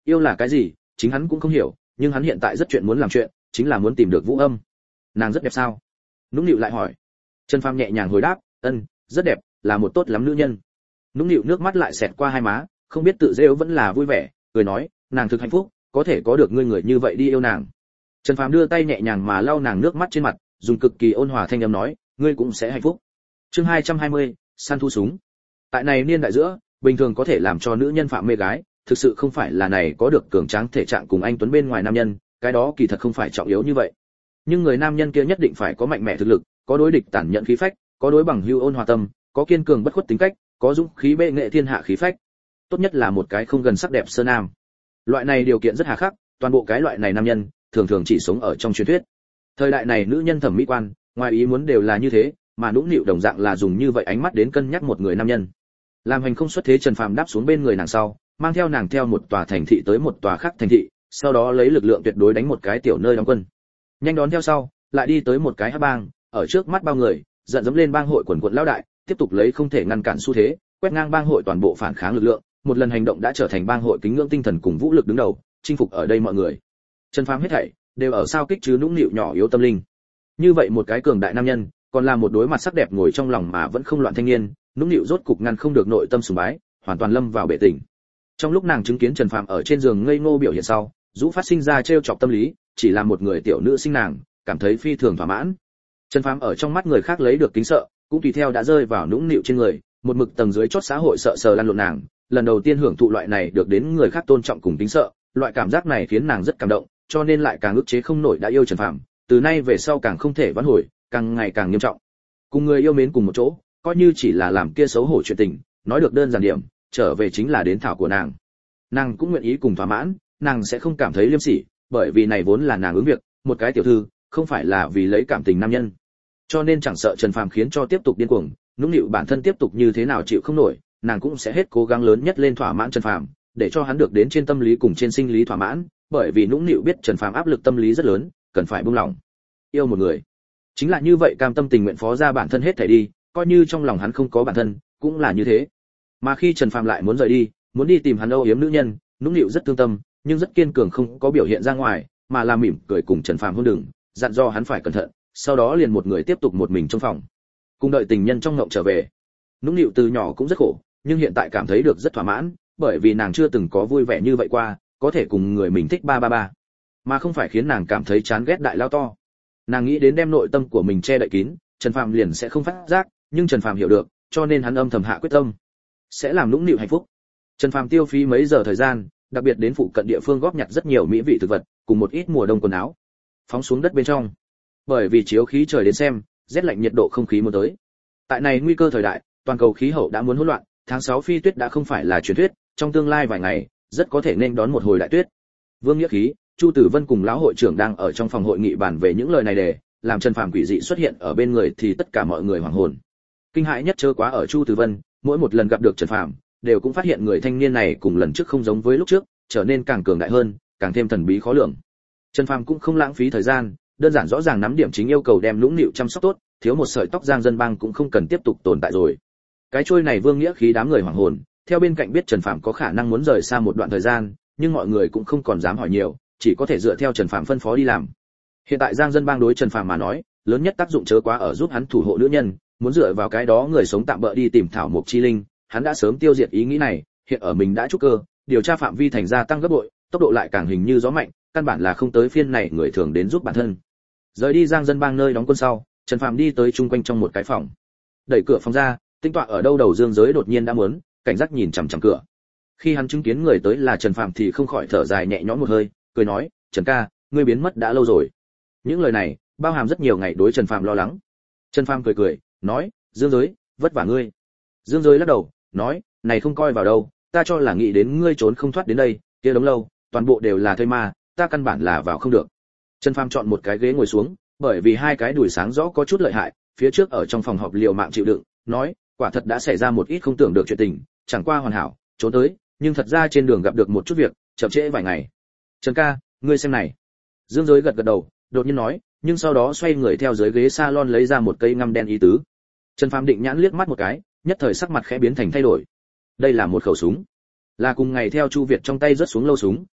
yêu là cái gì chính hắn cũng không hiểu, nhưng hắn hiện tại rất chuyện muốn làm chuyện, chính là muốn tìm được Vũ Âm. Nàng rất đẹp sao? Nũng nịu lại hỏi. Trần Phàm nhẹ nhàng hồi đáp, ân, rất đẹp, là một tốt lắm nữ nhân. Nũng nịu nước mắt lại xẹt qua hai má, không biết tự rêu vẫn là vui vẻ, cười nói, nàng thực hạnh phúc, có thể có được ngươi người như vậy đi yêu nàng. Trần Phàm đưa tay nhẹ nhàng mà lau nàng nước mắt trên mặt, dùng cực kỳ ôn hòa thanh âm nói, ngươi cũng sẽ hạnh phúc. Chương hai trăm hai mươi, săn thu súng. Tại này niên đại giữa, bình thường có thể làm cho nữ nhân phạm mê gái, thực sự không phải là này có được cường tráng thể trạng cùng anh tuấn bên ngoài nam nhân, cái đó kỳ thật không phải trọng yếu như vậy. Nhưng người nam nhân kia nhất định phải có mạnh mẽ thực lực, có đối địch tản nhận khí phách, có đối bằng hữu ôn hòa tâm, có kiên cường bất khuất tính cách, có dũng khí bệ nghệ thiên hạ khí phách. Tốt nhất là một cái không gần sắc đẹp sơ nam. Loại này điều kiện rất hà khắc, toàn bộ cái loại này nam nhân thường thường chỉ sống ở trong truyền thuyết. Thời đại này nữ nhân thẩm mỹ quan, ngoài ý muốn đều là như thế, mà Nũng Nịu đồng dạng là dùng như vậy ánh mắt đến cân nhắc một người nam nhân. Làm hành không xuất thế, Trần Phàm đáp xuống bên người nàng sau, mang theo nàng theo một tòa thành thị tới một tòa khác thành thị, sau đó lấy lực lượng tuyệt đối đánh một cái tiểu nơi đóng quân. Nhanh đón theo sau, lại đi tới một cái hắc bang, ở trước mắt bao người, giận dẫm lên bang hội quần quật lão đại, tiếp tục lấy không thể ngăn cản xu thế, quét ngang bang hội toàn bộ phản kháng lực lượng, một lần hành động đã trở thành bang hội kính ngưỡng tinh thần cùng vũ lực đứng đầu, chinh phục ở đây mọi người. Trần Phàm hết thảy đều ở sao kích chứ Nũng Nịu nhỏ yếu tâm linh. Như vậy một cái cường đại nam nhân, còn là một đối mặt sắc đẹp ngồi trong lòng mà vẫn không loạn thanh niên, Nũng Nịu rốt cục ngăn không được nội tâm sùng bái, hoàn toàn lâm vào bể tỉnh. Trong lúc nàng chứng kiến Trần Phàm ở trên giường ngây ngô biểu hiện sau, Dũ phát sinh ra trêu chọc tâm lý, chỉ là một người tiểu nữ sinh nàng, cảm thấy phi thường thỏa mãn. Trần Phàm ở trong mắt người khác lấy được kính sợ, cũng tùy theo đã rơi vào Nũng Nịu trên người, một mực tầng dưới chót xã hội sợ sờ lăn lộn nàng, lần đầu tiên hưởng thụ loại này được đến người khác tôn trọng cùng kính sợ, loại cảm giác này khiến nàng rất cảm động, cho nên lại càng ức chế không nổi đã yêu Trần Phàm, từ nay về sau càng không thể vãn hồi, càng ngày càng nghiêm trọng. Cùng người yêu mến cùng một chỗ, coi như chỉ là làm kia xấu hổ chuyện tình, nói được đơn giản điểm, trở về chính là đến thảo của nàng. Nàng cũng nguyện ý cùng thỏa mãn, nàng sẽ không cảm thấy liêm sỉ, bởi vì này vốn là nàng ứng việc, một cái tiểu thư, không phải là vì lấy cảm tình nam nhân. Cho nên chẳng sợ Trần Phàm khiến cho tiếp tục điên cuồng, Nũng Nịu bản thân tiếp tục như thế nào chịu không nổi, nàng cũng sẽ hết cố gắng lớn nhất lên thỏa mãn Trần Phàm, để cho hắn được đến trên tâm lý cùng trên sinh lý thỏa mãn, bởi vì Nũng Nịu biết Trần Phàm áp lực tâm lý rất lớn, cần phải buông lỏng. Yêu một người, chính là như vậy, cam tâm tình nguyện phó ra bản thân hết thảy đi, coi như trong lòng hắn không có bản thân, cũng là như thế. Mà khi Trần Phàm lại muốn rời đi, muốn đi tìm hắn âu yếm nữ nhân, Nũng Nịu rất thương tâm, nhưng rất kiên cường, không có biểu hiện ra ngoài, mà là mỉm cười cùng Trần Phàm hôn đừng, dặn dò hắn phải cẩn thận, sau đó liền một người tiếp tục một mình trong phòng, cùng đợi tình nhân trong ngộng trở về. Nũng Nịu từ nhỏ cũng rất khổ, nhưng hiện tại cảm thấy được rất thỏa mãn, bởi vì nàng chưa từng có vui vẻ như vậy qua, có thể cùng người mình thích ba ba ba, mà không phải khiến nàng cảm thấy chán ghét đại lao to. Nàng nghĩ đến đem nội tâm của mình che đậy kín, Trần Phàm liền sẽ không phát giác, nhưng Trần Phàm hiểu được, cho nên hắn âm thầm hạ quyết tâm, sẽ làm Nũng Nịu hạnh phúc. Trần Phàm tiêu phí mấy giờ thời gian, đặc biệt đến phụ cận địa phương góp nhặt rất nhiều mỹ vị thực vật, cùng một ít mùa đông quần áo, phóng xuống đất bên trong. Bởi vì chiếu khí trời đến xem, rét lạnh nhiệt độ không khí muốn tới. Tại này nguy cơ thời đại, toàn cầu khí hậu đã muốn hỗn loạn, tháng sáu phi tuyết đã không phải là truyền thuyết, trong tương lai vài ngày, rất có thể nên đón một hồi đại tuyết. Vương Nghĩa Khí, Chu Tử Vân cùng lão hội trưởng đang ở trong phòng hội nghị bàn về những lời này để, làm Trần Phàm quỷ dị xuất hiện ở bên người thì tất cả mọi người hoảng hồn. Kinh hãi nhất chớ quá ở Chu Tử Vân, mỗi một lần gặp được Trần Phàm, đều cũng phát hiện người thanh niên này cùng lần trước không giống với lúc trước, trở nên càng cường đại hơn, càng thêm thần bí khó lường. Trần Phàm cũng không lãng phí thời gian, đơn giản rõ ràng nắm điểm chính yêu cầu đem Nũng Nịu chăm sóc tốt, thiếu một sợi tóc Giang Dân Bang cũng không cần tiếp tục tồn tại rồi. Cái trôi này Vương Nghĩa Khí đám người hoảng hồn, theo bên cạnh biết Trần Phàm có khả năng muốn rời xa một đoạn thời gian, nhưng mọi người cũng không còn dám hỏi nhiều, chỉ có thể dựa theo Trần Phàm phân phó đi làm. Hiện tại Giang Dân Bang đối Trần Phàm mà nói, lớn nhất tác dụng chớ quá ở giúp hắn thủ hộ nữ nhân, muốn dựa vào cái đó người sống tạm bợ đi tìm thảo mộc chi linh, hắn đã sớm tiêu diệt ý nghĩ này, hiện ở mình đã trúc cơ, điều tra phạm vi thành ra tăng gấp bội, tốc độ lại càng hình như gió mạnh, căn bản là không tới phiên này người thường đến giúp bản thân. Rời đi Giang Dân Bang nơi đóng quân sau, Trần Phàm đi tới chung quanh trong một cái phòng. Đẩy cửa phòng ra, tinh tọa ở đâu đầu Dương Giới đột nhiên đã muốn, cảnh giác nhìn chằm chằm cửa. Khi hắn chứng kiến người tới là Trần Phàm thì không khỏi thở dài nhẹ nhõm một hơi, cười nói, "Trần ca, ngươi biến mất đã lâu rồi." Những lời này bao hàm rất nhiều ngày đối Trần Phàm lo lắng. Trần Phàm cười cười, nói, "Dương Giới, vất vả ngươi." Dương Giới lắc đầu, nói, "Này không coi vào đâu, ta cho là nghĩ đến ngươi trốn không thoát đến đây, kia đống lâu, toàn bộ đều là thây ma, ta căn bản là vào không được." Trần Phàm chọn một cái ghế ngồi xuống, bởi vì hai cái đùi sáng rõ có chút lợi hại, phía trước ở trong phòng họp liều mạng chịu đựng, nói, quả thật đã xảy ra một ít không tưởng được chuyện tình, chẳng qua hoàn hảo, trốn tới, nhưng thật ra trên đường gặp được một chút việc, chậm trễ vài ngày. "Trần ca, ngươi xem này." Dương Giới gật gật đầu, đột nhiên nói, nhưng sau đó xoay người theo dưới ghế salon lấy ra một cây ngăm đen ý tứ. Trần Phàm định nhãn liếc mắt một cái, nhất thời sắc mặt khẽ biến thành thay đổi. Đây là một khẩu súng, là cùng ngày theo Chu Việt trong tay rớt xuống lâu súng,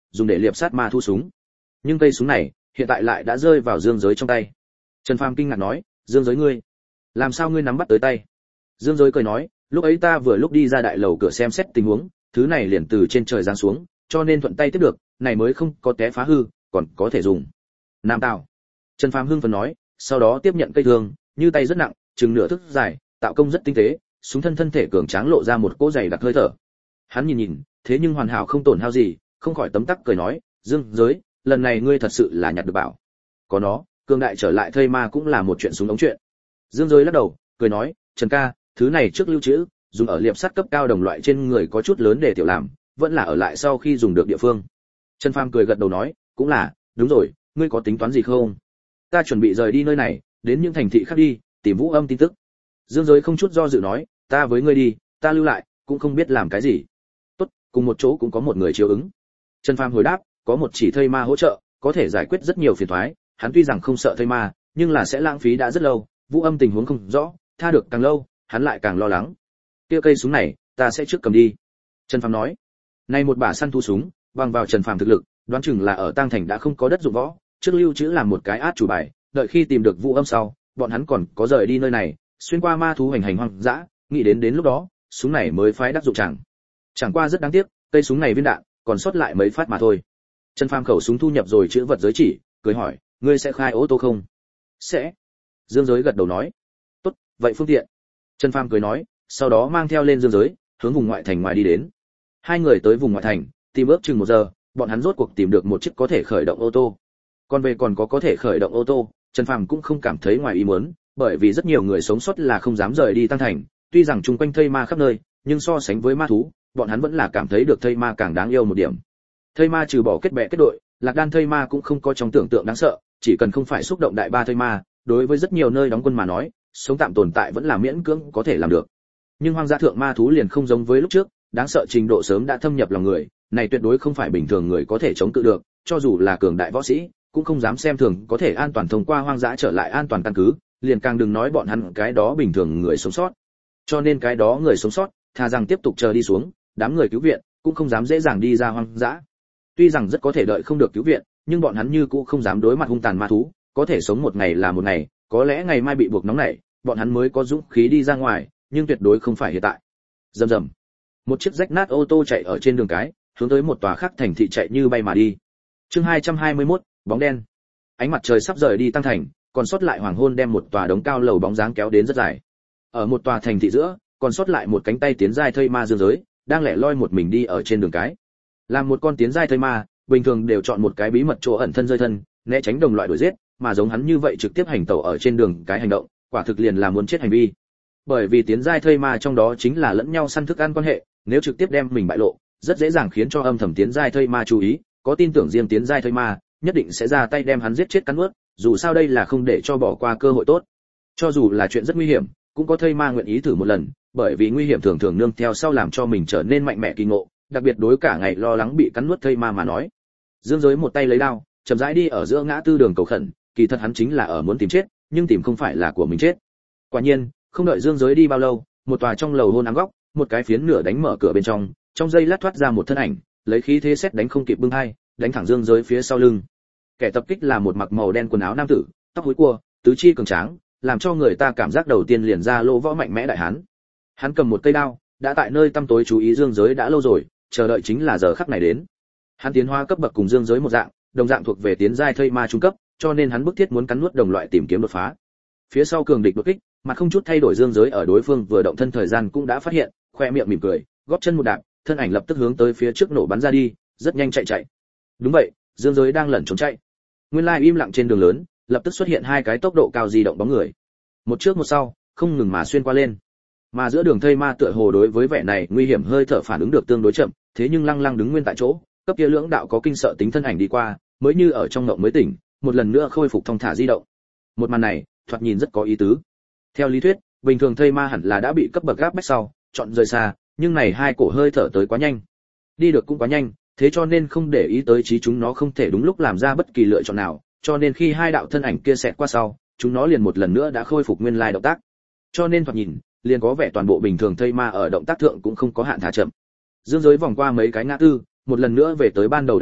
dùng để liệp sát ma thu súng. Nhưng cây súng này hiện tại lại đã rơi vào Dương Giới trong tay. Trần Phàm kinh ngạc nói, Dương Giới ngươi, làm sao ngươi nắm bắt tới tay? Dương Giới cười nói, lúc ấy ta vừa lúc đi ra đại lầu cửa xem xét tình huống, thứ này liền từ trên trời giáng xuống, cho nên thuận tay tiếp được, này mới không có té phá hư, còn có thể dùng. Nam tạo. Trần Phàm hưng phấn nói, sau đó tiếp nhận cây thương, như tay rất nặng, chừng nửa thước dài, tạo công rất tinh tế, súng thân thân thể cường tráng lộ ra một cỗ dày đặc hơi thở. Hắn nhìn nhìn, thế nhưng hoàn hảo không tổn hao gì, không khỏi tấm tắc cười nói, Dương Giới, lần này ngươi thật sự là nhặt được bảo. Có nó, cường đại trở lại thây ma cũng là một chuyện súng ống chuyện. Dương Giới lắc đầu, cười nói, Trần ca, thứ này trước lưu trữ, dùng ở liệp sắt cấp cao đồng loại trên người có chút lớn để tiểu làm, vẫn là ở lại sau khi dùng được địa phương. Trần Phàm cười gật đầu nói, cũng là, đúng rồi, ngươi có tính toán gì không? Ta chuẩn bị rời đi nơi này, đến những thành thị khác đi, tìm Vũ Âm tin tức. Dương Giới không chút do dự nói, ta với ngươi đi, ta lưu lại, cũng không biết làm cái gì. Tốt, cùng một chỗ cũng có một người chiếu ứng. Trần Phàm hồi đáp, có một chỉ thây ma hỗ trợ, có thể giải quyết rất nhiều phiền toái. Hắn tuy rằng không sợ thây ma, nhưng là sẽ lãng phí đã rất lâu, Vũ Âm tình huống không rõ, tha được càng lâu, hắn lại càng lo lắng. Kia cây súng này, ta sẽ trước cầm đi. Trần Phàm nói. Nay một bả săn thu súng, bằng vào Trần Phàm thực lực, đoán chừng là ở Tang Thành đã không có đất dụng võ, trước lưu trữ làm một cái át chủ bài, đợi khi tìm được Vũ Âm sau, bọn hắn còn có rời đi nơi này, xuyên qua ma thú hành hành hoang dã, nghĩ đến đến lúc đó, súng này mới phái đắc dụng chẳng. Chẳng qua rất đáng tiếc, cây súng này viên đạn còn sót lại mấy phát mà thôi. Trần Phàm khẩu súng thu nhập rồi chữ vật giới chỉ, cười hỏi, ngươi sẽ khai ô tô không? Sẽ. Dương Giới gật đầu nói. Tốt, vậy phương tiện. Trần Phàm cười nói, sau đó mang theo lên Dương Giới, hướng vùng ngoại thành ngoài đi đến. Hai người tới vùng ngoại thành, tìm ước chừng một giờ, bọn hắn rốt cuộc tìm được một chiếc có thể khởi động ô tô. Còn về còn có có thể khởi động ô tô, Trần Phàm cũng không cảm thấy ngoài ý muốn, bởi vì rất nhiều người sống sót là không dám rời đi Tăng Thành, tuy rằng chung quanh thây ma khắp nơi, nhưng so sánh với ma thú, bọn hắn vẫn là cảm thấy được thây ma càng đáng yêu một điểm. Thây ma trừ bỏ kết bè kết đội, lạc đan thây ma cũng không có trong tưởng tượng đáng sợ, chỉ cần không phải xúc động đại ba thây ma, đối với rất nhiều nơi đóng quân mà nói, sống tạm tồn tại vẫn là miễn cưỡng có thể làm được. Nhưng hoang dã thượng ma thú liền không giống với lúc trước, đáng sợ trình độ sớm đã thâm nhập lòng người, này tuyệt đối không phải bình thường người có thể chống cự được, cho dù là cường đại võ sĩ, cũng không dám xem thường có thể an toàn thông qua hoang dã trở lại an toàn căn cứ, liền càng đừng nói bọn hắn cái đó bình thường người sống sót. Cho nên cái đó người sống sót, thà rằng tiếp tục chờ đi xuống, đám người cứu viện cũng không dám dễ dàng đi ra hoang dã. Tuy rằng rất có thể đợi không được cứu viện, nhưng bọn hắn như cũng không dám đối mặt hung tàn ma thú, có thể sống một ngày là một ngày, có lẽ ngày mai bị buộc nóng nảy, bọn hắn mới có dũng khí đi ra ngoài, nhưng tuyệt đối không phải hiện tại. Rầm rầm. Một chiếc rách nát ô tô chạy ở trên đường cái, hướng tới một tòa khác thành thị chạy như bay mà đi. Chương hai trăm hai mươi mốt, bóng đen. Ánh mặt trời sắp rời đi Tăng Thành, còn sót lại hoàng hôn đem một tòa đống cao lầu bóng dáng kéo đến rất dài. Ở một tòa thành thị giữa, còn sót lại một cánh tay tiến giai thây ma Dương Giới, đang lẻ loi một mình đi ở trên đường cái. Làm một con tiến giai thây ma, bình thường đều chọn một cái bí mật chỗ ẩn thân rơi thân, né tránh đồng loại đuổi giết, mà giống hắn như vậy trực tiếp hành tẩu ở trên đường cái hành động, quả thực liền là muốn chết hành vi. Bởi vì tiến giai thây ma trong đó chính là lẫn nhau săn thức ăn quan hệ, nếu trực tiếp đem mình bại lộ, rất dễ dàng khiến cho âm thầm tiến giai thây ma chú ý, có tin tưởng riêng tiến giai thây ma, nhất định sẽ ra tay đem hắn giết chết cắn nuốt, dù sao đây là không để cho bỏ qua cơ hội tốt. Cho dù là chuyện rất nguy hiểm, cũng có thây ma nguyện ý thử một lần, bởi vì nguy hiểm thường thường nương theo sau làm cho mình trở nên mạnh mẽ kỳ ngộ, đặc biệt đối cả ngày lo lắng bị cắn nuốt thây ma mà nói. Dương Giới một tay lấy đao, chậm rãi đi ở giữa ngã tư đường cầu khẩn, kỳ thật hắn chính là ở muốn tìm chết, nhưng tìm không phải là của mình chết. Quả nhiên, không đợi Dương Giới đi bao lâu, một tòa trong lầu hôn ám góc, một cái phiến nửa đánh mở cửa bên trong, trong giây lát thoát ra một thân ảnh, lấy khí thế xét đánh không kịp bưng hai, đánh thẳng Dương Giới phía sau lưng. Kẻ tập kích là một mặc màu đen quần áo nam tử, tóc húi cua, tứ chi cường tráng, làm cho người ta cảm giác đầu tiên liền ra lô võ mạnh mẽ đại hán. Hắn cầm một cây đao, đã tại nơi tăm tối chú ý Dương Giới đã lâu rồi, chờ đợi chính là giờ khắc này đến. Hắn tiến hóa cấp bậc cùng Dương Giới một dạng, đồng dạng thuộc về tiến giai thây ma trung cấp, cho nên hắn bức thiết muốn cắn nuốt đồng loại tìm kiếm đột phá. Phía sau cường địch đột kích, mà không chút thay đổi Dương Giới ở đối phương vừa động thân thời gian cũng đã phát hiện, khoe miệng mỉm cười, góp chân một đạp, thân ảnh lập tức hướng tới phía trước nổ bắn ra đi, rất nhanh chạy chạy. Đúng vậy, Dương Giới đang lẩn trốn chạy. Nguyên lai im lặng trên đường lớn, lập tức xuất hiện hai cái tốc độ cao di động bóng người. Một trước một sau, không ngừng mà xuyên qua lên. Mà giữa đường thây ma tựa hồ đối với vẻ này nguy hiểm hơi thở phản ứng được tương đối chậm, thế nhưng lăng lăng đứng nguyên tại chỗ, cấp kia lưỡng đạo có kinh sợ tính thân ảnh đi qua, mới như ở trong ngộng mới tỉnh, một lần nữa khôi phục thông thả di động. Một màn này, thoạt nhìn rất có ý tứ. Theo lý thuyết, bình thường thây ma hẳn là đã bị cấp bậc gáp bách sau, chọn rời xa, nhưng này hai cổ hơi thở tới quá nhanh. Đi được cũng quá nhanh, thế cho nên không để ý tới trí chúng nó không thể đúng lúc làm ra bất kỳ lựa chọn nào, cho nên khi hai đạo thân ảnh kia xẹt qua sau, chúng nó liền một lần nữa đã khôi phục nguyên lai động tác. Cho nên thoạt nhìn, liền có vẻ toàn bộ bình thường thây ma ở động tác thượng cũng không có hạn thả chậm. Dương Giới vòng qua mấy cái ngã tư, một lần nữa về tới ban đầu đại đạo,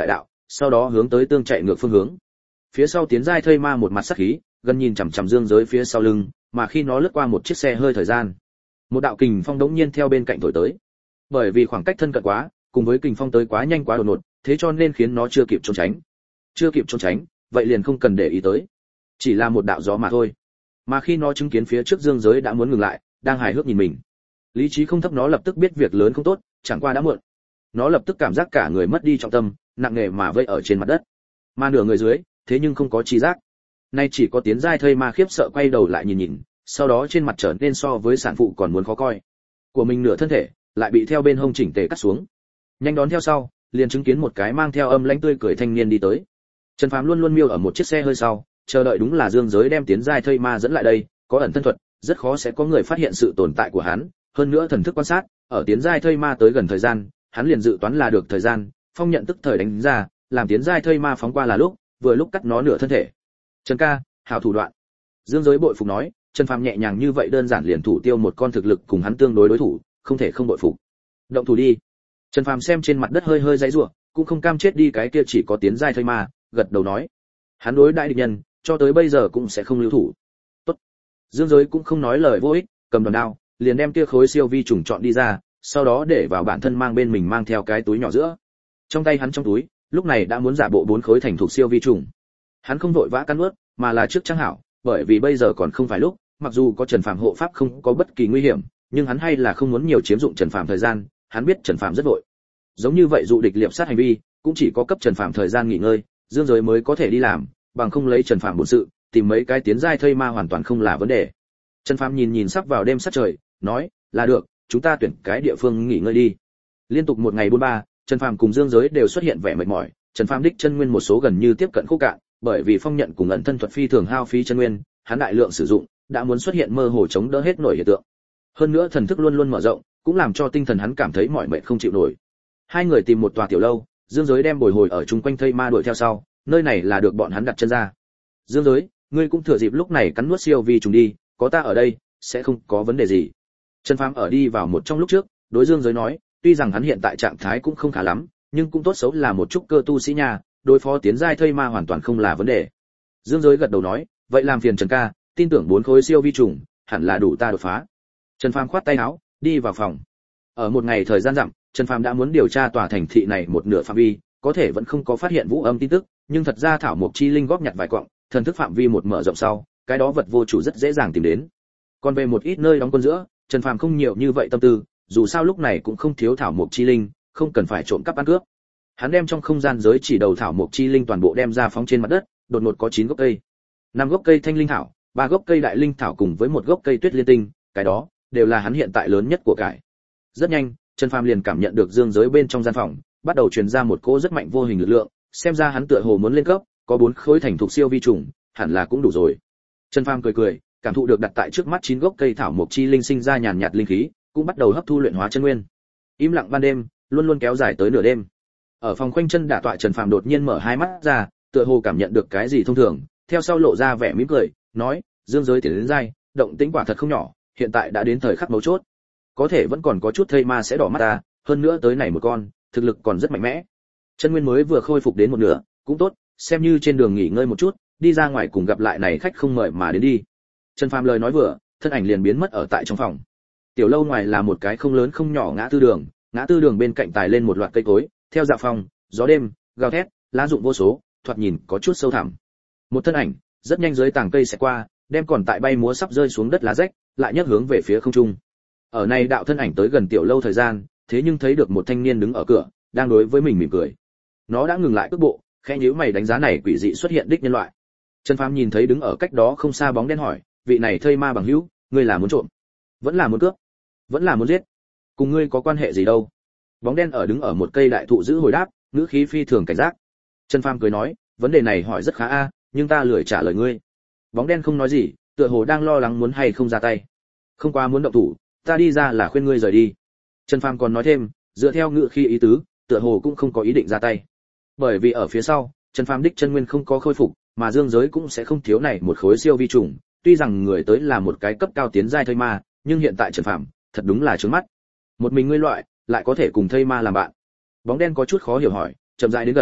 sau đó hướng tới tương chạy ngược phương hướng. Phía sau tiến giai thây ma một mặt sắc khí, gần nhìn chằm chằm Dương Giới phía sau lưng, mà khi nó lướt qua một chiếc xe hơi thời gian, một đạo kình phong đống nhiên theo bên cạnh thổi tới. Bởi vì khoảng cách thân cận quá, cùng với kình phong tới quá nhanh quá đột ngột, thế cho nên khiến nó chưa kịp trốn tránh. Chưa kịp trốn tránh, vậy liền không cần để ý tới. Chỉ là một đạo gió mà thôi. Mà khi nó chứng kiến phía trước Dương Giới đã muốn ngừng lại, đang hài hước nhìn mình, lý trí không thấp nó lập tức biết việc lớn không tốt, chẳng qua đã muộn. Nó lập tức cảm giác cả người mất đi trọng tâm, nặng nề mà vây ở trên mặt đất. Mà nửa người dưới, thế nhưng không có trí giác. Nay chỉ có tiến giai thây ma khiếp sợ quay đầu lại nhìn nhìn, sau đó trên mặt trở nên so với sản phụ còn muốn khó coi. Của mình nửa thân thể lại bị theo bên hông chỉnh tề cắt xuống. Nhanh đón theo sau, liền chứng kiến một cái mang theo âm lãnh tươi cười thanh niên đi tới. Trần Phàm luôn luôn miêu ở một chiếc xe hơi sau, chờ đợi đúng là Dương Giới đem tiến giai thây ma dẫn lại đây, có ẩn thân thuật, rất khó sẽ có người phát hiện sự tồn tại của hắn, hơn nữa thần thức quan sát, ở tiến giai thây ma tới gần thời gian, hắn liền dự toán là được thời gian, phong nhận tức thời đánh ra, làm tiến giai thây ma phóng qua là lúc, vừa lúc cắt nó nửa thân thể. Trần ca, hảo thủ đoạn. Dương Giới bội phục nói, Trần Phàm nhẹ nhàng như vậy đơn giản liền thủ tiêu một con thực lực cùng hắn tương đối đối thủ, không thể không bội phục. Động thủ đi. Trần Phàm xem trên mặt đất hơi hơi giãy giụa, cũng không cam chết đi cái kia chỉ có tiến giai thây ma, gật đầu nói, hắn đối đại địch nhân, cho tới bây giờ cũng sẽ không lưu thủ. Tốt. Dương Giới cũng không nói lời vô ích, cầm đòn đao, liền đem kia khối siêu vi trùng chọn đi ra, sau đó để vào bản thân mang bên mình mang theo cái túi nhỏ giữa. Trong tay hắn trong túi, lúc này đã muốn giả bộ bốn khối thành thuộc siêu vi trùng. Hắn không vội vã cắn nuốt, mà là trước trang hảo, bởi vì bây giờ còn không phải lúc, mặc dù có Trần Phàm hộ pháp không có bất kỳ nguy hiểm, nhưng hắn hay là không muốn nhiều chiếm dụng Trần Phàm thời gian, hắn biết Trần Phàm rất vội. Giống như vậy dụ địch liệp sát hành vi, cũng chỉ có cấp Trần Phàm thời gian nghỉ ngơi, Dương Giới mới có thể đi làm, bằng không lấy Trần Phàm bổn sự, tìm mấy cái tiến giai thây ma hoàn toàn không là vấn đề. Trần Phàm nhìn nhìn sắp vào đêm sát trời, nói, là được, chúng ta tuyển cái địa phương nghỉ ngơi đi. Liên tục một ngày buôn ba, Trần Phàm cùng Dương Giới đều xuất hiện vẻ mệt mỏi, Trần Phàm đích chân nguyên một số gần như tiếp cận khô cạn, bởi vì phong nhận cùng ẩn thân thuật phi thường hao phí chân nguyên, hắn đại lượng sử dụng, đã muốn xuất hiện mơ hồ chống đỡ hết nổi hiện tượng. Hơn nữa thần thức luôn luôn mở rộng, cũng làm cho tinh thần hắn cảm thấy mỏi mệt không chịu nổi. Hai người tìm một tòa tiểu lâu, Dương Giới đem bồi hồi ở chung quanh thây ma đuổi theo sau, nơi này là được bọn hắn đặt chân ra. Dương Giới, ngươi cũng thừa dịp lúc này cắn nuốt siêu vi trùng đi, có ta ở đây, sẽ không có vấn đề gì. Trần Phàm ở đi vào một trong lúc trước, đối Dương Giới nói, tuy rằng hắn hiện tại trạng thái cũng không khá lắm, nhưng cũng tốt xấu là một chút cơ tu sĩ nhà, đối phó tiến giai thây ma hoàn toàn không là vấn đề. Dương Giới gật đầu nói, vậy làm phiền Trần ca, tin tưởng bốn khối siêu vi trùng, hẳn là đủ ta đột phá. Trần Phàm khoát tay áo, đi vào phòng. Ở một ngày thời gian dặm, Trần Phàm đã muốn điều tra tòa thành thị này một nửa phạm vi, có thể vẫn không có phát hiện vũ âm tin tức, nhưng thật ra thảo mộc chi linh góp nhặt vài quặng, thần thức phạm vi một mở rộng sau, cái đó vật vô chủ rất dễ dàng tìm đến. Còn về một ít nơi đóng quân giữa, Trần Phàm không nhiều như vậy tâm tư, dù sao lúc này cũng không thiếu thảo mộc chi linh, không cần phải trộm cắp ăn cướp. Hắn đem trong không gian giới chỉ đầu thảo mộc chi linh toàn bộ đem ra phóng trên mặt đất, đột ngột có chín gốc cây, năm gốc cây thanh linh thảo, ba gốc cây đại linh thảo cùng với một gốc cây tuyết liên tinh, cái đó đều là hắn hiện tại lớn nhất của cải. Rất nhanh, Trần Phàm liền cảm nhận được dương giới bên trong gian phòng, bắt đầu truyền ra một cỗ rất mạnh vô hình lực lượng, xem ra hắn tựa hồ muốn lên cấp, có bốn khối thành thuộc siêu vi trùng, hẳn là cũng đủ rồi. Trần Phàm cười cười, cảm thụ được đặt tại trước mắt chín gốc cây thảo mộc chi linh sinh ra nhàn nhạt linh khí, cũng bắt đầu hấp thu luyện hóa chân nguyên. Im lặng ban đêm, luôn luôn kéo dài tới nửa đêm. Ở phòng khoanh chân đả tọa Trần Phàm đột nhiên mở hai mắt ra, tựa hồ cảm nhận được cái gì thông thường, theo sau lộ ra vẻ mỉm cười, nói: "Dương giới tiến đến giai, động tĩnh quả thật không nhỏ, hiện tại đã đến thời khắc mấu chốt. Có thể vẫn còn có chút thây ma sẽ đỏ mắt ta, hơn nữa tới này một con, thực lực còn rất mạnh mẽ. Chân nguyên mới vừa khôi phục đến một nửa, cũng tốt, xem như trên đường nghỉ ngơi một chút, đi ra ngoài cùng gặp lại này khách không mời mà đến đi." Trần Phàm lời nói vừa, thân ảnh liền biến mất ở tại trong phòng. Tiểu lâu ngoài là một cái không lớn không nhỏ ngã tư đường, ngã tư đường bên cạnh tài lên một loạt cây cối, theo dạ phong, gió đêm, gào thét, lá rụng vô số, thoạt nhìn có chút sâu thẳm. Một thân ảnh, rất nhanh dưới tàng cây sẽ qua, đem còn tại bay múa sắp rơi xuống đất lá rách, lại nhấc hướng về phía không trung. Ở này đạo thân ảnh tới gần tiểu lâu thời gian, thế nhưng thấy được một thanh niên đứng ở cửa, đang đối với mình mỉm cười. Nó đã ngừng lại cước bộ, khẽ nhíu mày đánh giá này quỷ dị xuất hiện đích nhân loại. Trần Phàm nhìn thấy đứng ở cách đó không xa bóng đen hỏi, vị này thây ma bằng hữu, ngươi là muốn trộm, vẫn là muốn cướp, vẫn là muốn giết? Cùng ngươi có quan hệ gì đâu? Bóng đen ở đứng ở một cây đại thụ giữ hồi đáp, ngữ khí phi thường cảnh giác. Trần Phàm cười nói, vấn đề này hỏi rất khá a, nhưng ta lười trả lời ngươi. Bóng đen không nói gì, tựa hồ đang lo lắng muốn hay không ra tay. Không quá muốn động thủ, ta đi ra là khuyên ngươi rời đi. Trần Phàm còn nói thêm, dựa theo ngữ khí ý tứ, tựa hồ cũng không có ý định ra tay. Bởi vì ở phía sau, Trần Phàm đích chân nguyên không có khôi phục, mà dương giới cũng sẽ không thiếu này một khối siêu vi trùng, tuy rằng người tới là một cái cấp cao tiến giai thây ma, nhưng hiện tại Trần Phàm thật đúng là trướng mắt. Một mình ngươi loại, lại có thể cùng thây ma làm bạn. Bóng đen có chút khó hiểu hỏi, chậm rãi đến gần,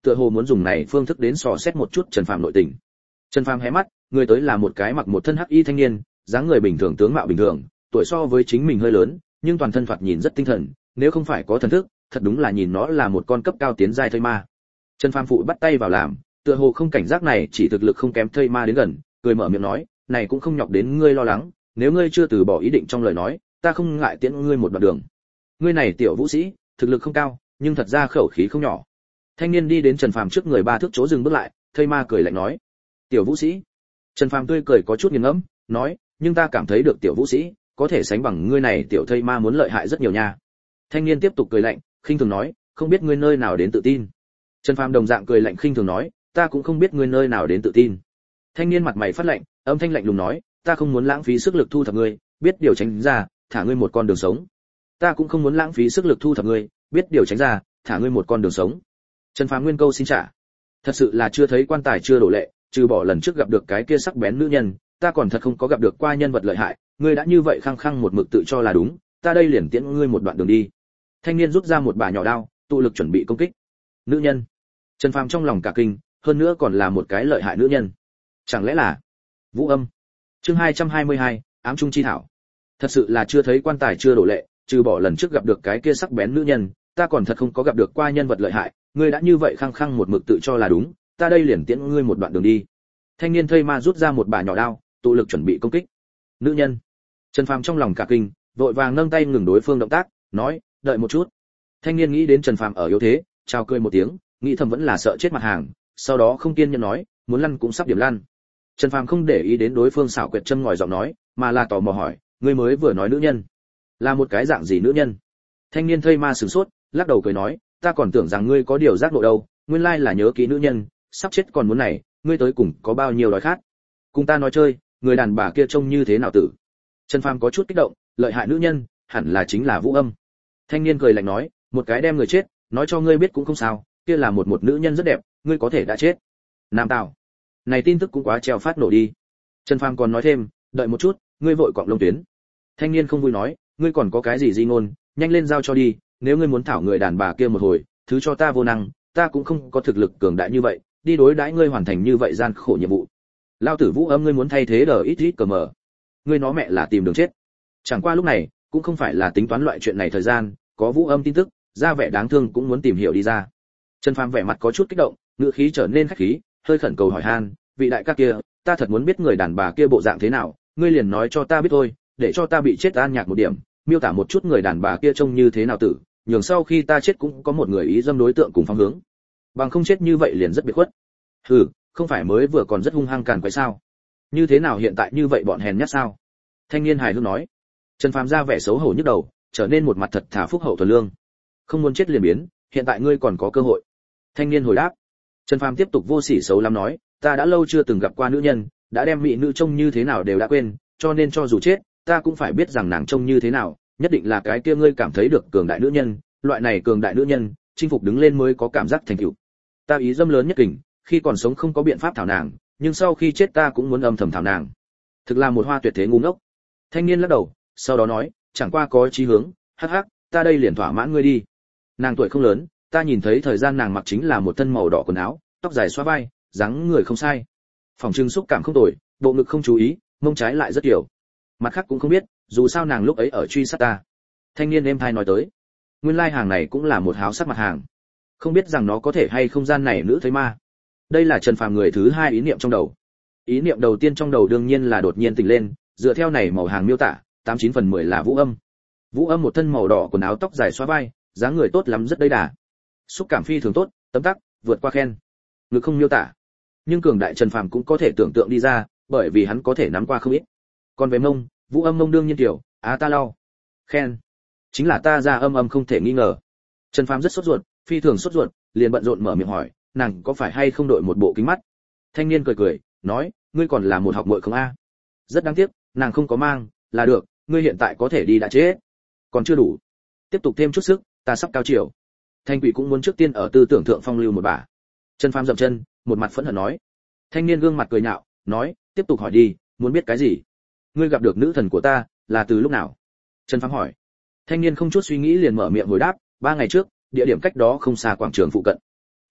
tựa hồ muốn dùng này phương thức đến dò xét một chút Trần Phàm nội tình. Trần Phàm hé mắt, người tới là một cái mặc một thân hắc y thanh niên, dáng người bình thường tướng mạo bình thường, tuổi so với chính mình hơi lớn, nhưng toàn thân thoạt nhìn rất tinh thần, nếu không phải có thần thức, thật đúng là nhìn nó là một con cấp cao tiến giai thây ma. Trần Phàm phụ bắt tay vào làm, tựa hồ không cảnh giác này chỉ thực lực không kém thây ma đến gần, cười mở miệng nói, này cũng không nhọc đến ngươi lo lắng, nếu ngươi chưa từ bỏ ý định trong lời nói, ta không ngại tiễn ngươi một đoạn đường. Ngươi này tiểu vũ sĩ, thực lực không cao, nhưng thật ra khẩu khí không nhỏ. Thanh niên đi đến Trần Phàm trước người ba thước chỗ dừng bước lại, thây ma cười lạnh nói, tiểu vũ sĩ. Trần Phàm tươi cười có chút nghiền ngẫm, nói, nhưng ta cảm thấy được tiểu vũ sĩ có thể sánh bằng ngươi này tiểu thây ma muốn lợi hại rất nhiều nha. Thanh niên tiếp tục cười lạnh, khinh thường nói, không biết ngươi nơi nào đến tự tin. Trần Phàm đồng dạng cười lạnh khinh thường nói, ta cũng không biết ngươi nơi nào đến tự tin. Thanh niên mặt mày phát lạnh, âm thanh lạnh lùng nói, ta không muốn lãng phí sức lực thu thập ngươi, biết điều tránh ra, thả ngươi một con đường sống. Ta cũng không muốn lãng phí sức lực thu thập ngươi, biết điều tránh ra, thả ngươi một con đường sống. Trần Phàm nguyên câu xin trả. Thật sự là chưa thấy quan tài chưa đổ lệ, trừ bỏ lần trước gặp được cái kia sắc bén nữ nhân, ta còn thật không có gặp được qua nhân vật lợi hại, ngươi đã như vậy khăng khăng một mực tự cho là đúng, ta đây liền tiễn ngươi một đoạn đường đi. Thanh niên rút ra một bả nhỏ đao, tụ lực chuẩn bị công kích. Nữ nhân. Trần Phàm trong lòng cả kinh, hơn nữa còn là một cái lợi hại nữ nhân. Chẳng lẽ là Vũ Âm? Chương hai trăm hai mươi hai, ám trung chi thảo. Thật sự là chưa thấy quan tài chưa đổ lệ, trừ bỏ lần trước gặp được cái kia sắc bén nữ nhân, ta còn thật không có gặp được qua nhân vật lợi hại, ngươi đã như vậy khăng khăng một mực tự cho là đúng, ta đây liền tiễn ngươi một đoạn đường đi. Thanh niên thây ma rút ra một bả nhỏ đao, tụ lực chuẩn bị công kích. Nữ nhân. Trần Phàm trong lòng cả kinh, vội vàng nâng tay ngừng đối phương động tác, nói, đợi một chút. Thanh niên nghĩ đến Trần Phàm ở yếu thế, chào cười một tiếng, nghĩ thầm vẫn là sợ chết mặt hàng, sau đó không kiên nhẫn nói, muốn lăn cũng sắp điểm lăn. Trần Phàm không để ý đến đối phương xảo quyệt châm ngòi giọng nói, mà là tò mò hỏi, ngươi mới vừa nói nữ nhân, là một cái dạng gì nữ nhân? Thanh niên thây ma sửng sốt, lắc đầu cười nói, ta còn tưởng rằng ngươi có điều giác ngộ đâu, nguyên lai là nhớ kỹ nữ nhân, sắp chết còn muốn này, ngươi tới cùng có bao nhiêu đói khát? Cùng ta nói chơi, người đàn bà kia trông như thế nào tử? Trần Phàm có chút kích động, lợi hại nữ nhân, hẳn là chính là Vũ Âm. Thanh niên cười lạnh nói, một cái đem người chết, nói cho ngươi biết cũng không sao, kia là một một nữ nhân rất đẹp, ngươi có thể đã chết. Nam Tào, này tin tức cũng quá treo phát nổ đi. Trần Phàm còn nói thêm, đợi một chút, ngươi vội quọng lông tuyến. Thanh niên không vui nói, ngươi còn có cái gì di ngôn, nhanh lên giao cho đi, nếu ngươi muốn thảo người đàn bà kia một hồi, thứ cho ta vô năng, ta cũng không có thực lực cường đại như vậy, đi đối đãi ngươi hoàn thành như vậy gian khổ nhiệm vụ. Lao tử Vũ Âm ngươi muốn thay thế đờ ít ít cờ mờ, ngươi nó mẹ là tìm đường chết. Chẳng qua lúc này, cũng không phải là tính toán loại chuyện này thời gian, có Vũ Âm tin tức, ra vẻ đáng thương cũng muốn tìm hiểu đi ra. Trần Phàm vẻ mặt có chút kích động, ngữ khí trở nên khách khí, hơi khẩn cầu hỏi han, vị đại ca kia, ta thật muốn biết người đàn bà kia bộ dạng thế nào, ngươi liền nói cho ta biết thôi, để cho ta bị chết an nhạc một điểm, miêu tả một chút người đàn bà kia trông như thế nào tử, nhường sau khi ta chết cũng có một người ý dâm đối tượng cùng phong hướng. Bằng không chết như vậy liền rất biệt khuất. Hừ, không phải mới vừa còn rất hung hăng càn quấy sao? Như thế nào hiện tại như vậy bọn hèn nhát sao? Thanh niên hài hước nói. Trần Phàm ra vẻ xấu hổ nhức đầu, trở nên một mặt thật thà phúc hậu thuần lương. Không muốn chết liền biến, hiện tại ngươi còn có cơ hội. Thanh niên hồi đáp. Trần Phàm tiếp tục vô sỉ xấu lắm nói, ta đã lâu chưa từng gặp qua nữ nhân, đã đem mỹ nữ trông như thế nào đều đã quên, cho nên cho dù chết, ta cũng phải biết rằng nàng trông như thế nào, nhất định là cái kia ngươi cảm thấy được cường đại nữ nhân, loại này cường đại nữ nhân, chinh phục đứng lên mới có cảm giác thành tựu. Ta ý dâm lớn nhất kình, khi còn sống không có biện pháp thảo nàng, nhưng sau khi chết ta cũng muốn âm thầm thảo nàng. Thực là một hoa tuyệt thế ngu ngốc. Thanh niên lắc đầu, sau đó nói, chẳng qua có chí hướng, hắc hắc, ta đây liền thỏa mãn ngươi đi. Nàng tuổi không lớn, ta nhìn thấy thời gian nàng mặc chính là một thân màu đỏ quần áo, tóc dài xóa vai, dáng người không sai. Phòng trưng xúc cảm không tồi, bộ ngực không chú ý, mông trái lại rất nhiều. Mặt khác cũng không biết, dù sao nàng lúc ấy ở truy sát ta. Thanh niên êm thai nói tới, nguyên lai hàng này cũng là một háo sắc mặt hàng. Không biết rằng nó có thể hay không gian này nữ thấy ma. Đây là Trần Phàm người thứ hai ý niệm trong đầu. Ý niệm đầu tiên trong đầu đương nhiên là đột nhiên tỉnh lên, dựa theo này màu hàng miêu tả, tám chín phần mười là Vũ Âm. Vũ Âm một thân màu đỏ quần áo tóc dài xóa vai, dáng người tốt lắm rất đầy đà. Xúc cảm phi thường tốt, tấm tắc, vượt qua khen. Ngực không miêu tả. Nhưng cường đại Trần Phàm cũng có thể tưởng tượng đi ra, bởi vì hắn có thể nắm qua không ít. Còn về mông, Vũ Âm mông đương nhiên tiểu, á ta lau. Khen. Chính là ta ra âm âm không thể nghi ngờ. Trần Phàm rất sốt ruột, phi thường sốt ruột, liền bận rộn mở miệng hỏi, nàng có phải hay không đội một bộ kính mắt? Thanh niên cười cười, nói, ngươi còn là một học muội không a? Rất đáng tiếc, nàng không có mang, là được, ngươi hiện tại có thể đi đã chết. Còn chưa đủ. Tiếp tục thêm chút sức, ta sắp cao chiều. Thanh quỷ cũng muốn trước tiên ở tư tưởng thượng phong lưu một bà. Trần Phàm dậm chân, một mặt phẫn hận nói. Thanh niên gương mặt cười nhạo, nói, tiếp tục hỏi đi, muốn biết cái gì? Ngươi gặp được nữ thần của ta, là từ lúc nào? Trần Phàm hỏi. Thanh niên không chút suy nghĩ liền mở miệng hồi đáp, ba ngày trước, địa điểm cách đó không xa quảng trường phụ cận.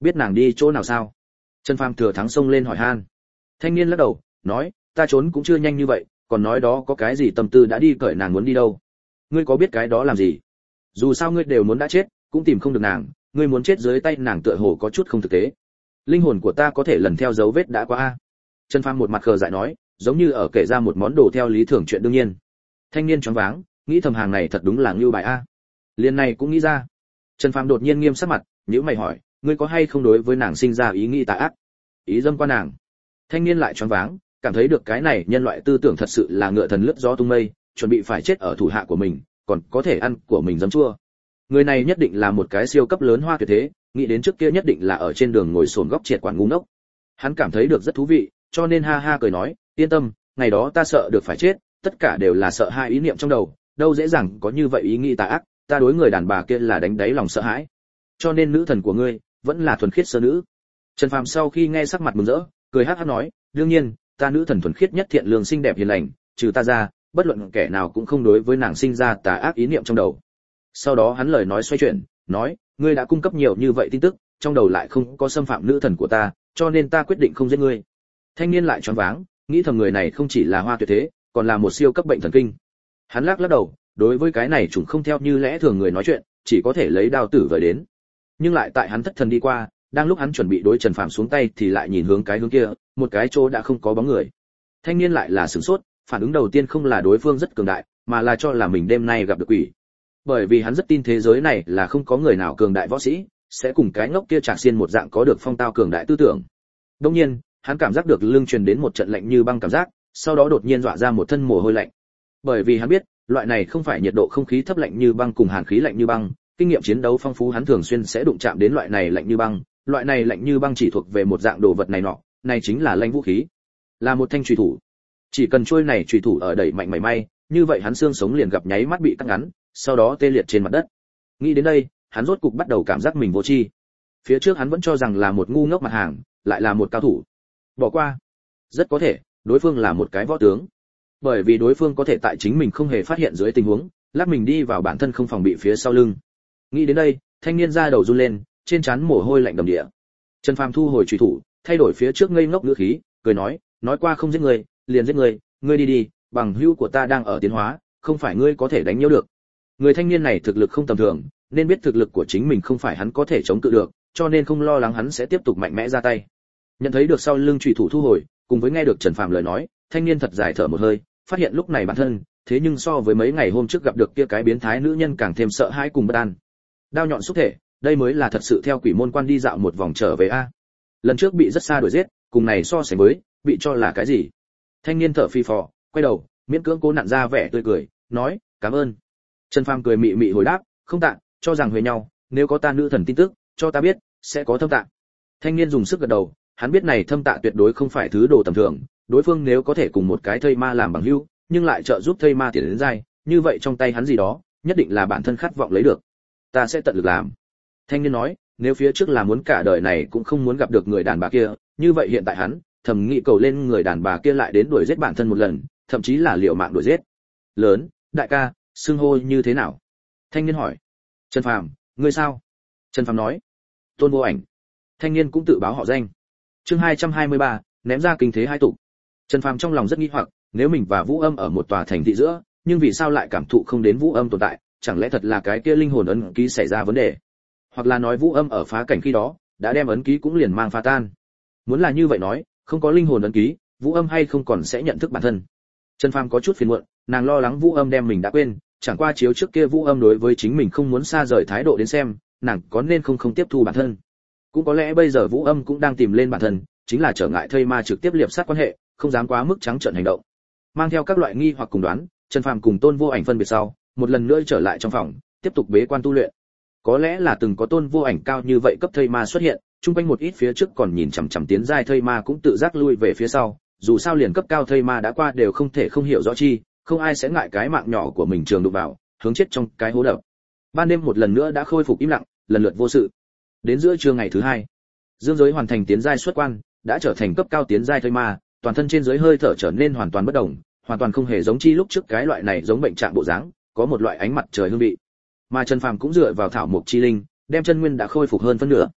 biết nàng đi chỗ nào sao? Trần Phàm thừa thắng xông lên hỏi han. Thanh niên lắc đầu, nói, ta trốn cũng chưa nhanh như vậy, còn nói đó có cái gì tâm tư đã đi cởi nàng muốn đi đâu? Ngươi có biết cái đó làm gì? Dù sao ngươi đều muốn đã chết, cũng tìm không được nàng, ngươi muốn chết dưới tay nàng tựa hồ có chút không thực tế. Linh hồn của ta có thể lần theo dấu vết đã qua a. Trần Phàm một mặt khờ dại nói, giống như ở kể ra một món đồ theo lý thường chuyện đương nhiên. Thanh niên choáng váng, nghĩ thầm hàng này thật đúng là ngưu bài a. Liên này cũng nghĩ ra. Trần Phàm đột nhiên nghiêm sắc mặt, nhíu mày hỏi, ngươi có hay không đối với nàng sinh ra ý nghĩ tà ác, ý dâm qua nàng? Thanh niên lại choáng váng, cảm thấy được cái này nhân loại tư tưởng thật sự là ngựa thần lướt gió tung mây, chuẩn bị phải chết ở thủ hạ của mình, còn có thể ăn của mình giấm chua. Người này nhất định là một cái siêu cấp lớn hoa tuyệt thế, nghĩ đến trước kia nhất định là ở trên đường ngồi xổm góc triệt quản ngu ngốc. Hắn cảm thấy được rất thú vị, cho nên ha ha cười nói, yên tâm, ngày đó ta sợ được phải chết, tất cả đều là sợ hai ý niệm trong đầu, đâu dễ dàng có như vậy ý nghĩ tà ác, ta đối người đàn bà kia là đánh đáy lòng sợ hãi. Cho nên nữ thần của ngươi vẫn là thuần khiết sơ nữ. Trần Phàm sau khi nghe sắc mặt mừng rỡ, cười hắc hắc nói, đương nhiên, ta nữ thần thuần khiết nhất, thiện lương xinh đẹp hiền lành, trừ ta ra, bất luận kẻ nào cũng không đối với nàng sinh ra tà ác ý niệm trong đầu. Sau đó hắn lời nói xoay chuyển, nói, ngươi đã cung cấp nhiều như vậy tin tức, trong đầu lại không có xâm phạm nữ thần của ta, cho nên ta quyết định không giết ngươi. Thanh niên lại choáng váng, nghĩ thầm người này không chỉ là hoa tuyệt thế, còn là một siêu cấp bệnh thần kinh. Hắn lắc lắc đầu, đối với cái này chúng không theo như lẽ thường người nói chuyện, chỉ có thể lấy đao tử vời đến. Nhưng lại tại hắn thất thần đi qua, đang lúc hắn chuẩn bị đối Trần Phàm xuống tay thì lại nhìn hướng cái hướng kia, một cái chỗ đã không có bóng người. Thanh niên lại là sửng sốt, phản ứng đầu tiên không là đối phương rất cường đại, mà là cho là mình đêm nay gặp được quỷ. Bởi vì hắn rất tin thế giới này là không có người nào cường đại võ sĩ sẽ cùng cái ngốc kia Trạc Xiên một dạng có được phong tao cường đại tư tưởng. Đương nhiên, hắn cảm giác được lưng truyền đến một trận lạnh như băng cảm giác, sau đó đột nhiên dọa ra một thân mồ hôi lạnh. Bởi vì hắn biết, loại này không phải nhiệt độ không khí thấp lạnh như băng cùng hàn khí lạnh như băng, kinh nghiệm chiến đấu phong phú hắn thường xuyên sẽ đụng chạm đến loại này lạnh như băng, loại này lạnh như băng chỉ thuộc về một dạng đồ vật này nọ, này chính là lãnh vũ khí, là một thanh chùy thủ. Chỉ cần trôi này chùy thủ ở đẩy mạnh mảy may, như vậy hắn xương sống liền gặp nháy mắt bị cắt ngắn, sau đó tê liệt trên mặt đất. Nghĩ đến đây, hắn rốt cục bắt đầu cảm giác mình vô tri. Phía trước hắn vẫn cho rằng là một ngu ngốc mặt hàng, lại là một cao thủ. Bỏ qua. Rất có thể, đối phương là một cái võ tướng. Bởi vì đối phương có thể tại chính mình không hề phát hiện dưới tình huống, lắc mình đi vào bản thân không phòng bị phía sau lưng. Nghĩ đến đây, thanh niên da đầu run lên, trên trán mồ hôi lạnh đầm đìa. Trần Phàm thu hồi chùy thủ, thay đổi phía trước ngây ngốc ngữ khí, cười nói, nói qua không giết người, liền giết người, ngươi đi đi, bằng hữu của ta đang ở tiến hóa, không phải ngươi có thể đánh nhiễu được. Người thanh niên này thực lực không tầm thường, nên biết thực lực của chính mình không phải hắn có thể chống cự được, cho nên không lo lắng hắn sẽ tiếp tục mạnh mẽ ra tay. Nhận thấy được sau lưng chùy thủ thu hồi, cùng với nghe được Trần Phàm lời nói, thanh niên thật dài thở một hơi, phát hiện lúc này bản thân, thế nhưng so với mấy ngày hôm trước gặp được kia cái biến thái nữ nhân càng thêm sợ hãi cùng bất an. Đao nhọn xúc thể, đây mới là thật sự theo quỷ môn quan đi dạo một vòng trở về a. Lần trước bị rất xa đuổi giết, cùng này so sánh với, bị cho là cái gì? Thanh niên thở phì phò, quay đầu, miễn cưỡng cố nặn ra vẻ tươi cười, nói, cảm ơn. Trần Phàm cười mị mị hồi đáp, không tạ, cho rằng huề nhau, nếu có ta nữ thần tin tức, cho ta biết, sẽ có thâm tạ. Thanh niên dùng sức gật đầu, hắn biết này thâm tạ tuyệt đối không phải thứ đồ tầm thường, đối phương nếu có thể cùng một cái thây ma làm bằng hữu, nhưng lại trợ giúp thây ma tiến đến giai, như vậy trong tay hắn gì đó, nhất định là bản thân khát vọng lấy được. Ta sẽ tận lực làm. Thanh niên nói, nếu phía trước là muốn cả đời này cũng không muốn gặp được người đàn bà kia, như vậy hiện tại hắn, thầm nghĩ cầu lên người đàn bà kia lại đến đuổi giết bản thân một lần, thậm chí là liều mạng đuổi giết. Lớn, đại ca, xưng hô như thế nào? Thanh niên hỏi. Trần Phàm, ngươi sao? Trần Phàm nói. Tôn Vô Ảnh. Thanh niên cũng tự báo họ danh. Chương hai trăm hai mươi ba, ném ra kinh thế hai tụ. Trần Phàm trong lòng rất nghi hoặc, nếu mình và Vũ Âm ở một tòa thành thị giữa, nhưng vì sao lại cảm thụ không đến Vũ Âm tồn tại, chẳng lẽ thật là cái kia linh hồn ấn ký xảy ra vấn đề? Hoặc là nói Vũ Âm ở phá cảnh khi đó, đã đem ấn ký cũng liền mang phá tan. Muốn là như vậy nói, không có linh hồn ấn ký, Vũ Âm hay không còn sẽ nhận thức bản thân. Trần Phàm có chút phiền muộn, nàng lo lắng Vũ Âm đem mình đã quên, chẳng qua chiếu trước kia Vũ Âm đối với chính mình không muốn xa rời thái độ đến xem, nàng có nên không không tiếp thu bản thân. Cũng có lẽ bây giờ Vũ Âm cũng đang tìm lên bản thân, chính là trở ngại thây ma trực tiếp liệp sát quan hệ, không dám quá mức trắng trợn hành động. Mang theo các loại nghi hoặc cùng đoán, Trần Phàm cùng Tôn Vô Ảnh phân biệt sau, một lần nữa trở lại trong phòng, tiếp tục bế quan tu luyện. Có lẽ là từng có Tôn Vô Ảnh cao như vậy cấp thây ma xuất hiện, chung quanh một ít phía trước còn nhìn chằm chằm tiến giai thây ma cũng tự giác lui về phía sau, dù sao liền cấp cao thây ma đã qua đều không thể không hiểu rõ chi, không ai sẽ ngại cái mạng nhỏ của mình trường đụng vào, hướng chết trong cái hố đập. Ban đêm một lần nữa đã khôi phục im lặng, lần lượt vô sự. Đến giữa trưa ngày thứ hai, Dương Giới hoàn thành tiến giai xuất quan, đã trở thành cấp cao tiến giai thây ma, toàn thân trên dưới hơi thở trở nên hoàn toàn bất động, hoàn toàn không hề giống chi lúc trước cái loại này giống bệnh trạng bộ dáng, có một loại ánh mặt trời hương vị. Mà Trần Phàm cũng dựa vào thảo mộc chi linh, đem chân nguyên đã khôi phục hơn phân nửa.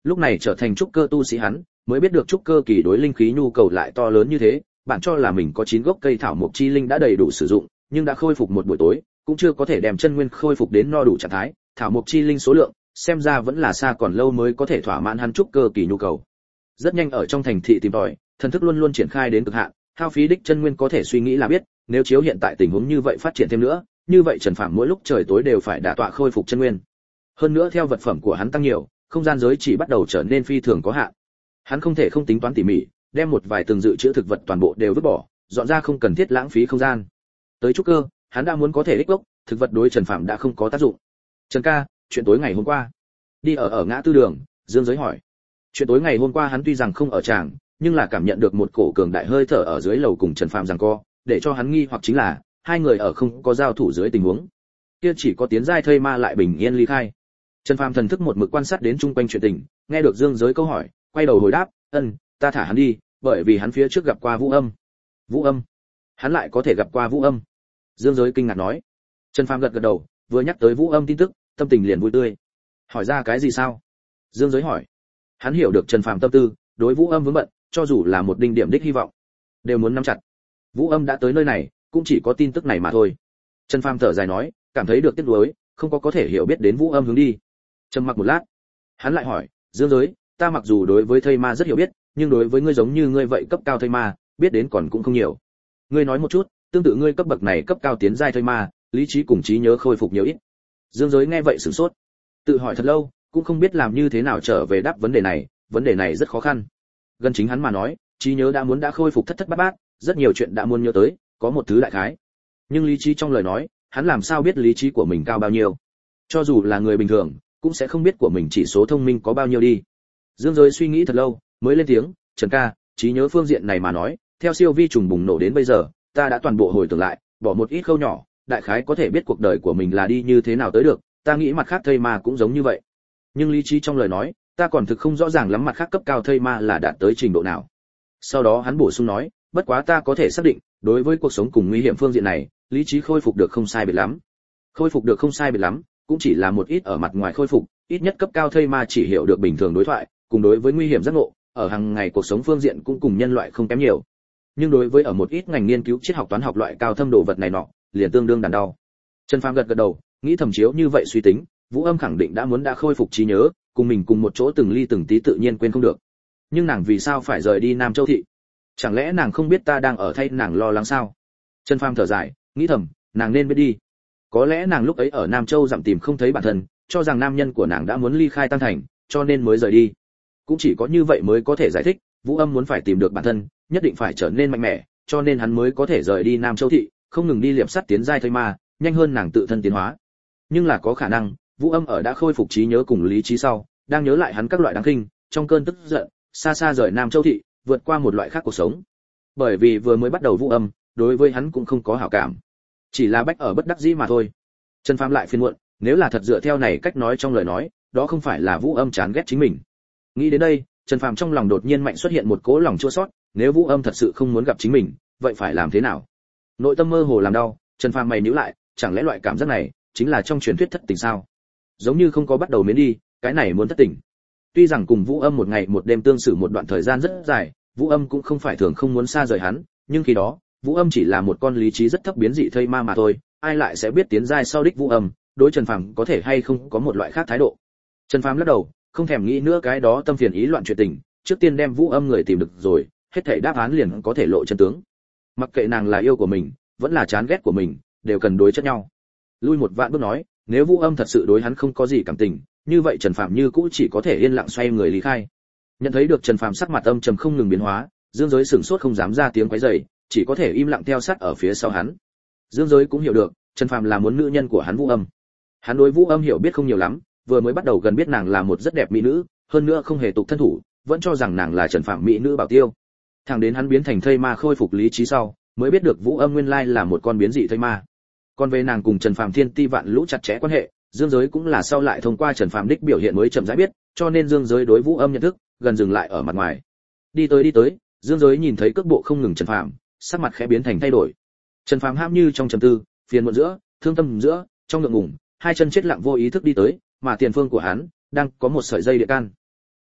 lúc này trở thành trúc cơ tu sĩ hắn, mới biết được trúc cơ kỳ đối linh khí nhu cầu lại to lớn như thế, bạn cho là mình có chín gốc cây thảo mộc chi linh đã đầy đủ sử dụng, nhưng đã khôi phục một buổi tối, cũng chưa có thể đem chân nguyên khôi phục đến no đủ trạng thái, thảo mộc chi linh số lượng, xem ra vẫn là xa còn lâu mới có thể thỏa mãn hắn trúc cơ kỳ nhu cầu. Rất nhanh ở trong thành thị tìm tòi, thần thức luôn luôn triển khai đến cực hạn, hao phí đích chân nguyên có thể suy nghĩ là biết, nếu chiếu hiện tại tình huống như vậy phát triển thêm nữa, như vậy Trần Phàm mỗi lúc trời tối đều phải đả tọa khôi phục chân nguyên. Hơn nữa theo vật phẩm của hắn tăng nhiều, không gian giới chỉ bắt đầu trở nên phi thường có hạn. Hắn không thể không tính toán tỉ mỉ, đem một vài từng dự trữ thực vật toàn bộ đều vứt bỏ, dọn ra không cần thiết lãng phí không gian. Tới trúc cơ, hắn đã muốn có thể ích gốc, thực vật đối Trần Phàm đã không có tác dụng. Trần ca, chuyện tối ngày hôm qua. Đi ở ở ngã tư đường, Dương Giới hỏi. Chuyện tối ngày hôm qua hắn tuy rằng không ở tràng, nhưng là cảm nhận được một cổ cường đại hơi thở ở dưới lầu cùng Trần Phàm giằng co, để cho hắn nghi hoặc chính là hai người ở không có giao thủ dưới tình huống, kia chỉ có tiến giai thây ma lại bình yên ly khai. Trần Phàm thần thức một mực quan sát đến chung quanh chuyện tình, nghe được Dương Giới câu hỏi, quay đầu hồi đáp, "Ân, ta thả hắn đi, bởi vì hắn phía trước gặp qua Vũ Âm." "Vũ Âm? Hắn lại có thể gặp qua Vũ Âm?" Dương Giới kinh ngạc nói. Trần Phàm gật gật đầu, vừa nhắc tới Vũ Âm tin tức, tâm tình liền vui tươi. "Hỏi ra cái gì sao?" Dương Giới hỏi. Hắn hiểu được Trần Phàm tâm tư, đối Vũ Âm vướng bận, cho dù là một đinh điểm đích hy vọng, đều muốn nắm chặt. Vũ Âm đã tới nơi này, cũng chỉ có tin tức này mà thôi. Trần Phàm thở dài nói, cảm thấy được tiếc nuối, không có có thể hiểu biết đến Vũ Âm hướng đi. Trầm mặc một lát, hắn lại hỏi, Dương Giới, ta mặc dù đối với thây ma rất hiểu biết, nhưng đối với ngươi giống như ngươi vậy cấp cao thây ma, biết đến còn cũng không nhiều. Ngươi nói một chút, tương tự ngươi cấp bậc này cấp cao tiến giai thây ma, lý trí cùng trí nhớ khôi phục nhiều ít. Dương Giới nghe vậy sửng sốt, tự hỏi thật lâu, cũng không biết làm như thế nào trở về đáp vấn đề này, vấn đề này rất khó khăn. Gần chính hắn mà nói, trí nhớ đã muốn đã khôi phục thất thất bát bát, rất nhiều chuyện đã muốn nhớ tới, có một thứ đại khái. Nhưng lý trí trong lời nói, hắn làm sao biết lý trí của mình cao bao nhiêu? Cho dù là người bình thường, cũng sẽ không biết của mình chỉ số thông minh có bao nhiêu đi. Dương Giới suy nghĩ thật lâu, mới lên tiếng, Trần ca, trí nhớ phương diện này mà nói, theo siêu vi trùng bùng nổ đến bây giờ, ta đã toàn bộ hồi tưởng lại, bỏ một ít khâu nhỏ, đại khái có thể biết cuộc đời của mình là đi như thế nào tới được, ta nghĩ mặt khác thây ma cũng giống như vậy. Nhưng lý trí trong lời nói, ta còn thực không rõ ràng lắm mặt khác cấp cao thây ma là đạt tới trình độ nào. Sau đó hắn bổ sung nói, bất quá ta có thể xác định, đối với cuộc sống cùng nguy hiểm phương diện này, lý trí khôi phục được không sai biệt lắm. Khôi phục được không sai biệt lắm, cũng chỉ là một ít ở mặt ngoài khôi phục, ít nhất cấp cao thây ma chỉ hiểu được bình thường đối thoại, cùng đối với nguy hiểm giác ngộ, ở hàng ngày cuộc sống phương diện cũng cùng nhân loại không kém nhiều. Nhưng đối với ở một ít ngành nghiên cứu triết học toán học loại cao thâm đồ vật này nọ, liền tương đương đàn đau. Trần Phàm gật gật đầu, nghĩ thầm chiếu như vậy suy tính, Vũ Âm khẳng định đã muốn đã khôi phục trí nhớ, cùng mình cùng một chỗ từng ly từng tí tự nhiên quên không được. Nhưng nàng vì sao phải rời đi Nam Châu thị? Chẳng lẽ nàng không biết ta đang ở thay nàng lo lắng sao? Trần Phàm thở dài, nghĩ thầm, nàng nên biết đi. Có lẽ nàng lúc ấy ở Nam Châu dặm tìm không thấy bản thân, cho rằng nam nhân của nàng đã muốn ly khai Tăng Thành, cho nên mới rời đi. Cũng chỉ có như vậy mới có thể giải thích, Vũ Âm muốn phải tìm được bản thân, nhất định phải trở nên mạnh mẽ, cho nên hắn mới có thể rời đi Nam Châu thị, không ngừng đi liệp sắt tiến giai thây ma, nhanh hơn nàng tự thân tiến hóa. Nhưng là có khả năng, Vũ Âm ở đã khôi phục trí nhớ cùng lý trí sau, đang nhớ lại hắn các loại đáng khinh, trong cơn tức giận, xa xa rời Nam Châu thị, vượt qua một loại khác cuộc sống. Bởi vì vừa mới bắt đầu Vũ Âm, đối với hắn cũng không có hảo cảm, chỉ là bách ở bất đắc dĩ mà thôi. Trần Phàm lại phiền muộn, nếu là thật dựa theo này cách nói trong lời nói, đó không phải là Vũ Âm chán ghét chính mình. Nghĩ đến đây, Trần Phàm trong lòng đột nhiên mạnh xuất hiện một cỗ lòng chua xót, nếu Vũ Âm thật sự không muốn gặp chính mình, vậy phải làm thế nào? Nội tâm mơ hồ làm đau, Trần Phàm mày nhíu lại, chẳng lẽ loại cảm giác này chính là trong truyền thuyết thất tình sao? Giống như không có bắt đầu miến đi, cái này muốn thất tình. Tuy rằng cùng Vũ Âm một ngày một đêm tương xử một đoạn thời gian rất dài, Vũ Âm cũng không phải thường không muốn xa rời hắn, nhưng khi đó, Vũ Âm chỉ là một con lý trí rất thấp biến dị thây ma mà thôi, ai lại sẽ biết tiến giai sau đích Vũ Âm, đối Trần Phàm có thể hay không có một loại khác thái độ. Trần Phàm lắc đầu, không thèm nghĩ nữa cái đó tâm phiền ý loạn chuyện tình, trước tiên đem Vũ Âm người tìm được rồi, hết thảy đáp án liền có thể lộ chân tướng. Mặc kệ nàng là yêu của mình, vẫn là chán ghét của mình, đều cần đối chất nhau. Lui một vạn bước nói, nếu Vũ Âm thật sự đối hắn không có gì cảm tình, như vậy Trần Phàm như cũ chỉ có thể yên lặng xoay người lý khai. Nhận thấy được Trần Phàm sắc mặt âm trầm không ngừng biến hóa, Dương Giới sửng sốt không dám ra tiếng quấy rầy, chỉ có thể im lặng theo sát ở phía sau hắn. Dương Giới cũng hiểu được, Trần Phàm là muốn nữ nhân của hắn Vũ Âm. Hắn đối Vũ Âm hiểu biết không nhiều lắm, vừa mới bắt đầu gần biết nàng là một rất đẹp mỹ nữ, hơn nữa không hề tục thân thủ, vẫn cho rằng nàng là Trần Phàm mỹ nữ bảo tiêu. Thẳng đến hắn biến thành thây ma khôi phục lý trí sau, mới biết được Vũ Âm nguyên lai là một con biến dị thây ma. Còn về nàng cùng Trần Phàm thiên ti vạn lũ chặt chẽ quan hệ, Dương Giới cũng là sau lại thông qua Trần Phàm đích biểu hiện mới chậm rãi biết, cho nên Dương Giới đối Vũ Âm nhận thức gần dừng lại ở mặt ngoài. Đi tới đi tới, Dương Giới nhìn thấy cước bộ không ngừng Trần Phàm, sắc mặt khẽ biến thành thay đổi. Trần Phàm ham như trong trầm tư, phiền muộn giữa, thương tâm giữa, trong ngượng ngùng, hai chân chết lặng vô ý thức đi tới, mà tiền phương của hắn đang có một sợi dây địa can.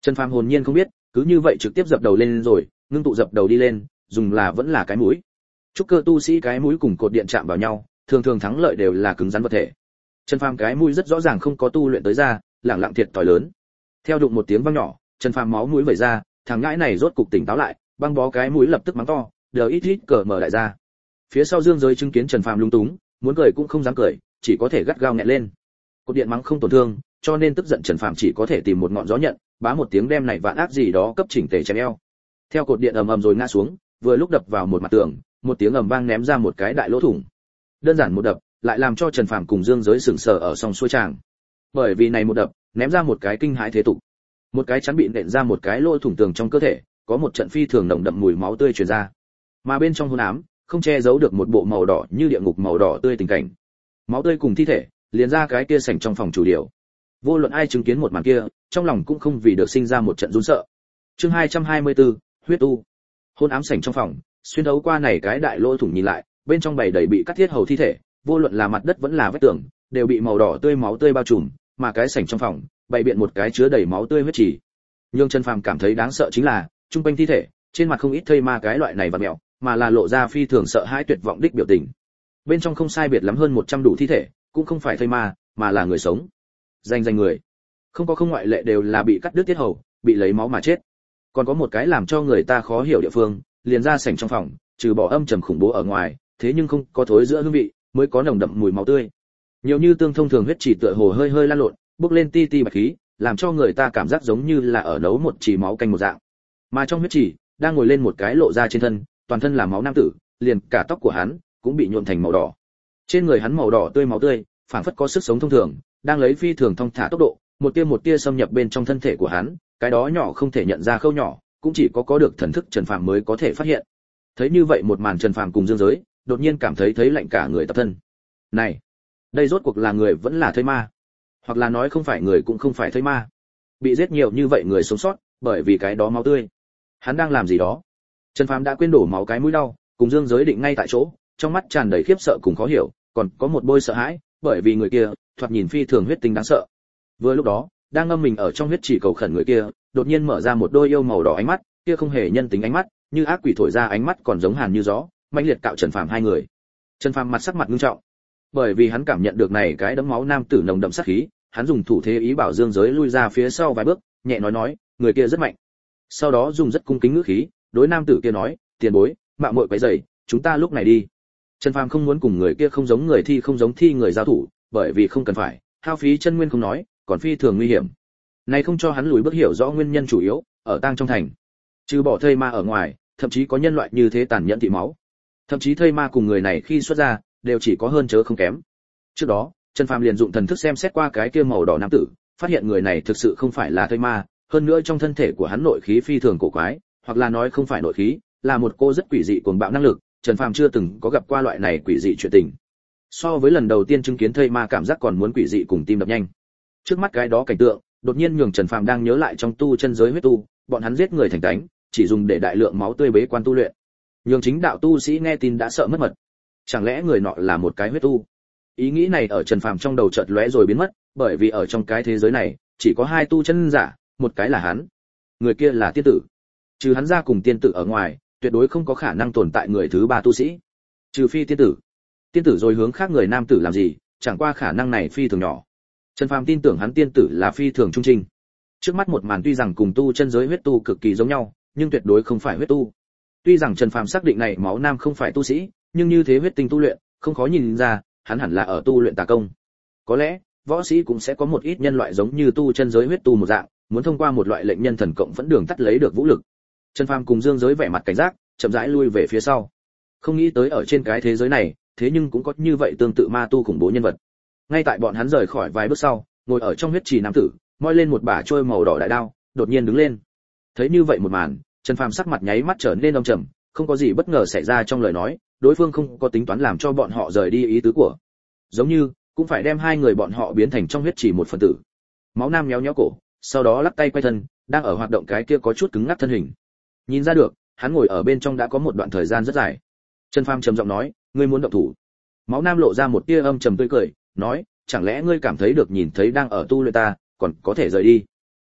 Trần Phàm hồn nhiên không biết, cứ như vậy trực tiếp dập đầu lên rồi, ngưng tụ dập đầu đi lên, dùng là vẫn là cái mũi. Trúc cơ tu sĩ cái mũi cùng cột điện chạm vào nhau, thường thường thắng lợi đều là cứng rắn vật thể. Trần Phàm cái mũi rất rõ ràng không có tu luyện tới ra, lẳng lặng thiệt thòi lớn. Theo đụng một tiếng vang nhỏ, Trần Phàm máu mũi vẩy ra, thằng ngãi này rốt cục tỉnh táo lại, băng bó cái mũi lập tức mắng to, "Đờ ít ít cờ mở đại ra." Phía sau Dương Giới chứng kiến Trần Phàm lung túng, muốn cười cũng không dám cười, chỉ có thể gắt gao nghẹn lên. Cột điện mắng không tổn thương, cho nên tức giận Trần Phàm chỉ có thể tìm một ngọn gió nhận, bá một tiếng đem này vạn ác gì đó cấp chỉnh tề chém eo. Theo cột điện ầm ầm rồi ngã xuống, vừa lúc đập vào một mặt tường, một tiếng ầm vang ném ra một cái đại lỗ thủng. Đơn giản một đập, lại làm cho Trần Phàm cùng Dương Giới sững sờ ở song xuôi tràng. Bởi vì này một đập, ném ra một cái kinh hãi thế tục. Một cái chắn bị nện ra một cái lỗ thủng tường trong cơ thể, có một trận phi thường nồng đậm mùi máu tươi truyền ra. Mà bên trong hôn ám, không che giấu được một bộ màu đỏ như địa ngục màu đỏ tươi tình cảnh. Máu tươi cùng thi thể, liền ra cái kia sảnh trong phòng chủ điều. Vô luận ai chứng kiến một màn kia, trong lòng cũng không vì được sinh ra một trận run sợ. Chương hai trăm hai mươi tư, huyết tu. Hôn ám sảnh trong phòng, xuyên thấu qua này cái đại lỗ thủng nhìn lại, bên trong bày đầy bị cắt thiết hầu thi thể, vô luận là mặt đất vẫn là vách tường, đều bị màu đỏ tươi máu tươi bao trùm, mà cái sảnh trong phòng, bày biện một cái chứa đầy máu tươi huyết trì. Nhưng Trần Phàm cảm thấy đáng sợ chính là, trung quanh thi thể, trên mặt không ít thây ma cái loại này vặn mèo, mà là lộ ra phi thường sợ hãi tuyệt vọng đích biểu tình. Bên trong không sai biệt lắm hơn một trăm đủ thi thể, cũng không phải thây ma, mà là người sống. Danh danh người, không có không ngoại lệ đều là bị cắt đứt tiết hầu, bị lấy máu mà chết. Còn có một cái làm cho người ta khó hiểu địa phương, liền ra sảnh trong phòng, trừ bỏ âm trầm khủng bố ở ngoài, thế nhưng không có thối giữa hương vị, mới có nồng đậm mùi máu tươi. Nhiều như tương thông thường huyết chỉ tựa hồ hơi hơi lan lộn, bốc lên ti ti bạch khí, làm cho người ta cảm giác giống như là ở nấu một chỉ máu canh một dạng. Mà trong huyết chỉ, đang ngồi lên một cái lộ ra trên thân, toàn thân là máu nam tử, liền cả tóc của hắn cũng bị nhuộm thành màu đỏ. Trên người hắn màu đỏ tươi máu tươi, phảng phất có sức sống thông thường, đang lấy phi thường thông thả tốc độ, một tia một tia xâm nhập bên trong thân thể của hắn, cái đó nhỏ không thể nhận ra khâu nhỏ, cũng chỉ có có được thần thức Trần Phàm mới có thể phát hiện. Thấy như vậy một màn, Trần Phàm cùng Dương Giới, đột nhiên cảm thấy thấy lạnh cả người tập thân. Này, đây rốt cuộc là người vẫn là thây ma? Hoặc là nói không phải người cũng không phải thây ma? Bị giết nhiều như vậy người sống sót, bởi vì cái đó máu tươi. Hắn đang làm gì đó? Trần Phàm đã quên đổ máu cái mũi đau, cùng Dương Giới định ngay tại chỗ, trong mắt tràn đầy khiếp sợ cùng khó hiểu, còn có một bôi sợ hãi, bởi vì người kia, thoạt nhìn phi thường huyết tinh đáng sợ. Vừa lúc đó, đang ngâm mình ở trong huyết chỉ cầu khẩn người kia, đột nhiên mở ra một đôi yêu màu đỏ ánh mắt, kia không hề nhân tính ánh mắt, như ác quỷ thổi ra ánh mắt còn giống hàn như gió, mãnh liệt cạo Trần Phàm hai người. Trần Phàm mặt sắc mặt nghiêm trọng, bởi vì hắn cảm nhận được này cái đấm máu nam tử nồng đậm sát khí, hắn dùng thủ thế ý bảo Dương Giới lui ra phía sau vài bước, nhẹ nói nói, người kia rất mạnh. Sau đó dùng rất cung kính ngữ khí, đối nam tử kia nói, tiền bối, mạo muội quấy rầy, chúng ta lúc này đi. Trần Phàm không muốn cùng người kia không giống người thi không giống thi người giao thủ, bởi vì không cần phải, hao phí chân nguyên không nói, còn phi thường nguy hiểm. Này không cho hắn lùi bước hiểu rõ nguyên nhân chủ yếu, ở tang trong thành. Trừ bỏ thây ma ở ngoài, thậm chí có nhân loại như thế tàn nhẫn thị máu. Thậm chí thây ma cùng người này khi xuất ra, đều chỉ có hơn chớ không kém. Trước đó, Trần Phàm liền dụng thần thức xem xét qua cái kia màu đỏ nam tử, phát hiện người này thực sự không phải là thây ma, hơn nữa trong thân thể của hắn nội khí phi thường cổ quái, hoặc là nói không phải nội khí, là một cô rất quỷ dị cuồng bạo năng lực, Trần Phàm chưa từng có gặp qua loại này quỷ dị chuyện tình. So với lần đầu tiên chứng kiến thây ma cảm giác còn muốn quỷ dị cùng tim đập nhanh. Trước mắt cái đó cảnh tượng, đột nhiên nhường Trần Phàm đang nhớ lại trong tu chân giới huyết tu, bọn hắn giết người thành tánh, chỉ dùng để đại lượng máu tươi bế quan tu luyện. Nhường chính đạo tu sĩ nghe tin đã sợ mất mật. Chẳng lẽ người nọ là một cái huyết tu? Ý nghĩ này ở Trần Phàm trong đầu chợt lóe rồi biến mất, bởi vì ở trong cái thế giới này, chỉ có hai tu chân giả, một cái là hắn, người kia là tiên tử. Trừ hắn ra cùng tiên tử ở ngoài, tuyệt đối không có khả năng tồn tại người thứ ba tu sĩ. Trừ phi tiên tử. Tiên tử rồi hướng khác người nam tử làm gì, chẳng qua khả năng này phi thường nhỏ. Trần Phàm tin tưởng hắn tiên tử là phi thường trung trinh. Trước mắt một màn tuy rằng cùng tu chân giới huyết tu cực kỳ giống nhau, nhưng tuyệt đối không phải huyết tu. Tuy rằng Trần Phàm xác định này máu nam không phải tu sĩ, nhưng như thế huyết tinh tu luyện, không khó nhìn ra, hắn hẳn là ở tu luyện tà công. Có lẽ, võ sĩ cũng sẽ có một ít nhân loại giống như tu chân giới huyết tu một dạng, muốn thông qua một loại lệnh nhân thần cộng vẫn đường tắt lấy được vũ lực. Trần Phàm cùng Dương Giới vẻ mặt cảnh giác, chậm rãi lui về phía sau. Không nghĩ tới ở trên cái thế giới này, thế nhưng cũng có như vậy tương tự ma tu khủng bố nhân vật. Ngay tại bọn hắn rời khỏi vài bước sau, ngồi ở trong huyết trì nam tử, moi lên một bả trôi màu đỏ đại đao, đột nhiên đứng lên. Thấy như vậy một màn, Trần Phàm sắc mặt nháy mắt trở nên âm trầm, không có gì bất ngờ xảy ra trong lời nói, đối phương không có tính toán làm cho bọn họ rời đi ý tứ của. Giống như, cũng phải đem hai người bọn họ biến thành trong huyết trì một phần tử. Máu nam nhéo nhéo cổ, sau đó lắc tay quay thân, đang ở hoạt động cái kia có chút cứng ngắc thân hình. Nhìn ra được, hắn ngồi ở bên trong đã có một đoạn thời gian rất dài. Trần Phàm trầm giọng nói, ngươi muốn động thủ? Máu nam lộ ra một tia âm trầm tươi cười, nói, chẳng lẽ ngươi cảm thấy được nhìn thấy đang ở tu luyện ta, còn có thể rời đi?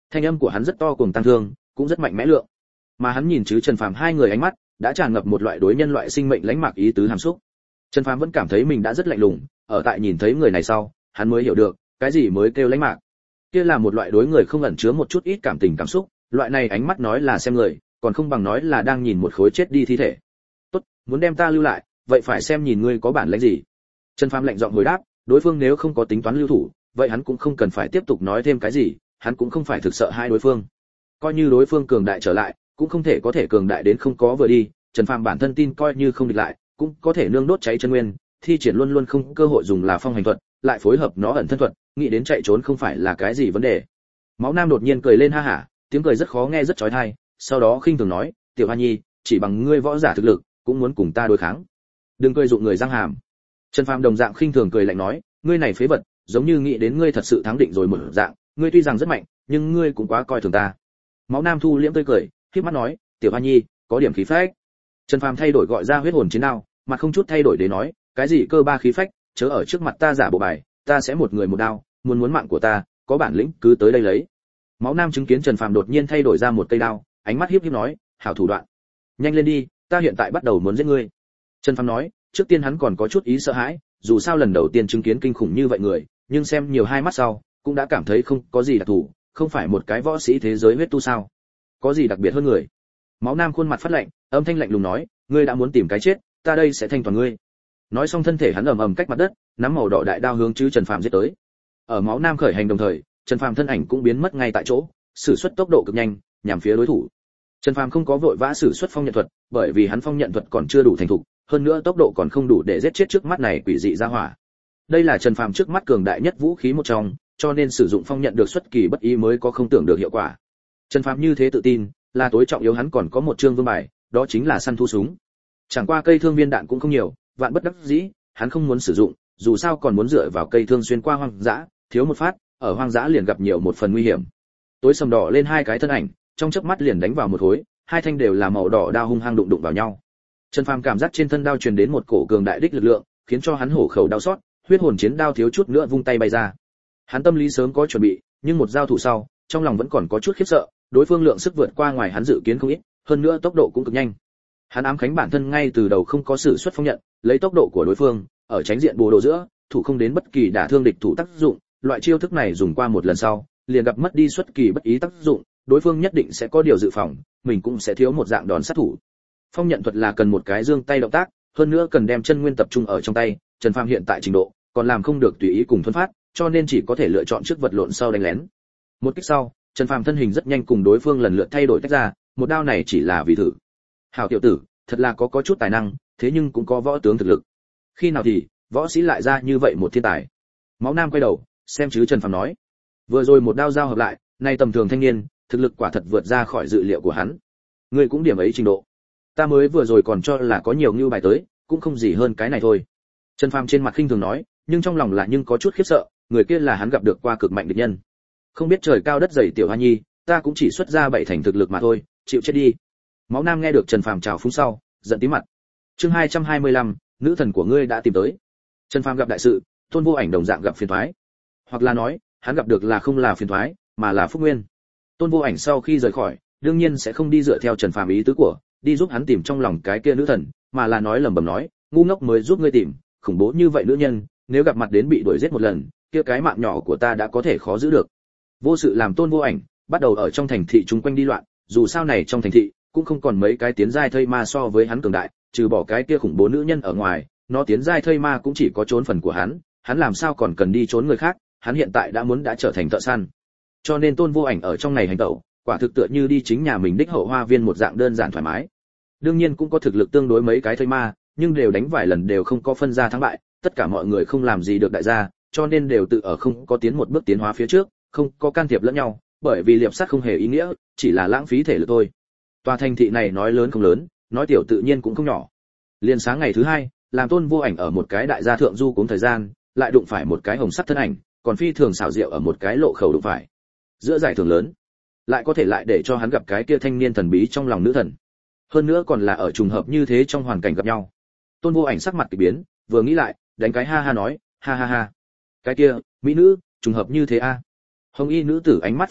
Thanh âm của hắn rất to cùng tăng thương, cũng rất mạnh mẽ lượng. Mà hắn nhìn chứ Trần Phàm hai người ánh mắt đã tràn ngập một loại đối nhân loại sinh mệnh lãnh mạc ý tứ hàm xúc. Trần Phàm vẫn cảm thấy mình đã rất lạnh lùng, ở tại nhìn thấy người này sau, hắn mới hiểu được, cái gì mới kêu lãnh mạc. Kia là một loại đối người không ẩn chứa một chút ít cảm tình cảm xúc, loại này ánh mắt nói là xem người, còn không bằng nói là đang nhìn một khối chết đi thi thể. Tốt, muốn đem ta lưu lại, vậy phải xem nhìn ngươi có bản lĩnh gì. Trần Phàm lạnh giọng hồi đáp, đối phương nếu không có tính toán lưu thủ, vậy hắn cũng không cần phải tiếp tục nói thêm cái gì, hắn cũng không phải thực sợ hai đối phương. Coi như đối phương cường đại trở lại, cũng không thể có thể cường đại đến không có vừa đi, Trần Phàm bản thân tin coi như không địch lại, cũng có thể nương đốt cháy chân nguyên, thi triển luôn luôn không cơ hội dùng là phong hành thuật, lại phối hợp nó ẩn thân thuật, nghĩ đến chạy trốn không phải là cái gì vấn đề. Máu Nam đột nhiên cười lên ha hả, tiếng cười rất khó nghe rất chói tai, sau đó khinh thường nói, "Tiểu Hoa Nhi, chỉ bằng ngươi võ giả thực lực, cũng muốn cùng ta đối kháng. Đừng cười dụng người răng hàm." Trần Phàm đồng dạng khinh thường cười lạnh nói, "Ngươi này phế vật, giống như nghĩ đến ngươi thật sự thắng định rồi một dạng, ngươi tuy rằng rất mạnh, nhưng ngươi cũng quá coi thường ta." Máu Nam thu liễm tươi cười, khép mắt nói, "Tiểu Hoa Nhi, có điểm khí phách." Trần Phàm thay đổi gọi ra huyết hồn chiến đao, mặt không chút thay đổi để nói, "Cái gì cơ ba khí phách, chớ ở trước mặt ta giả bộ bài, ta sẽ một người một đao, muốn muốn mạng của ta, có bản lĩnh cứ tới đây lấy." Máu Nam chứng kiến Trần Phàm đột nhiên thay đổi ra một cây đao, ánh mắt hiếp hiếp nói, "Hảo thủ đoạn, nhanh lên đi, ta hiện tại bắt đầu muốn giết ngươi." Trần Phàm nói, trước tiên hắn còn có chút ý sợ hãi, dù sao lần đầu tiên chứng kiến kinh khủng như vậy người, nhưng xem nhiều hai mắt sau, cũng đã cảm thấy không có gì đặc thù, không phải một cái võ sĩ thế giới huyết tu sao? Có gì đặc biệt hơn người? Máu Nam khuôn mặt phát lạnh, âm thanh lạnh lùng nói, "Ngươi đã muốn tìm cái chết, ta đây sẽ thanh toàn ngươi." Nói xong thân thể hắn ầm ầm cách mặt đất, nắm màu đỏ đại đao hướng chứ Trần Phàm giết tới. Ở Máu Nam khởi hành đồng thời, Trần Phàm thân ảnh cũng biến mất ngay tại chỗ, sử xuất tốc độ cực nhanh, nhằm phía đối thủ. Trần Phàm không có vội vã sử xuất phong nhận thuật, bởi vì hắn phong nhận thuật còn chưa đủ thành thục, hơn nữa tốc độ còn không đủ để giết chết trước mắt này quỷ dị ra hỏa. Đây là Trần Phàm trước mắt cường đại nhất vũ khí một trong, cho nên sử dụng phong nhận được xuất kỳ bất ý mới có không tưởng được hiệu quả. Trần Phàm như thế tự tin, là tối trọng yếu hắn còn có một chương vương bài, đó chính là săn thu súng. Chẳng qua cây thương viên đạn cũng không nhiều, vạn bất đắc dĩ, hắn không muốn sử dụng, dù sao còn muốn dựa vào cây thương xuyên qua hoang dã, thiếu một phát, ở hoang dã liền gặp nhiều một phần nguy hiểm. Tối sầm đỏ lên hai cái thân ảnh, trong chớp mắt liền đánh vào một khối, hai thanh đều là màu đỏ đao hung hăng đụng đụng vào nhau. Trần Phàm cảm giác trên thân đao truyền đến một cổ cường đại đích lực lượng, khiến cho hắn hổ khẩu đau xót, huyết hồn chiến đao thiếu chút nữa vung tay bay ra. Hắn tâm lý sớm có chuẩn bị, nhưng một giao thủ sau, trong lòng vẫn còn có chút khiếp sợ, đối phương lượng sức vượt qua ngoài hắn dự kiến không ít, hơn nữa tốc độ cũng cực nhanh. Hắn ám khánh bản thân ngay từ đầu không có sự xuất phong nhận, lấy tốc độ của đối phương, ở tránh diện bồ đồ giữa, thủ không đến bất kỳ đả thương địch thủ tác dụng, loại chiêu thức này dùng qua một lần sau, liền gặp mất đi xuất kỳ bất ý tác dụng, đối phương nhất định sẽ có điều dự phòng, mình cũng sẽ thiếu một dạng đòn sát thủ. Phong nhận thuật là cần một cái giương tay động tác, hơn nữa cần đem chân nguyên tập trung ở trong tay, Trần Phàm hiện tại trình độ, còn làm không được tùy ý cùng thuần phát, cho nên chỉ có thể lựa chọn trước vật lộn sau đánh lén. Một kích sau, Trần Phàm thân hình rất nhanh cùng đối phương lần lượt thay đổi tách ra, một đao này chỉ là vì thử. Hảo tiểu tử, thật là có có chút tài năng, thế nhưng cũng có võ tướng thực lực. Khi nào thì võ sĩ lại ra như vậy một thiên tài? Máu Nam quay đầu, xem chứ Trần Phàm nói. Vừa rồi một đao giao hợp lại, nay tầm thường thanh niên, thực lực quả thật vượt ra khỏi dự liệu của hắn. Ngươi cũng điểm ấy trình độ. Ta mới vừa rồi còn cho là có nhiều ngưu bài tới, cũng không gì hơn cái này thôi. Trần Phàm trên mặt khinh thường nói, nhưng trong lòng là nhưng có chút khiếp sợ, người kia là hắn gặp được qua cực mạnh địch nhân. Không biết trời cao đất dày tiểu Hoa Nhi, ta cũng chỉ xuất ra bảy thành thực lực mà thôi, chịu chết đi. Máu Nam nghe được Trần Phàm chào phúng sau, giận tím mặt. Chương hai trăm hai mươi lăm, nữ thần của ngươi đã tìm tới. Trần Phàm gặp đại sự, Tôn Vô Ảnh đồng dạng gặp phiền toái. Hoặc là nói, hắn gặp được là không là phiền toái, mà là phúc nguyên. Tôn Vô Ảnh sau khi rời khỏi, đương nhiên sẽ không đi dựa theo Trần Phàm ý tứ của, đi giúp hắn tìm trong lòng cái kia nữ thần, mà là nói lẩm bẩm nói, ngu ngốc mới giúp ngươi tìm, khủng bố như vậy nữ nhân, nếu gặp mặt đến bị đuổi giết một lần, kia cái mạng nhỏ của ta đã có thể khó giữ được. Vô sự làm Tôn Vô Ảnh, bắt đầu ở trong thành thị chúng quanh đi loạn, dù sao này trong thành thị cũng không còn mấy cái tiến giai thây ma so với hắn cường đại, trừ bỏ cái kia khủng bố nữ nhân ở ngoài, nó tiến giai thây ma cũng chỉ có trốn phần của hắn, hắn làm sao còn cần đi trốn người khác, hắn hiện tại đã muốn đã trở thành thợ săn. Cho nên Tôn Vô Ảnh ở trong này hành động, quả thực tựa như đi chính nhà mình đích hậu hoa viên một dạng đơn giản thoải mái. Đương nhiên cũng có thực lực tương đối mấy cái thây ma, nhưng đều đánh vài lần đều không có phân ra thắng bại, tất cả mọi người không làm gì được đại gia, cho nên đều tự ở không có tiến một bước tiến hóa phía trước, không có can thiệp lẫn nhau, bởi vì liệp sát không hề ý nghĩa, chỉ là lãng phí thể lực thôi. Tòa thành thị này nói lớn không lớn, nói tiểu tự nhiên cũng không nhỏ. Liên sáng ngày thứ hai, làm Tôn Vô Ảnh ở một cái đại gia thượng du cuống thời gian, lại đụng phải một cái hồng sắc thân ảnh, còn phi thường xảo diệu ở một cái lộ khẩu đụng phải. Giữa giải thưởng lớn, lại có thể lại để cho hắn gặp cái kia thanh niên thần bí trong lòng nữ thần. Hơn nữa còn là ở trùng hợp như thế trong hoàn cảnh gặp nhau. Tôn Vô Ảnh sắc mặt kỳ biến, vừa nghĩ lại, đánh cái ha ha nói, ha ha ha. Cái kia, mỹ nữ, trùng hợp như thế a. À. Hồng y nữ tử ánh mắt phát lạnh,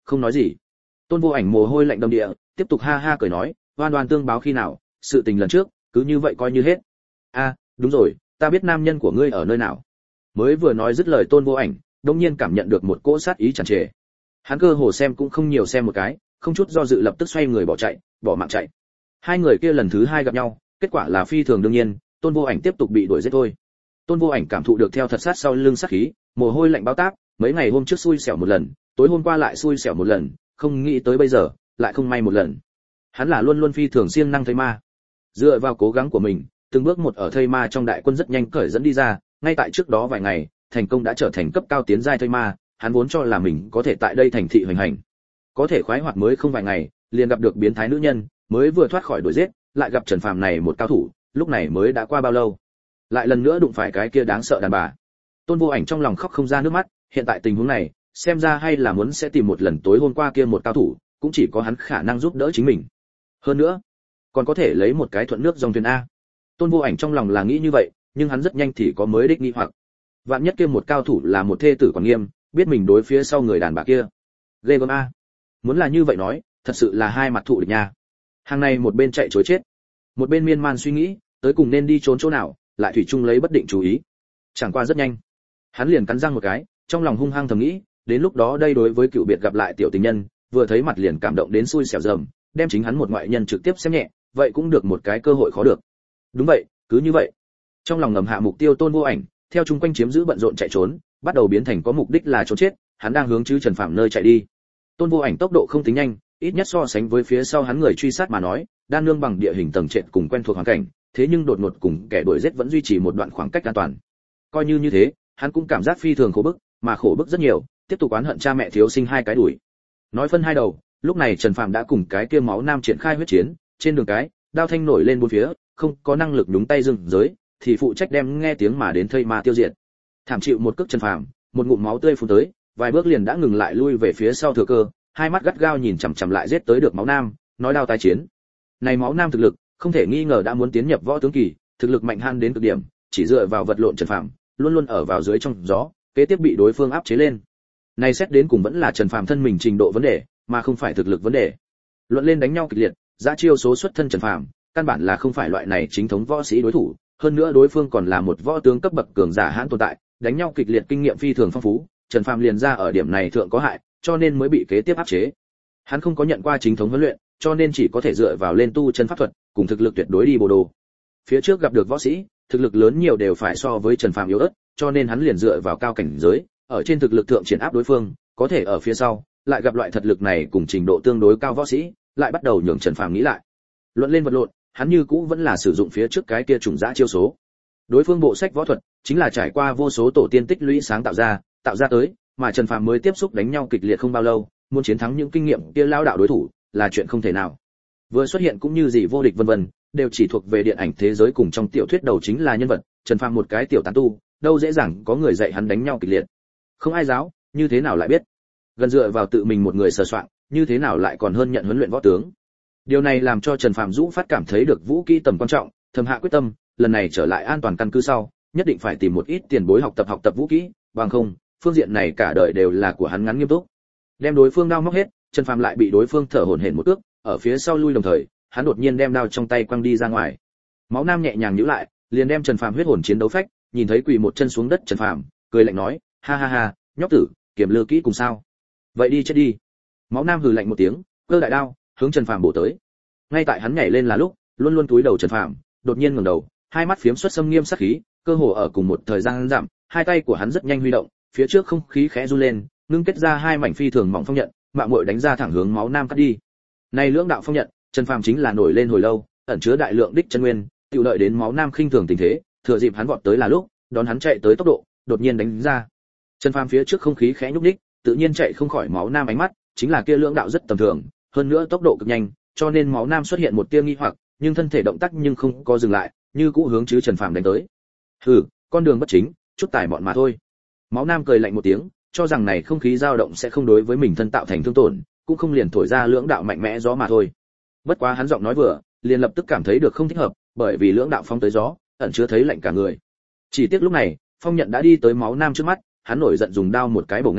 không nói gì. Tôn Vô Ảnh mồ hôi lạnh đầm địa, tiếp tục ha ha cười nói, oan oan tương báo khi nào, sự tình lần trước cứ như vậy coi như hết. A, đúng rồi, ta biết nam nhân của ngươi ở nơi nào. Mới vừa nói dứt lời Tôn Vô Ảnh đột nhiên cảm nhận được một cỗ sát ý tràn trề. Hắn cơ hồ xem cũng không nhiều xem một cái, không chút do dự lập tức xoay người bỏ chạy, bỏ mạng chạy. Hai người kia lần thứ hai gặp nhau, kết quả là phi thường đương nhiên, Tôn Vô Ảnh tiếp tục bị đuổi giết thôi. Tôn Vô Ảnh cảm thụ được theo thật sát sau lưng sát khí, mồ hôi lạnh báo táp, mấy ngày hôm trước xui xẻo một lần, tối hôm qua lại xui xẻo một lần, không nghĩ tới bây giờ lại không may một lần. Hắn là luôn luôn phi thường siêng năng thây ma. Dựa vào cố gắng của mình, từng bước một ở thây ma trong đại quân rất nhanh cởi dẫn đi ra, ngay tại trước đó vài ngày, thành công đã trở thành cấp cao tiến giai thây ma, hắn vốn cho là mình có thể tại đây thành thị hoành hành. Có thể khoái hoạt mới không vài ngày, liền gặp được biến thái nữ nhân, mới vừa thoát khỏi đuổi giết, lại gặp Trần Phàm này một cao thủ, lúc này mới đã qua bao lâu? Lại lần nữa đụng phải cái kia đáng sợ đàn bà. Tôn Vô Ảnh trong lòng khóc không ra nước mắt, hiện tại tình huống này, xem ra hay là muốn sẽ tìm một lần tối hôm qua kia một cao thủ, cũng chỉ có hắn khả năng giúp đỡ chính mình. Hơn nữa, còn có thể lấy một cái thuận nước dòng thuyền a. Tôn Vô Ảnh trong lòng là nghĩ như vậy, nhưng hắn rất nhanh thì có mới đích nghi hoặc. Vạn nhất kia một cao thủ là một thê tử Quản Nghiêm, biết mình đối phía sau người đàn bà kia. Ghê gớm a. Muốn là như vậy nói, thật sự là hai mặt thù địch nha. Hàng này một bên chạy trối chết, một bên miên man suy nghĩ, tới cùng nên đi trốn chỗ nào, lại thủy chung lấy bất định chú ý. Chẳng qua rất nhanh, hắn liền cắn răng một cái, trong lòng hung hăng thầm nghĩ, đến lúc đó đây đối với cựu biệt gặp lại tiểu tình nhân, vừa thấy mặt liền cảm động đến xui xẻo rầm, đem chính hắn một ngoại nhân trực tiếp xem nhẹ, vậy cũng được một cái cơ hội khó được. Đúng vậy, cứ như vậy. Trong lòng ngầm hạ mục tiêu Tôn Vô Ảnh, theo chung quanh chiếm giữ bận rộn chạy trốn, bắt đầu biến thành có mục đích là trốn chết, hắn đang hướng chứ Trần Phàm nơi chạy đi. Tôn Vô Ảnh tốc độ không tính nhanh, ít nhất so sánh với phía sau hắn người truy sát mà nói, đan nương bằng địa hình tầng trệt cùng quen thuộc hoàn cảnh, thế nhưng đột ngột cùng kẻ đuổi giết vẫn duy trì một đoạn khoảng cách an toàn. Coi như như thế, hắn cũng cảm giác phi thường khổ bức, mà khổ bức rất nhiều, tiếp tục oán hận cha mẹ thiếu sinh hai cái đuổi. Nói phân hai đầu, lúc này Trần Phàm đã cùng cái kia máu nam triển khai huyết chiến, trên đường cái, đao thanh nổi lên bốn phía, không có năng lực nhúng tay dừng giới, thì phụ trách đem nghe tiếng mà đến thây ma tiêu diệt. Thảm chịu một cước Trần Phàm, một ngụm máu tươi phun tới, vài bước liền đã ngừng lại lui về phía sau thừa cơ, hai mắt gắt gao nhìn chằm chằm lại giết tới được máu nam, nói đao tái chiến. Này máu nam thực lực, không thể nghi ngờ đã muốn tiến nhập võ tướng kỳ, thực lực mạnh han đến cực điểm, chỉ dựa vào vật lộn Trần Phàm, luôn luôn ở vào dưới trong gió, kế tiếp bị đối phương áp chế lên. Này xét đến cùng vẫn là Trần Phàm thân mình trình độ vấn đề, mà không phải thực lực vấn đề. Luận lên đánh nhau kịch liệt, giá chiêu số xuất thân Trần Phàm, căn bản là không phải loại này chính thống võ sĩ đối thủ, hơn nữa đối phương còn là một võ tướng cấp bậc cường giả hãn tồn tại, đánh nhau kịch liệt kinh nghiệm phi thường phong phú, Trần Phàm liền ra ở điểm này thượng có hại, cho nên mới bị kế tiếp áp chế. Hắn không có nhận qua chính thống huấn luyện, cho nên chỉ có thể dựa vào lên tu chân pháp thuật, cùng thực lực tuyệt đối đi bồ đồ. Phía trước gặp được võ sĩ, thực lực lớn nhiều đều phải so với Trần Phàm yếu ớt, cho nên hắn liền dựa vào cao cảnh giới, ở trên thực lực thượng triển áp đối phương, có thể ở phía sau, lại gặp loại thực lực này cùng trình độ tương đối cao võ sĩ, lại bắt đầu nhường Trần Phàm nghĩ lại. Luận lên vật lộn, hắn như cũ vẫn là sử dụng phía trước cái kia trùng dã chiêu số. Đối phương bộ sách võ thuật chính là trải qua vô số tổ tiên tích lũy sáng tạo ra, tạo ra tới, mà Trần Phàm mới tiếp xúc đánh nhau kịch liệt không bao lâu, muốn chiến thắng những kinh nghiệm kia lao đạo đối thủ là chuyện không thể nào. Vừa xuất hiện cũng như gì vô địch vân vân, đều chỉ thuộc về điện ảnh thế giới cùng trong tiểu thuyết đầu chính là nhân vật, Trần Phàm một cái tiểu tán tu, đâu dễ dàng có người dạy hắn đánh nhau kịch liệt. Không ai giáo, như thế nào lại biết? Gần dựa vào tự mình một người sờ soạn, như thế nào lại còn hơn nhận huấn luyện võ tướng. Điều này làm cho Trần Phàm dũng phát cảm thấy được vũ khí tầm quan trọng, thầm hạ quyết tâm, lần này trở lại an toàn căn cứ sau, nhất định phải tìm một ít tiền bối học tập học tập vũ khí, bằng không, phương diện này cả đời đều là của hắn ngắn nghiêm túc. Đem đối phương đao móc hết, Trần Phàm lại bị đối phương thở hổn hển một cước, ở phía sau lui đồng thời, hắn đột nhiên đem đao trong tay quăng đi ra ngoài. Máu nam nhẹ nhàng nhíu lại, liền đem Trần Phàm huyết hồn chiến đấu phách, nhìn thấy quỳ một chân xuống đất Trần Phàm, cười lạnh nói, ha ha ha, nhóc tử, kiểm lừa kỹ cùng sao? Vậy đi chết đi. Máu nam hừ lạnh một tiếng, cơ đại đao, hướng Trần Phàm bổ tới. Ngay tại hắn nhảy lên là lúc, luôn luôn cúi đầu Trần Phàm, đột nhiên ngẩng đầu, hai mắt phiếm xuất xâm nghiêm sắc khí, cơ hồ ở cùng một thời gian giảm, hai tay của hắn rất nhanh huy động, phía trước không khí khẽ run lên, ngưng kết ra hai mảnh phi thường mỏng phong nhận, mạo muội đánh ra thẳng hướng máu nam cắt đi. Này lưỡng đạo phong nhận, Trần Phàm chính là nổi lên hồi lâu, ẩn chứa đại lượng đích chân nguyên, tiêu đợi đến máu nam khinh thường tình thế, thừa dịp hắn vọt tới là lúc, đón hắn chạy tới tốc độ, đột nhiên đánh ra. Trần Phàm phía trước không khí khẽ nhúc nhích, tự nhiên chạy không khỏi máu nam ánh mắt, chính là kia lưỡng đạo rất tầm thường, hơn nữa tốc độ cực nhanh, cho nên máu nam xuất hiện một tia nghi hoặc, nhưng thân thể động tác nhưng không có dừng lại, như cũ hướng chứ Trần Phàm đánh tới. Hừ, con đường bất chính, chút tài bọn mà thôi. Máu nam cười lạnh một tiếng, cho rằng này không khí dao động sẽ không đối với mình thân tạo thành thương tổn, cũng không liền thổi ra lưỡng đạo mạnh mẽ gió mà thôi. Bất quá hắn giọng nói vừa, liền lập tức cảm thấy được không thích hợp, bởi vì lưỡng đạo phong tới gió, ẩn chứa thấy lạnh cả người. Chỉ tiếc lúc này, phong nhận đã đi tới máu nam trước mắt, hắn nổi giận dùng đao một cái bổ ngang,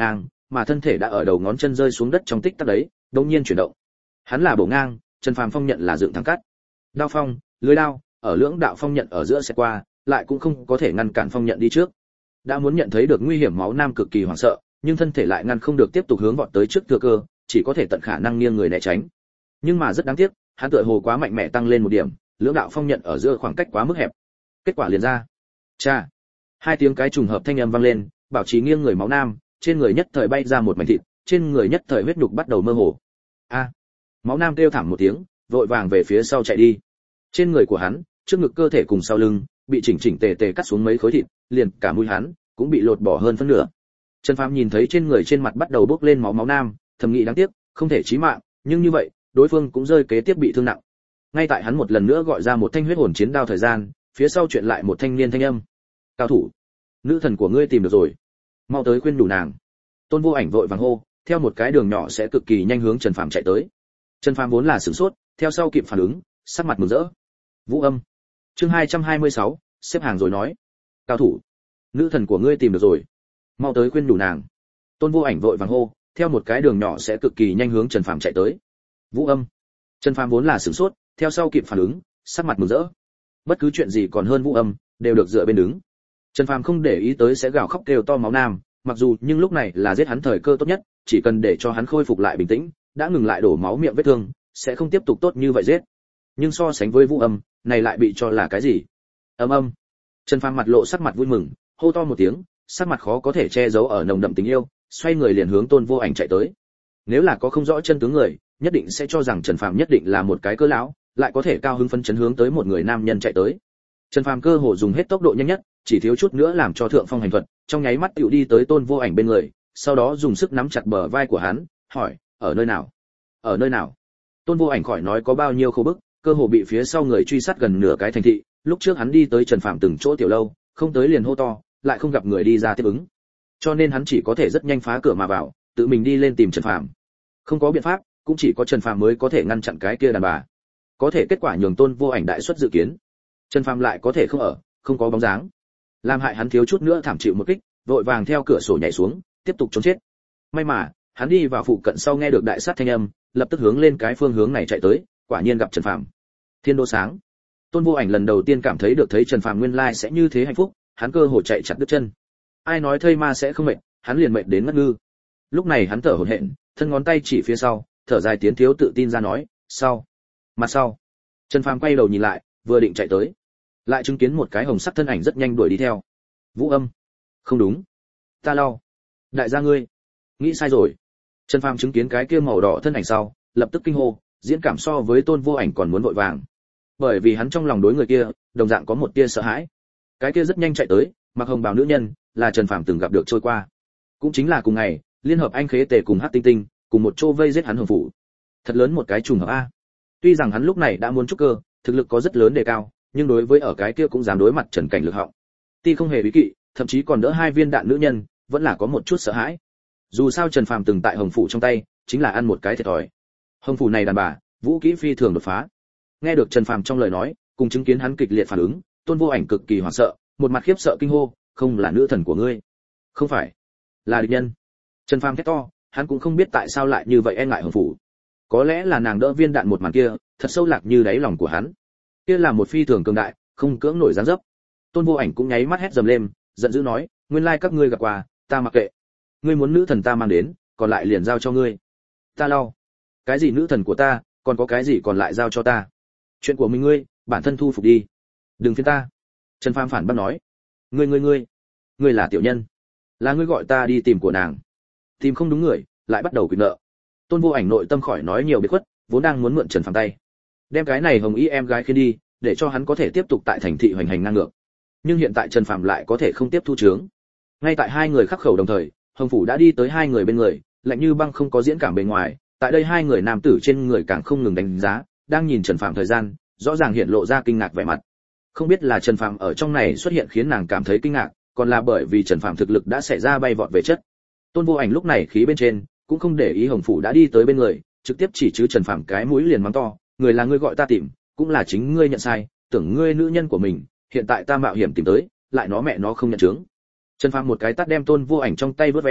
mà thân thể đã ở đầu ngón chân rơi xuống đất trong tích tắc đấy, đột nhiên chuyển động. Hắn là bổ ngang, Trần Phàm phong nhận là dựng thẳng cắt. Đao phong, lưới đao, ở lưỡng đạo phong nhận ở giữa sẽ qua, lại cũng không có thể ngăn cản phong nhận đi trước. Đã muốn nhận thấy được nguy hiểm, máu nam cực kỳ hoảng sợ, nhưng thân thể lại ngăn không được tiếp tục hướng vọt tới trước thừa cơ, chỉ có thể tận khả năng nghiêng người né tránh. Nhưng mà rất đáng tiếc, hắn tựa hồ quá mạnh mẽ tăng lên một điểm, lưỡng đạo phong nhận ở giữa khoảng cách quá mức hẹp. Kết quả liền ra. Cha. Hai tiếng cái trùng hợp thanh âm vang lên, bảo trì nghiêng người máu nam, trên người nhất thời bay ra một mảnh thịt, trên người nhất thời huyết nhục bắt đầu mơ hồ. A. Máu nam kêu thảm một tiếng, vội vàng về phía sau chạy đi. Trên người của hắn, trước ngực cơ thể cùng sau lưng, bị chỉnh chỉnh tề tề cắt xuống mấy khối thịt, liền cả mũi hắn cũng bị lột bỏ hơn phân nửa. Trần Phàm nhìn thấy trên người trên mặt bắt đầu bốc lên máu máu nam, thầm nghĩ đáng tiếc, không thể chí mạng, nhưng như vậy, đối phương cũng rơi kế tiếp bị thương nặng. Ngay tại hắn một lần nữa gọi ra một thanh huyết hồn chiến đao thời gian, phía sau chuyện lại một thanh niên thanh âm. Cao thủ, nữ thần của ngươi tìm được rồi, mau tới khuyên đủ nàng. Tôn Vô Ảnh vội vàng hô, theo một cái đường nhỏ sẽ cực kỳ nhanh hướng Trần Phàm chạy tới. Trần Phàm vốn là sửng sốt, theo sau kịp phản ứng, sắc mặt mừng rỡ. Vũ Âm. Chương hai trăm hai mươi sáu, xếp hàng rồi nói. Cao thủ, nữ thần của ngươi tìm được rồi, mau tới khuyên đủ nàng. Tôn Vô Ảnh vội vàng hô, theo một cái đường nhỏ sẽ cực kỳ nhanh hướng Trần Phàm chạy tới. Vũ Âm. Trần Phàm vốn là sửng sốt, theo sau kịp phản ứng, sắc mặt mừng rỡ. Bất cứ chuyện gì còn hơn Vũ Âm, đều được dựa bên đứng. Trần Phàm không để ý tới sẽ gào khóc kêu to máu nam, mặc dù nhưng lúc này là giết hắn thời cơ tốt nhất, chỉ cần để cho hắn khôi phục lại bình tĩnh, đã ngừng lại đổ máu miệng vết thương, sẽ không tiếp tục tốt như vậy giết. Nhưng so sánh với Vũ Âm, này lại bị cho là cái gì? Âm âm. Trần Phàm mặt lộ sắc mặt vui mừng, hô to một tiếng, sắc mặt khó có thể che giấu ở nồng đậm tình yêu, xoay người liền hướng Tôn Vô Ảnh chạy tới. Nếu là có không rõ chân tướng người, nhất định sẽ cho rằng Trần Phàm nhất định là một cái cơ lão, lại có thể cao hứng phấn chấn hướng tới một người nam nhân chạy tới. Trần Phàm cơ hồ dùng hết tốc độ nhanh nhất, chỉ thiếu chút nữa làm cho thượng phong hành thuật, trong nháy mắt tựu đi tới Tôn Vô Ảnh bên người, sau đó dùng sức nắm chặt bờ vai của hắn, hỏi, ở nơi nào? Ở nơi nào? Tôn Vô Ảnh khỏi nói có bao nhiêu khổ bức, cơ hồ bị phía sau người truy sát gần nửa cái thành thị, lúc trước hắn đi tới Trần Phàm từng chỗ tiểu lâu, không tới liền hô to, lại không gặp người đi ra tiếp ứng. Cho nên hắn chỉ có thể rất nhanh phá cửa mà vào, tự mình đi lên tìm Trần Phàm. Không có biện pháp, cũng chỉ có Trần Phàm mới có thể ngăn chặn cái kia đàn bà. Có thể kết quả nhường Tôn Vô Ảnh đại suất dự kiến. Trần Phàm lại có thể không ở, không có bóng dáng. Làm hại hắn thiếu chút nữa thảm chịu một kích, vội vàng theo cửa sổ nhảy xuống, tiếp tục trốn chết. May mà, hắn đi vào phụ cận sau nghe được đại sát thanh âm, lập tức hướng lên cái phương hướng này chạy tới, quả nhiên gặp Trần Phàm. Thiên đô sáng. Tôn Vô Ảnh lần đầu tiên cảm thấy được thấy Trần Phàm nguyên lai sẽ như thế hạnh phúc, hắn cơ hồ chạy chặt đứt chân. Ai nói thây ma sẽ không mệt, hắn liền mệt đến ngất ngư. Lúc này hắn thở hổn hển, thân ngón tay chỉ phía sau, thở dài tiến thiếu tự tin ra nói, sau, mặt sau. Trần Phàm quay đầu nhìn lại, vừa định chạy tới, lại chứng kiến một cái hồng sắc thân ảnh rất nhanh đuổi đi theo. Vũ Âm. Không đúng, ta lau. Đại gia ngươi, nghĩ sai rồi. Trần Phàm chứng kiến cái kia màu đỏ thân ảnh sau, lập tức kinh hô, diễn cảm so với Tôn Vô Ảnh còn muốn vội vàng. Bởi vì hắn trong lòng đối người kia, đồng dạng có một tia sợ hãi. Cái kia rất nhanh chạy tới, mặc hồng bào nữ nhân, là Trần Phàm từng gặp được trôi qua. Cũng chính là cùng ngày, liên hợp anh Khế Tề cùng Hắc Tinh Tinh, cùng một chỗ vây giết hắn hồng phủ. Thật lớn một cái trùng hợp a. Tuy rằng hắn lúc này đã muốn trúc cơ, thực lực có rất lớn đề cao, nhưng đối với ở cái kia cũng dám đối mặt Trần Cảnh Lực họng. Ti không hề bí kỵ, thậm chí còn đỡ hai viên đạn nữ nhân, vẫn là có một chút sợ hãi. Dù sao Trần Phàm từng tại hồng phủ trong tay, chính là ăn một cái thiệt thòi. Hồng phủ này đàn bà, vũ kỹ phi thường đột phá. Nghe được Trần Phàm trong lời nói, cùng chứng kiến hắn kịch liệt phản ứng, Tôn Vô Ảnh cực kỳ hoảng sợ, một mặt khiếp sợ kinh hô, không là nữ thần của ngươi, không phải, là địch nhân. Trần Phàm thét to, hắn cũng không biết tại sao lại như vậy e ngại hồng phủ. Có lẽ là nàng đỡ viên đạn một màn kia, thật sâu lạc như đáy lòng của hắn. Kia là một phi thường cường đại, không cưỡng nổi dáng dấp. Tôn Vô Ảnh cũng nháy mắt hét dầm lên, giận dữ nói, nguyên lai các ngươi gặp qua, ta mặc kệ. Ngươi muốn nữ thần ta mang đến, còn lại liền giao cho ngươi. Ta lau. Cái gì nữ thần của ta, còn có cái gì còn lại giao cho ta. Chuyện của mình ngươi, bản thân thu phục đi. Đừng phiền ta. Trần Phàm phản bác nói. Ngươi ngươi ngươi, ngươi là tiểu nhân, là ngươi gọi ta đi tìm của nàng, tìm không đúng người, lại bắt đầu quyền nợ. Tôn Vô Ảnh nội tâm khỏi nói nhiều biệt khuất, vốn đang muốn mượn Trần Phàm tay, đem cái này hồng y em gái khiến đi, để cho hắn có thể tiếp tục tại thành thị hoành hành ngang ngược. Nhưng hiện tại Trần Phàm lại có thể không tiếp thu chướng. Ngay tại hai người khắc khẩu đồng thời, hồng phủ đã đi tới hai người bên người, lạnh như băng không có diễn cảm bên ngoài. Tại đây hai người nam tử trên người càng không ngừng đánh giá, đang nhìn Trần Phàm thời gian, rõ ràng hiện lộ ra kinh ngạc vẻ mặt. Không biết là Trần Phàm ở trong này xuất hiện khiến nàng cảm thấy kinh ngạc, còn là bởi vì Trần Phàm thực lực đã xảy ra bay vọt về chất. Tôn Vô Ảnh lúc này khí bên trên, cũng không để ý hồng phủ đã đi tới bên người, trực tiếp chỉ chứ Trần Phàm cái mũi liền mắng to, người là ngươi gọi ta tìm, cũng là chính ngươi nhận sai, tưởng ngươi nữ nhân của mình, hiện tại ta mạo hiểm tìm tới, lại nó mẹ nó không nhận chứng. Trần Phàm một cái tát đem Tôn Vô Ảnh trong tay vớt ve,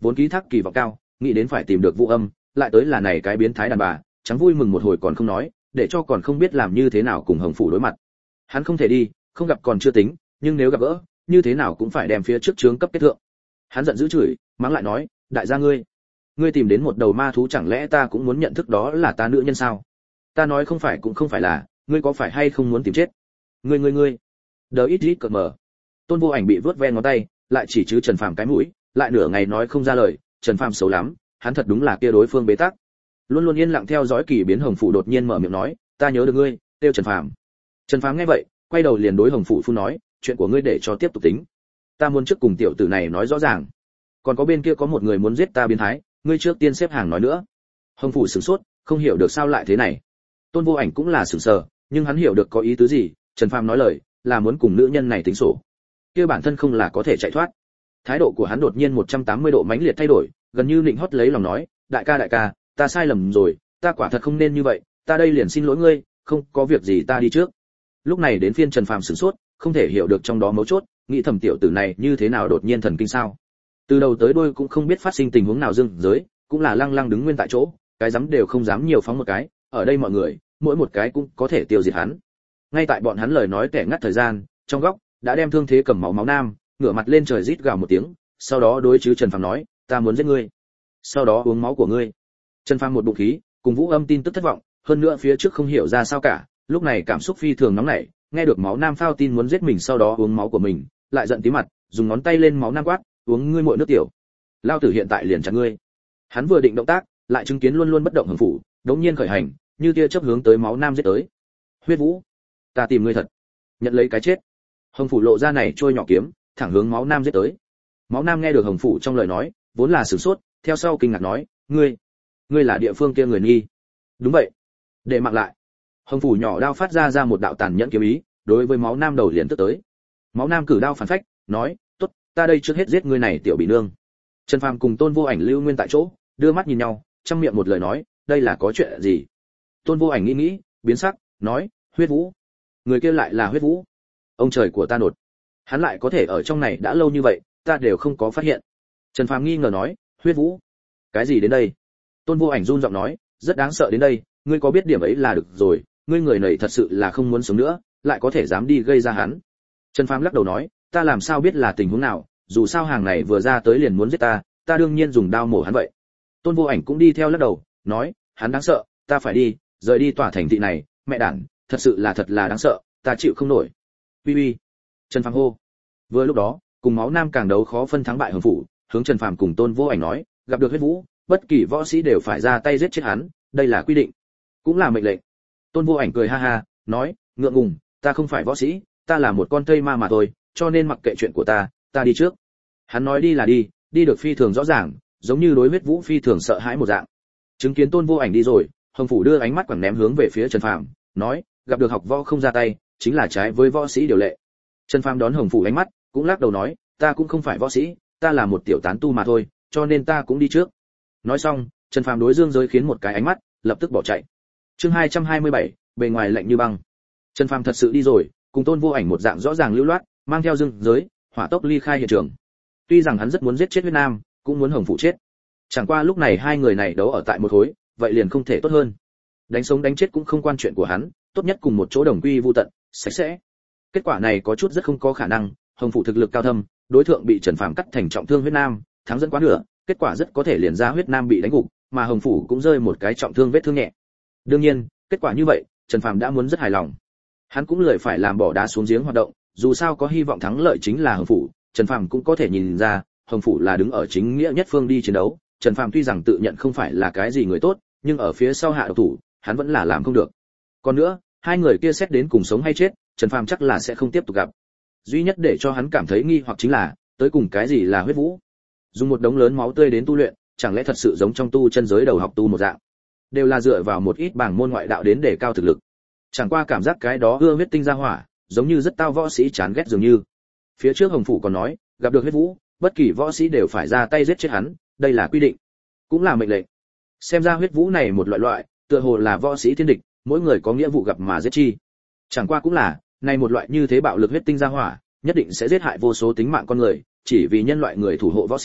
vốn ký thác kỳ vọng cao, nghĩ đến phải tìm được Vũ Âm, lại tới là này cái biến thái đàn bà, chẳng vui mừng một hồi còn không nói, để cho còn không biết làm như thế nào cùng Hồng phủ đối mặt. Hắn không thể đi, không gặp còn chưa tính, nhưng nếu gặp gỡ, như thế nào cũng phải đem phía trước trướng cấp kết thượng. Hắn giận dữ chửi, mắng lại nói, đại gia ngươi, ngươi tìm đến một đầu ma thú chẳng lẽ ta cũng muốn nhận thức đó là ta nữ nhân sao? Ta nói không phải cũng không phải là, ngươi có phải hay không muốn tìm chết? Ngươi ngươi ngươi. Đờ ít ít cợt mờ. Tôn Vô Ảnh bị vớt ve ngón tay, lại chỉ chứ Trần Phàm cái mũi, lại nửa ngày nói không ra lời, Trần Phàm xấu lắm, hắn thật đúng là kia đối phương bế tắc. Luôn luôn yên lặng theo dõi kỳ biến Hồng phủ đột nhiên mở miệng nói, ta nhớ được ngươi, tiêu Trần Phàm. Trần Phàm nghe vậy, quay đầu liền đối Hồng phủ phu nói, chuyện của ngươi để cho tiếp tục tính. Ta muốn trước cùng tiểu tử này nói rõ ràng. Còn có bên kia có một người muốn giết ta biến thái, ngươi trước tiên xếp hàng nói nữa. Hồng phủ sửng sốt, không hiểu được sao lại thế này. Tôn Vô Ảnh cũng là sửng sờ, nhưng hắn hiểu được có ý tứ gì, Trần Phàm nói lời, là muốn cùng nữ nhân này tính sổ. Kia bản thân không là có thể chạy thoát. Thái độ của hắn đột nhiên một trăm tám mươi độ mãnh liệt thay đổi, gần như nịnh hót lấy lòng nói, đại ca đại ca, ta sai lầm rồi, ta quả thật không nên như vậy, ta đây liền xin lỗi ngươi, không có việc gì ta đi trước. Lúc này đến phiên Trần Phàm sửng sốt, không thể hiểu được trong đó mấu chốt, nghĩ thầm tiểu tử này như thế nào đột nhiên thần kinh sao? Từ đầu tới đuôi cũng không biết phát sinh tình huống nào dưng giới, cũng là lăng lăng đứng nguyên tại chỗ, cái dám đều không dám nhiều phóng một cái, ở đây mọi người, mỗi một cái cũng có thể tiêu diệt hắn. Ngay tại bọn hắn lời nói kẻ ngắt thời gian, trong góc đã đem thương thế cầm máu máu nam, ngửa mặt lên trời rít gào một tiếng, sau đó đối chứ Trần Phàm nói, ta muốn giết ngươi, sau đó uống máu của ngươi. Trần Phàm một bụng khí, cùng Vũ Âm tin tức thất vọng, hơn nữa phía trước không hiểu ra sao cả, lúc này cảm xúc phi thường nóng nảy, nghe được máu nam phao tin muốn giết mình sau đó uống máu của mình, lại giận tí mặt, dùng ngón tay lên máu nam quát, uống ngươi muội nước tiểu. Lao tử hiện tại liền chặt ngươi. Hắn vừa định động tác, lại chứng kiến luôn luôn bất động Hồng phủ, đống nhiên khởi hành, như tia chớp hướng tới máu nam giết tới. Huyết Vũ, ta tìm ngươi thật, nhận lấy cái chết. Hồng phủ lộ ra này trôi nhỏ kiếm, thẳng hướng máu nam giết tới. Máu nam nghe được Hồng phủ trong lời nói, vốn là sửng sốt, theo sau kinh ngạc nói, ngươi, ngươi là địa phương kia người nghi? Đúng vậy. Để mặc lại. Hồng phủ nhỏ đao phát ra ra một đạo tàn nhẫn kiếm ý, đối với máu nam đầu liền tức tới. Máu nam cử đao phản phách, nói, tốt, ta đây trước hết giết ngươi này tiểu bị nương. Trần Phàm cùng Tôn Vô Ảnh lưu nguyên tại chỗ, đưa mắt nhìn nhau, trong miệng một lời nói, đây là có chuyện gì? Tôn Vô Ảnh nghĩ nghĩ, biến sắc, nói, Huyết Vũ. Người kia lại là Huyết Vũ. Ông trời của ta nột. Hắn lại có thể ở trong này đã lâu như vậy, ta đều không có phát hiện. Trần Phàm nghi ngờ nói, Huyết Vũ, cái gì đến đây? Tôn Vô Ảnh run giọng nói, rất đáng sợ đến đây, ngươi có biết điểm ấy là được rồi, ngươi người này thật sự là không muốn sống nữa, lại có thể dám đi gây ra hắn. Trần Phàm lắc đầu nói, ta làm sao biết là tình huống nào, dù sao hàng này vừa ra tới liền muốn giết ta, ta đương nhiên dùng đao mổ hắn vậy. Tôn Vô Ảnh cũng đi theo lắc đầu, nói, hắn đáng sợ, ta phải đi, rời đi tòa thành thị này, mẹ đản, thật sự là thật là đáng sợ, ta chịu không nổi. Uy uy. Trần Phàm hô. Vừa lúc đó, cùng máu nam càng đấu khó phân thắng bại Hồng phủ, hướng Trần Phàm cùng Tôn Vô Ảnh nói, gặp được Huyết Vũ, bất kỳ võ sĩ đều phải ra tay giết chết hắn, đây là quy định, cũng là mệnh lệnh. Tôn Vô Ảnh cười ha ha, nói, ngượng ngùng, ta không phải võ sĩ, ta là một con tây ma mà thôi, cho nên mặc kệ chuyện của ta, ta đi trước. Hắn nói đi là đi, đi được phi thường rõ ràng, giống như đối Huyết Vũ phi thường sợ hãi một dạng. Chứng kiến Tôn Vô Ảnh đi rồi, Hồng phủ đưa ánh mắt quẳng ném hướng về phía Trần Phàm, nói, gặp được học võ không ra tay, chính là trái với võ sĩ điều lệ. Trần Phàm đón Hồng phủ ánh mắt, cũng lắc đầu nói, ta cũng không phải võ sĩ, ta là một tiểu tán tu mà thôi, cho nên ta cũng đi trước. Nói xong, Trần Phàm đối Dương Giới khiến một cái ánh mắt, lập tức bỏ chạy. Chương hai trăm hai mươi bảy, bề ngoài lạnh như băng. Trần Phàm thật sự đi rồi, cùng Tôn Vô Ảnh một dạng rõ ràng lưu loát, mang theo Dương Giới, hỏa tốc ly khai hiện trường. Tuy rằng hắn rất muốn giết chết Huyết Nam, cũng muốn Hồng phủ chết. Chẳng qua lúc này hai người này đấu ở tại một khối, vậy liền không thể tốt hơn. Đánh sống đánh chết cũng không quan chuyện của hắn, tốt nhất cùng một chỗ đồng quy vu tận, sạch sẽ. Kết quả này có chút rất không có khả năng, Hồng phủ thực lực cao thâm, đối tượng bị Trần Phàm cắt thành trọng thương Huyết Nam, thắng dẫn quá nửa, kết quả rất có thể liền ra Huyết Nam bị đánh gục, mà Hồng phủ cũng rơi một cái trọng thương vết thương nhẹ. Đương nhiên, kết quả như vậy, Trần Phàm đã muốn rất hài lòng. Hắn cũng lười phải làm bỏ đá xuống giếng hoạt động, dù sao có hy vọng thắng lợi chính là Hồng phủ, Trần Phàm cũng có thể nhìn ra, Hồng phủ là đứng ở chính nghĩa nhất phương đi chiến đấu, Trần Phàm tuy rằng tự nhận không phải là cái gì người tốt, nhưng ở phía sau hạ độc thủ, hắn vẫn là làm không được. Còn nữa, hai người kia xét đến cùng sống hay chết, Trần Phàm chắc là sẽ không tiếp tục gặp. Duy nhất để cho hắn cảm thấy nghi hoặc chính là, tới cùng cái gì là Huyết Vũ? Dùng một đống lớn máu tươi đến tu luyện, chẳng lẽ thật sự giống trong tu chân giới đầu học tu một dạng? Đều là dựa vào một ít bảng môn ngoại đạo đến để cao thực lực. Chẳng qua cảm giác cái đó ưa huyết tinh ra hỏa, giống như rất tao võ sĩ chán ghét dường như. Phía trước Hồng phủ còn nói, gặp được Huyết Vũ, bất kỳ võ sĩ đều phải ra tay giết chết hắn, đây là quy định, cũng là mệnh lệnh. Xem ra Huyết Vũ này một loại loại, tựa hồ là võ sĩ thiên địch, mỗi người có nghĩa vụ gặp mà giết chi. Chẳng qua cũng là, này một loại như thế bạo lực huyết tinh ra hỏa, nhất định sẽ giết hại vô số tính mạng con người, chỉ vì nhân loại người thủ hộ võ sĩ,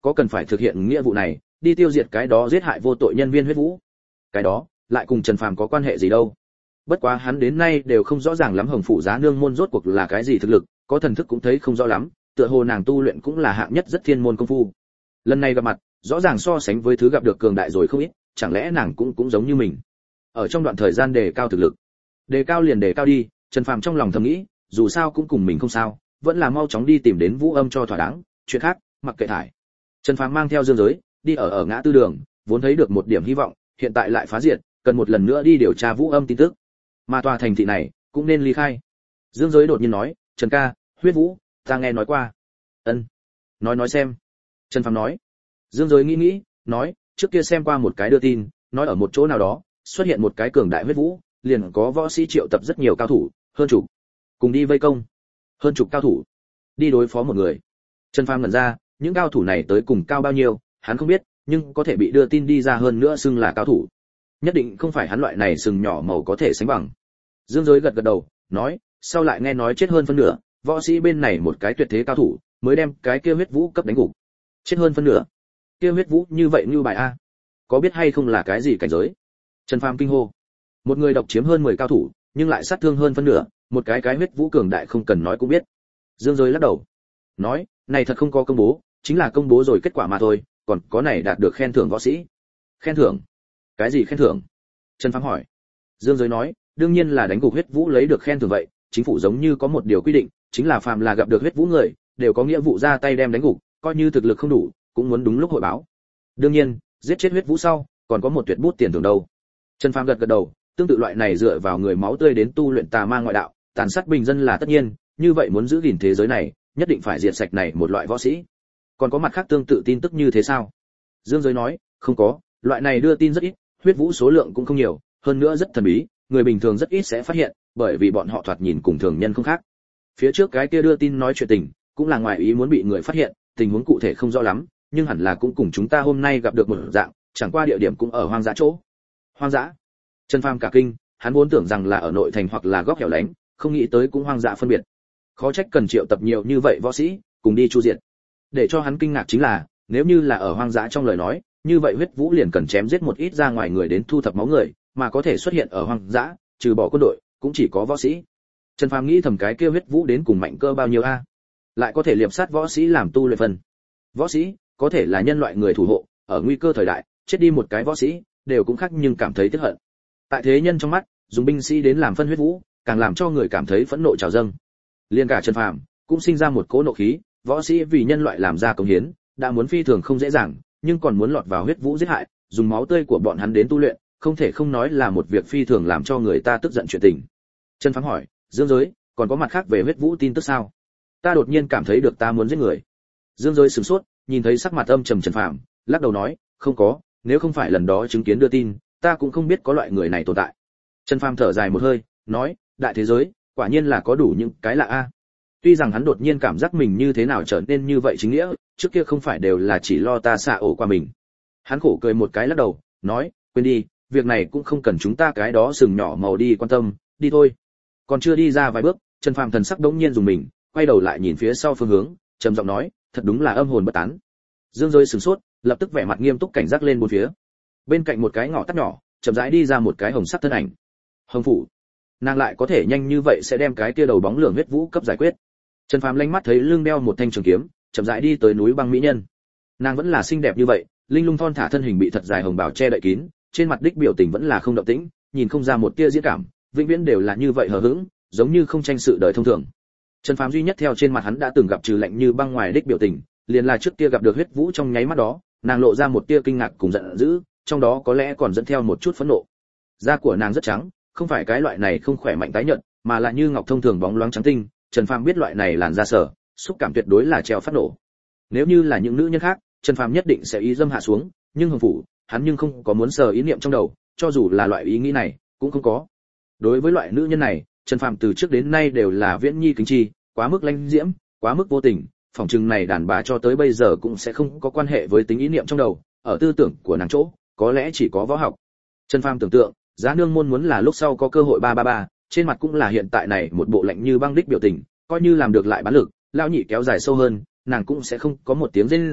có cần phải thực hiện nghĩa vụ này, đi tiêu diệt cái đó giết hại vô tội nhân viên huyết vũ. Cái đó lại cùng Trần Phàm có quan hệ gì đâu? Bất quá hắn đến nay đều không rõ ràng lắm Hồng Phủ Giá Nương môn rốt cuộc là cái gì thực lực, có thần thức cũng thấy không rõ lắm, tựa hồ nàng tu luyện cũng là hạng nhất rất thiên môn công phu. Lần này gặp mặt, rõ ràng so sánh với thứ gặp được cường đại rồi không ít, chẳng lẽ nàng cũng cũng giống như mình. Ở trong đoạn thời gian đề cao thực lực, đề cao liền đề cao đi, Trần Phàm trong lòng thầm nghĩ, dù sao cũng cùng mình không sao, vẫn là mau chóng đi tìm đến Vũ Âm cho thỏa đáng, chuyện khác mặc kệ thải. Trần Phàm mang theo Dương Giới, đi ở ở ngã tư đường, vốn thấy được một điểm hy vọng, hiện tại lại phá diệt, cần một lần nữa đi điều tra Vũ Âm tin tức. Mà tòa thành thị này cũng nên ly khai. Dương Giới đột nhiên nói, "Trần ca, huyết vũ, ta nghe nói qua." "Ân." "Nói nói xem." Trần Phàm nói. Dương Giới nghĩ nghĩ, nói, "Trước kia xem qua một cái đưa tin, nói ở một chỗ nào đó, xuất hiện một cái cường đại huyết vũ, liền có võ sĩ triệu tập rất nhiều cao thủ, hơn chục, cùng đi vây công." "Hơn chục cao thủ, đi đối phó một người?" Trần Phàm ngẩn ra, những cao thủ này tới cùng cao bao nhiêu, hắn không biết, nhưng có thể bị đưa tin đi ra hơn nữa xưng là cao thủ. Nhất định không phải hắn loại này sừng nhỏ màu có thể sánh bằng. Dương Giới gật gật đầu, nói, sau lại nghe nói chết hơn phân nửa, võ sĩ bên này một cái tuyệt thế cao thủ, mới đem cái kia huyết vũ cấp đánh gục. Chết hơn phân nửa. Kia huyết vũ như vậy như bài a. Có biết hay không là cái gì cảnh giới? Trần Phàm kinh hô. Một người độc chiếm hơn mười cao thủ, nhưng lại sát thương hơn phân nửa, một cái cái huyết vũ cường đại không cần nói cũng biết. Dương Giới lắc đầu, nói, này thật không có công bố, chính là công bố rồi kết quả mà thôi, còn có này đạt được khen thưởng võ sĩ. Khen thưởng? Cái gì khen thưởng? Trần Phàm hỏi. Dương Giới nói, đương nhiên là đánh gục huyết vũ lấy được khen thưởng vậy, chính phủ giống như có một điều quy định, chính là phàm là gặp được huyết vũ người, đều có nghĩa vụ ra tay đem đánh gục, coi như thực lực không đủ, cũng muốn đúng lúc hội báo. Đương nhiên, giết chết huyết vũ sau, còn có một tuyệt bút tiền thưởng đâu. Trần Phàm gật gật đầu, tương tự loại này dựa vào người máu tươi đến tu luyện tà ma ngoại đạo, tàn sát bình dân là tất nhiên, như vậy muốn giữ gìn thế giới này, nhất định phải diệt sạch này một loại võ sĩ. Còn có mặt khác tương tự tin tức như thế sao? Dương Giới nói, không có, loại này đưa tin rất ít, huyết vũ số lượng cũng không nhiều, hơn nữa rất thần bí, người bình thường rất ít sẽ phát hiện, bởi vì bọn họ thoạt nhìn cùng thường nhân không khác. Phía trước cái kia đưa tin nói chuyện tình, cũng là ngoài ý muốn bị người phát hiện, tình huống cụ thể không rõ lắm, nhưng hẳn là cũng cùng chúng ta hôm nay gặp được một dạng, chẳng qua địa điểm cũng ở hoang dã chỗ. Hoang dã? Trần Phàm cả kinh, hắn vốn tưởng rằng là ở nội thành hoặc là góc hẻo lánh, không nghĩ tới cũng hoang dã phân biệt. Khó trách cần triệu tập nhiều như vậy võ sĩ, cùng đi chu diệt. Để cho hắn kinh ngạc chính là, nếu như là ở hoang dã trong lời nói, như vậy huyết vũ liền cần chém giết một ít ra ngoài người đến thu thập máu người, mà có thể xuất hiện ở hoang dã, trừ bỏ quân đội, cũng chỉ có võ sĩ. Trần Phàm nghĩ thầm cái kia huyết vũ đến cùng mạnh cơ bao nhiêu a? Lại có thể liệp sát võ sĩ làm tu luyện phần. Võ sĩ, có thể là nhân loại người thủ hộ, ở nguy cơ thời đại, chết đi một cái võ sĩ, đều cũng khác nhưng cảm thấy tiếc hận. Tại thế nhân trong mắt, dùng binh sĩ đến làm phân huyết vũ, càng làm cho người cảm thấy phẫn nộ trào dâng. Liên cả Trần Phàm cũng sinh ra một cỗ nộ khí, võ sĩ vì nhân loại làm ra công hiến, đã muốn phi thường không dễ dàng, nhưng còn muốn lọt vào huyết vũ giết hại, dùng máu tươi của bọn hắn đến tu luyện, không thể không nói là một việc phi thường làm cho người ta tức giận chuyện tình. Trần Phàm hỏi, Dương Giới, còn có mặt khác về huyết vũ tin tức sao? Ta đột nhiên cảm thấy được ta muốn giết người. Dương Giới sửng sốt, nhìn thấy sắc mặt âm trầm Trần Phàm, lắc đầu nói, không có, nếu không phải lần đó chứng kiến đưa tin, ta cũng không biết có loại người này tồn tại. Trần Phàm thở dài một hơi, nói, đại thế giới, quả nhiên là có đủ những cái lạ a. Tuy rằng hắn đột nhiên cảm giác mình như thế nào trở nên như vậy chính nghĩa, trước kia không phải đều là chỉ lo ta xạ ổ qua mình. Hắn khổ cười một cái lắc đầu, nói, quên đi, việc này cũng không cần chúng ta cái đó sừng nhỏ màu đi quan tâm, đi thôi. Còn chưa đi ra vài bước, Trần Phàm thần sắc đống nhiên dùng mình, quay đầu lại nhìn phía sau phương hướng, trầm giọng nói, thật đúng là âm hồn bất tán. Dương Giới sửng sốt, lập tức vẻ mặt nghiêm túc cảnh giác lên bốn phía. Bên cạnh một cái ngõ tắt nhỏ, chậm rãi đi ra một cái hồng sắc thân ảnh. Hồng Phủ. Nàng lại có thể nhanh như vậy sẽ đem cái kia đầu bóng lưỡng huyết vũ cấp giải quyết. Trần Phàm lanh mắt thấy lưng đeo một thanh trường kiếm, chậm rãi đi tới núi băng mỹ nhân. Nàng vẫn là xinh đẹp như vậy, linh lung thon thả thân hình bị thật dài hồng bào che đậy kín, trên mặt đích biểu tình vẫn là không động tĩnh, nhìn không ra một tia diễn cảm, vĩnh viễn đều là như vậy hờ hững, giống như không tranh sự đời thông thường. Trần Phàm duy nhất theo trên mặt hắn đã từng gặp trừ lạnh như băng ngoài đích biểu tình, liền là trước kia gặp được huyết vũ trong nháy mắt đó, nàng lộ ra một tia kinh ngạc cùng giận dữ, trong đó có lẽ còn dẫn theo một chút phẫn nộ. Da của nàng rất trắng, không phải cái loại này không khỏe mạnh tái nhợt, mà là như ngọc thông thường bóng loáng trắng tinh. Trần Phàm biết loại này làn da sở, xúc cảm tuyệt đối là treo phát nổ. Nếu như là những nữ nhân khác, Trần Phàm nhất định sẽ ý dâm hạ xuống, nhưng Hồng Phủ, hắn nhưng không có muốn sờ ý niệm trong đầu, cho dù là loại ý nghĩ này, cũng không có. Đối với loại nữ nhân này, Trần Phàm từ trước đến nay đều là viễn nhi kính chi, quá mức lãnh diễm, quá mức vô tình, phỏng chừng này đàn bà cho tới bây giờ cũng sẽ không có quan hệ với tính ý niệm trong đầu, ở tư tưởng của nàng chỗ, có lẽ chỉ có võ học. Trần Phàm tưởng tượng, Giá Nương môn muốn là lúc sau có cơ hội ba ba ba, trên mặt cũng là hiện tại này một bộ lạnh như băng đích biểu tình, coi như làm được lại bán lực, lão nhị kéo dài sâu hơn, nàng cũng sẽ không có một tiếng rên gì,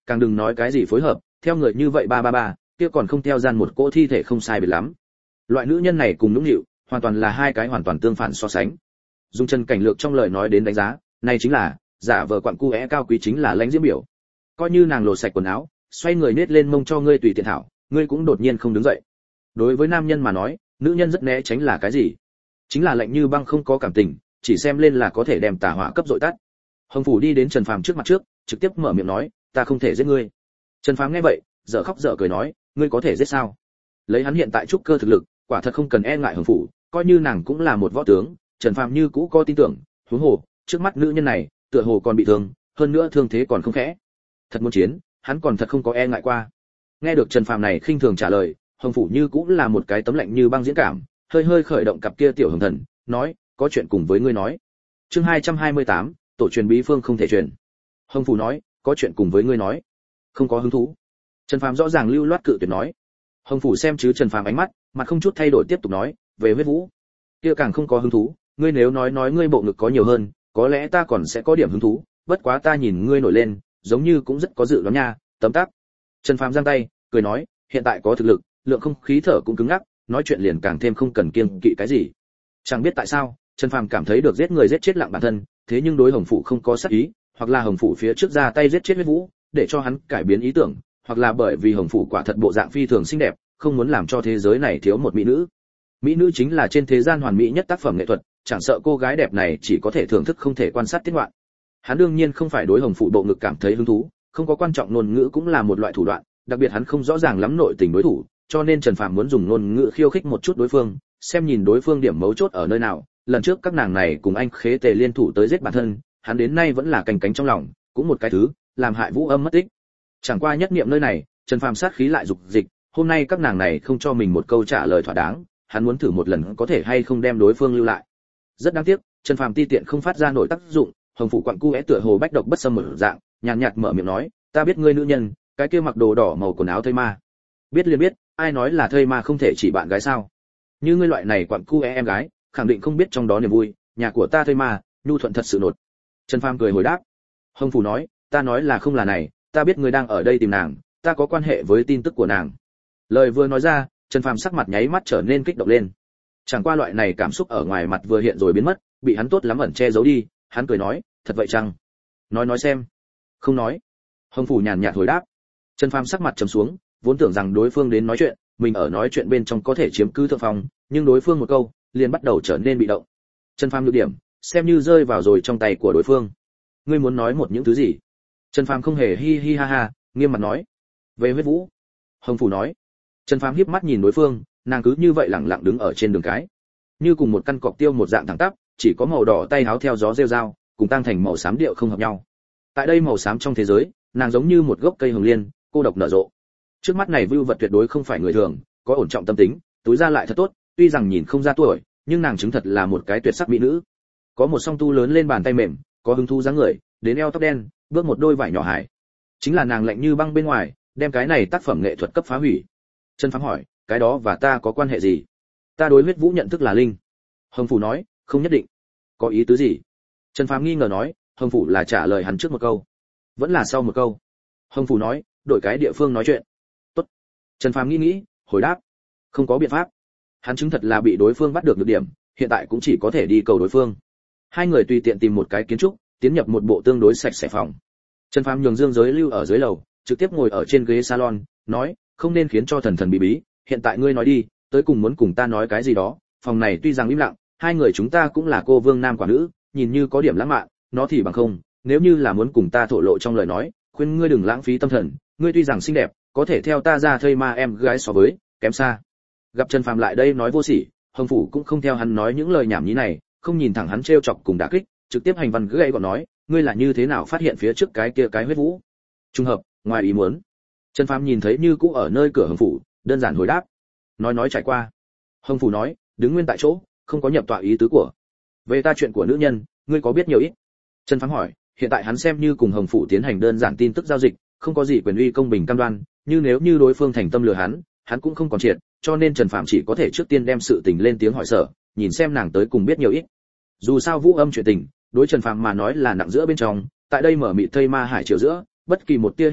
càng đừng nói cái gì phối hợp, theo người như vậy ba ba ba, kia còn không theo gian một cỗ thi thể không sai biệt lắm. Loại nữ nhân này cùng Nũng Nịu, hoàn toàn là hai cái hoàn toàn tương phản so sánh. Dung Chân Cảnh Lược trong lời nói đến đánh giá, này chính là giả vờ quặn cu é cao quý chính là lãnh diễm biểu. Coi như nàng lột sạch quần áo, xoay người nết lên mông cho ngươi tùy tiện thảo, ngươi cũng đột nhiên không đứng dậy. Đối với nam nhân mà nói, nữ nhân rất né tránh là cái gì? Chính là lạnh như băng không có cảm tình, chỉ xem lên là có thể đem tà hỏa cấp dội tắt. Hồng Phủ đi đến Trần Phàm trước mặt trước, trực tiếp mở miệng nói, ta không thể giết ngươi. Trần Phàm nghe vậy, dở khóc dở cười nói, ngươi có thể giết sao? Lấy hắn hiện tại trúc cơ thực lực, quả thật không cần e ngại Hồng Phủ, coi như nàng cũng là một võ tướng, Trần Phàm như cũ có tin tưởng, huống hồ, trước mắt nữ nhân này, tựa hồ còn bị thương, hơn nữa thương thế còn không khẽ. Thật muốn chiến, hắn còn thật không có e ngại qua. Nghe được Trần Phàm này khinh thường trả lời, Hồng Phủ như cũng là một cái tấm lạnh như băng diễn cảm, hơi hơi khởi động cặp kia tiểu hồng thần, nói, có chuyện cùng với ngươi nói. Chương hai trăm hai mươi tám, tổ truyền bí phương không thể truyền. Hồng Phủ nói, có chuyện cùng với ngươi nói. Không có hứng thú. Trần Phàm rõ ràng lưu loát cự tuyệt nói. Hồng Phủ xem chứ Trần Phàm ánh mắt, mặt không chút thay đổi tiếp tục nói, về huyết vũ. Kia càng không có hứng thú, ngươi nếu nói nói ngươi bộ ngực có nhiều hơn, có lẽ ta còn sẽ có điểm hứng thú, bất quá ta nhìn ngươi nổi lên, giống như cũng rất có dự đoán nha, tấm tắc. Trần Phàm giang tay, cười nói, hiện tại có thực lực, lượng không khí thở cũng cứng ngắc, nói chuyện liền càng thêm không cần kiêng kỵ cái gì. Chẳng biết tại sao, Trần Phàm cảm thấy được giết người giết chết lặng bản thân, thế nhưng đối Hồng Phủ không có sát ý, hoặc là Hồng Phủ phía trước ra tay giết chết huyết vũ, để cho hắn cải biến ý tưởng, hoặc là bởi vì Hồng Phủ quả thật bộ dạng phi thường xinh đẹp, không muốn làm cho thế giới này thiếu một mỹ nữ. Mỹ nữ chính là trên thế gian hoàn mỹ nhất tác phẩm nghệ thuật, chẳng sợ cô gái đẹp này chỉ có thể thưởng thức không thể quan sát tiết ngoạn. Hắn đương nhiên không phải đối Hồng Phủ bộ ngực cảm thấy hứng thú, không có quan trọng ngôn ngữ cũng là một loại thủ đoạn, đặc biệt hắn không rõ ràng lắm nội tình đối thủ, cho nên Trần Phàm muốn dùng ngôn ngữ khiêu khích một chút đối phương, xem nhìn đối phương điểm mấu chốt ở nơi nào. Lần trước các nàng này cùng anh Khế Tề liên thủ tới giết bản thân, hắn đến nay vẫn là canh cánh trong lòng, cũng một cái thứ, làm hại Vũ Âm mất tích. Chẳng qua nhất niệm nơi này, Trần Phàm sát khí lại dục dịch, hôm nay các nàng này không cho mình một câu trả lời thỏa đáng, hắn muốn thử một lần có thể hay không đem đối phương lưu lại. Rất đáng tiếc, Trần Phàm ti tiện không phát ra nổi tác dụng, Hồng Phủ quặn cu é tựa hồ bách độc bất xâm mở dạng, nhàn nhạt mở miệng nói, ta biết ngươi nữ nhân, cái kia mặc đồ đỏ màu quần áo thây ma. Biết liền biết, ai nói là thây ma không thể chỉ bạn gái sao? Như ngươi loại này quặn cu é em gái, khẳng định không biết trong đó niềm vui, nhà của ta thây ma, nhu thuận thật sự nột. Trần Phàm cười hồi đáp. Hồng Phủ nói, ta nói là không là này, ta biết ngươi đang ở đây tìm nàng, ta có quan hệ với tin tức của nàng. Lời vừa nói ra, Trần Phàm sắc mặt nháy mắt trở nên kích động lên. Chẳng qua loại này cảm xúc ở ngoài mặt vừa hiện rồi biến mất, bị hắn tốt lắm ẩn che giấu đi, hắn cười nói, thật vậy chăng? Nói nói xem. Không nói. Hồng Phủ nhàn nhạt hồi đáp. Trần Phàm sắc mặt trầm xuống, vốn tưởng rằng đối phương đến nói chuyện, mình ở nói chuyện bên trong có thể chiếm cứ thượng phong, nhưng đối phương một câu, liền bắt đầu trở nên bị động. Trần Phàm nhược điểm, xem như rơi vào rồi trong tay của đối phương. Ngươi muốn nói một những thứ gì? Trần Phàm không hề hi hi ha ha, nghiêm mặt nói. Về huyết vũ. Hồng Phủ nói. Trần Phàm híp mắt nhìn đối phương, nàng cứ như vậy lặng lặng đứng ở trên đường cái, như cùng một căn cọc tiêu một dạng thẳng tắp, chỉ có màu đỏ tay áo theo gió rêu rao, cùng tăng thành màu xám điệu không hợp nhau. Tại đây màu xám trong thế giới, nàng giống như một gốc cây hồng liên, cô độc nở rộ. Trước mắt này vưu vật tuyệt đối không phải người thường, có ổn trọng tâm tính, túi ra lại thật tốt, tuy rằng nhìn không ra tuổi, nhưng nàng chứng thật là một cái tuyệt sắc mỹ nữ. Có một song tu lớn lên bàn tay mềm, có hứng thú dáng người, đến eo tóc đen, bước một đôi vải nhỏ hải. Chính là nàng lạnh như băng bên ngoài, đem cái này tác phẩm nghệ thuật cấp phá hủy. Trần Phàm hỏi, cái đó và ta có quan hệ gì? Ta đối huyết vũ nhận thức là linh. Hồng Phủ nói, không nhất định. Có ý tứ gì? Trần Phàm nghi ngờ nói, Hồng Phủ là trả lời hắn trước một câu, vẫn là sau một câu. Hồng Phủ nói, đổi cái địa phương nói chuyện. Tốt. Trần Phàm nghĩ nghĩ, hồi đáp, không có biện pháp. Hắn chứng thật là bị đối phương bắt được nhược điểm, hiện tại cũng chỉ có thể đi cầu đối phương. Hai người tùy tiện tìm một cái kiến trúc, tiến nhập một bộ tương đối sạch sẽ phòng. Trần Phàm nhường Dương Giới lưu ở dưới lầu, trực tiếp ngồi ở trên ghế salon, nói, không nên khiến cho thần thần bí bí, hiện tại ngươi nói đi, tới cùng muốn cùng ta nói cái gì đó. Phòng này tuy rằng im lặng, hai người chúng ta cũng là cô vương nam quả nữ, nhìn như có điểm lãng mạn, nó thì bằng không, nếu như là muốn cùng ta thổ lộ trong lời nói, khuyên ngươi đừng lãng phí tâm thần, ngươi tuy rằng xinh đẹp, có thể theo ta ra thây ma em gái so với, kém xa. Gặp Trần Phàm lại đây nói vô sỉ, Hồng Phủ cũng không theo hắn nói những lời nhảm nhí này, không nhìn thẳng hắn trêu chọc cùng đả kích, trực tiếp hành văn gãy gọn nói, ngươi là như thế nào phát hiện phía trước cái kia cái huyết vũ? Trùng hợp, ngoài ý muốn. Trần Phàm nhìn thấy như cũ ở nơi cửa Hồng Phủ, đơn giản hồi đáp. Nói nói trải qua. Hồng Phủ nói, đứng nguyên tại chỗ, không có nhập tọa ý tứ của. Về ta chuyện của nữ nhân, ngươi có biết nhiều ít? Trần Phàm hỏi, hiện tại hắn xem như cùng Hồng Phủ tiến hành đơn giản tin tức giao dịch, không có gì quyền uy công bình cam đoan, như nếu như đối phương thành tâm lừa hắn, hắn cũng không còn triệt, cho nên Trần Phàm chỉ có thể trước tiên đem sự tình lên tiếng hỏi sở, nhìn xem nàng tới cùng biết nhiều ít. Dù sao Vũ Âm chuyện tình, đối Trần Phàm mà nói là nặng giữa bên trong, tại đây mở mịt thây ma hải chiều giữa, bất kỳ một tia hy vọng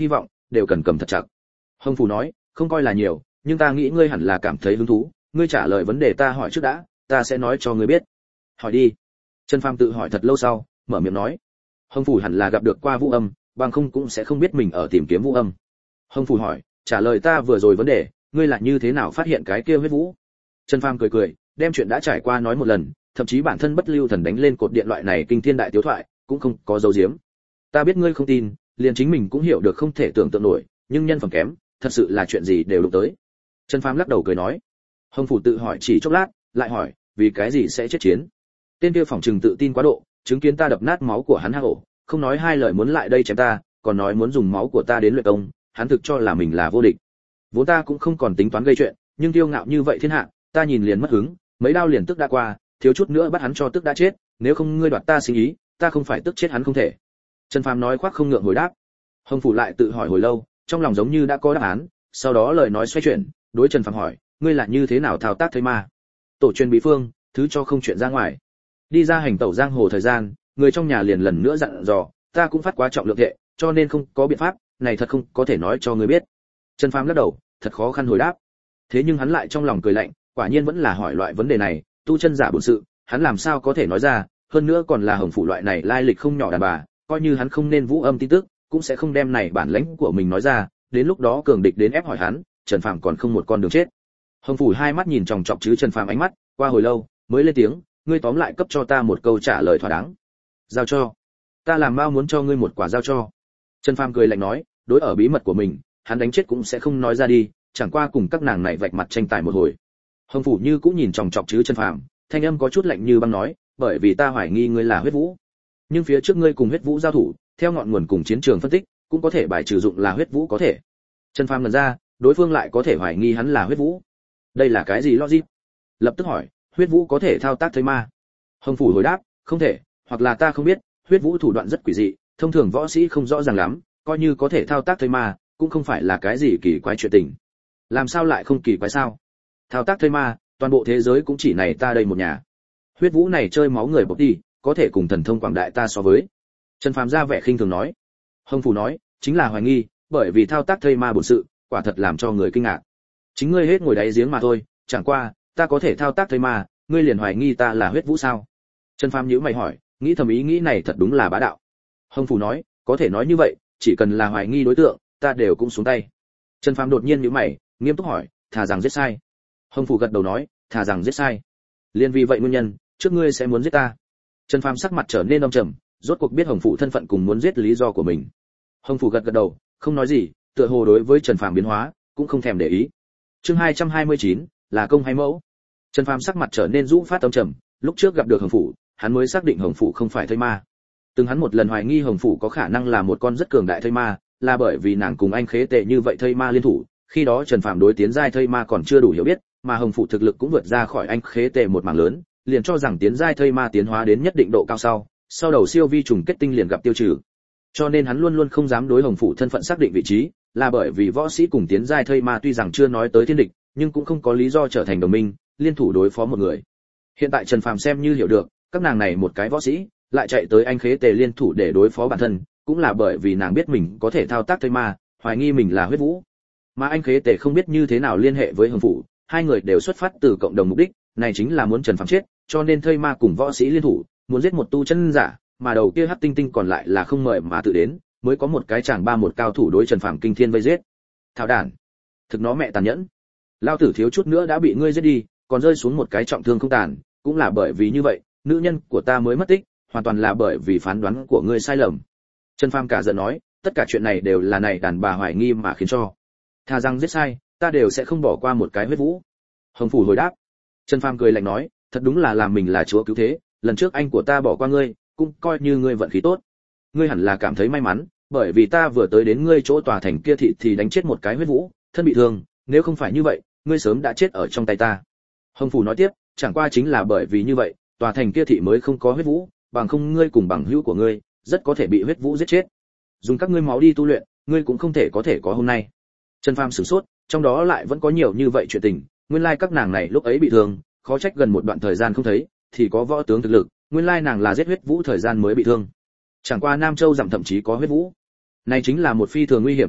đều cần cầm thật chặt. Hồng Phủ nói, không coi là nhiều, nhưng ta nghĩ ngươi hẳn là cảm thấy hứng thú, ngươi trả lời vấn đề ta hỏi trước đã, ta sẽ nói cho ngươi biết. Hỏi đi. Trần Phàm tự hỏi thật lâu sau, mở miệng nói. Hồng Phủ hẳn là gặp được qua Vũ Âm, bằng không cũng sẽ không biết mình ở tìm kiếm Vũ Âm. Hồng Phủ hỏi, trả lời ta vừa rồi vấn đề, ngươi là như thế nào phát hiện cái kia huyết vũ? Trần Phàm cười cười, đem chuyện đã trải qua nói một lần, thậm chí bản thân bất lưu thần đánh lên cột điện loại này kinh thiên đại tiếu thoại, cũng không có dấu giếm. Ta biết ngươi không tin, liền chính mình cũng hiểu được không thể tưởng tượng nổi, nhưng nhân phẩm kém, thật sự là chuyện gì đều đụng tới. Trần Phàm lắc đầu cười nói. Hồng Phủ tự hỏi chỉ chốc lát, lại hỏi, vì cái gì sẽ chết chiến? Tên kia phỏng trừng tự tin quá độ, chứng kiến ta đập nát máu của hắn hang ổ, không nói hai lời muốn lại đây chém ta, còn nói muốn dùng máu của ta đến luyện công, hắn thực cho là mình là vô địch. Vốn ta cũng không còn tính toán gây chuyện, nhưng kiêu ngạo như vậy thiên hạ, ta nhìn liền mất hứng, mấy đao liền tức đã qua, thiếu chút nữa bắt hắn cho tức đã chết, nếu không ngươi đoạt ta sinh ý, ta không phải tức chết hắn không thể. Trần Phàm nói khoác không ngượng hồi đáp. Hồng Phủ lại tự hỏi hồi lâu, trong lòng giống như đã có đáp án, sau đó lời nói xoay chuyển, đối Trần Phàm hỏi, ngươi là như thế nào thao tác thây ma? Tổ truyền bí phương, thứ cho không chuyện ra ngoài. Đi ra hành tẩu giang hồ thời gian, người trong nhà liền lần nữa dặn dò, ta cũng phát quá trọng lượng thệ, cho nên không có biện pháp, này thật không có thể nói cho ngươi biết. Trần Phàm lắc đầu, thật khó khăn hồi đáp. Thế nhưng hắn lại trong lòng cười lạnh, quả nhiên vẫn là hỏi loại vấn đề này, tu chân giả bổn sự, hắn làm sao có thể nói ra, hơn nữa còn là Hồng Phủ loại này lai lịch không nhỏ đàn bà, coi như hắn không nên Vũ Âm tin tức, cũng sẽ không đem này bản lãnh của mình nói ra, đến lúc đó cường địch đến ép hỏi hắn, Trần Phàm còn không một con đường chết. Hồng Phủ hai mắt nhìn chòng chọc chứ Trần Phàm ánh mắt, qua hồi lâu, mới lên tiếng, ngươi tóm lại cấp cho ta một câu trả lời thỏa đáng. Giao cho. Ta làm bao muốn cho ngươi một quả giao cho. Trần Phàm cười lạnh nói, đối ở bí mật của mình, hắn đánh chết cũng sẽ không nói ra đi, chẳng qua cùng các nàng này vạch mặt tranh tài một hồi. Hồng Phủ như cũng nhìn chòng chọc chứ Trần Phàm, thanh âm có chút lạnh như băng nói, bởi vì ta hoài nghi ngươi là huyết vũ. Nhưng phía trước ngươi cùng huyết vũ giao thủ, theo ngọn nguồn cùng chiến trường phân tích, cũng có thể bài trừ dụng là huyết vũ có thể. Trần Phàm lần ra, đối phương lại có thể hoài nghi hắn là huyết vũ. Đây là cái gì logic? Lập tức hỏi, huyết vũ có thể thao tác thây ma? Hồng Phủ hồi đáp, không thể, hoặc là ta không biết, huyết vũ thủ đoạn rất quỷ dị, thông thường võ sĩ không rõ ràng lắm, coi như có thể thao tác thây ma, cũng không phải là cái gì kỳ quái chuyện tình. Làm sao lại không kỳ quái sao? Thao tác thây ma, toàn bộ thế giới cũng chỉ này ta đây một nhà. Huyết vũ này chơi máu người bộc đi, có thể cùng thần thông quảng đại ta so với. Trần Phàm ra vẻ khinh thường nói. Hồng Phủ nói, chính là hoài nghi, bởi vì thao tác thây ma bổn sự, quả thật làm cho người kinh ngạc. Chính ngươi hết ngồi đáy giếng mà thôi, chẳng qua, ta có thể thao tác thây ma, ngươi liền hoài nghi ta là huyết vũ sao? Trần Phàm nhíu mày hỏi, nghĩ thầm ý nghĩ này thật đúng là bá đạo. Hồng Phủ nói, có thể nói như vậy, chỉ cần là hoài nghi đối tượng, ta đều cũng xuống tay. Trần Phàm đột nhiên nhíu mày, nghiêm túc hỏi, thà rằng giết sai. Hồng Phủ gật đầu nói, thà rằng giết sai. Liên vì vậy nguyên nhân, trước ngươi sẽ muốn giết ta. Trần Phàm sắc mặt trở nên âm trầm, rốt cuộc biết Hồng Phủ thân phận cùng muốn giết lý do của mình. Hồng Phủ gật gật đầu, không nói gì, tựa hồ đối với Trần Phàm biến hóa cũng không thèm để ý. Chương hai trăm hai mươi chín, là công hay mẫu? Trần Phàm sắc mặt trở nên rũ phát âm trầm, lúc trước gặp được Hồng Phủ, hắn mới xác định Hồng Phủ không phải thây ma. Từng hắn một lần hoài nghi Hồng Phủ có khả năng là một con rất cường đại thây ma, là bởi vì nàng cùng anh khế tệ như vậy thây ma liên thủ, khi đó Trần Phàm đối tiến giai thây ma còn chưa đủ hiểu biết, mà Hồng Phủ thực lực cũng vượt ra khỏi anh khế tệ một mảng lớn, liền cho rằng tiến giai thây ma tiến hóa đến nhất định độ cao sau, sau đầu siêu vi trùng kết tinh liền gặp tiêu trừ. Cho nên hắn luôn luôn không dám đối Hồng Phủ thân phận xác định vị trí, là bởi vì võ sĩ cùng tiến giai thây ma tuy rằng chưa nói tới thiên địch, nhưng cũng không có lý do trở thành đồng minh, liên thủ đối phó một người. Hiện tại Trần Phàm xem như hiểu được, các nàng này một cái võ sĩ, lại chạy tới anh khế tề liên thủ để đối phó bản thân, cũng là bởi vì nàng biết mình có thể thao tác thây ma, hoài nghi mình là huyết vũ. Mà anh khế tề không biết như thế nào liên hệ với Hồng Phủ, hai người đều xuất phát từ cộng đồng mục đích, này chính là muốn Trần Phàm chết, cho nên thây ma cùng võ sĩ liên thủ, muốn giết một tu chân giả, mà đầu kia hắc tinh tinh còn lại là không mời mà tự đến, mới có một cái chàng ba một cao thủ đối Trần Phàm kinh thiên vây giết. Thảo đản, thực nó mẹ tàn nhẫn. Lao tử thiếu chút nữa đã bị ngươi giết đi, còn rơi xuống một cái trọng thương không tàn, cũng là bởi vì như vậy, nữ nhân của ta mới mất tích, hoàn toàn là bởi vì phán đoán của ngươi sai lầm. Trần Phàm cả giận nói, tất cả chuyện này đều là này đàn bà hoài nghi mà khiến cho. Thà rằng giết sai, ta đều sẽ không bỏ qua một cái huyết vũ. Hồng Phủ hồi đáp. Trần Phàm cười lạnh nói, thật đúng là làm mình là chúa cứu thế, lần trước anh của ta bỏ qua ngươi, cũng coi như ngươi vận khí tốt. Ngươi hẳn là cảm thấy may mắn, bởi vì ta vừa tới đến ngươi chỗ tòa thành kia thị thì đánh chết một cái huyết vũ, thân bị thương, nếu không phải như vậy, ngươi sớm đã chết ở trong tay ta. Hồng Phủ nói tiếp, chẳng qua chính là bởi vì như vậy, tòa thành kia thị mới không có huyết vũ, bằng không ngươi cùng bằng hữu của ngươi, rất có thể bị huyết vũ giết chết. Dùng các ngươi máu đi tu luyện, ngươi cũng không thể có thể có hôm nay. Trần Phàm sửng sốt, trong đó lại vẫn có nhiều như vậy chuyện tình, nguyên lai các nàng này lúc ấy bị thương, khó trách gần một đoạn thời gian không thấy, thì có võ tướng thực lực, nguyên lai nàng là giết huyết vũ thời gian mới bị thương. Chẳng qua Nam Châu giảm thậm chí có huyết vũ. Này chính là một phi thường nguy hiểm tin tức,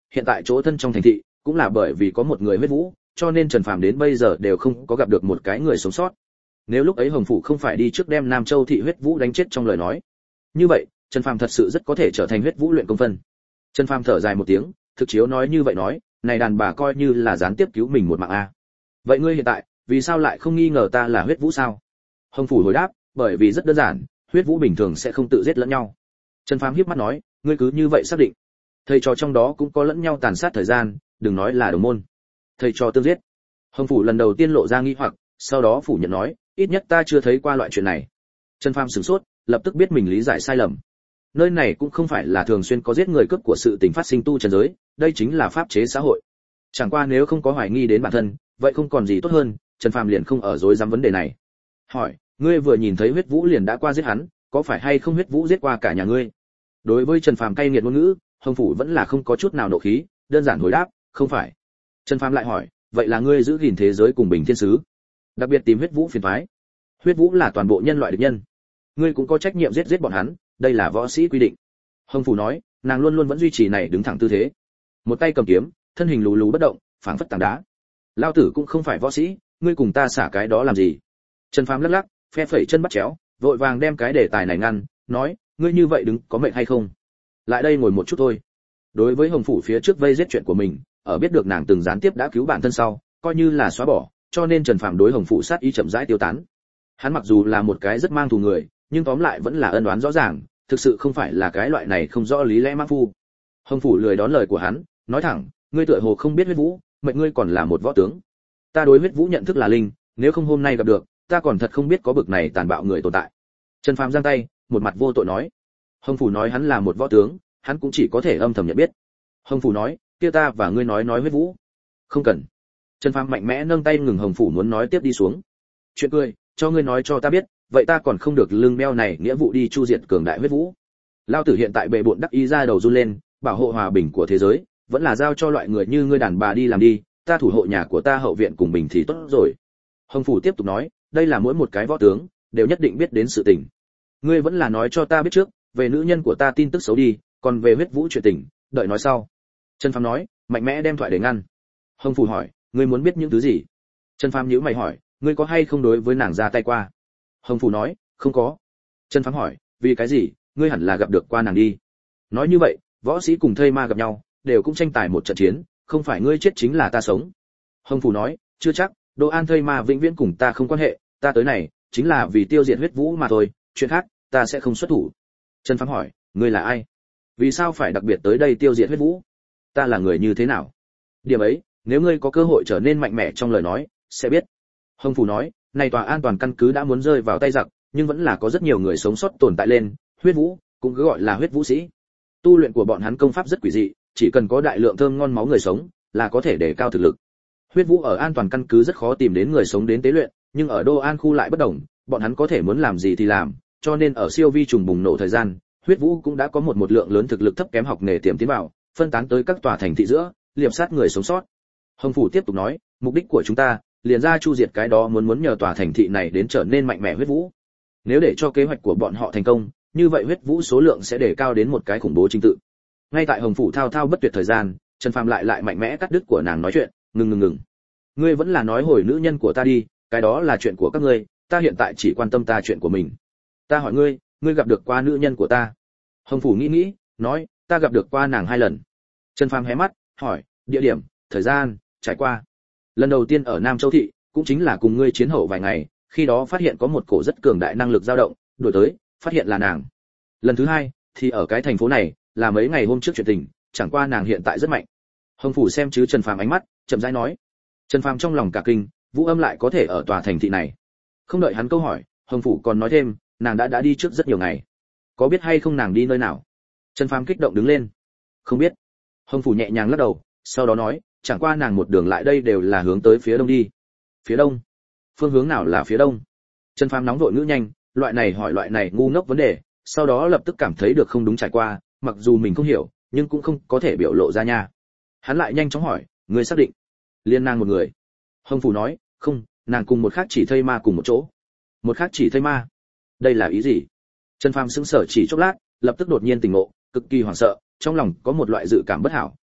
hiện tại chỗ thân trong thành thị cũng là bởi vì có một người huyết vũ, cho nên Trần Phàm đến bây giờ đều không có gặp được một cái người sống sót. Nếu lúc ấy Hồng phủ không phải đi trước đem Nam Châu thị huyết vũ đánh chết trong lời nói, như vậy Trần Phàm thật sự rất có thể trở thành huyết vũ luyện công phân. Trần Phàm thở dài một tiếng, thực chiếu nói như vậy nói, này đàn bà coi như là gián tiếp cứu mình một mạng a. Vậy ngươi hiện tại, vì sao lại không nghi ngờ ta là huyết vũ sao? Hồng phủ hồi đáp, bởi vì rất đơn giản, huyết vũ bình thường sẽ không tự giết lẫn nhau. Trần Phàm híp mắt nói, ngươi cứ như vậy xác định? Thầy trò trong đó cũng có lẫn nhau tàn sát thời gian, đừng nói là đồng môn. Thầy trò tương giết. Hồng phủ lần đầu tiên lộ ra nghi hoặc, sau đó phủ nhận nói, ít nhất ta chưa thấy qua loại chuyện này. Trần Phàm sửng sốt, lập tức biết mình lý giải sai lầm. Nơi này cũng không phải là thường xuyên có giết người cướp của sự tình phát sinh tu trần giới, đây chính là pháp chế xã hội. Chẳng qua nếu không có hoài nghi đến bản thân, vậy không còn gì tốt hơn, Trần Phàm liền không ở dối dám vấn đề này. Hỏi, ngươi vừa nhìn thấy huyết vũ liền đã qua giết hắn, có phải hay không huyết vũ giết qua cả nhà ngươi? Đối với Trần Phàm cay nghiệt ngôn ngữ, Hồng phủ vẫn là không có chút nào nộ khí, đơn giản hồi đáp, không phải. Trần Phàm lại hỏi, vậy là ngươi giữ gìn thế giới cùng bình thiên sứ, đặc biệt tìm huyết vũ phiền toái? Huyết vũ là toàn bộ nhân loại địch nhân, ngươi cũng có trách nhiệm giết giết bọn hắn, đây là võ sĩ quy định. Hồng phủ nói, nàng luôn luôn vẫn duy trì này đứng thẳng tư thế, một tay cầm kiếm, thân hình lù lù bất động, phảng phất tảng đá. Lao tử cũng không phải võ sĩ, ngươi cùng ta xả cái đó làm gì? Trần Phàm lắc lắc, phe phẩy chân bắt chéo, vội vàng đem cái đề tài này ngăn, nói, ngươi như vậy đứng có mệt hay không? Lại đây ngồi một chút thôi. Đối với Hồng phủ phía trước vây giết chuyện của mình, ở biết được nàng từng gián tiếp đã cứu bản thân sau, coi như là xóa bỏ, cho nên Trần Phàm đối Hồng phủ sát ý chậm rãi tiêu tán. Hắn mặc dù là một cái rất mang thù người, nhưng tóm lại vẫn là ân oán rõ ràng, thực sự không phải là cái loại này không rõ lý lẽ mã phu. Hồng phủ lười đón lời của hắn, nói thẳng, ngươi tựa hồ không biết huyết vũ, mệnh ngươi còn là một võ tướng. Ta đối huyết vũ nhận thức là linh, nếu không hôm nay gặp được, ta còn thật không biết có bực này tàn bạo người tồn tại. Trần Phàm giang tay, một mặt vô tội nói. Hồng phủ nói hắn là một võ tướng, hắn cũng chỉ có thể âm thầm nhận biết. Hồng phủ nói, kia ta và ngươi nói nói huyết vũ. Không cần. Trần Phàm mạnh mẽ nâng tay ngừng Hồng phủ muốn nói tiếp đi xuống. Chuyện cười, cho ngươi nói cho ta biết, vậy ta còn không được lương beo này nghĩa vụ đi chu diệt cường đại huyết vũ. Lao tử hiện tại bệ bội đắc ý ra đầu run lên, bảo hộ hòa bình của thế giới, vẫn là giao cho loại người như ngươi đàn bà đi làm đi, ta thủ hộ nhà của ta hậu viện cùng bình thì tốt rồi. Hồng phủ tiếp tục nói, đây là mỗi một cái võ tướng đều nhất định biết đến sự tình. Ngươi vẫn là nói cho ta biết trước, về nữ nhân của ta tin tức xấu đi, còn về huyết vũ chuyện tình, đợi nói sau. Trần Phàm nói, mạnh mẽ đem thoại để ngăn. Hồng phủ hỏi, ngươi muốn biết những thứ gì? Trần Phàm nhíu mày hỏi, ngươi có hay không đối với nàng ra tay qua? Hồng phủ nói, không có. Trần Phàm hỏi, vì cái gì? Ngươi hẳn là gặp được qua nàng đi. Nói như vậy, võ sĩ cùng thây ma gặp nhau, đều cũng tranh tài một trận chiến, không phải ngươi chết chính là ta sống. Hồng phủ nói, chưa chắc, Đỗ An thây ma vĩnh viễn cùng ta không quan hệ, ta tới này chính là vì tiêu diệt huyết vũ mà thôi, chuyện khác ta sẽ không xuất thủ. Trần Phàm hỏi, ngươi là ai? Vì sao phải đặc biệt tới đây tiêu diệt huyết vũ? Ta là người như thế nào? Điểm ấy, nếu ngươi có cơ hội trở nên mạnh mẽ trong lời nói, sẽ biết. Hồng phủ nói, này tòa an toàn căn cứ đã muốn rơi vào tay giặc, nhưng vẫn là có rất nhiều người sống sót tồn tại lên, huyết vũ cũng cứ gọi là huyết vũ sĩ. Tu luyện của bọn hắn công pháp rất quỷ dị, chỉ cần có đại lượng thơm ngon máu người sống, là có thể đề cao thực lực. Huyết vũ ở an toàn căn cứ rất khó tìm đến người sống đến tế luyện, nhưng ở Đô An khu lại bất đồng, bọn hắn có thể muốn làm gì thì làm, cho nên ở siêu vi trùng bùng nổ thời gian, huyết vũ cũng đã có một một lượng lớn thực lực thấp kém học nghề tiềm tiến vào, phân tán tới các tòa thành thị giữa, liệp sát người sống sót. Hồng phủ tiếp tục nói, mục đích của chúng ta, liền ra chu diệt cái đó muốn muốn nhờ tòa thành thị này đến trở nên mạnh mẽ huyết vũ. Nếu để cho kế hoạch của bọn họ thành công, như vậy huyết vũ số lượng sẽ đề cao đến một cái khủng bố trình tự. Ngay tại Hồng phủ thao thao bất tuyệt thời gian, Trần Phàm lại lại mạnh mẽ cắt đứt của nàng nói chuyện, ngừng ngừng ngừng. Ngươi vẫn là nói hồi nữ nhân của ta đi, cái đó là chuyện của các ngươi, ta hiện tại chỉ quan tâm ta chuyện của mình. Ta hỏi ngươi, ngươi gặp được qua nữ nhân của ta? Hồng phủ nghĩ nghĩ, nói, ta gặp được qua nàng hai lần. Trần Phàm hé mắt, hỏi, địa điểm, thời gian, trải qua. Lần đầu tiên ở Nam Châu thị, cũng chính là cùng ngươi chiến hậu vài ngày, khi đó phát hiện có một cổ rất cường đại năng lực dao động, đuổi tới, phát hiện là nàng. Lần thứ hai, thì ở cái thành phố này, là mấy ngày hôm trước chuyện tình, chẳng qua nàng hiện tại rất mạnh. Hồng phủ xem chứ Trần Phàm ánh mắt, chậm rãi nói. Trần Phàm trong lòng cả kinh, Vũ Âm lại có thể ở tòa thành thị này. Không đợi hắn câu hỏi, Hồng phủ còn nói thêm, nàng đã đã đi trước rất nhiều ngày. Có biết hay không nàng đi nơi nào? Trần Phàm kích động đứng lên. Không biết. Hồng phủ nhẹ nhàng lắc đầu, sau đó nói, chẳng qua nàng một đường lại đây đều là hướng tới phía đông đi. Phía đông? Phương hướng nào là phía đông? Trần Phàm nóng vội ngữ nhanh, loại này hỏi loại này ngu ngốc vấn đề, sau đó lập tức cảm thấy được không đúng trải qua, mặc dù mình không hiểu, nhưng cũng không có thể biểu lộ ra nha. Hắn lại nhanh chóng hỏi, ngươi xác định? Liên nàng một người. Hồng phủ nói, không, nàng cùng một khác chỉ thây ma cùng một chỗ. Một khác chỉ thây ma? Đây là ý gì? Trần Phàm sững sờ chỉ chốc lát, lập tức đột nhiên tỉnh ngộ, cực kỳ hoảng sợ, trong lòng có một loại dự cảm bất hảo,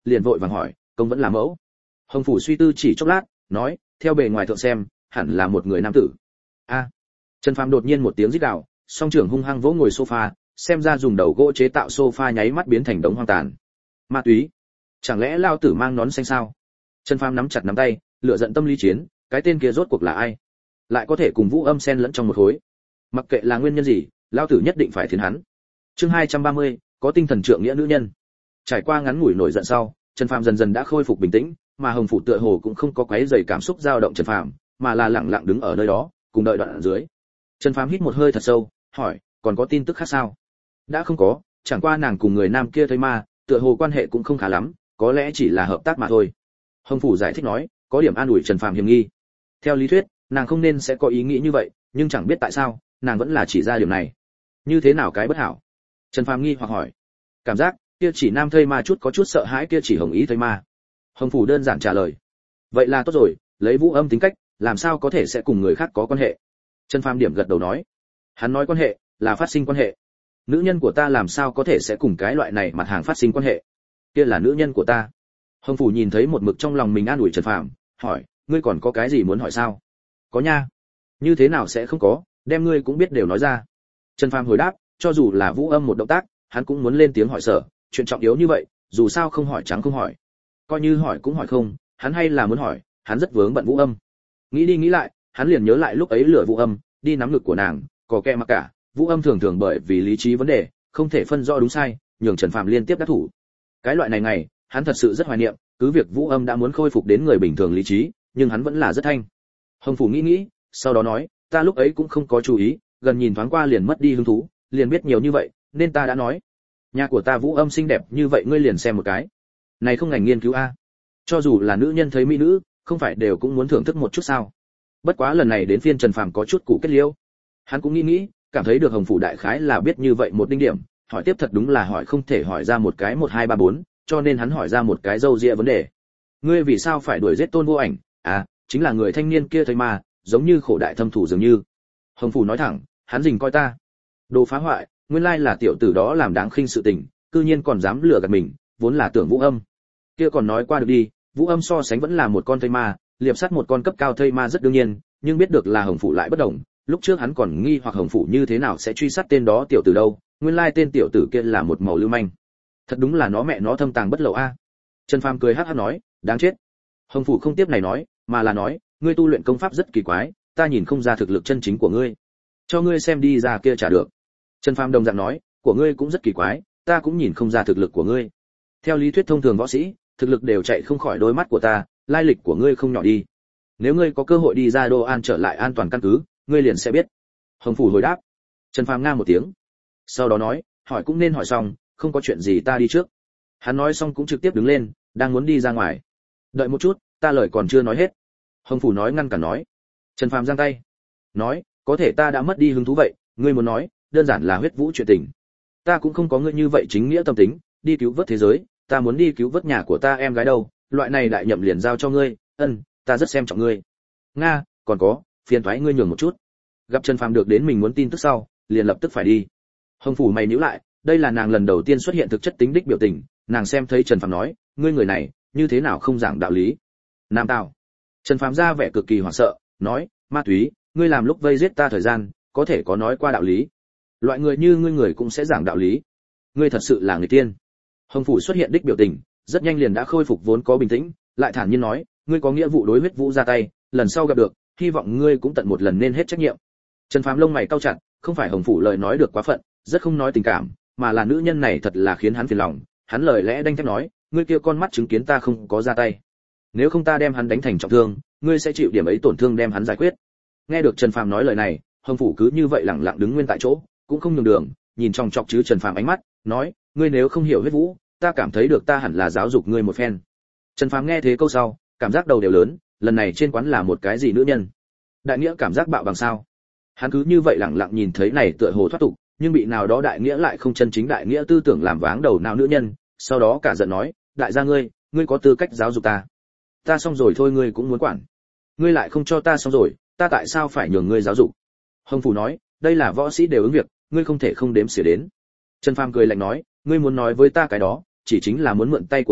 liền vội vàng hỏi, công vẫn là mẫu? Hồng phủ suy tư chỉ chốc lát, nói, theo bề ngoài thượng xem, hẳn là một người nam tử. A. Trần Phàm đột nhiên một tiếng rít gào, song trưởng hung hăng vỗ ngồi sofa, xem ra dùng đầu gỗ chế tạo sofa nháy mắt biến thành đống hoang tàn. Ma túy? Chẳng lẽ lao tử mang nón xanh sao? Trần Phàm nắm chặt nắm tay, lửa giận tâm lý chiến, cái tên kia rốt cuộc là ai? Lại có thể cùng Vũ Âm xen lẫn trong một khối. Mặc kệ là nguyên nhân gì, lao tử nhất định phải thiến hắn. Chương hai trăm ba mươi, có tinh thần trượng nghĩa nữ nhân. Trải qua ngắn ngủi nổi giận sau, Trần Phàm dần dần đã khôi phục bình tĩnh, mà Hồng phủ tựa hồ cũng không có quấy rầy cảm xúc dao động Trần Phàm, mà là lặng lặng đứng ở nơi đó, cùng đợi đoạn ở dưới. Trần Phàm hít một hơi thật sâu, hỏi, còn có tin tức khác sao? Đã không có, chẳng qua nàng cùng người nam kia thấy ma, tựa hồ quan hệ cũng không khá lắm, có lẽ chỉ là hợp tác mà thôi. Hồng phủ giải thích nói, có điểm an ủi Trần Phàm hiểm nghi. Theo lý thuyết, nàng không nên sẽ có ý nghĩ như vậy, nhưng chẳng biết tại sao, nàng vẫn là chỉ ra điểm này. Như thế nào cái bất hảo? Trần Phàm nghi hoặc hỏi. Cảm giác, kia chỉ nam thây ma chút có chút sợ hãi kia chỉ Hồng ý thây ma. Hồng phủ đơn giản trả lời. Vậy là tốt rồi, lấy Vũ Âm tính cách, làm sao có thể sẽ cùng người khác có quan hệ? Trần Phàm điểm gật đầu nói. Hắn nói quan hệ, là phát sinh quan hệ. Nữ nhân của ta làm sao có thể sẽ cùng cái loại này mặt hàng phát sinh quan hệ? Kia là nữ nhân của ta. Hồng phủ nhìn thấy một mực trong lòng mình an ủi Trần Phàm, hỏi, ngươi còn có cái gì muốn hỏi sao? Có nha. Như thế nào sẽ không có, đem ngươi cũng biết đều nói ra. Trần Phàm hồi đáp, cho dù là Vũ Âm một động tác, hắn cũng muốn lên tiếng hỏi sở, chuyện trọng yếu như vậy, dù sao không hỏi trắng không hỏi. Coi như hỏi cũng hỏi không, hắn hay là muốn hỏi, hắn rất vướng bận Vũ Âm. Nghĩ đi nghĩ lại, hắn liền nhớ lại lúc ấy lừa Vũ Âm, đi nắm ngực của nàng, có kẻ mặc cả, Vũ Âm thường thường bởi vì lý trí vấn đề, không thể phân rõ đúng sai, nhường Trần Phàm liên tiếp đắc thủ. Cái loại này ngày, hắn thật sự rất hoài niệm, cứ việc Vũ Âm đã muốn khôi phục đến người bình thường lý trí, nhưng hắn vẫn là rất thanh. Hồng phủ nghĩ nghĩ, sau đó nói, ta lúc ấy cũng không có chú ý, gần nhìn thoáng qua liền mất đi hứng thú, liền biết nhiều như vậy, nên ta đã nói. Nhà của ta Vũ Âm xinh đẹp như vậy ngươi liền xem một cái. Này không ngành nghiên cứu a? Cho dù là nữ nhân thấy mỹ nữ, không phải đều cũng muốn thưởng thức một chút sao? Bất quá lần này đến phiên Trần Phàm có chút củ kết liễu. Hắn cũng nghĩ nghĩ, cảm thấy được Hồng phủ đại khái là biết như vậy một đinh điểm, hỏi tiếp thật đúng là hỏi không thể hỏi ra một cái một hai ba bốn, cho nên hắn hỏi ra một cái dâu dịa vấn đề. Ngươi vì sao phải đuổi giết Tôn Vô Ảnh? À, chính là người thanh niên kia thấy ma, giống như khổ đại thâm thủ dường như. Hồng phủ nói thẳng, hắn rình coi ta. Đồ phá hoại, nguyên lai là tiểu tử đó làm đáng khinh sự tình, cư nhiên còn dám lừa gạt mình, vốn là tưởng Vũ Âm. Kia còn nói qua được đi, Vũ Âm so sánh vẫn là một con thây ma, liệp sát một con cấp cao thây ma rất đương nhiên, nhưng biết được là Hồng phủ lại bất đồng, lúc trước hắn còn nghi hoặc Hồng phủ như thế nào sẽ truy sát tên đó tiểu tử đâu, nguyên lai tên tiểu tử kia là một màu lưu manh. Thật đúng là nó mẹ nó thâm tàng bất lộ a. Trần Phàm cười hắc hắc nói, đáng chết. Hồng phủ không tiếp này nói, mà là nói, ngươi tu luyện công pháp rất kỳ quái, ta nhìn không ra thực lực chân chính của ngươi. Cho ngươi xem đi ra kia trả được. Trần Phàm đồng dạng nói, của ngươi cũng rất kỳ quái, ta cũng nhìn không ra thực lực của ngươi. Theo lý thuyết thông thường võ sĩ, thực lực đều chạy không khỏi đôi mắt của ta, lai lịch của ngươi không nhỏ đi. Nếu ngươi có cơ hội đi ra Đô An trở lại an toàn căn cứ, ngươi liền sẽ biết. Hồng phủ hồi đáp. Trần Phàm nga một tiếng. Sau đó nói, hỏi cũng nên hỏi xong, không có chuyện gì ta đi trước. Hắn nói xong cũng trực tiếp đứng lên, đang muốn đi ra ngoài. Đợi một chút, ta lời còn chưa nói hết. Hồng phủ nói ngăn cản nói. Trần Phàm giang tay. Nói, có thể ta đã mất đi hứng thú vậy, ngươi muốn nói, đơn giản là huyết vũ chuyện tình. Ta cũng không có ngươi như vậy chính nghĩa tâm tính, đi cứu vớt thế giới, ta muốn đi cứu vớt nhà của ta em gái đâu, loại này đại nhậm liền giao cho ngươi, ân, ta rất xem trọng ngươi. Nga, còn có, phiền thoái ngươi nhường một chút. Gặp Trần Phàm được đến mình muốn tin tức sau, liền lập tức phải đi. Hồng phủ mày nhíu lại, đây là nàng lần đầu tiên xuất hiện thực chất tính đích biểu tình, nàng xem thấy Trần Phàm nói, ngươi người này, như thế nào không giảng đạo lý. Nam Tào. Trần Phàm ra vẻ cực kỳ hoảng sợ, nói, ma túy, ngươi làm lúc vây giết ta thời gian, có thể có nói qua đạo lý. Loại người như ngươi người cũng sẽ giảng đạo lý. Ngươi thật sự là người tiên. Hồng phủ xuất hiện đích biểu tình, rất nhanh liền đã khôi phục vốn có bình tĩnh, lại thản nhiên nói, ngươi có nghĩa vụ đối huyết vũ ra tay, lần sau gặp được, hy vọng ngươi cũng tận một lần nên hết trách nhiệm. Trần Phàm lông mày cau chặt, không phải Hồng phủ lời nói được quá phận, rất không nói tình cảm, mà là nữ nhân này thật là khiến hắn phiền lòng, hắn lời lẽ đanh thép nói, ngươi kia con mắt chứng kiến ta không có ra tay. Nếu không ta đem hắn đánh thành trọng thương, ngươi sẽ chịu điểm ấy tổn thương đem hắn giải quyết. Nghe được Trần Phàm nói lời này, Hồng phủ cứ như vậy lặng lặng đứng nguyên tại chỗ, cũng không nhường đường, nhìn trong chọc chứ Trần Phàm ánh mắt, nói, ngươi nếu không hiểu huyết vũ, ta cảm thấy được ta hẳn là giáo dục ngươi một phen. Trần Phàm nghe thế câu sau, cảm giác đầu đều lớn, lần này trên quán là một cái gì nữ nhân? Đại nghĩa cảm giác bạo bằng sao? Hắn cứ như vậy lặng lặng nhìn thấy này tựa hồ thoát tục, nhưng bị nào đó đại nghĩa lại không chân chính đại nghĩa tư tưởng làm váng đầu nào nữ nhân, sau đó cả giận nói, đại gia ngươi, ngươi có tư cách giáo dục ta. Ta xong rồi thôi ngươi cũng muốn quản. Ngươi lại không cho ta xong rồi, ta tại sao phải nhường ngươi giáo dục? Hồng phủ nói, đây là võ sĩ đều ứng việc, ngươi không thể không đếm xỉa đến. Trần Phàm cười lạnh nói, ngươi muốn nói với ta cái đó, chỉ chính là muốn mượn tay của ta,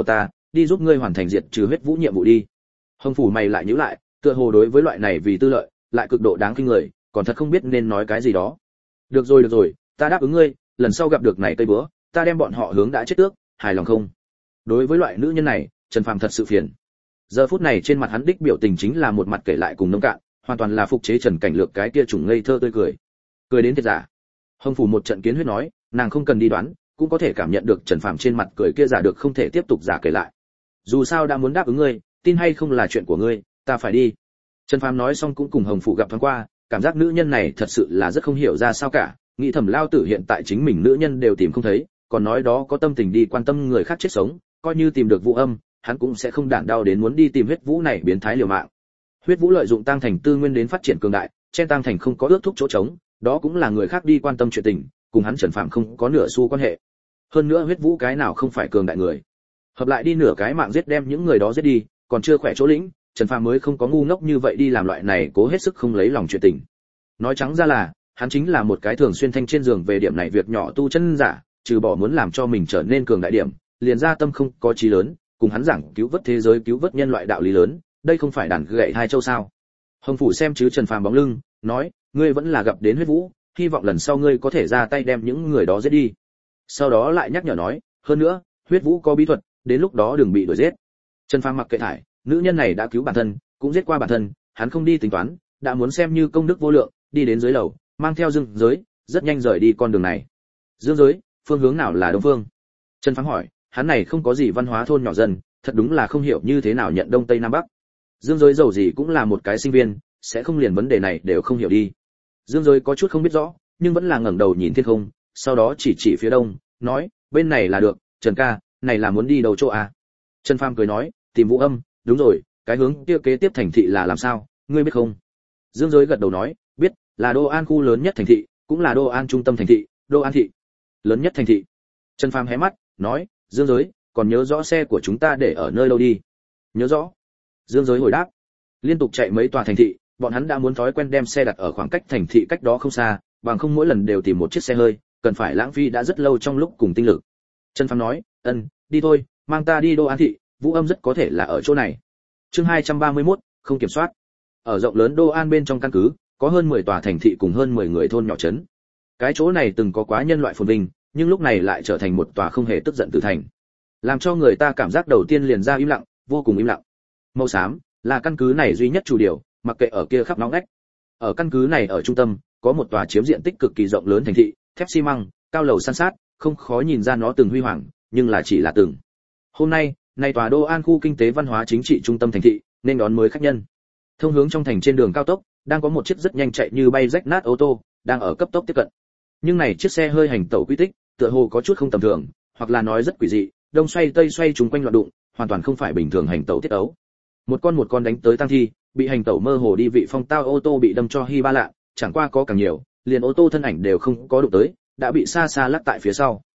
đi giúp ngươi hoàn thành diệt trừ huyết vũ nhiệm vụ đi. Hồng phủ mày lại nhíu lại, tựa hồ đối với loại này vì tư lợi lại cực độ đáng kinh người, còn thật không biết nên nói cái gì đó. Được rồi được rồi, ta đáp ứng ngươi, lần sau gặp được này cây búa, ta đem bọn họ hướng đã chết tước, hài lòng không? Đối với loại nữ nhân này, Trần Phàm thật sự phiền. Giờ phút này trên mặt hắn đích biểu tình chính là một mặt kể lại cùng nông cạn, hoàn toàn là phục chế Trần Cảnh Lược cái kia chủng ngây thơ tươi cười. Cười đến thiệt giả. Hồng phủ một trận kiến huyết nói, nàng không cần đi đoán, cũng có thể cảm nhận được Trần Phàm trên mặt cười kia giả được không thể tiếp tục giả kể lại. Dù sao đã muốn đáp ứng ngươi, tin hay không là chuyện của ngươi, ta phải đi. Trần Phàm nói xong cũng cùng Hồng phủ gặp thoáng qua, cảm giác nữ nhân này thật sự là rất không hiểu ra sao cả, nghĩ thầm lao tử hiện tại chính mình nữ nhân đều tìm không thấy, còn nói đó có tâm tình đi quan tâm người khác chết sống, coi như tìm được Vũ Âm, hắn cũng sẽ không đản đau đến muốn đi tìm huyết vũ này biến thái liều mạng. Huyết vũ lợi dụng tăng thành tư nguyên đến phát triển cường đại, trên tăng thành không có ước thúc chỗ trống, đó cũng là người khác đi quan tâm chuyện tình, cùng hắn Trần Phàm không có nửa xu quan hệ. Hơn nữa huyết vũ cái nào không phải cường đại người, hợp lại đi nửa cái mạng giết đem những người đó giết đi, còn chưa khỏe chỗ lĩnh, Trần Phàm mới không có ngu ngốc như vậy đi làm loại này cố hết sức không lấy lòng chuyện tình. Nói trắng ra là, hắn chính là một cái thường xuyên thanh trên giường về điểm này việc nhỏ tu chân giả, trừ bỏ muốn làm cho mình trở nên cường đại điểm, liền ra tâm không có chí lớn, cùng hắn giảng cứu vớt thế giới cứu vớt nhân loại đạo lý lớn, đây không phải đàn gậy hai châu sao? Hồng phủ xem chứ Trần Phàm bóng lưng, nói, ngươi vẫn là gặp đến huyết vũ, hy vọng lần sau ngươi có thể ra tay đem những người đó giết đi. Sau đó lại nhắc nhở nói, hơn nữa, huyết vũ có bí thuật, đến lúc đó đừng bị đuổi giết. Trần Phàm mặc kệ thải, nữ nhân này đã cứu bản thân, cũng giết qua bản thân, hắn không đi tính toán, đã muốn xem như công đức vô lượng, đi đến dưới lầu, mang theo Dương Giới, rất nhanh rời đi con đường này. Dương Giới, phương hướng nào là đông phương? Trần Phàm hỏi, hắn này không có gì văn hóa thôn nhỏ dân, thật đúng là không hiểu như thế nào nhận đông tây nam bắc. Dương Giới giàu gì cũng là một cái sinh viên, sẽ không liền vấn đề này đều không hiểu đi. Dương Giới có chút không biết rõ, nhưng vẫn là ngẩng đầu nhìn thiên không, sau đó chỉ chỉ phía đông, nói, bên này là được, Trần ca, này là muốn đi đâu chỗ à? Trần Phàm cười nói, tìm Vũ Âm, đúng rồi, cái hướng kia kế tiếp thành thị là làm sao, ngươi biết không? Dương Giới gật đầu nói, biết, là Đô An khu lớn nhất thành thị, cũng là Đô An trung tâm thành thị, Đô An thị. Lớn nhất thành thị. Trần Phàm hé mắt, nói, Dương Giới, còn nhớ rõ xe của chúng ta để ở nơi đâu đi? Nhớ rõ. Dương Giới hồi đáp, liên tục chạy mấy tòa thành thị, bọn hắn đã muốn thói quen đem xe đặt ở khoảng cách thành thị cách đó không xa, bằng không mỗi lần đều tìm một chiếc xe hơi, cần phải lãng phí đã rất lâu trong lúc cùng tinh lực. Trần Phàm nói, ân, đi thôi, mang ta đi Đô An thị, Vũ Âm rất có thể là ở chỗ này. Chương hai trăm ba mươi mốt, không kiểm soát. Ở rộng lớn Đô An bên trong căn cứ, có hơn mười tòa thành thị cùng hơn mười người thôn nhỏ trấn. Cái chỗ này từng có quá nhân loại phồn vinh, nhưng lúc này lại trở thành một tòa không hề tức giận tự thành. Làm cho người ta cảm giác đầu tiên liền ra im lặng, vô cùng im lặng. Màu xám là căn cứ này duy nhất chủ điều, mặc kệ ở kia khắp nóng nách. Ở căn cứ này ở trung tâm, có một tòa chiếm diện tích cực kỳ rộng lớn thành thị, thép xi măng, cao lầu san sát, không khó nhìn ra nó từng huy hoàng, nhưng là chỉ là từng. Hôm nay, này tòa Đô An khu kinh tế văn hóa chính trị trung tâm thành thị, nên đón mới khách nhân. Thông hướng trong thành trên đường cao tốc, đang có một chiếc rất nhanh chạy như bay rách nát ô tô, đang ở cấp tốc tiếp cận. Nhưng này chiếc xe hơi hành tẩu quy tích, tựa hồ có chút không tầm thường, hoặc là nói rất quỷ dị, đông xoay tây xoay chúng quanh loạn đụng, hoàn toàn không phải bình thường hành tẩu tiết ấu. Một con một con đánh tới tăng thi, bị hành tẩu mơ hồ đi vị phong tao ô tô bị đâm cho hi ba lạ, chẳng qua có càng nhiều, liền ô tô thân ảnh đều không có đụng tới, đã bị xa xa lắc tại phía sau.